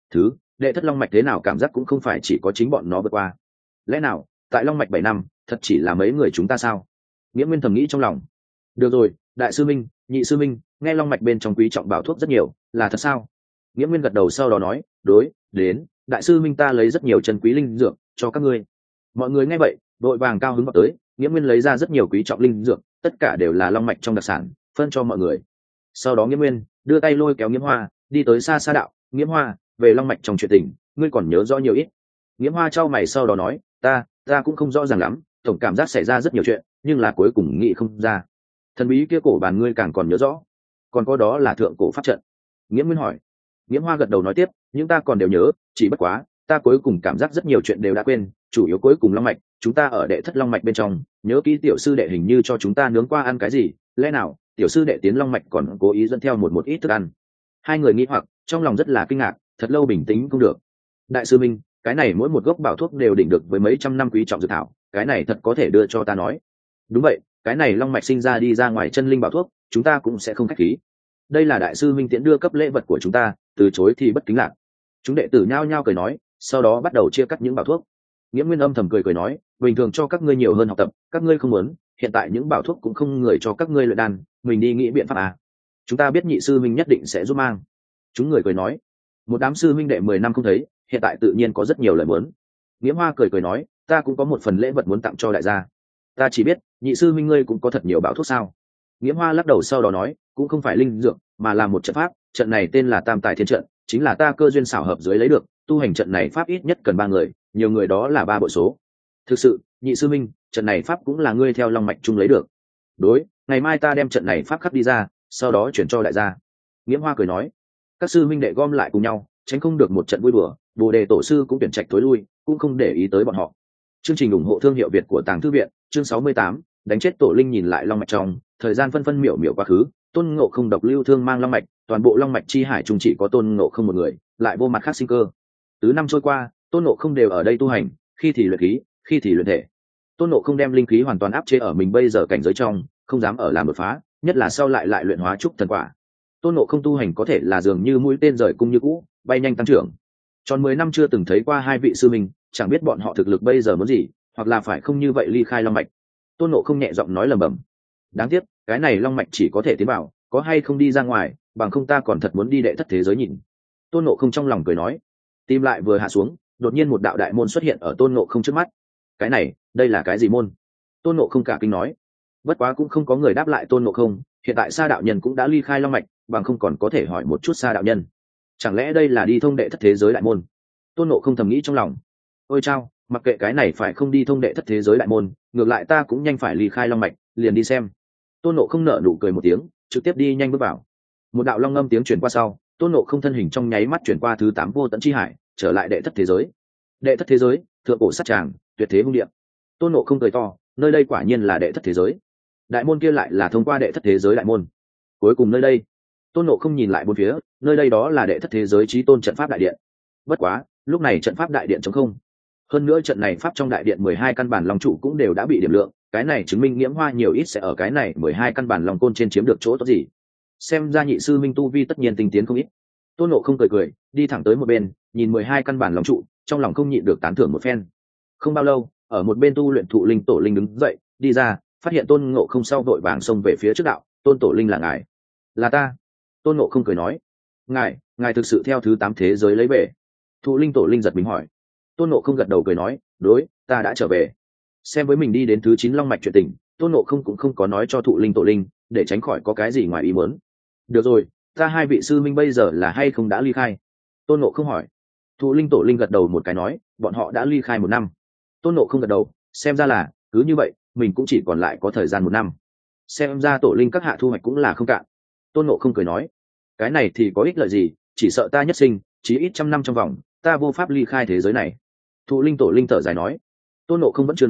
Đệ thất long mạch thế nào cảm giác cũng không phải chỉ có chính bọn nó vượt qua. Lẽ nào tại long mạch 7 năm thật chỉ là mấy người chúng ta sao? Nghĩa nguyên thầm nghĩ trong lòng. Được rồi, đại sư minh, nhị sư minh, nghe long mạch bên trong quý trọng bảo thuốc rất nhiều, là thật sao? Nghĩa nguyên gật đầu sau đó nói, đối, đến, đại sư minh ta lấy rất nhiều chân quý linh dược cho các ngươi. Mọi người nghe vậy đội vàng cao hứng vào tới. Nghĩa nguyên lấy ra rất nhiều quý trọng linh dược, tất cả đều là long mạch trong đặc sản, phân cho mọi người. Sau đó Nghĩa nguyên đưa tay lôi kéo Nghiễm Hoa đi tới xa xa đạo. Nghiễm Hoa, về long mạch trong chuyện tình ngươi còn nhớ rõ nhiều ít? Nghiễm Hoa trao mày sau đó nói, ta cũng không rõ ràng lắm, tổng cảm giác xảy ra rất nhiều chuyện, nhưng là cuối cùng nghĩ không ra. Thần bí kia cổ bàn ngươi càng còn nhớ rõ, còn có đó là thượng cổ pháp trận. Nghiễm Nguyên hỏi. Nghiễm Hoa gật đầu nói tiếp, nhưng ta còn đều nhớ, chỉ bất quá ta cuối cùng cảm giác rất nhiều chuyện đều đã quên, chủ yếu cuối cùng long mạch, chúng ta ở đệ thất long mạch bên trong, nhớ kỹ tiểu sư đệ hình như cho chúng ta nướng qua ăn cái gì, lẽ nào tiểu sư đệ tiến long mạch còn cố ý dẫn theo một ít thức ăn? Hai người nghĩ hoặc trong lòng rất là kinh ngạc, thật lâu bình tĩnh không được. Đại sư minh, cái này mỗi một gốc bảo thuốc đều đỉnh được với mấy trăm năm quý trọng dược thảo, cái này thật có thể đưa cho ta nói? Đúng vậy, cái này long mạch sinh ra đi ra ngoài chân linh bảo thuốc, chúng ta cũng sẽ không khách khí. Đây là đại sư minh tiễn đưa cấp lễ vật của chúng ta, từ chối thì bất kính lạc. Chúng đệ tử nhao nhao cười nói, sau đó bắt đầu chia cắt những bảo thuốc. Nghiễm Nguyên âm thầm cười nói, bình thường cho các ngươi nhiều hơn học tập, các ngươi không muốn, hiện tại những bảo thuốc cũng không người cho các ngươi luyện đan, mình đi nghĩ biện pháp à? Chúng ta biết nhị sư minh nhất định sẽ giúp mang. Chúng người cười nói, một đám sư minh đệ 10 năm không thấy, hiện tại tự nhiên có rất nhiều lời muốn. Nghiễm Hoa cười nói, ta cũng có một phần lễ vật muốn tặng cho đại gia. Ta chỉ biết nhị sư minh ngươi cũng có thật nhiều bảo thuốc sao? Nghiễm Hoa lắc đầu sau đó nói, cũng không phải linh dược, mà là một trận pháp, trận này tên là Tam Tài Thiên Trận, chính là ta cơ duyên xảo hợp dưới lấy được, tu hành trận này pháp ít nhất cần 3 người, nhiều người đó là 3 bội số. Thực sự, nhị sư minh, trận này pháp cũng là ngươi theo long mạch chung lấy được. Đối, ngày mai ta đem trận này pháp khắc đi ra, sau đó chuyển cho đại gia. Nghiễm Hoa cười nói, các sư minh đệ gom lại cùng nhau, tránh không được một trận vui đùa, Bồ Đề tổ sư cũng tuyển trạch tối lui, cũng không để ý tới bọn họ. Chương trình ủng hộ thương hiệu Việt của Tàng Thư viện, chương 68, đánh chết tổ linh nhìn lại long mạch trong, thời gian phân miểu miểu quá khứ, Tôn Ngộ Không độc lưu thương mang long mạch, toàn bộ long mạch chi hải trung chỉ có Tôn Ngộ Không một người, lại vô mặt khác sinh cơ. Tứ năm trôi qua, Tôn Ngộ Không đều ở đây tu hành, khi thì luyện khí, khi thì luyện thể. Tôn Ngộ Không đem linh khí hoàn toàn áp chế ở mình bây giờ cảnh giới trong, không dám ở làm đột phá, nhất là sau lại luyện hóa trúc thần quả. Tôn Ngộ Không tu hành có thể là dường như mũi tên rời cung như cũ, bay nhanh tăng trưởng. Tròn 10 năm chưa từng thấy qua hai vị sư mình, chẳng biết bọn họ thực lực bây giờ muốn gì, hoặc là phải không như vậy ly khai long mạch. Tôn Ngộ Không nhẹ giọng nói lẩm bẩm. Đáng tiếc, cái này long mạch chỉ có thể tiến vào, có hay không đi ra ngoài, bằng không ta còn thật muốn đi đệ thất thế giới nhìn. Tôn Ngộ Không trong lòng cười nói. Tim lại vừa hạ xuống, đột nhiên một đạo đại môn xuất hiện ở Tôn Ngộ Không trước mắt. Cái này, đây là cái gì môn? Tôn Ngộ Không cả kinh nói. Bất quá cũng không có người đáp lại Tôn Ngộ Không, hiện tại Sa đạo nhân cũng đã ly khai long mạch, bằng không còn có thể hỏi một chút Sa đạo nhân. Chẳng lẽ đây là đi thông đệ thất thế giới đại môn? Tôn Ngộ Không thầm nghĩ trong lòng. Ôi chao, mặc kệ cái này phải không đi thông đệ thất thế giới đại môn, ngược lại ta cũng nhanh phải ly khai long mạch, liền đi xem. Tôn Ngộ Không nở nụ cười một tiếng, trực tiếp đi nhanh bước vào. Một đạo long ngâm tiếng truyền qua sau, Tôn Ngộ Không thân hình trong nháy mắt chuyển qua thứ 8 vô tận chi hải, trở lại đệ thất thế giới. Đệ thất thế giới, thượng cổ sát tràng, tuyệt thế hung địa. Tôn Ngộ Không cười to, nơi đây quả nhiên là đệ thất thế giới. Đại môn kia lại là thông qua đệ thất thế giới đại môn. Cuối cùng nơi đây, Tôn Ngộ Không nhìn lại bốn phía, nơi đây đó là đệ thất thế giới chí tôn trận pháp đại điện. Bất quá, lúc này trận pháp đại điện trống không. Hơn nữa trận này pháp trong đại điện 12 căn bản long trụ cũng đều đã bị điểm lượng, cái này chứng minh Nghiễm Hoa nhiều ít sẽ ở cái này 12 căn bản long côn trên chiếm được chỗ tốt gì. Xem ra nhị sư minh tu vi tất nhiên tinh tiến không ít. Tôn Ngộ Không cười, đi thẳng tới một bên, nhìn 12 căn bản long trụ, trong lòng không nhịn được tán thưởng một phen. Không bao lâu, ở một bên tu luyện thụ linh tổ linh đứng dậy, đi ra, phát hiện Tôn Ngộ Không sau vội vàng xông về phía trước đạo, Tôn tổ linh là ngài. Là ta. Tôn Ngộ Không cười nói. Ngài thực sự theo thứ 8 thế giới lấy về? Thụ linh tổ linh giật mình hỏi. Tôn Ngộ Không gật đầu cười nói, đối, ta đã trở về. Xem với mình đi đến thứ 9 long mạch chuyện tình, Tôn Ngộ Không cũng không có nói cho thụ linh tổ linh, để tránh khỏi có cái gì ngoài ý muốn. Được rồi, ta hai vị sư minh bây giờ là hay không đã ly khai? Tôn Ngộ Không hỏi. Thụ linh tổ linh gật đầu một cái nói, bọn họ đã ly khai 1 năm. Tôn Ngộ Không gật đầu, xem ra là cứ như vậy, mình cũng chỉ còn lại có thời gian 1 năm. Xem ra tổ linh các hạ thu hoạch cũng là không cạn. Tôn Ngộ Không cười nói, cái này thì có ích lợi gì, chỉ sợ ta nhất sinh chí ít 100 năm trong vòng, ta vô pháp ly khai thế giới này. Thụ linh tổ linh thở dài nói. Tôn Ngộ Không vẫn chưa nói,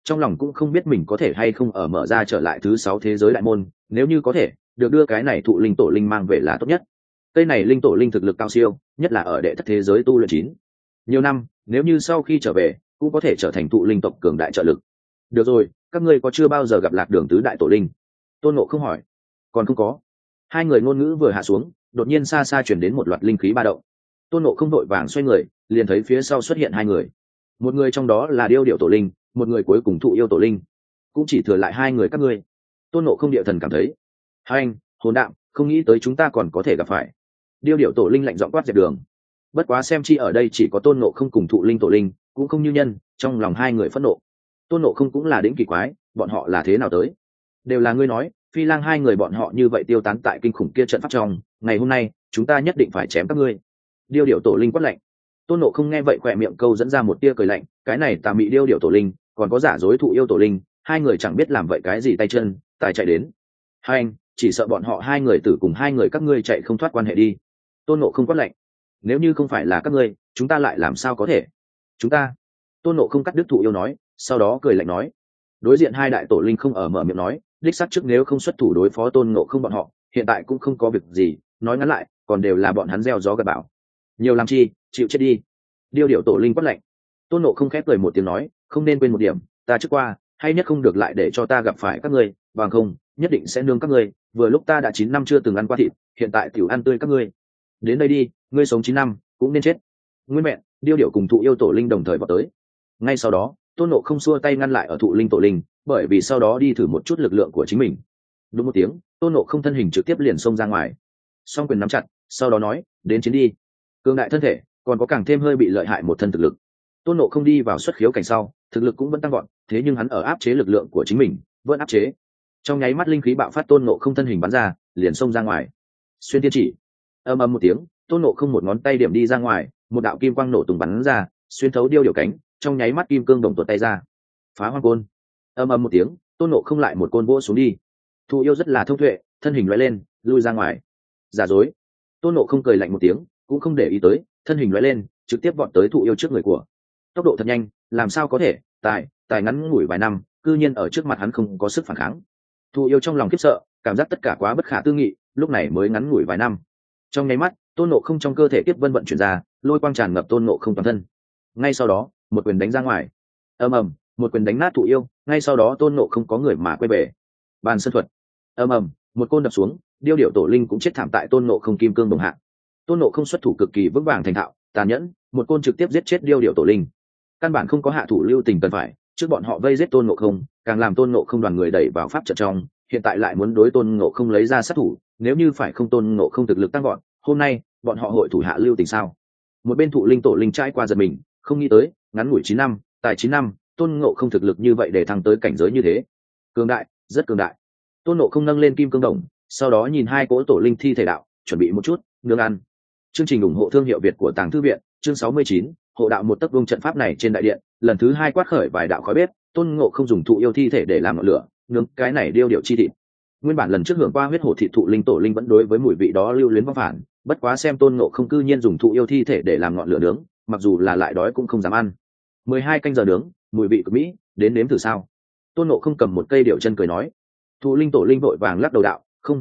trong lòng cũng không biết mình có thể hay không ở mở ra trở lại thứ 6 thế giới đại môn, nếu như có thể được đưa cái này thụ linh tổ linh mang về là tốt nhất. Cây này linh tổ linh thực lực cao siêu, nhất là ở đệ thất thế giới tu luyện 9 nhiều năm, nếu như sau khi trở về cũng có thể trở thành thụ linh tộc cường đại trợ lực. Được rồi, các ngươi có chưa bao giờ gặp Lạc Đường tứ đại tổ linh? Tôn Ngộ không hỏi. Còn không có. Hai người ngôn ngữ vừa hạ xuống, đột nhiên xa xa chuyển đến một loạt linh khí ba động. Tôn Ngộ không đội vàng xoay người, liền thấy phía sau xuất hiện hai người. Một người trong đó là điêu điệu tổ linh, một người cuối cùng thụ yêu tổ linh. Cũng chỉ thừa lại hai người các ngươi. Tôn Ngộ không địa thần cảm thấy. Hai anh, hồn đạm, không nghĩ tới chúng ta còn có thể gặp phải. Điêu điệu tổ linh lạnh giọng quát dẹp đường. Bất quá xem chi ở đây chỉ có Tôn Ngộ không cùng thụ linh tổ linh, cũng không như nhân, trong lòng hai người phẫn nộ. Tôn Ngộ không cũng là đỉnh kỳ quái, bọn họ là thế nào tới? Đều là ngươi nói, Phi Lang hai người bọn họ như vậy tiêu tán tại kinh khủng kia trận pháp trong, ngày hôm nay chúng ta nhất định phải chém các ngươi. Điêu điệu tổ linh quát lạnh. Tôn Ngộ không nghe vậy khỏe miệng câu dẫn ra một tia cười lạnh, cái này tà mị điêu điệu tổ linh, còn có giả dối thụ yêu tổ linh, hai người chẳng biết làm vậy cái gì tay chân, tài chạy đến. Hai anh, chỉ sợ bọn họ hai người tử cùng hai người các ngươi chạy không thoát quan hệ đi. Tôn Ngộ không quát lạnh. Nếu như không phải là các ngươi, chúng ta lại làm sao có thể? Chúng ta. Tôn Ngộ không cắt đứt thụ yêu nói, sau đó cười lạnh nói. Đối diện hai đại tổ linh không ở mở miệng nói, đích xác trước nếu không xuất thủ đối phó Tôn Ngộ không bọn họ, hiện tại cũng không có việc gì, nói ngắn lại, còn đều là bọn hắn gieo gió gặt bão. Nhiều làm chi, chịu chết đi. Điêu điệu tổ linh quát lạnh. Tôn Ngộ không khép cười một tiếng nói, không nên quên một điểm, ta trước qua, hay nhất không được lại để cho ta gặp phải các ngươi, bằng không, nhất định sẽ nương các ngươi, vừa lúc ta đã 9 năm chưa từng ăn qua thịt, hiện tại tiểu ăn tươi các ngươi. Đến đây đi, ngươi sống 9 năm, cũng nên chết. Nguyên mẹ, điêu điệu cùng thụ yêu tổ linh đồng thời vào tới. Ngay sau đó, Tôn Ngộ không xua tay ngăn lại ở thụ linh tổ linh, bởi vì sau đó đi thử một chút lực lượng của chính mình. Đúng một tiếng, Tôn Ngộ không thân hình trực tiếp liền xông ra ngoài. Song quyền nắm chặt, sau đó nói, đến chiến đi. Cường đại thân thể, còn có càng thêm hơi bị lợi hại một thân thực lực. Tôn Ngộ không đi vào xuất khiếu cảnh sau, thực lực cũng vẫn tăng vọt, thế nhưng hắn ở áp chế lực lượng của chính mình, vẫn áp chế. Trong nháy mắt linh khí bạo phát, Tôn Ngộ không thân hình bắn ra, liền xông ra ngoài. Xuyên thiên chỉ. Ầm ầm một tiếng, Tôn Ngộ không một ngón tay điểm đi ra ngoài, một đạo kim quang nổ tung bắn ra, xuyên thấu điêu điều cánh, trong nháy mắt kim cương đồng tuột tay ra. Phá hoang côn. Ầm ầm một tiếng, Tôn Ngộ không lại một côn vỗ xuống đi. Thụ yêu rất là thông tuệ, thân hình lóe lên, lui ra ngoài. Giả dối. Tôn Ngộ không cười lạnh một tiếng, cũng không để ý tới, thân hình lóe lên, trực tiếp vọt tới thụ yêu trước người của. Tốc độ thật nhanh, làm sao có thể, tài ngắn ngủi vài năm, cư nhiên ở trước mặt hắn không có sức phản kháng. Thụ yêu trong lòng khiếp sợ, cảm giác tất cả quá bất khả tư nghị, lúc này mới ngắn ngủi vài năm. Trong nháy mắt, Tôn Ngộ không trong cơ thể tiếp vân vận chuyển ra, lôi quang tràn ngập Tôn Ngộ không toàn thân. Ngay sau đó, một quyền đánh ra ngoài. Ầm ầm, một quyền đánh nát thụ yêu, ngay sau đó Tôn Ngộ không có người mà quay về. Bàn sơn thuật. Ầm ầm, một côn đập xuống, điêu điệu tổ linh cũng chết thảm tại Tôn Ngộ không kim cương đồng hạ. Tôn Ngộ không xuất thủ cực kỳ vững vàng thành thạo, tàn nhẫn, một côn trực tiếp giết chết điêu điệu tổ linh. Căn bản không có hạ thủ lưu tình cần phải, trước bọn họ vây giết Tôn Ngộ không, càng làm Tôn Ngộ không đoàn người đẩy vào pháp trận trong, hiện tại lại muốn đối Tôn Ngộ không lấy ra sát thủ, nếu như phải không Tôn Ngộ không thực lực tăng vọt, hôm nay bọn họ hội thủ hạ lưu tình sao? Một bên thụ linh tổ linh trải qua giật mình, không nghĩ tới, ngắn ngủi 9 năm, tại 9 năm, Tôn Ngộ không thực lực như vậy để thăng tới cảnh giới như thế. Cường đại, rất cường đại. Tôn Ngộ không nâng lên kim cương đồng, sau đó nhìn hai cỗ tổ linh thi thể đạo, chuẩn bị một chút, nướng ăn. Chương trình ủng hộ thương hiệu Việt của Tàng Thư viện, chương 69, hộ đạo một tấc vuông trận pháp này trên đại điện, lần thứ 2 quát khởi vài đạo khói bếp, Tôn Ngộ không dùng thụ yêu thi thể để làm ngọn lửa, nướng cái này điêu điệu chi thịt. Nguyên bản lần trước hưởng qua huyết hổ thịt thụ linh tổ linh vẫn đối với mùi vị đó lưu luyến vong phản, bất quá xem Tôn Ngộ không cư nhiên dùng thụ yêu thi thể để làm ngọn lửa nướng, mặc dù là lại đói cũng không dám ăn. 12 canh giờ nướng, mùi vị cực mỹ, đến nếm thử sao? Tôn Ngộ không cầm một cây điệu chân cười nói. Thụ linh tổ linh vội vàng lắc đầu đạo,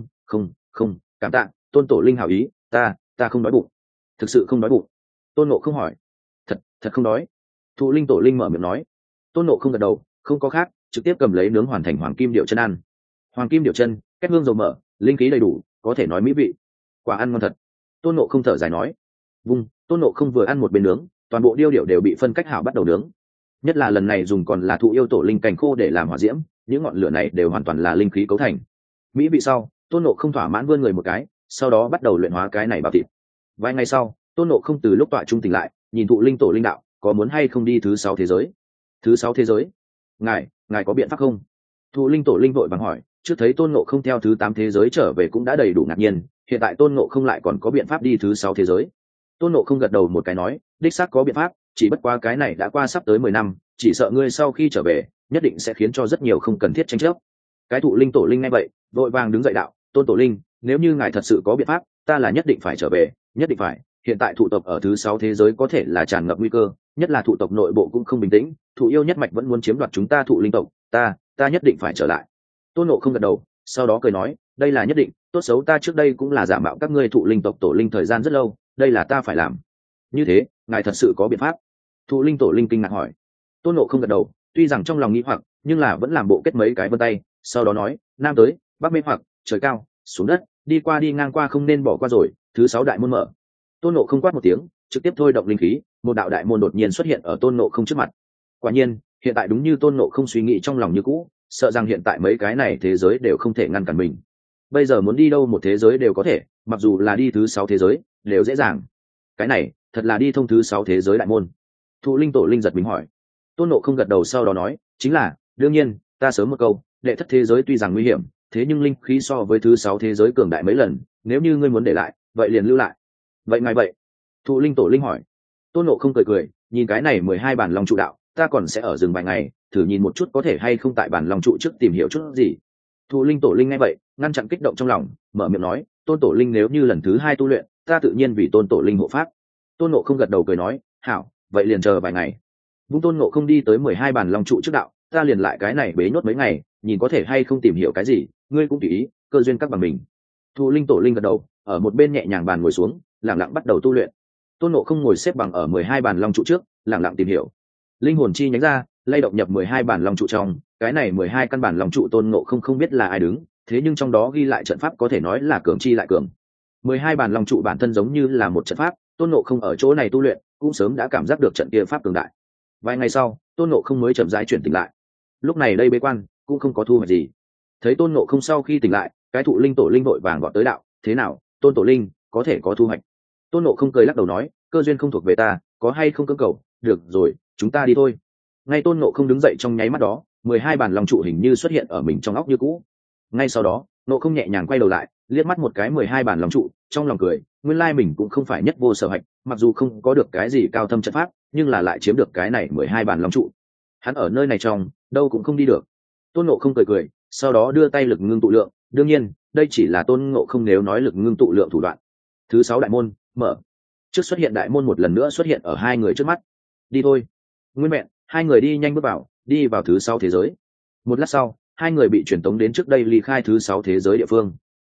không, cảm tạ, Tôn tổ linh hảo ý, ta không đói bụng. Thực sự không đói bụng. Tôn Ngộ không hỏi. Thật không đói. Thụ linh tổ linh mở miệng nói. Tôn Ngộ không gật đầu, không có khác, trực tiếp cầm lấy nướng hoàn thành hoàng kim điệu chân ăn. Hoàng kim điệu chân, kết hương dầu mỡ, linh khí đầy đủ, có thể nói mỹ vị. Quả ăn ngon thật. Tôn Ngộ không thở dài nói. Tôn Ngộ không vừa ăn một bên nướng, toàn bộ điêu điệu đều bị phân cách hảo bắt đầu nướng. Nhất là lần này dùng còn là thụ yêu tổ linh cành khô để làm hỏa diễm, những ngọn lửa này đều hoàn toàn là linh khí cấu thành. Mỹ vị sau, Tôn Ngộ không thỏa mãn vươn người một cái, sau đó bắt đầu luyện hóa cái này vào thịt. Vài ngày sau, Tôn Ngộ không từ lúc tọa trung tỉnh lại, nhìn thụ linh tổ linh đạo, có muốn hay không đi thứ 6 thế giới? Thứ 6 thế giới? Ngài có biện pháp không? Thụ linh tổ linh vội vàng hỏi, trước thấy Tôn Ngộ không theo thứ 8 thế giới trở về cũng đã đầy đủ ngạc nhiên, hiện tại Tôn Ngộ không lại còn có biện pháp đi thứ 6 thế giới. Tôn Ngộ không gật đầu một cái nói, đích xác có biện pháp, chỉ bất quá cái này đã qua sắp tới 10 năm, chỉ sợ ngươi sau khi trở về, nhất định sẽ khiến cho rất nhiều không cần thiết tranh chấp. Cái thụ linh tổ linh nghe vậy, vội vàng đứng dậy đạo, Tôn tổ linh, nếu như ngài thật sự có biện pháp, ta là nhất định phải trở về, nhất định phải. Hiện tại thụ tộc ở thứ 6 thế giới có thể là tràn ngập nguy cơ, nhất là thụ tộc nội bộ cũng không bình tĩnh, thụ yêu nhất mạch vẫn muốn chiếm đoạt chúng ta thụ linh tộc, ta nhất định phải trở lại. Tôn Ngộ không gật đầu, sau đó cười nói, đây là nhất định, tốt xấu ta trước đây cũng là giả mạo các ngươi thụ linh tộc tổ linh thời gian rất lâu, đây là ta phải làm. Như thế ngài thật sự có biện pháp? Thụ linh tổ linh kinh ngạc hỏi. Tôn Ngộ không gật đầu, tuy rằng trong lòng nghĩ hoặc nhưng là vẫn làm bộ kết mấy cái vân tay, sau đó nói, nam tới bắc mê hoặc trời cao xuống đất, đi qua đi ngang qua không nên bỏ qua rồi, thứ 6 đại môn mở. Tôn Ngộ không quát một tiếng, trực tiếp thôi động linh khí, một đạo đại môn đột nhiên xuất hiện ở Tôn Ngộ không trước mặt. Quả nhiên hiện tại đúng như Tôn Ngộ không suy nghĩ trong lòng như cũ, sợ rằng hiện tại mấy cái này thế giới đều không thể ngăn cản mình. Bây giờ muốn đi đâu một thế giới đều có thể, mặc dù là đi thứ 6 thế giới đều dễ dàng. Cái này thật là đi thông thứ 6 thế giới đại môn? Thụ linh tổ linh giật mình hỏi. Tôn Ngộ không gật đầu, sau đó nói, chính là đương nhiên, ta sớm một câu, đệ thất thế giới tuy rằng nguy hiểm, thế nhưng linh khí so với thứ 6 thế giới cường đại mấy lần, nếu như ngươi muốn để lại vậy liền lưu lại. Vậy ngài vậy? Thụ linh tổ linh hỏi. Tôn Ngộ không cười cười, nhìn cái này 12 bản long trụ đạo, ta còn sẽ ở rừng vài ngày, thử nhìn một chút có thể hay không tại bản long trụ trước tìm hiểu chút gì. Thụ linh tổ linh nghe vậy, ngăn chặn kích động trong lòng, mở miệng nói, Tôn tổ linh nếu như lần thứ 2 tu luyện, ta tự nhiên vì Tôn tổ linh hộ pháp. Tôn Ngộ không gật đầu cười nói, hảo, vậy liền chờ vài ngày. Vung Tôn Ngộ không đi tới 12 bản long trụ trước đạo, ta liền lại cái này bế nhốt mấy ngày, nhìn có thể hay không tìm hiểu cái gì, ngươi cũng tùy ý, cơ duyên các bằng mình. Thụ linh tổ linh gật đầu, ở một bên nhẹ nhàng bàn ngồi xuống, lặng lặng bắt đầu tu luyện. Tôn Ngộ không ngồi xếp bằng ở 12 bản long trụ trước, lặng lặng tìm hiểu. Linh hồn chi nhánh ra, lay động nhập 12 bản long trụ trong, cái này 12 căn bản long trụ Tôn Ngộ không biết là ai đứng, thế nhưng trong đó ghi lại trận pháp có thể nói là cường chi lại cường. 12 bản long trụ bản thân giống như là một trận pháp, Tôn Ngộ không ở chỗ này tu luyện, cũng sớm đã cảm giác được trận kia pháp cường đại. Vài ngày sau, Tôn Ngộ không mới chậm rãi chuyển tỉnh lại. Lúc này đây bế quan cũng không có thu hoạch gì. Thấy Tôn Ngộ không sau khi tỉnh lại, cái thụ linh tổ linh vội vàng gọi tới đạo, thế nào, Tôn tổ linh, có thể có thu hoạch? Tôn Ngộ không cười lắc đầu nói, cơ duyên không thuộc về ta, có hay không cưỡng cầu, được rồi, chúng ta đi thôi. Ngay Tôn Ngộ không đứng dậy trong nháy mắt đó, 12 bản long trụ hình như xuất hiện ở mình trong óc như cũ. Ngay sau đó, Ngộ không nhẹ nhàng quay đầu lại, liếc mắt một cái 12 bản long trụ, trong lòng cười, nguyên lai mình cũng không phải nhất vô sở hạch, mặc dù không có được cái gì cao thâm trận pháp, nhưng là lại chiếm được cái này 12 bản long trụ. Hắn ở nơi này trong, đâu cũng không đi được. Tôn Ngộ không cười cười, sau đó đưa tay lực ngưng tụ lượng, đương nhiên, đây chỉ là Tôn Ngộ không nếu nói lực ngưng tụ lượng thủ đoạn. Thứ 6 đại môn mở. Trước xuất hiện đại môn một lần nữa xuất hiện ở hai người trước mắt. Đi thôi. Nguyên vẹn, hai người đi nhanh bước vào, đi vào thứ 6 thế giới. Một lát sau, hai người bị truyền tống đến trước đây ly khai thứ 6 thế giới địa phương.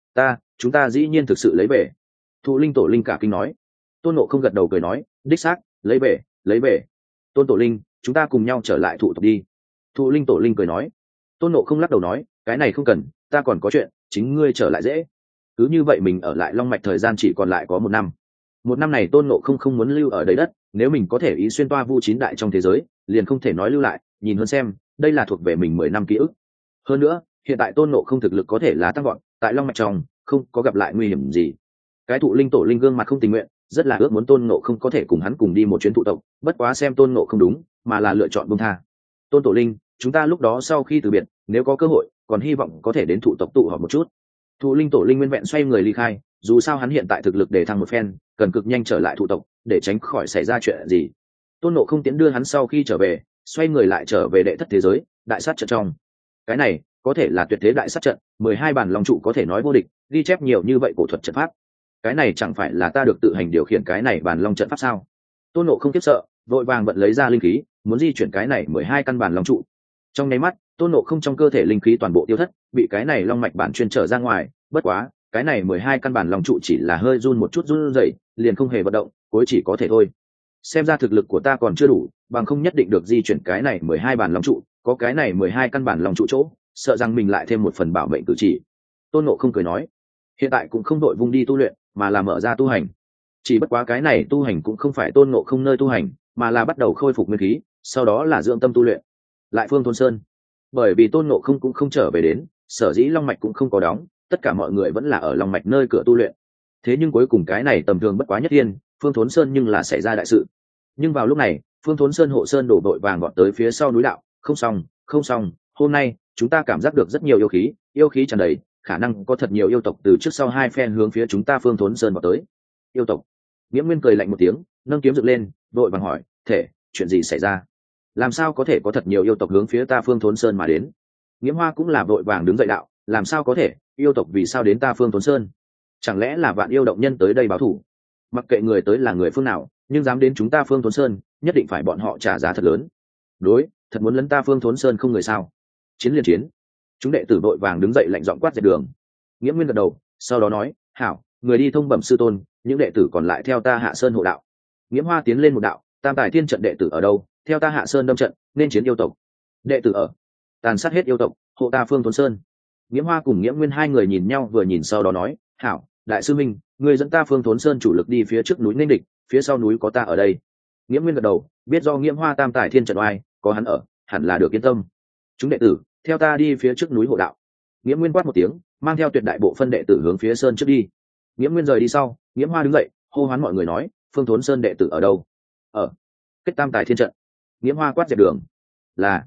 Chúng ta dĩ nhiên thực sự lấy về. Thụ linh tổ linh cả kinh nói. Tôn Ngộ không gật đầu cười nói, đích xác, lấy về. Tôn tổ linh, chúng ta cùng nhau trở lại thụ tộc đi. Thụ linh tổ linh cười nói. Tôn Ngộ không lắc đầu nói, cái này không cần, ta còn có chuyện, chính ngươi trở lại dễ. Cứ như vậy mình ở lại Long Mạch thời gian chỉ còn lại có 1 năm. 1 năm này Tôn Ngộ không muốn lưu ở đấy đất, nếu mình có thể ý xuyên toa vu 9 đại trong thế giới, liền không thể nói lưu lại, nhìn hơn xem, đây là thuộc về mình 10 năm ký ức. Hơn nữa, hiện tại Tôn Ngộ không thực lực có thể là tăng gọn, tại Long Mạch trong, không có gặp lại nguy hiểm gì. Cái thụ linh tổ linh gương mặt không tình nguyện, rất là ước muốn Tôn Ngộ không có thể cùng hắn cùng đi một chuyến thụ tộc, bất quá xem Tôn Ngộ không đúng, mà là lựa chọn buông tha. Tôn tổ linh, chúng ta lúc đó sau khi từ biệt, nếu có cơ hội, còn hy vọng có thể đến thụ tộc tụ họp một chút. Thụ linh tổ linh nguyên vẹn xoay người ly khai, dù sao hắn hiện tại thực lực để thăng một phen, cần cực nhanh trở lại thụ tộc, để tránh khỏi xảy ra chuyện gì. Tôn Ngộ không tiến đưa hắn sau khi trở về, xoay người lại trở về đệ thất thế giới, đại sát trận trong. Cái này có thể là tuyệt thế đại sát trận, 12 bản long trụ có thể nói vô địch, ghi chép nhiều như vậy cổ thuật trận pháp. Cái này chẳng phải là ta được tự hành điều khiển cái này bản long trận pháp sao? Tôn Ngộ không kiếp sợ, vội vàng bận lấy ra linh khí, muốn di chuyển cái này 12 căn bản long trụ. Trong nháy mắt, Tôn Ngộ không trong cơ thể linh khí toàn bộ tiêu thất, bị cái này long mạch bản chuyên trở ra ngoài, bất quá, cái này 12 căn bản long trụ chỉ là hơi run một chút run rẩy, liền không hề vận động, cuối chỉ có thể thôi. Xem ra thực lực của ta còn chưa đủ, bằng không nhất định được di chuyển cái này 12 bản long trụ, có cái này 12 căn bản long trụ chỗ, sợ rằng mình lại thêm một phần bảo mệnh cử chỉ. Tôn Ngộ không cười nói, hiện tại cũng không đội vung đi tu luyện, mà là mở ra tu hành. Chỉ bất quá cái này tu hành cũng không phải Tôn Ngộ không nơi tu hành, mà là bắt đầu khôi phục nguyên khí, sau đó là dưỡng tâm tu luyện. Lại Phương Thôn Sơn, bởi vì Tôn Ngộ không cũng không trở về đến, sở dĩ long mạch cũng không có đóng, tất cả mọi người vẫn là ở long mạch nơi cửa tu luyện. Thế nhưng cuối cùng cái này tầm thường bất quá nhất thiên, Phương Thốn Sơn nhưng là xảy ra đại sự. Nhưng vào lúc này, Phương Thốn Sơn hộ sơn đổ đội vàng gọn tới phía sau núi đạo, không xong, hôm nay chúng ta cảm giác được rất nhiều yêu khí tràn đầy, khả năng có thật nhiều yêu tộc từ trước sau hai phen hướng phía chúng ta Phương Thốn Sơn vào tới. Yêu tộc? Nghiễm Nguyên cười lạnh một tiếng, nâng kiếm dựng lên, đội vàng hỏi, thể, chuyện gì xảy ra? Làm sao có thể có thật nhiều yêu tộc hướng phía ta Phương Thốn Sơn mà đến? Nghiễm Hoa cũng là vội vàng đứng dậy đạo, làm sao có thể, yêu tộc vì sao đến ta Phương Thốn Sơn? Chẳng lẽ là Vạn Yêu động nhân tới đây báo thù? Mặc kệ người tới là người phương nào, nhưng dám đến chúng ta Phương Thốn Sơn, nhất định phải bọn họ trả giá thật lớn. Đối, thật muốn lấn ta Phương Thốn Sơn không người sao? Chiến liền chiến. Chúng đệ tử vội vàng đứng dậy lạnh giọng quát dẹp đường. Nghĩa Nguyên gật đầu, sau đó nói, hảo, người đi thông bẩm sư tôn, những đệ tử còn lại theo ta hạ sơn hộ đạo. Nghiễm Hoa tiến lên một đạo, tam tài thiên trận đệ tử ở đâu, theo ta hạ sơn đâm trận, nên chiến yêu tộc. Đệ tử ở, tàn sát hết yêu tộc, hộ ta Phương Thốn Sơn. Nghiễm Hoa cùng Nghĩa Nguyên hai người nhìn nhau vừa nhìn sau đó nói, hảo, đại sư minh, người dẫn ta Phương Thốn Sơn chủ lực đi phía trước núi nên địch, phía sau núi có ta ở đây. Nghĩa Nguyên gật đầu, biết do Nghiễm Hoa tam tài thiên trận oai, có hắn ở, hẳn là được yên tâm. Chúng đệ tử, theo ta đi phía trước núi hộ đạo. Nghĩa Nguyên quát một tiếng, mang theo tuyệt đại bộ phân đệ tử hướng phía sơn trước đi. Nghĩa Nguyên rời đi sau, Nghiễm Hoa đứng dậy, hô hoán mọi người nói, Phương Thốn Sơn đệ tử ở đâu? Ở kết tam tài thiên trận. Nghiễm Hoa quát dẹp đường. Là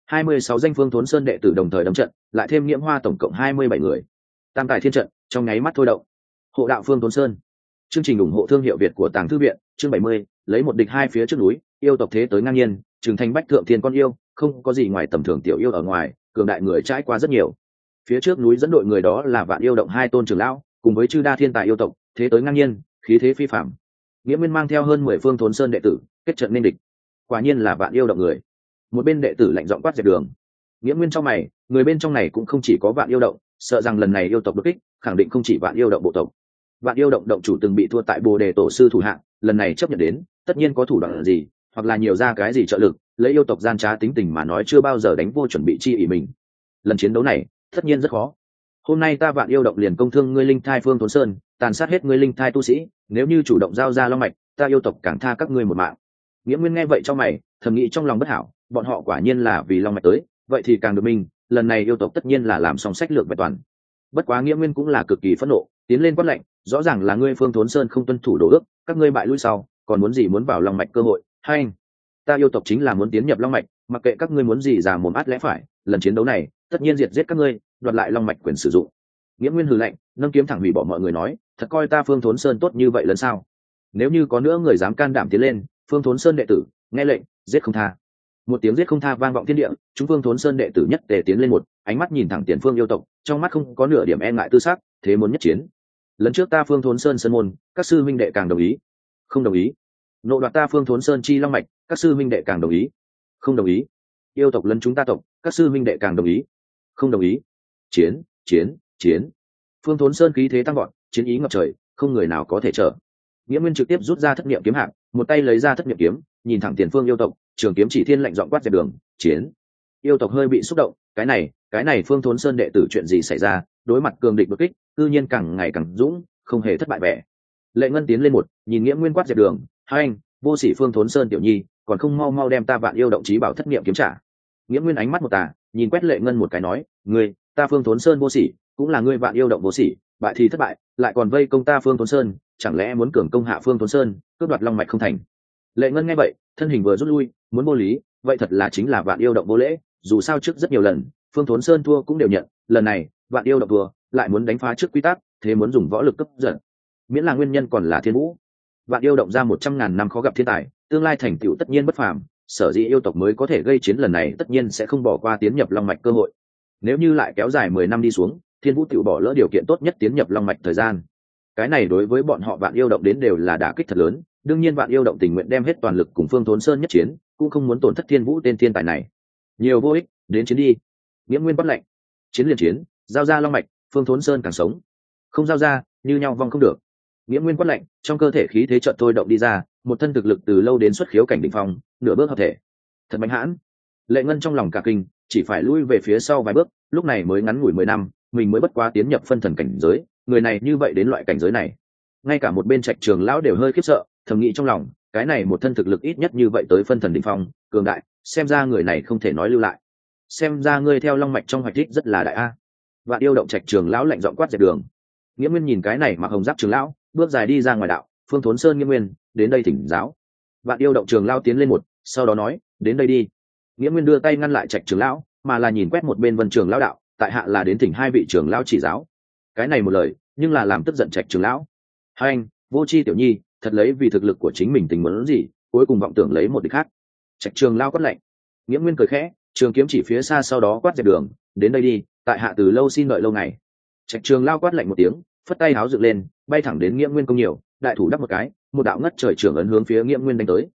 26 danh Phương Thốn Sơn đệ tử đồng thời đấm trận, lại thêm Nghiễm Hoa tổng cộng 27 người. Tam tài thiên trận trong nháy mắt thôi động. Hộ đạo Phương Thốn Sơn. Chương trình ủng hộ thương hiệu Việt của Tàng Thư viện, chương 70, lấy một địch hai phía trước núi, yêu tộc thế tới ngang nhiên, trường thành bách thượng thiên con yêu, không có gì ngoài tầm thường tiểu yêu ở ngoài, cường đại người trải qua rất nhiều. Phía trước núi dẫn đội người đó là Vạn Yêu động hai tôn trưởng lão, cùng với chư đa thiên tài yêu tộc, thế tới ngang nhiên, khí thế phi phàm. Nghĩa Nguyên mang theo hơn 10 Phương Thốn Sơn đệ tử, kết trận nên địch. Quả nhiên là Vạn Yêu động người. Một bên đệ tử lạnh giọng quát dẹp đường. Nghĩa Nguyên trong mày, người bên trong này cũng không chỉ có Vạn Yêu động, sợ rằng lần này yêu tộc đột kích, khẳng định không chỉ Vạn Yêu động bộ tộc. Vạn Yêu động động chủ từng bị thua tại Bồ Đề tổ sư thủ hạng, lần này chấp nhận đến, tất nhiên có thủ đoạn gì, hoặc là nhiều ra cái gì trợ lực, lấy yêu tộc gian trá tính tình mà nói chưa bao giờ đánh vô chuẩn bị chi ỷ mình. Lần chiến đấu này, tất nhiên rất khó. Hôm nay ta Vạn Yêu động liền công thương ngươi linh thai Phương Thốn Sơn, tàn sát hết ngươi linh thai tu sĩ, nếu như chủ động giao ra long mạch, ta yêu tộc càng tha các ngươi một mạng. Nghĩa Nguyên nghe vậy trong mày, thầm nghĩ trong lòng bất hảo, bọn họ quả nhiên là vì long mạch tới, vậy thì càng được minh, lần này yêu tộc tất nhiên là làm xong sách lược vẹn toàn. Bất quá Nghĩa Nguyên cũng là cực kỳ phẫn nộ, tiến lên quát lệnh, rõ ràng là ngươi Phương Thốn Sơn không tuân thủ đồ ước, các ngươi bại lui sau, còn muốn gì muốn vào long mạch cơ hội, hay anh, ta yêu tộc chính là muốn tiến nhập long mạch, mặc kệ các ngươi muốn gì già mồm át lẽ phải, lần chiến đấu này, tất nhiên diệt giết các ngươi, đoạt lại long mạch quyền sử dụng. Nghĩa Nguyên hừ lạnh, nâng kiếm thẳng hủy bỏ mọi người nói, thật coi ta Phương Thốn Sơn tốt như vậy lần sao? Nếu như có nữa người dám can đảm tiến lên, Phương Thốn Sơn đệ tử, nghe lệnh, giết không tha. Một tiếng giết không tha vang vọng thiên địa, chúng Phương Thốn Sơn đệ tử nhất tề tiến lên một, ánh mắt nhìn thẳng tiền phương yêu tộc, trong mắt không có nửa điểm e ngại tư sắc, thế muốn nhất chiến. Lần trước ta Phương Thốn Sơn sơn môn, các sư minh đệ càng đồng ý. Không đồng ý. Nộ đoạt ta Phương Thốn Sơn chi long mạch, các sư minh đệ càng đồng ý. Không đồng ý. Yêu tộc lấn chúng ta tộc, các sư minh đệ càng đồng ý. Không đồng ý. Chiến, chiến, chiến. Phương Thốn Sơn khí thế tăng vọt, chiến ý ngập trời, không người nào có thể trở. Nghĩa Nguyên trực tiếp rút ra thất niệm kiếm hạng, một tay lấy ra thất niệm kiếm, nhìn thẳng tiền phương yêu tộc, trường kiếm chỉ thiên lệnh giọng quát dẹp đường, chiến. Yêu tộc hơi bị xúc động, cái này Phương Thốn Sơn đệ tử chuyện gì xảy ra, đối mặt cường địch đột kích, cư nhiên càng ngày càng dũng, không hề thất bại vẻ. Lệ Ngân tiến lên một, nhìn Nghĩa Nguyên quát dẹp đường, hai anh, vô sỉ Phương Thốn Sơn tiểu nhi, còn không mau mau đem ta Vạn Yêu động chí bảo thất niệm kiếm trả. Nghĩa Nguyên ánh mắt một tà, nhìn quét Lệ Ngân một cái nói, ngươi, ta Phương Thốn Sơn vô sỉ, cũng là ngươi Vạn Yêu động vô sỉ, bại thì thất bại, lại còn vây công ta Phương Thốn Sơn, chẳng lẽ muốn cường công hạ Phương Thốn Sơn, cướp đoạt long mạch không thành? Lệ Ngân nghe vậy, thân hình vừa rút lui, muốn vô lý, vậy thật là chính là Vạn Yêu động vô lễ, dù sao trước rất nhiều lần, Phương Thốn Sơn thua cũng đều nhận, lần này, Vạn Yêu động thua, lại muốn đánh phá trước quy tắc, thế muốn dùng võ lực cấp giật. Miễn là nguyên nhân còn là thiên vũ. Vạn Yêu động ra 100.000 năm khó gặp thiên tài, tương lai thành tựu tất nhiên bất phàm, sở dĩ yêu tộc mới có thể gây chiến lần này tất nhiên sẽ không bỏ qua tiến nhập long mạch cơ hội. Nếu như lại kéo dài 10 năm đi xuống, thiên vũ tự bỏ lỡ điều kiện tốt nhất tiến nhập long mạch thời gian. Cái này đối với bọn họ Vạn Yêu động đến đều là đả kích thật lớn, đương nhiên Vạn Yêu động tình nguyện đem hết toàn lực cùng Phương Thốn Sơn nhất chiến, cũng không muốn tổn thất thiên vũ tên thiên tài này. Nhiều vô ích, đến chiến đi. Nghĩa Nguyên bắt lệnh, chiến liền chiến, giao ra long mạch, Phương Thốn Sơn càng sống. Không giao ra, như nhau vong không được. Nghĩa Nguyên quát lệnh, trong cơ thể khí thế chợt thôi động đi ra, một thân thực lực từ lâu đến xuất khiếu cảnh đỉnh phong, nửa bước hợp thể. Thật mạnh hãn. Lệ Ngân trong lòng cả kinh, chỉ phải lui về phía sau vài bước, lúc này mới ngắn ngủi 10 năm, mình mới bất quá tiến nhập phân thần cảnh giới, người này như vậy đến loại cảnh giới này. Ngay cả một bên Trạch Trường lão đều hơi khiếp sợ, thầm nghĩ trong lòng, cái này một thân thực lực ít nhất như vậy tới phân thần đỉnh phong, cường đại, xem ra người này không thể nói lưu lại. Xem ra ngươi theo long mạch trong hoạch đích rất là đại a. Vạn Yêu động Trạch Trường lão lạnh giọng quát dẹp đường. Nghĩa Nguyên nhìn cái này mặc hồng giáp Trường lão, bước dài đi ra ngoài đạo, Phương Thốn Sơn Nghĩa Nguyên, đến đây thỉnh giáo. Vạn Yêu động Trường lão tiến lên một, sau đó nói, đến đây đi. Nghĩa Nguyên đưa tay ngăn lại Trạch Trường lão, mà là nhìn quét một bên Vân Trường lão đạo, tại hạ là đến thỉnh hai vị trưởng lão chỉ giáo. Cái này một lời, nhưng là làm tức giận Trạch Trường lão. Hai anh, vô tri tiểu nhi, thật lấy vì thực lực của chính mình tình muốn gì, cuối cùng vọng tưởng lấy một địch khác. Trạch Trường lão quát lạnh. Nghĩa Nguyên cười khẽ, trường kiếm chỉ phía xa sau đó quát dẹp đường, đến đây đi, tại hạ từ lâu xin đợi lâu ngày. Trạch Trường lão quát lạnh một tiếng, phất tay háo dựng lên, bay thẳng đến Nghĩa Nguyên công nhiều, đại thủ đắp một cái, một đạo ngất trời trường ấn hướng phía Nghĩa Nguyên đánh tới.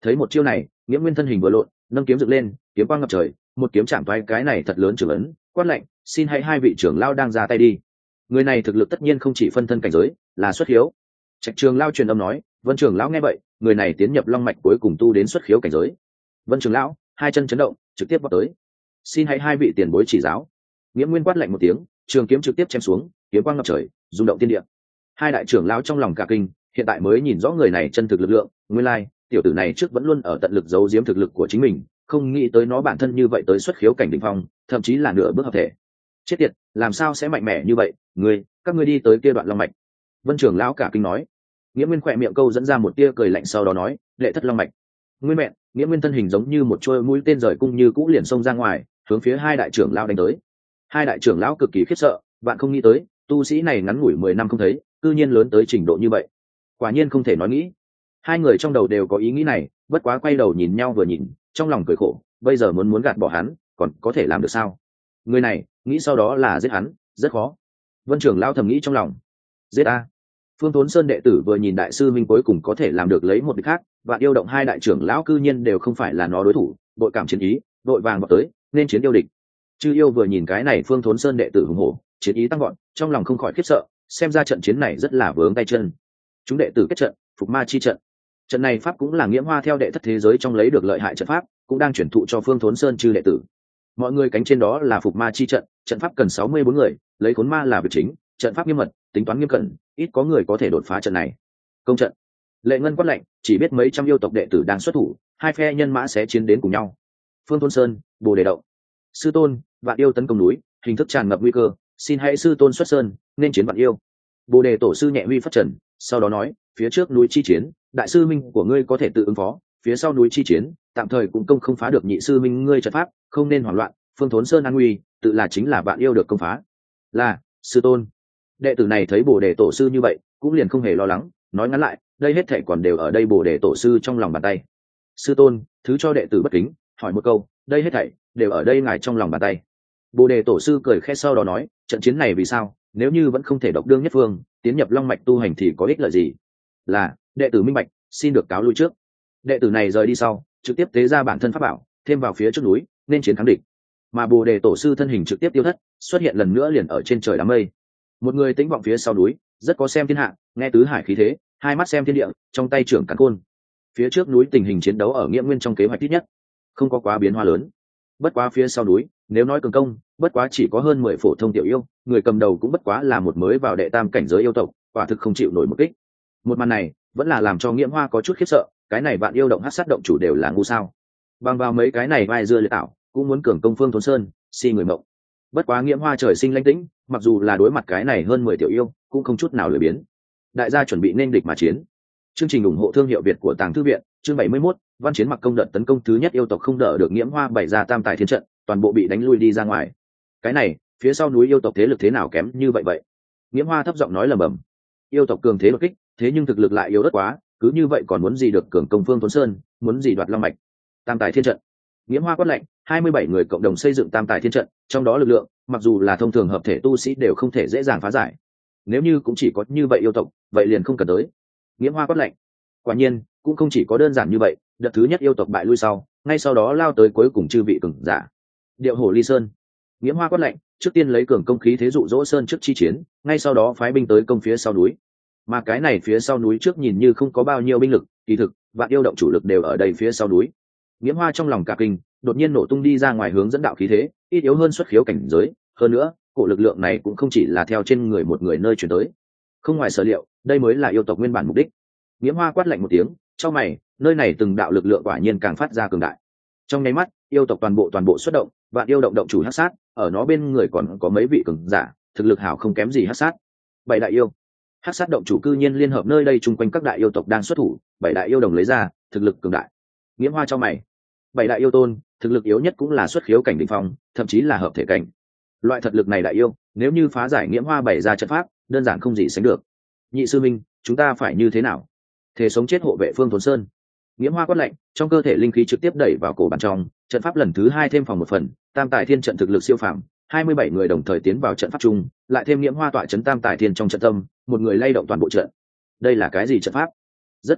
Thấy một chiêu này, Nghiễm Nguyên thân hình vừa lộn, nâng kiếm dựng lên, kiếm quang ngập trời, một kiếm chạm toái cái này thật lớn trưởng ấn, quát lạnh, xin hãy hai vị trưởng lao đang ra tay đi. Người này thực lực tất nhiên không chỉ phân thân cảnh giới, là xuất khiếu. Trạch Trường Lao truyền âm nói, Vân trưởng lão nghe vậy, người này tiến nhập long mạch cuối cùng tu đến xuất khiếu cảnh giới. Vân trưởng lão hai chân chấn động, trực tiếp vọt tới. Xin hãy hai vị tiền bối chỉ giáo. Nghiễm Nguyên quát lạnh một tiếng, trường kiếm trực tiếp chém xuống, kiếm quang ngập trời, rung động thiên địa. Hai đại trưởng lão trong lòng cả kinh, hiện tại mới nhìn rõ người này chân thực lực lượng, nguyên lai, tiểu tử này trước vẫn luôn ở tận lực giấu giếm thực lực của chính mình, không nghĩ tới nó bản thân như vậy tới xuất khiếu cảnh đỉnh phong, thậm chí là nửa bước hợp thể. Chết tiệt, làm sao sẽ mạnh mẽ như vậy, các ngươi đi tới kia đoạn long mạch. Vân trưởng lão cả kinh nói. Nghĩa Nguyên khỏe miệng câu dẫn ra một tia cười lạnh, sau đó nói, đệ thất long mạch. Nguyên mẹ, Nghĩa Nguyên thân hình giống như một chuôi mũi tên rời cung như cũ liền xông ra ngoài, hướng phía hai đại trưởng lão đánh tới. Hai đại trưởng lão cực kỳ khiếp sợ, bạn không nghĩ tới, tu sĩ này ngắn ngủi 10 năm không thấy, cư nhiên lớn tới trình độ như vậy. Quả nhiên không thể nói nghĩ. Hai người trong đầu đều có ý nghĩ này, bất quá quay đầu nhìn nhau vừa nhìn, trong lòng cười khổ, bây giờ muốn gạt bỏ hắn, còn có thể làm được sao? Người này, nghĩ sau đó là giết hắn, rất khó. Vân trưởng lão thầm nghĩ trong lòng. Giết a. Phương Thốn Sơn đệ tử vừa nhìn đại sư minh cuối cùng có thể làm được lấy một địch khác, và yêu động hai đại trưởng lão cư nhiên đều không phải là nó đối thủ, đội cảm chiến ý, đội vàng vào tới, nên chiến yêu địch. Chư yêu vừa nhìn cái này Phương Thốn Sơn đệ tử hùng hổ, chiến ý tăng vọt, trong lòng không khỏi khiếp sợ, xem ra trận chiến này rất là vướng tay chân. Chúng đệ tử kết trận, phục ma chi trận. Trận này pháp cũng là Nghiễm Hoa theo đệ thất thế giới trong lấy được lợi hại trận pháp, cũng đang chuyển thụ cho Phương Thốn Sơn chư đệ tử. Mọi người cánh trên đó là phục ma chi trận, trận pháp cần 64 người, lấy khốn ma là việc chính, trận pháp nghiêm mật, tính toán nghiêm cẩn, ít có người có thể đột phá trận này. Công trận. Lệ Ngân quát lạnh, chỉ biết mấy trăm yêu tộc đệ tử đang xuất thủ, hai phe nhân mã sẽ chiến đến cùng nhau. Phương Thốn Sơn, Bồ Đề Động. Sư tôn, vạn yêu tấn công núi, hình thức tràn ngập nguy cơ, xin hãy sư tôn xuất sơn, nên chiến vạn yêu. Bồ Đề tổ sư nhẹ huy phát trần, sau đó nói, phía trước núi chi chiến, đại sư minh của ngươi có thể tự ứng phó, phía sau núi chi chiến, tạm thời cũng công không phá được nhị sư minh ngươi trận pháp, không nên hoảng loạn, Phương Thốn Sơn an nguy, tự là chính là vạn yêu được công phá. Là, sư tôn. Đệ tử này thấy Bồ Đề tổ sư như vậy, cũng liền không hề lo lắng, nói ngắn lại, đây hết thảy còn đều ở đây Bồ Đề tổ sư trong lòng bàn tay. Sư tôn, thứ cho đệ tử bất kính, hỏi một câu, đây hết thảy đều ở đây ngài trong lòng bàn tay. Bồ Đề tổ sư cười khẽ sau đó nói, trận chiến này vì sao, nếu như vẫn không thể độc đương nhất phương, tiến nhập long mạch tu hành thì có ích lợi gì? Là, đệ tử minh bạch, xin được cáo lui trước. Đệ tử này rời đi sau, trực tiếp tế ra bản thân pháp bảo, thêm vào phía trước núi, nên chiến thắng địch. Mà Bồ Đề tổ sư thân hình trực tiếp tiêu thất, xuất hiện lần nữa liền ở trên trời đám mây. Một người tĩnh vọng phía sau núi, rất có xem thiên hạ, nghe tứ hải khí thế, hai mắt xem thiên địa, trong tay trưởng càn khôn. Phía trước núi tình hình chiến đấu ở Nghiễm Nguyên trong kế hoạch ít nhất, không có quá biến hóa lớn. Bất quá phía sau núi, nếu nói cường công, bất quá chỉ có hơn 10 phổ thông tiểu yêu, người cầm đầu cũng bất quá là một mới vào đệ tam cảnh giới yêu tộc, quả thực không chịu nổi một kích. Một màn này, vẫn là làm cho Nghiễm Hoa có chút khiếp sợ, cái này vạn yêu động hắc sát động chủ đều là ngu sao? Bằng vào mấy cái này vai dưa liệt tạo, cũng muốn cường công Phương Thốn Sơn, si người mộng. Bất quá Nghiễm Hoa trời sinh lãnh tĩnh, mặc dù là đối mặt cái này hơn 10 tiểu yêu, cũng không chút nào lười biến. Đại gia chuẩn bị nên địch mà chiến. Chương trình ủng hộ thương hiệu Việt của Tàng Thư viện, chương 71, Văn Chiến mặc công đợt tấn công thứ nhất yêu tộc không đỡ được Nghiễm Hoa bày ra tam tài thiên trận, toàn bộ bị đánh lui đi ra ngoài. Cái này, phía sau núi yêu tộc thế lực thế nào kém như vậy? Nghiễm Hoa thấp giọng nói lẩm bẩm. Yêu tộc cường thế đột kích, thế nhưng thực lực lại yếu ớt quá, cứ như vậy còn muốn gì được cường công Phương Thốn Sơn, muốn gì đoạt long mạch. Tam tài thiên trận. Nghiễm Hoa quát lạnh, 27 người cộng đồng xây dựng tam tài thiên trận, trong đó lực lượng, mặc dù là thông thường hợp thể tu sĩ đều không thể dễ dàng phá giải. Nếu như cũng chỉ có như vậy yêu tộc, vậy liền không cần tới. Nghiễm Hoa quát lạnh. Quả nhiên, cũng không chỉ có đơn giản như vậy, đợt thứ nhất yêu tộc bại lui sau, ngay sau đó lao tới cuối cùng chư vị cường giả. Điệu Hổ Ly Sơn. Nghiễm Hoa quát lạnh, trước tiên lấy cường công khí thế dụ dỗ sơn trước chi chiến, ngay sau đó phái binh tới công phía sau núi. Mà cái này phía sau núi trước nhìn như không có bao nhiêu binh lực, kỳ thực, vạn yêu động chủ lực đều ở đây phía sau núi. Nghiễm Hoa trong lòng cả kinh, đột nhiên nổ tung đi ra ngoài hướng dẫn đạo khí thế, ít yếu hơn xuất khiếu cảnh giới, hơn nữa, cổ lực lượng này cũng không chỉ là theo trên người một người nơi chuyển tới. Không ngoài sở liệu, đây mới là yêu tộc nguyên bản mục đích. Nghiễm Hoa quát lạnh một tiếng, trong mày, nơi này từng đạo lực lượng quả nhiên càng phát ra cường đại. Trong nháy mắt, yêu tộc toàn bộ xuất động, vạn yêu động động chủ hắc sát, ở nó bên người còn có mấy vị cường giả, thực lực hảo không kém gì hắc sát. Bảy đại yêu. Hắc sát động chủ cư nhiên liên hợp nơi đây chung quanh các đại yêu tộc đang xuất thủ, bảy đại yêu đồng lấy ra, thực lực cường đại. Nghiễm Hoa trong mày. Bảy đại yêu tôn, thực lực yếu nhất cũng là xuất khiếu cảnh đỉnh phong, thậm chí là hợp thể cảnh. Loại thực lực này đại yêu, nếu như phá giải Nghiễm Hoa bày ra trận pháp, đơn giản không gì sánh được. Nhị sư minh, chúng ta phải như thế nào? Thể sống chết hộ vệ Phương Thốn Sơn. Nghiễm Hoa quát lạnh, trong cơ thể linh khí trực tiếp đẩy vào cổ bàn trong, trận pháp lần thứ 2 thêm phòng một phần, tam tài thiên trận thực lực siêu phàm, 27 người đồng thời tiến vào trận pháp chung, lại thêm Nghiễm Hoa tọa trấn tam tài thiên trong trận tâm, một người lay động toàn bộ trận. Đây là cái gì trận pháp? Rất cường đại,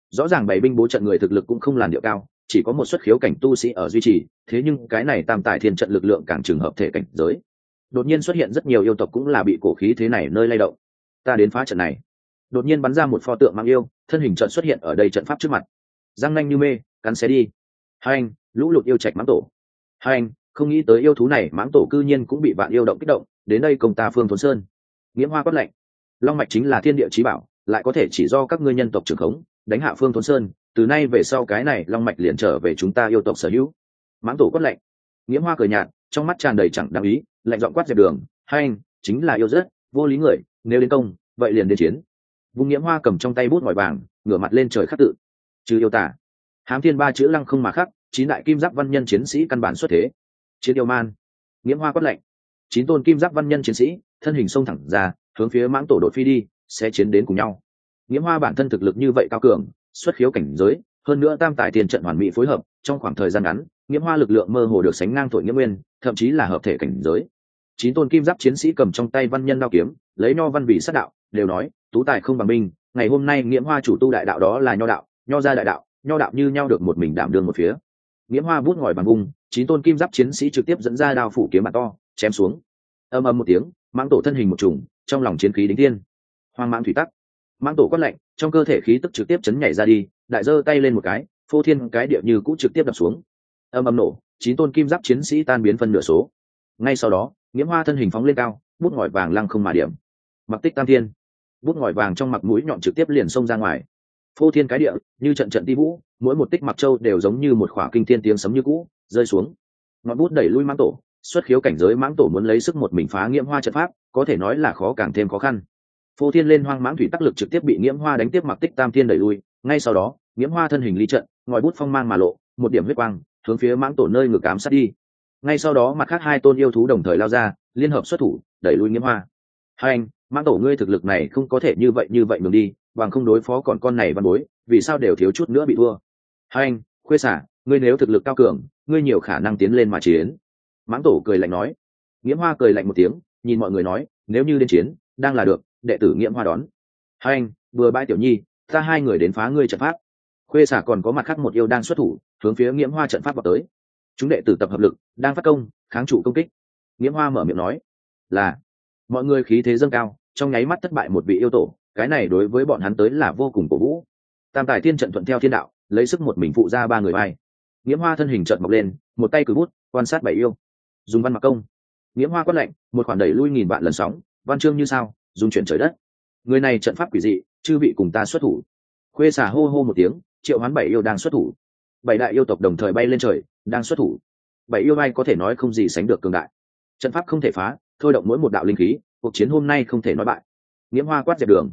rõ ràng bảy binh bố trận người thực lực cũng không làn điệu cao, chỉ có một xuất khiếu cảnh tu sĩ ở duy trì, thế nhưng cái này tam tài thiên trận lực lượng càng trường hợp thể cảnh giới. Đột nhiên xuất hiện rất nhiều yêu tộc cũng là bị cổ khí thế này nơi lay động. Ta đến phá trận này. Đột nhiên bắn ra một pho tượng mang yêu, thân hình trận xuất hiện ở đây trận pháp trước mặt. Răng nanh như mê, cắn xé đi. Hai anh, lũ lụt yêu trạch mãng tổ. Hai anh, không nghĩ tới yêu thú này mãng tổ cư nhiên cũng bị vạn yêu động kích động, đến đây cùng ta Phương Thốn Sơn. Nghiễm Hoa quát lạnh. Long mạch chính là thiên địa chí bảo, lại có thể chỉ do các ngươi nhân tộc trưởng khống, đánh hạ Phương Thốn Sơn, từ nay về sau cái này long mạch liền trở về chúng ta yêu tộc sở hữu. Mãng tổ quát lạnh. Nghiễm Hoa cười nhạt, trong mắt tràn đầy chẳng đáng ý, lạnh giọng quát dẹp đường. Hai anh, chính là yêu rất vô lý người, nếu đến công, vậy liền đến chiến. Vùng Nghiễm Hoa cầm trong tay bút ngòi vàng, ngửa mặt lên trời khắc tự. Trừ yêu tả, hám thiên ba chữ lăng không mà khắc, chín đại kim giáp văn nhân chiến sĩ căn bản xuất thế. Chiến yêu man. Nghiễm Hoa quát lạnh. Chín tôn kim giáp văn nhân chiến sĩ, thân hình xông thẳng ra, hướng phía mãng tổ đột phi đi, sẽ chiến đến cùng nhau. Nghiễm Hoa bản thân thực lực như vậy cao cường, xuất khiếu cảnh giới, hơn nữa tam tài tiền trận hoàn mỹ phối hợp, trong khoảng thời gian ngắn, Nghiễm Hoa lực lượng mơ hồ được sánh ngang Thổi Nghiễm Nguyên, thậm chí là hợp thể cảnh giới. Chín tôn kim giáp chiến sĩ cầm trong tay văn nhân đao kiếm, lấy nho văn vì sát đạo, đều nói, tú tài không bằng binh, ngày hôm nay Nghiễm Hoa chủ tu đại đạo đó là nho đạo, nho ra đại đạo, nho đạo như nhau được một mình đảm đương một phía. Nghiễm Hoa bút ngòi bằng vung, chín tôn kim giáp chiến sĩ trực tiếp dẫn ra đao phủ kiếm bản to, chém xuống. Ầm ầm một tiếng, mãng tổ thân hình một trùng, trong lòng chiến khí đỉnh thiên. Hoang mãng thủy tắc. Mãng tổ quát lạnh, trong cơ thể khí tức trực tiếp chấn nhảy ra đi, đại giơ tay lên một cái, phô thiên cái địa như cũ trực tiếp đập xuống. Ầm ầm nổ, chín tôn kim giáp chiến sĩ tan biến phân nửa số. Ngay sau đó, Nghiễm Hoa thân hình phóng lên cao, bút ngòi vàng lăng không mà điểm. Mặc tích tam thiên. Bút ngòi vàng trong mặt mũi nhọn trực tiếp liền xông ra ngoài. Phô thiên cái địa, như trận trận ti vũ, mỗi một tích mặc châu đều giống như một khỏa kinh thiên tiếng sấm như cũ, rơi xuống. Ngọn bút đẩy lui mãng tổ, xuất khiếu cảnh giới mãng tổ muốn lấy sức một mình phá Nghiễm Hoa trận pháp, có thể nói là khó càng thêm khó khăn. Phô thiên lên hoang mãng thủy tắc lực trực tiếp bị Nghiễm Hoa đánh tiếp mặc tích tam thiên đẩy lui, ngay sau đó, Nghiễm Hoa thân hình ly trận, ngòi bút phong mang mà lộ, một điểm huyết quang, hướng phía mãng tổ nơi ngực ám sát đi. Ngay sau đó mặt khác hai tôn yêu thú đồng thời lao ra, liên hợp xuất thủ, đẩy lui Nghiễm Hoa. Hai anh, mãng tổ ngươi thực lực này không có thể như vậy ngừng đi, bằng không đối phó còn con này văn bối, vì sao đều thiếu chút nữa bị thua. Hai anh, khuê xả, ngươi nếu thực lực cao cường, ngươi nhiều khả năng tiến lên mà chiến. Mãng tổ cười lạnh nói. Nghiễm Hoa cười lạnh một tiếng, nhìn mọi người nói, nếu như đến chiến, đang là được, đệ tử Nghiễm Hoa đón. Hai anh, vừa bãi tiểu nhi, ta hai người đến phá ngươi trận pháp. Khuê xả còn có mặt khác một yêu đang xuất thủ, hướng phía Nghiễm Hoa trận pháp vào tới. Chúng đệ tử tập hợp lực, đang phát công, kháng trụ công kích. Nghiễm Hoa mở miệng nói, là. Mọi người khí thế dâng cao, trong nháy mắt thất bại một vị yêu tổ, cái này đối với bọn hắn tới là vô cùng cổ vũ. Tam tài thiên trận thuận theo thiên đạo, lấy sức một mình phụ ra ba người bay. Nghiễm Hoa thân hình chợt mọc lên, một tay cử bút, quan sát bảy yêu. Dùng văn mặc công. Nghiễm Hoa quát lạnh, một khoản đẩy lui nghìn vạn lần sóng, văn chương như sao, dùng chuyển trời đất. Người này trận pháp quỷ dị, chư vị cùng ta xuất thủ. Khuê xả hô hô một tiếng, triệu hoán bảy yêu đang xuất thủ. Bảy đại yêu tộc đồng thời bay lên trời, đang xuất thủ. Bảy yêu bay có thể nói không gì sánh được cường đại. Trận pháp không thể phá, thôi động mỗi một đạo linh khí, cuộc chiến hôm nay không thể nói bại. Nghiễm Hoa quát dẹp đường.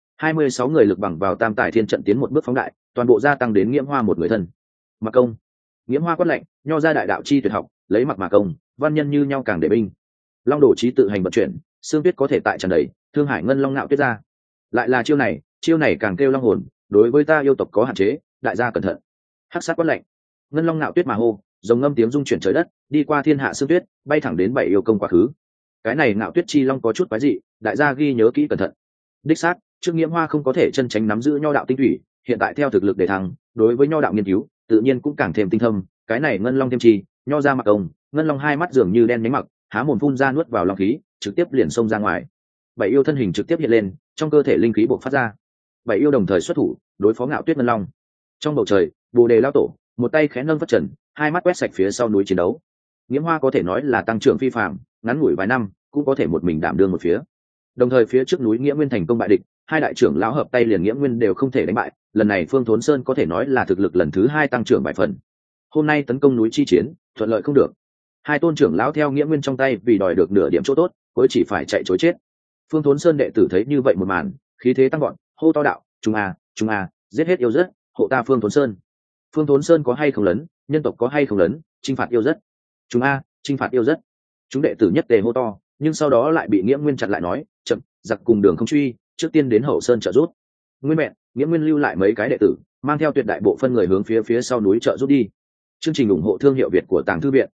26 người lực bằng vào tam tài thiên trận tiến một bước phóng đại, toàn bộ gia tăng đến Nghiễm Hoa một người thân. Mặc công. Nghiễm Hoa quát lạnh, nho ra đại đạo chi tuyệt học, lấy mặc mà công, văn nhân như nhau càng để binh. Long đổ trí tự hành vận chuyển, xương tuyết có thể tại tràn đầy, thương hải ngân long nạo tuyết ra. Lại là chiêu này càng kêu long hồn, đối với ta yêu tộc có hạn chế, đại gia cẩn thận. Hắc sát quát lạnh, ngân long nạo tuyết mà hô, rồng ngâm tiếng rung chuyển trời đất, đi qua thiên hạ xương tuyết, bay thẳng đến bảy yêu công quá khứ. Cái này nạo tuyết chi long có chút quái dị, đại gia ghi nhớ kỹ cẩn thận. Đích xác, trước Nghiễm Hoa không có thể chân tránh nắm giữ nho đạo tinh thủy, hiện tại theo thực lực để thăng, đối với nho đạo nghiên cứu, tự nhiên cũng càng thêm tinh thâm. Cái này ngân long thêm chi, nho ra mặc công, ngân long hai mắt dường như đen nhánh mặc, há mồm phun ra nuốt vào long khí, trực tiếp liền xông ra ngoài. Bảy yêu thân hình trực tiếp hiện lên, trong cơ thể linh khí bộc phát ra. Bảy yêu đồng thời xuất thủ, đối phó ngạo tuyết ngân long. Trong bầu trời, Bồ Đề lao tổ, một tay khẽ nâng phất trần, hai mắt quét sạch phía sau núi chiến đấu. Nghiễm Hoa có thể nói là tăng trưởng phi phàm, ngắn ngủi vài năm, cũng có thể một mình đảm đương một phía. Đồng thời phía trước núi Nghiễm Nguyên thành công bại địch, hai đại trưởng lão hợp tay liền Nghiễm Nguyên đều không thể đánh bại, lần này Phương Thốn Sơn có thể nói là thực lực lần thứ hai tăng trưởng 7 phần. Hôm nay tấn công núi chi chiến, thuận lợi không được. Hai tôn trưởng lão theo Nghiễm Nguyên trong tay vì đòi được nửa điểm chỗ tốt, cuối chỉ phải chạy trối chết. Phương Thốn Sơn đệ tử thấy như vậy một màn, khí thế tăng gọn, hô to đạo, chúng a, giết hết yêu rất, hộ ta Phương Thốn Sơn. Phương Thốn Sơn có hay không lớn, nhân tộc có hay không lớn, chinh phạt yêu rất. Chúng a, chinh phạt yêu rất. Chúng đệ tử nhất tề hô to, nhưng sau đó lại bị Nghiễm Nguyên chặn lại nói, chậm, giặc cùng đường không truy, trước tiên đến hậu sơn trợ rút. Nguyên mẹ, Nghiễm Nguyên lưu lại mấy cái đệ tử, mang theo tuyệt đại bộ phân người hướng phía sau núi trợ rút đi. Chương trình ủng hộ thương hiệu Việt của Tàng Thư Viện.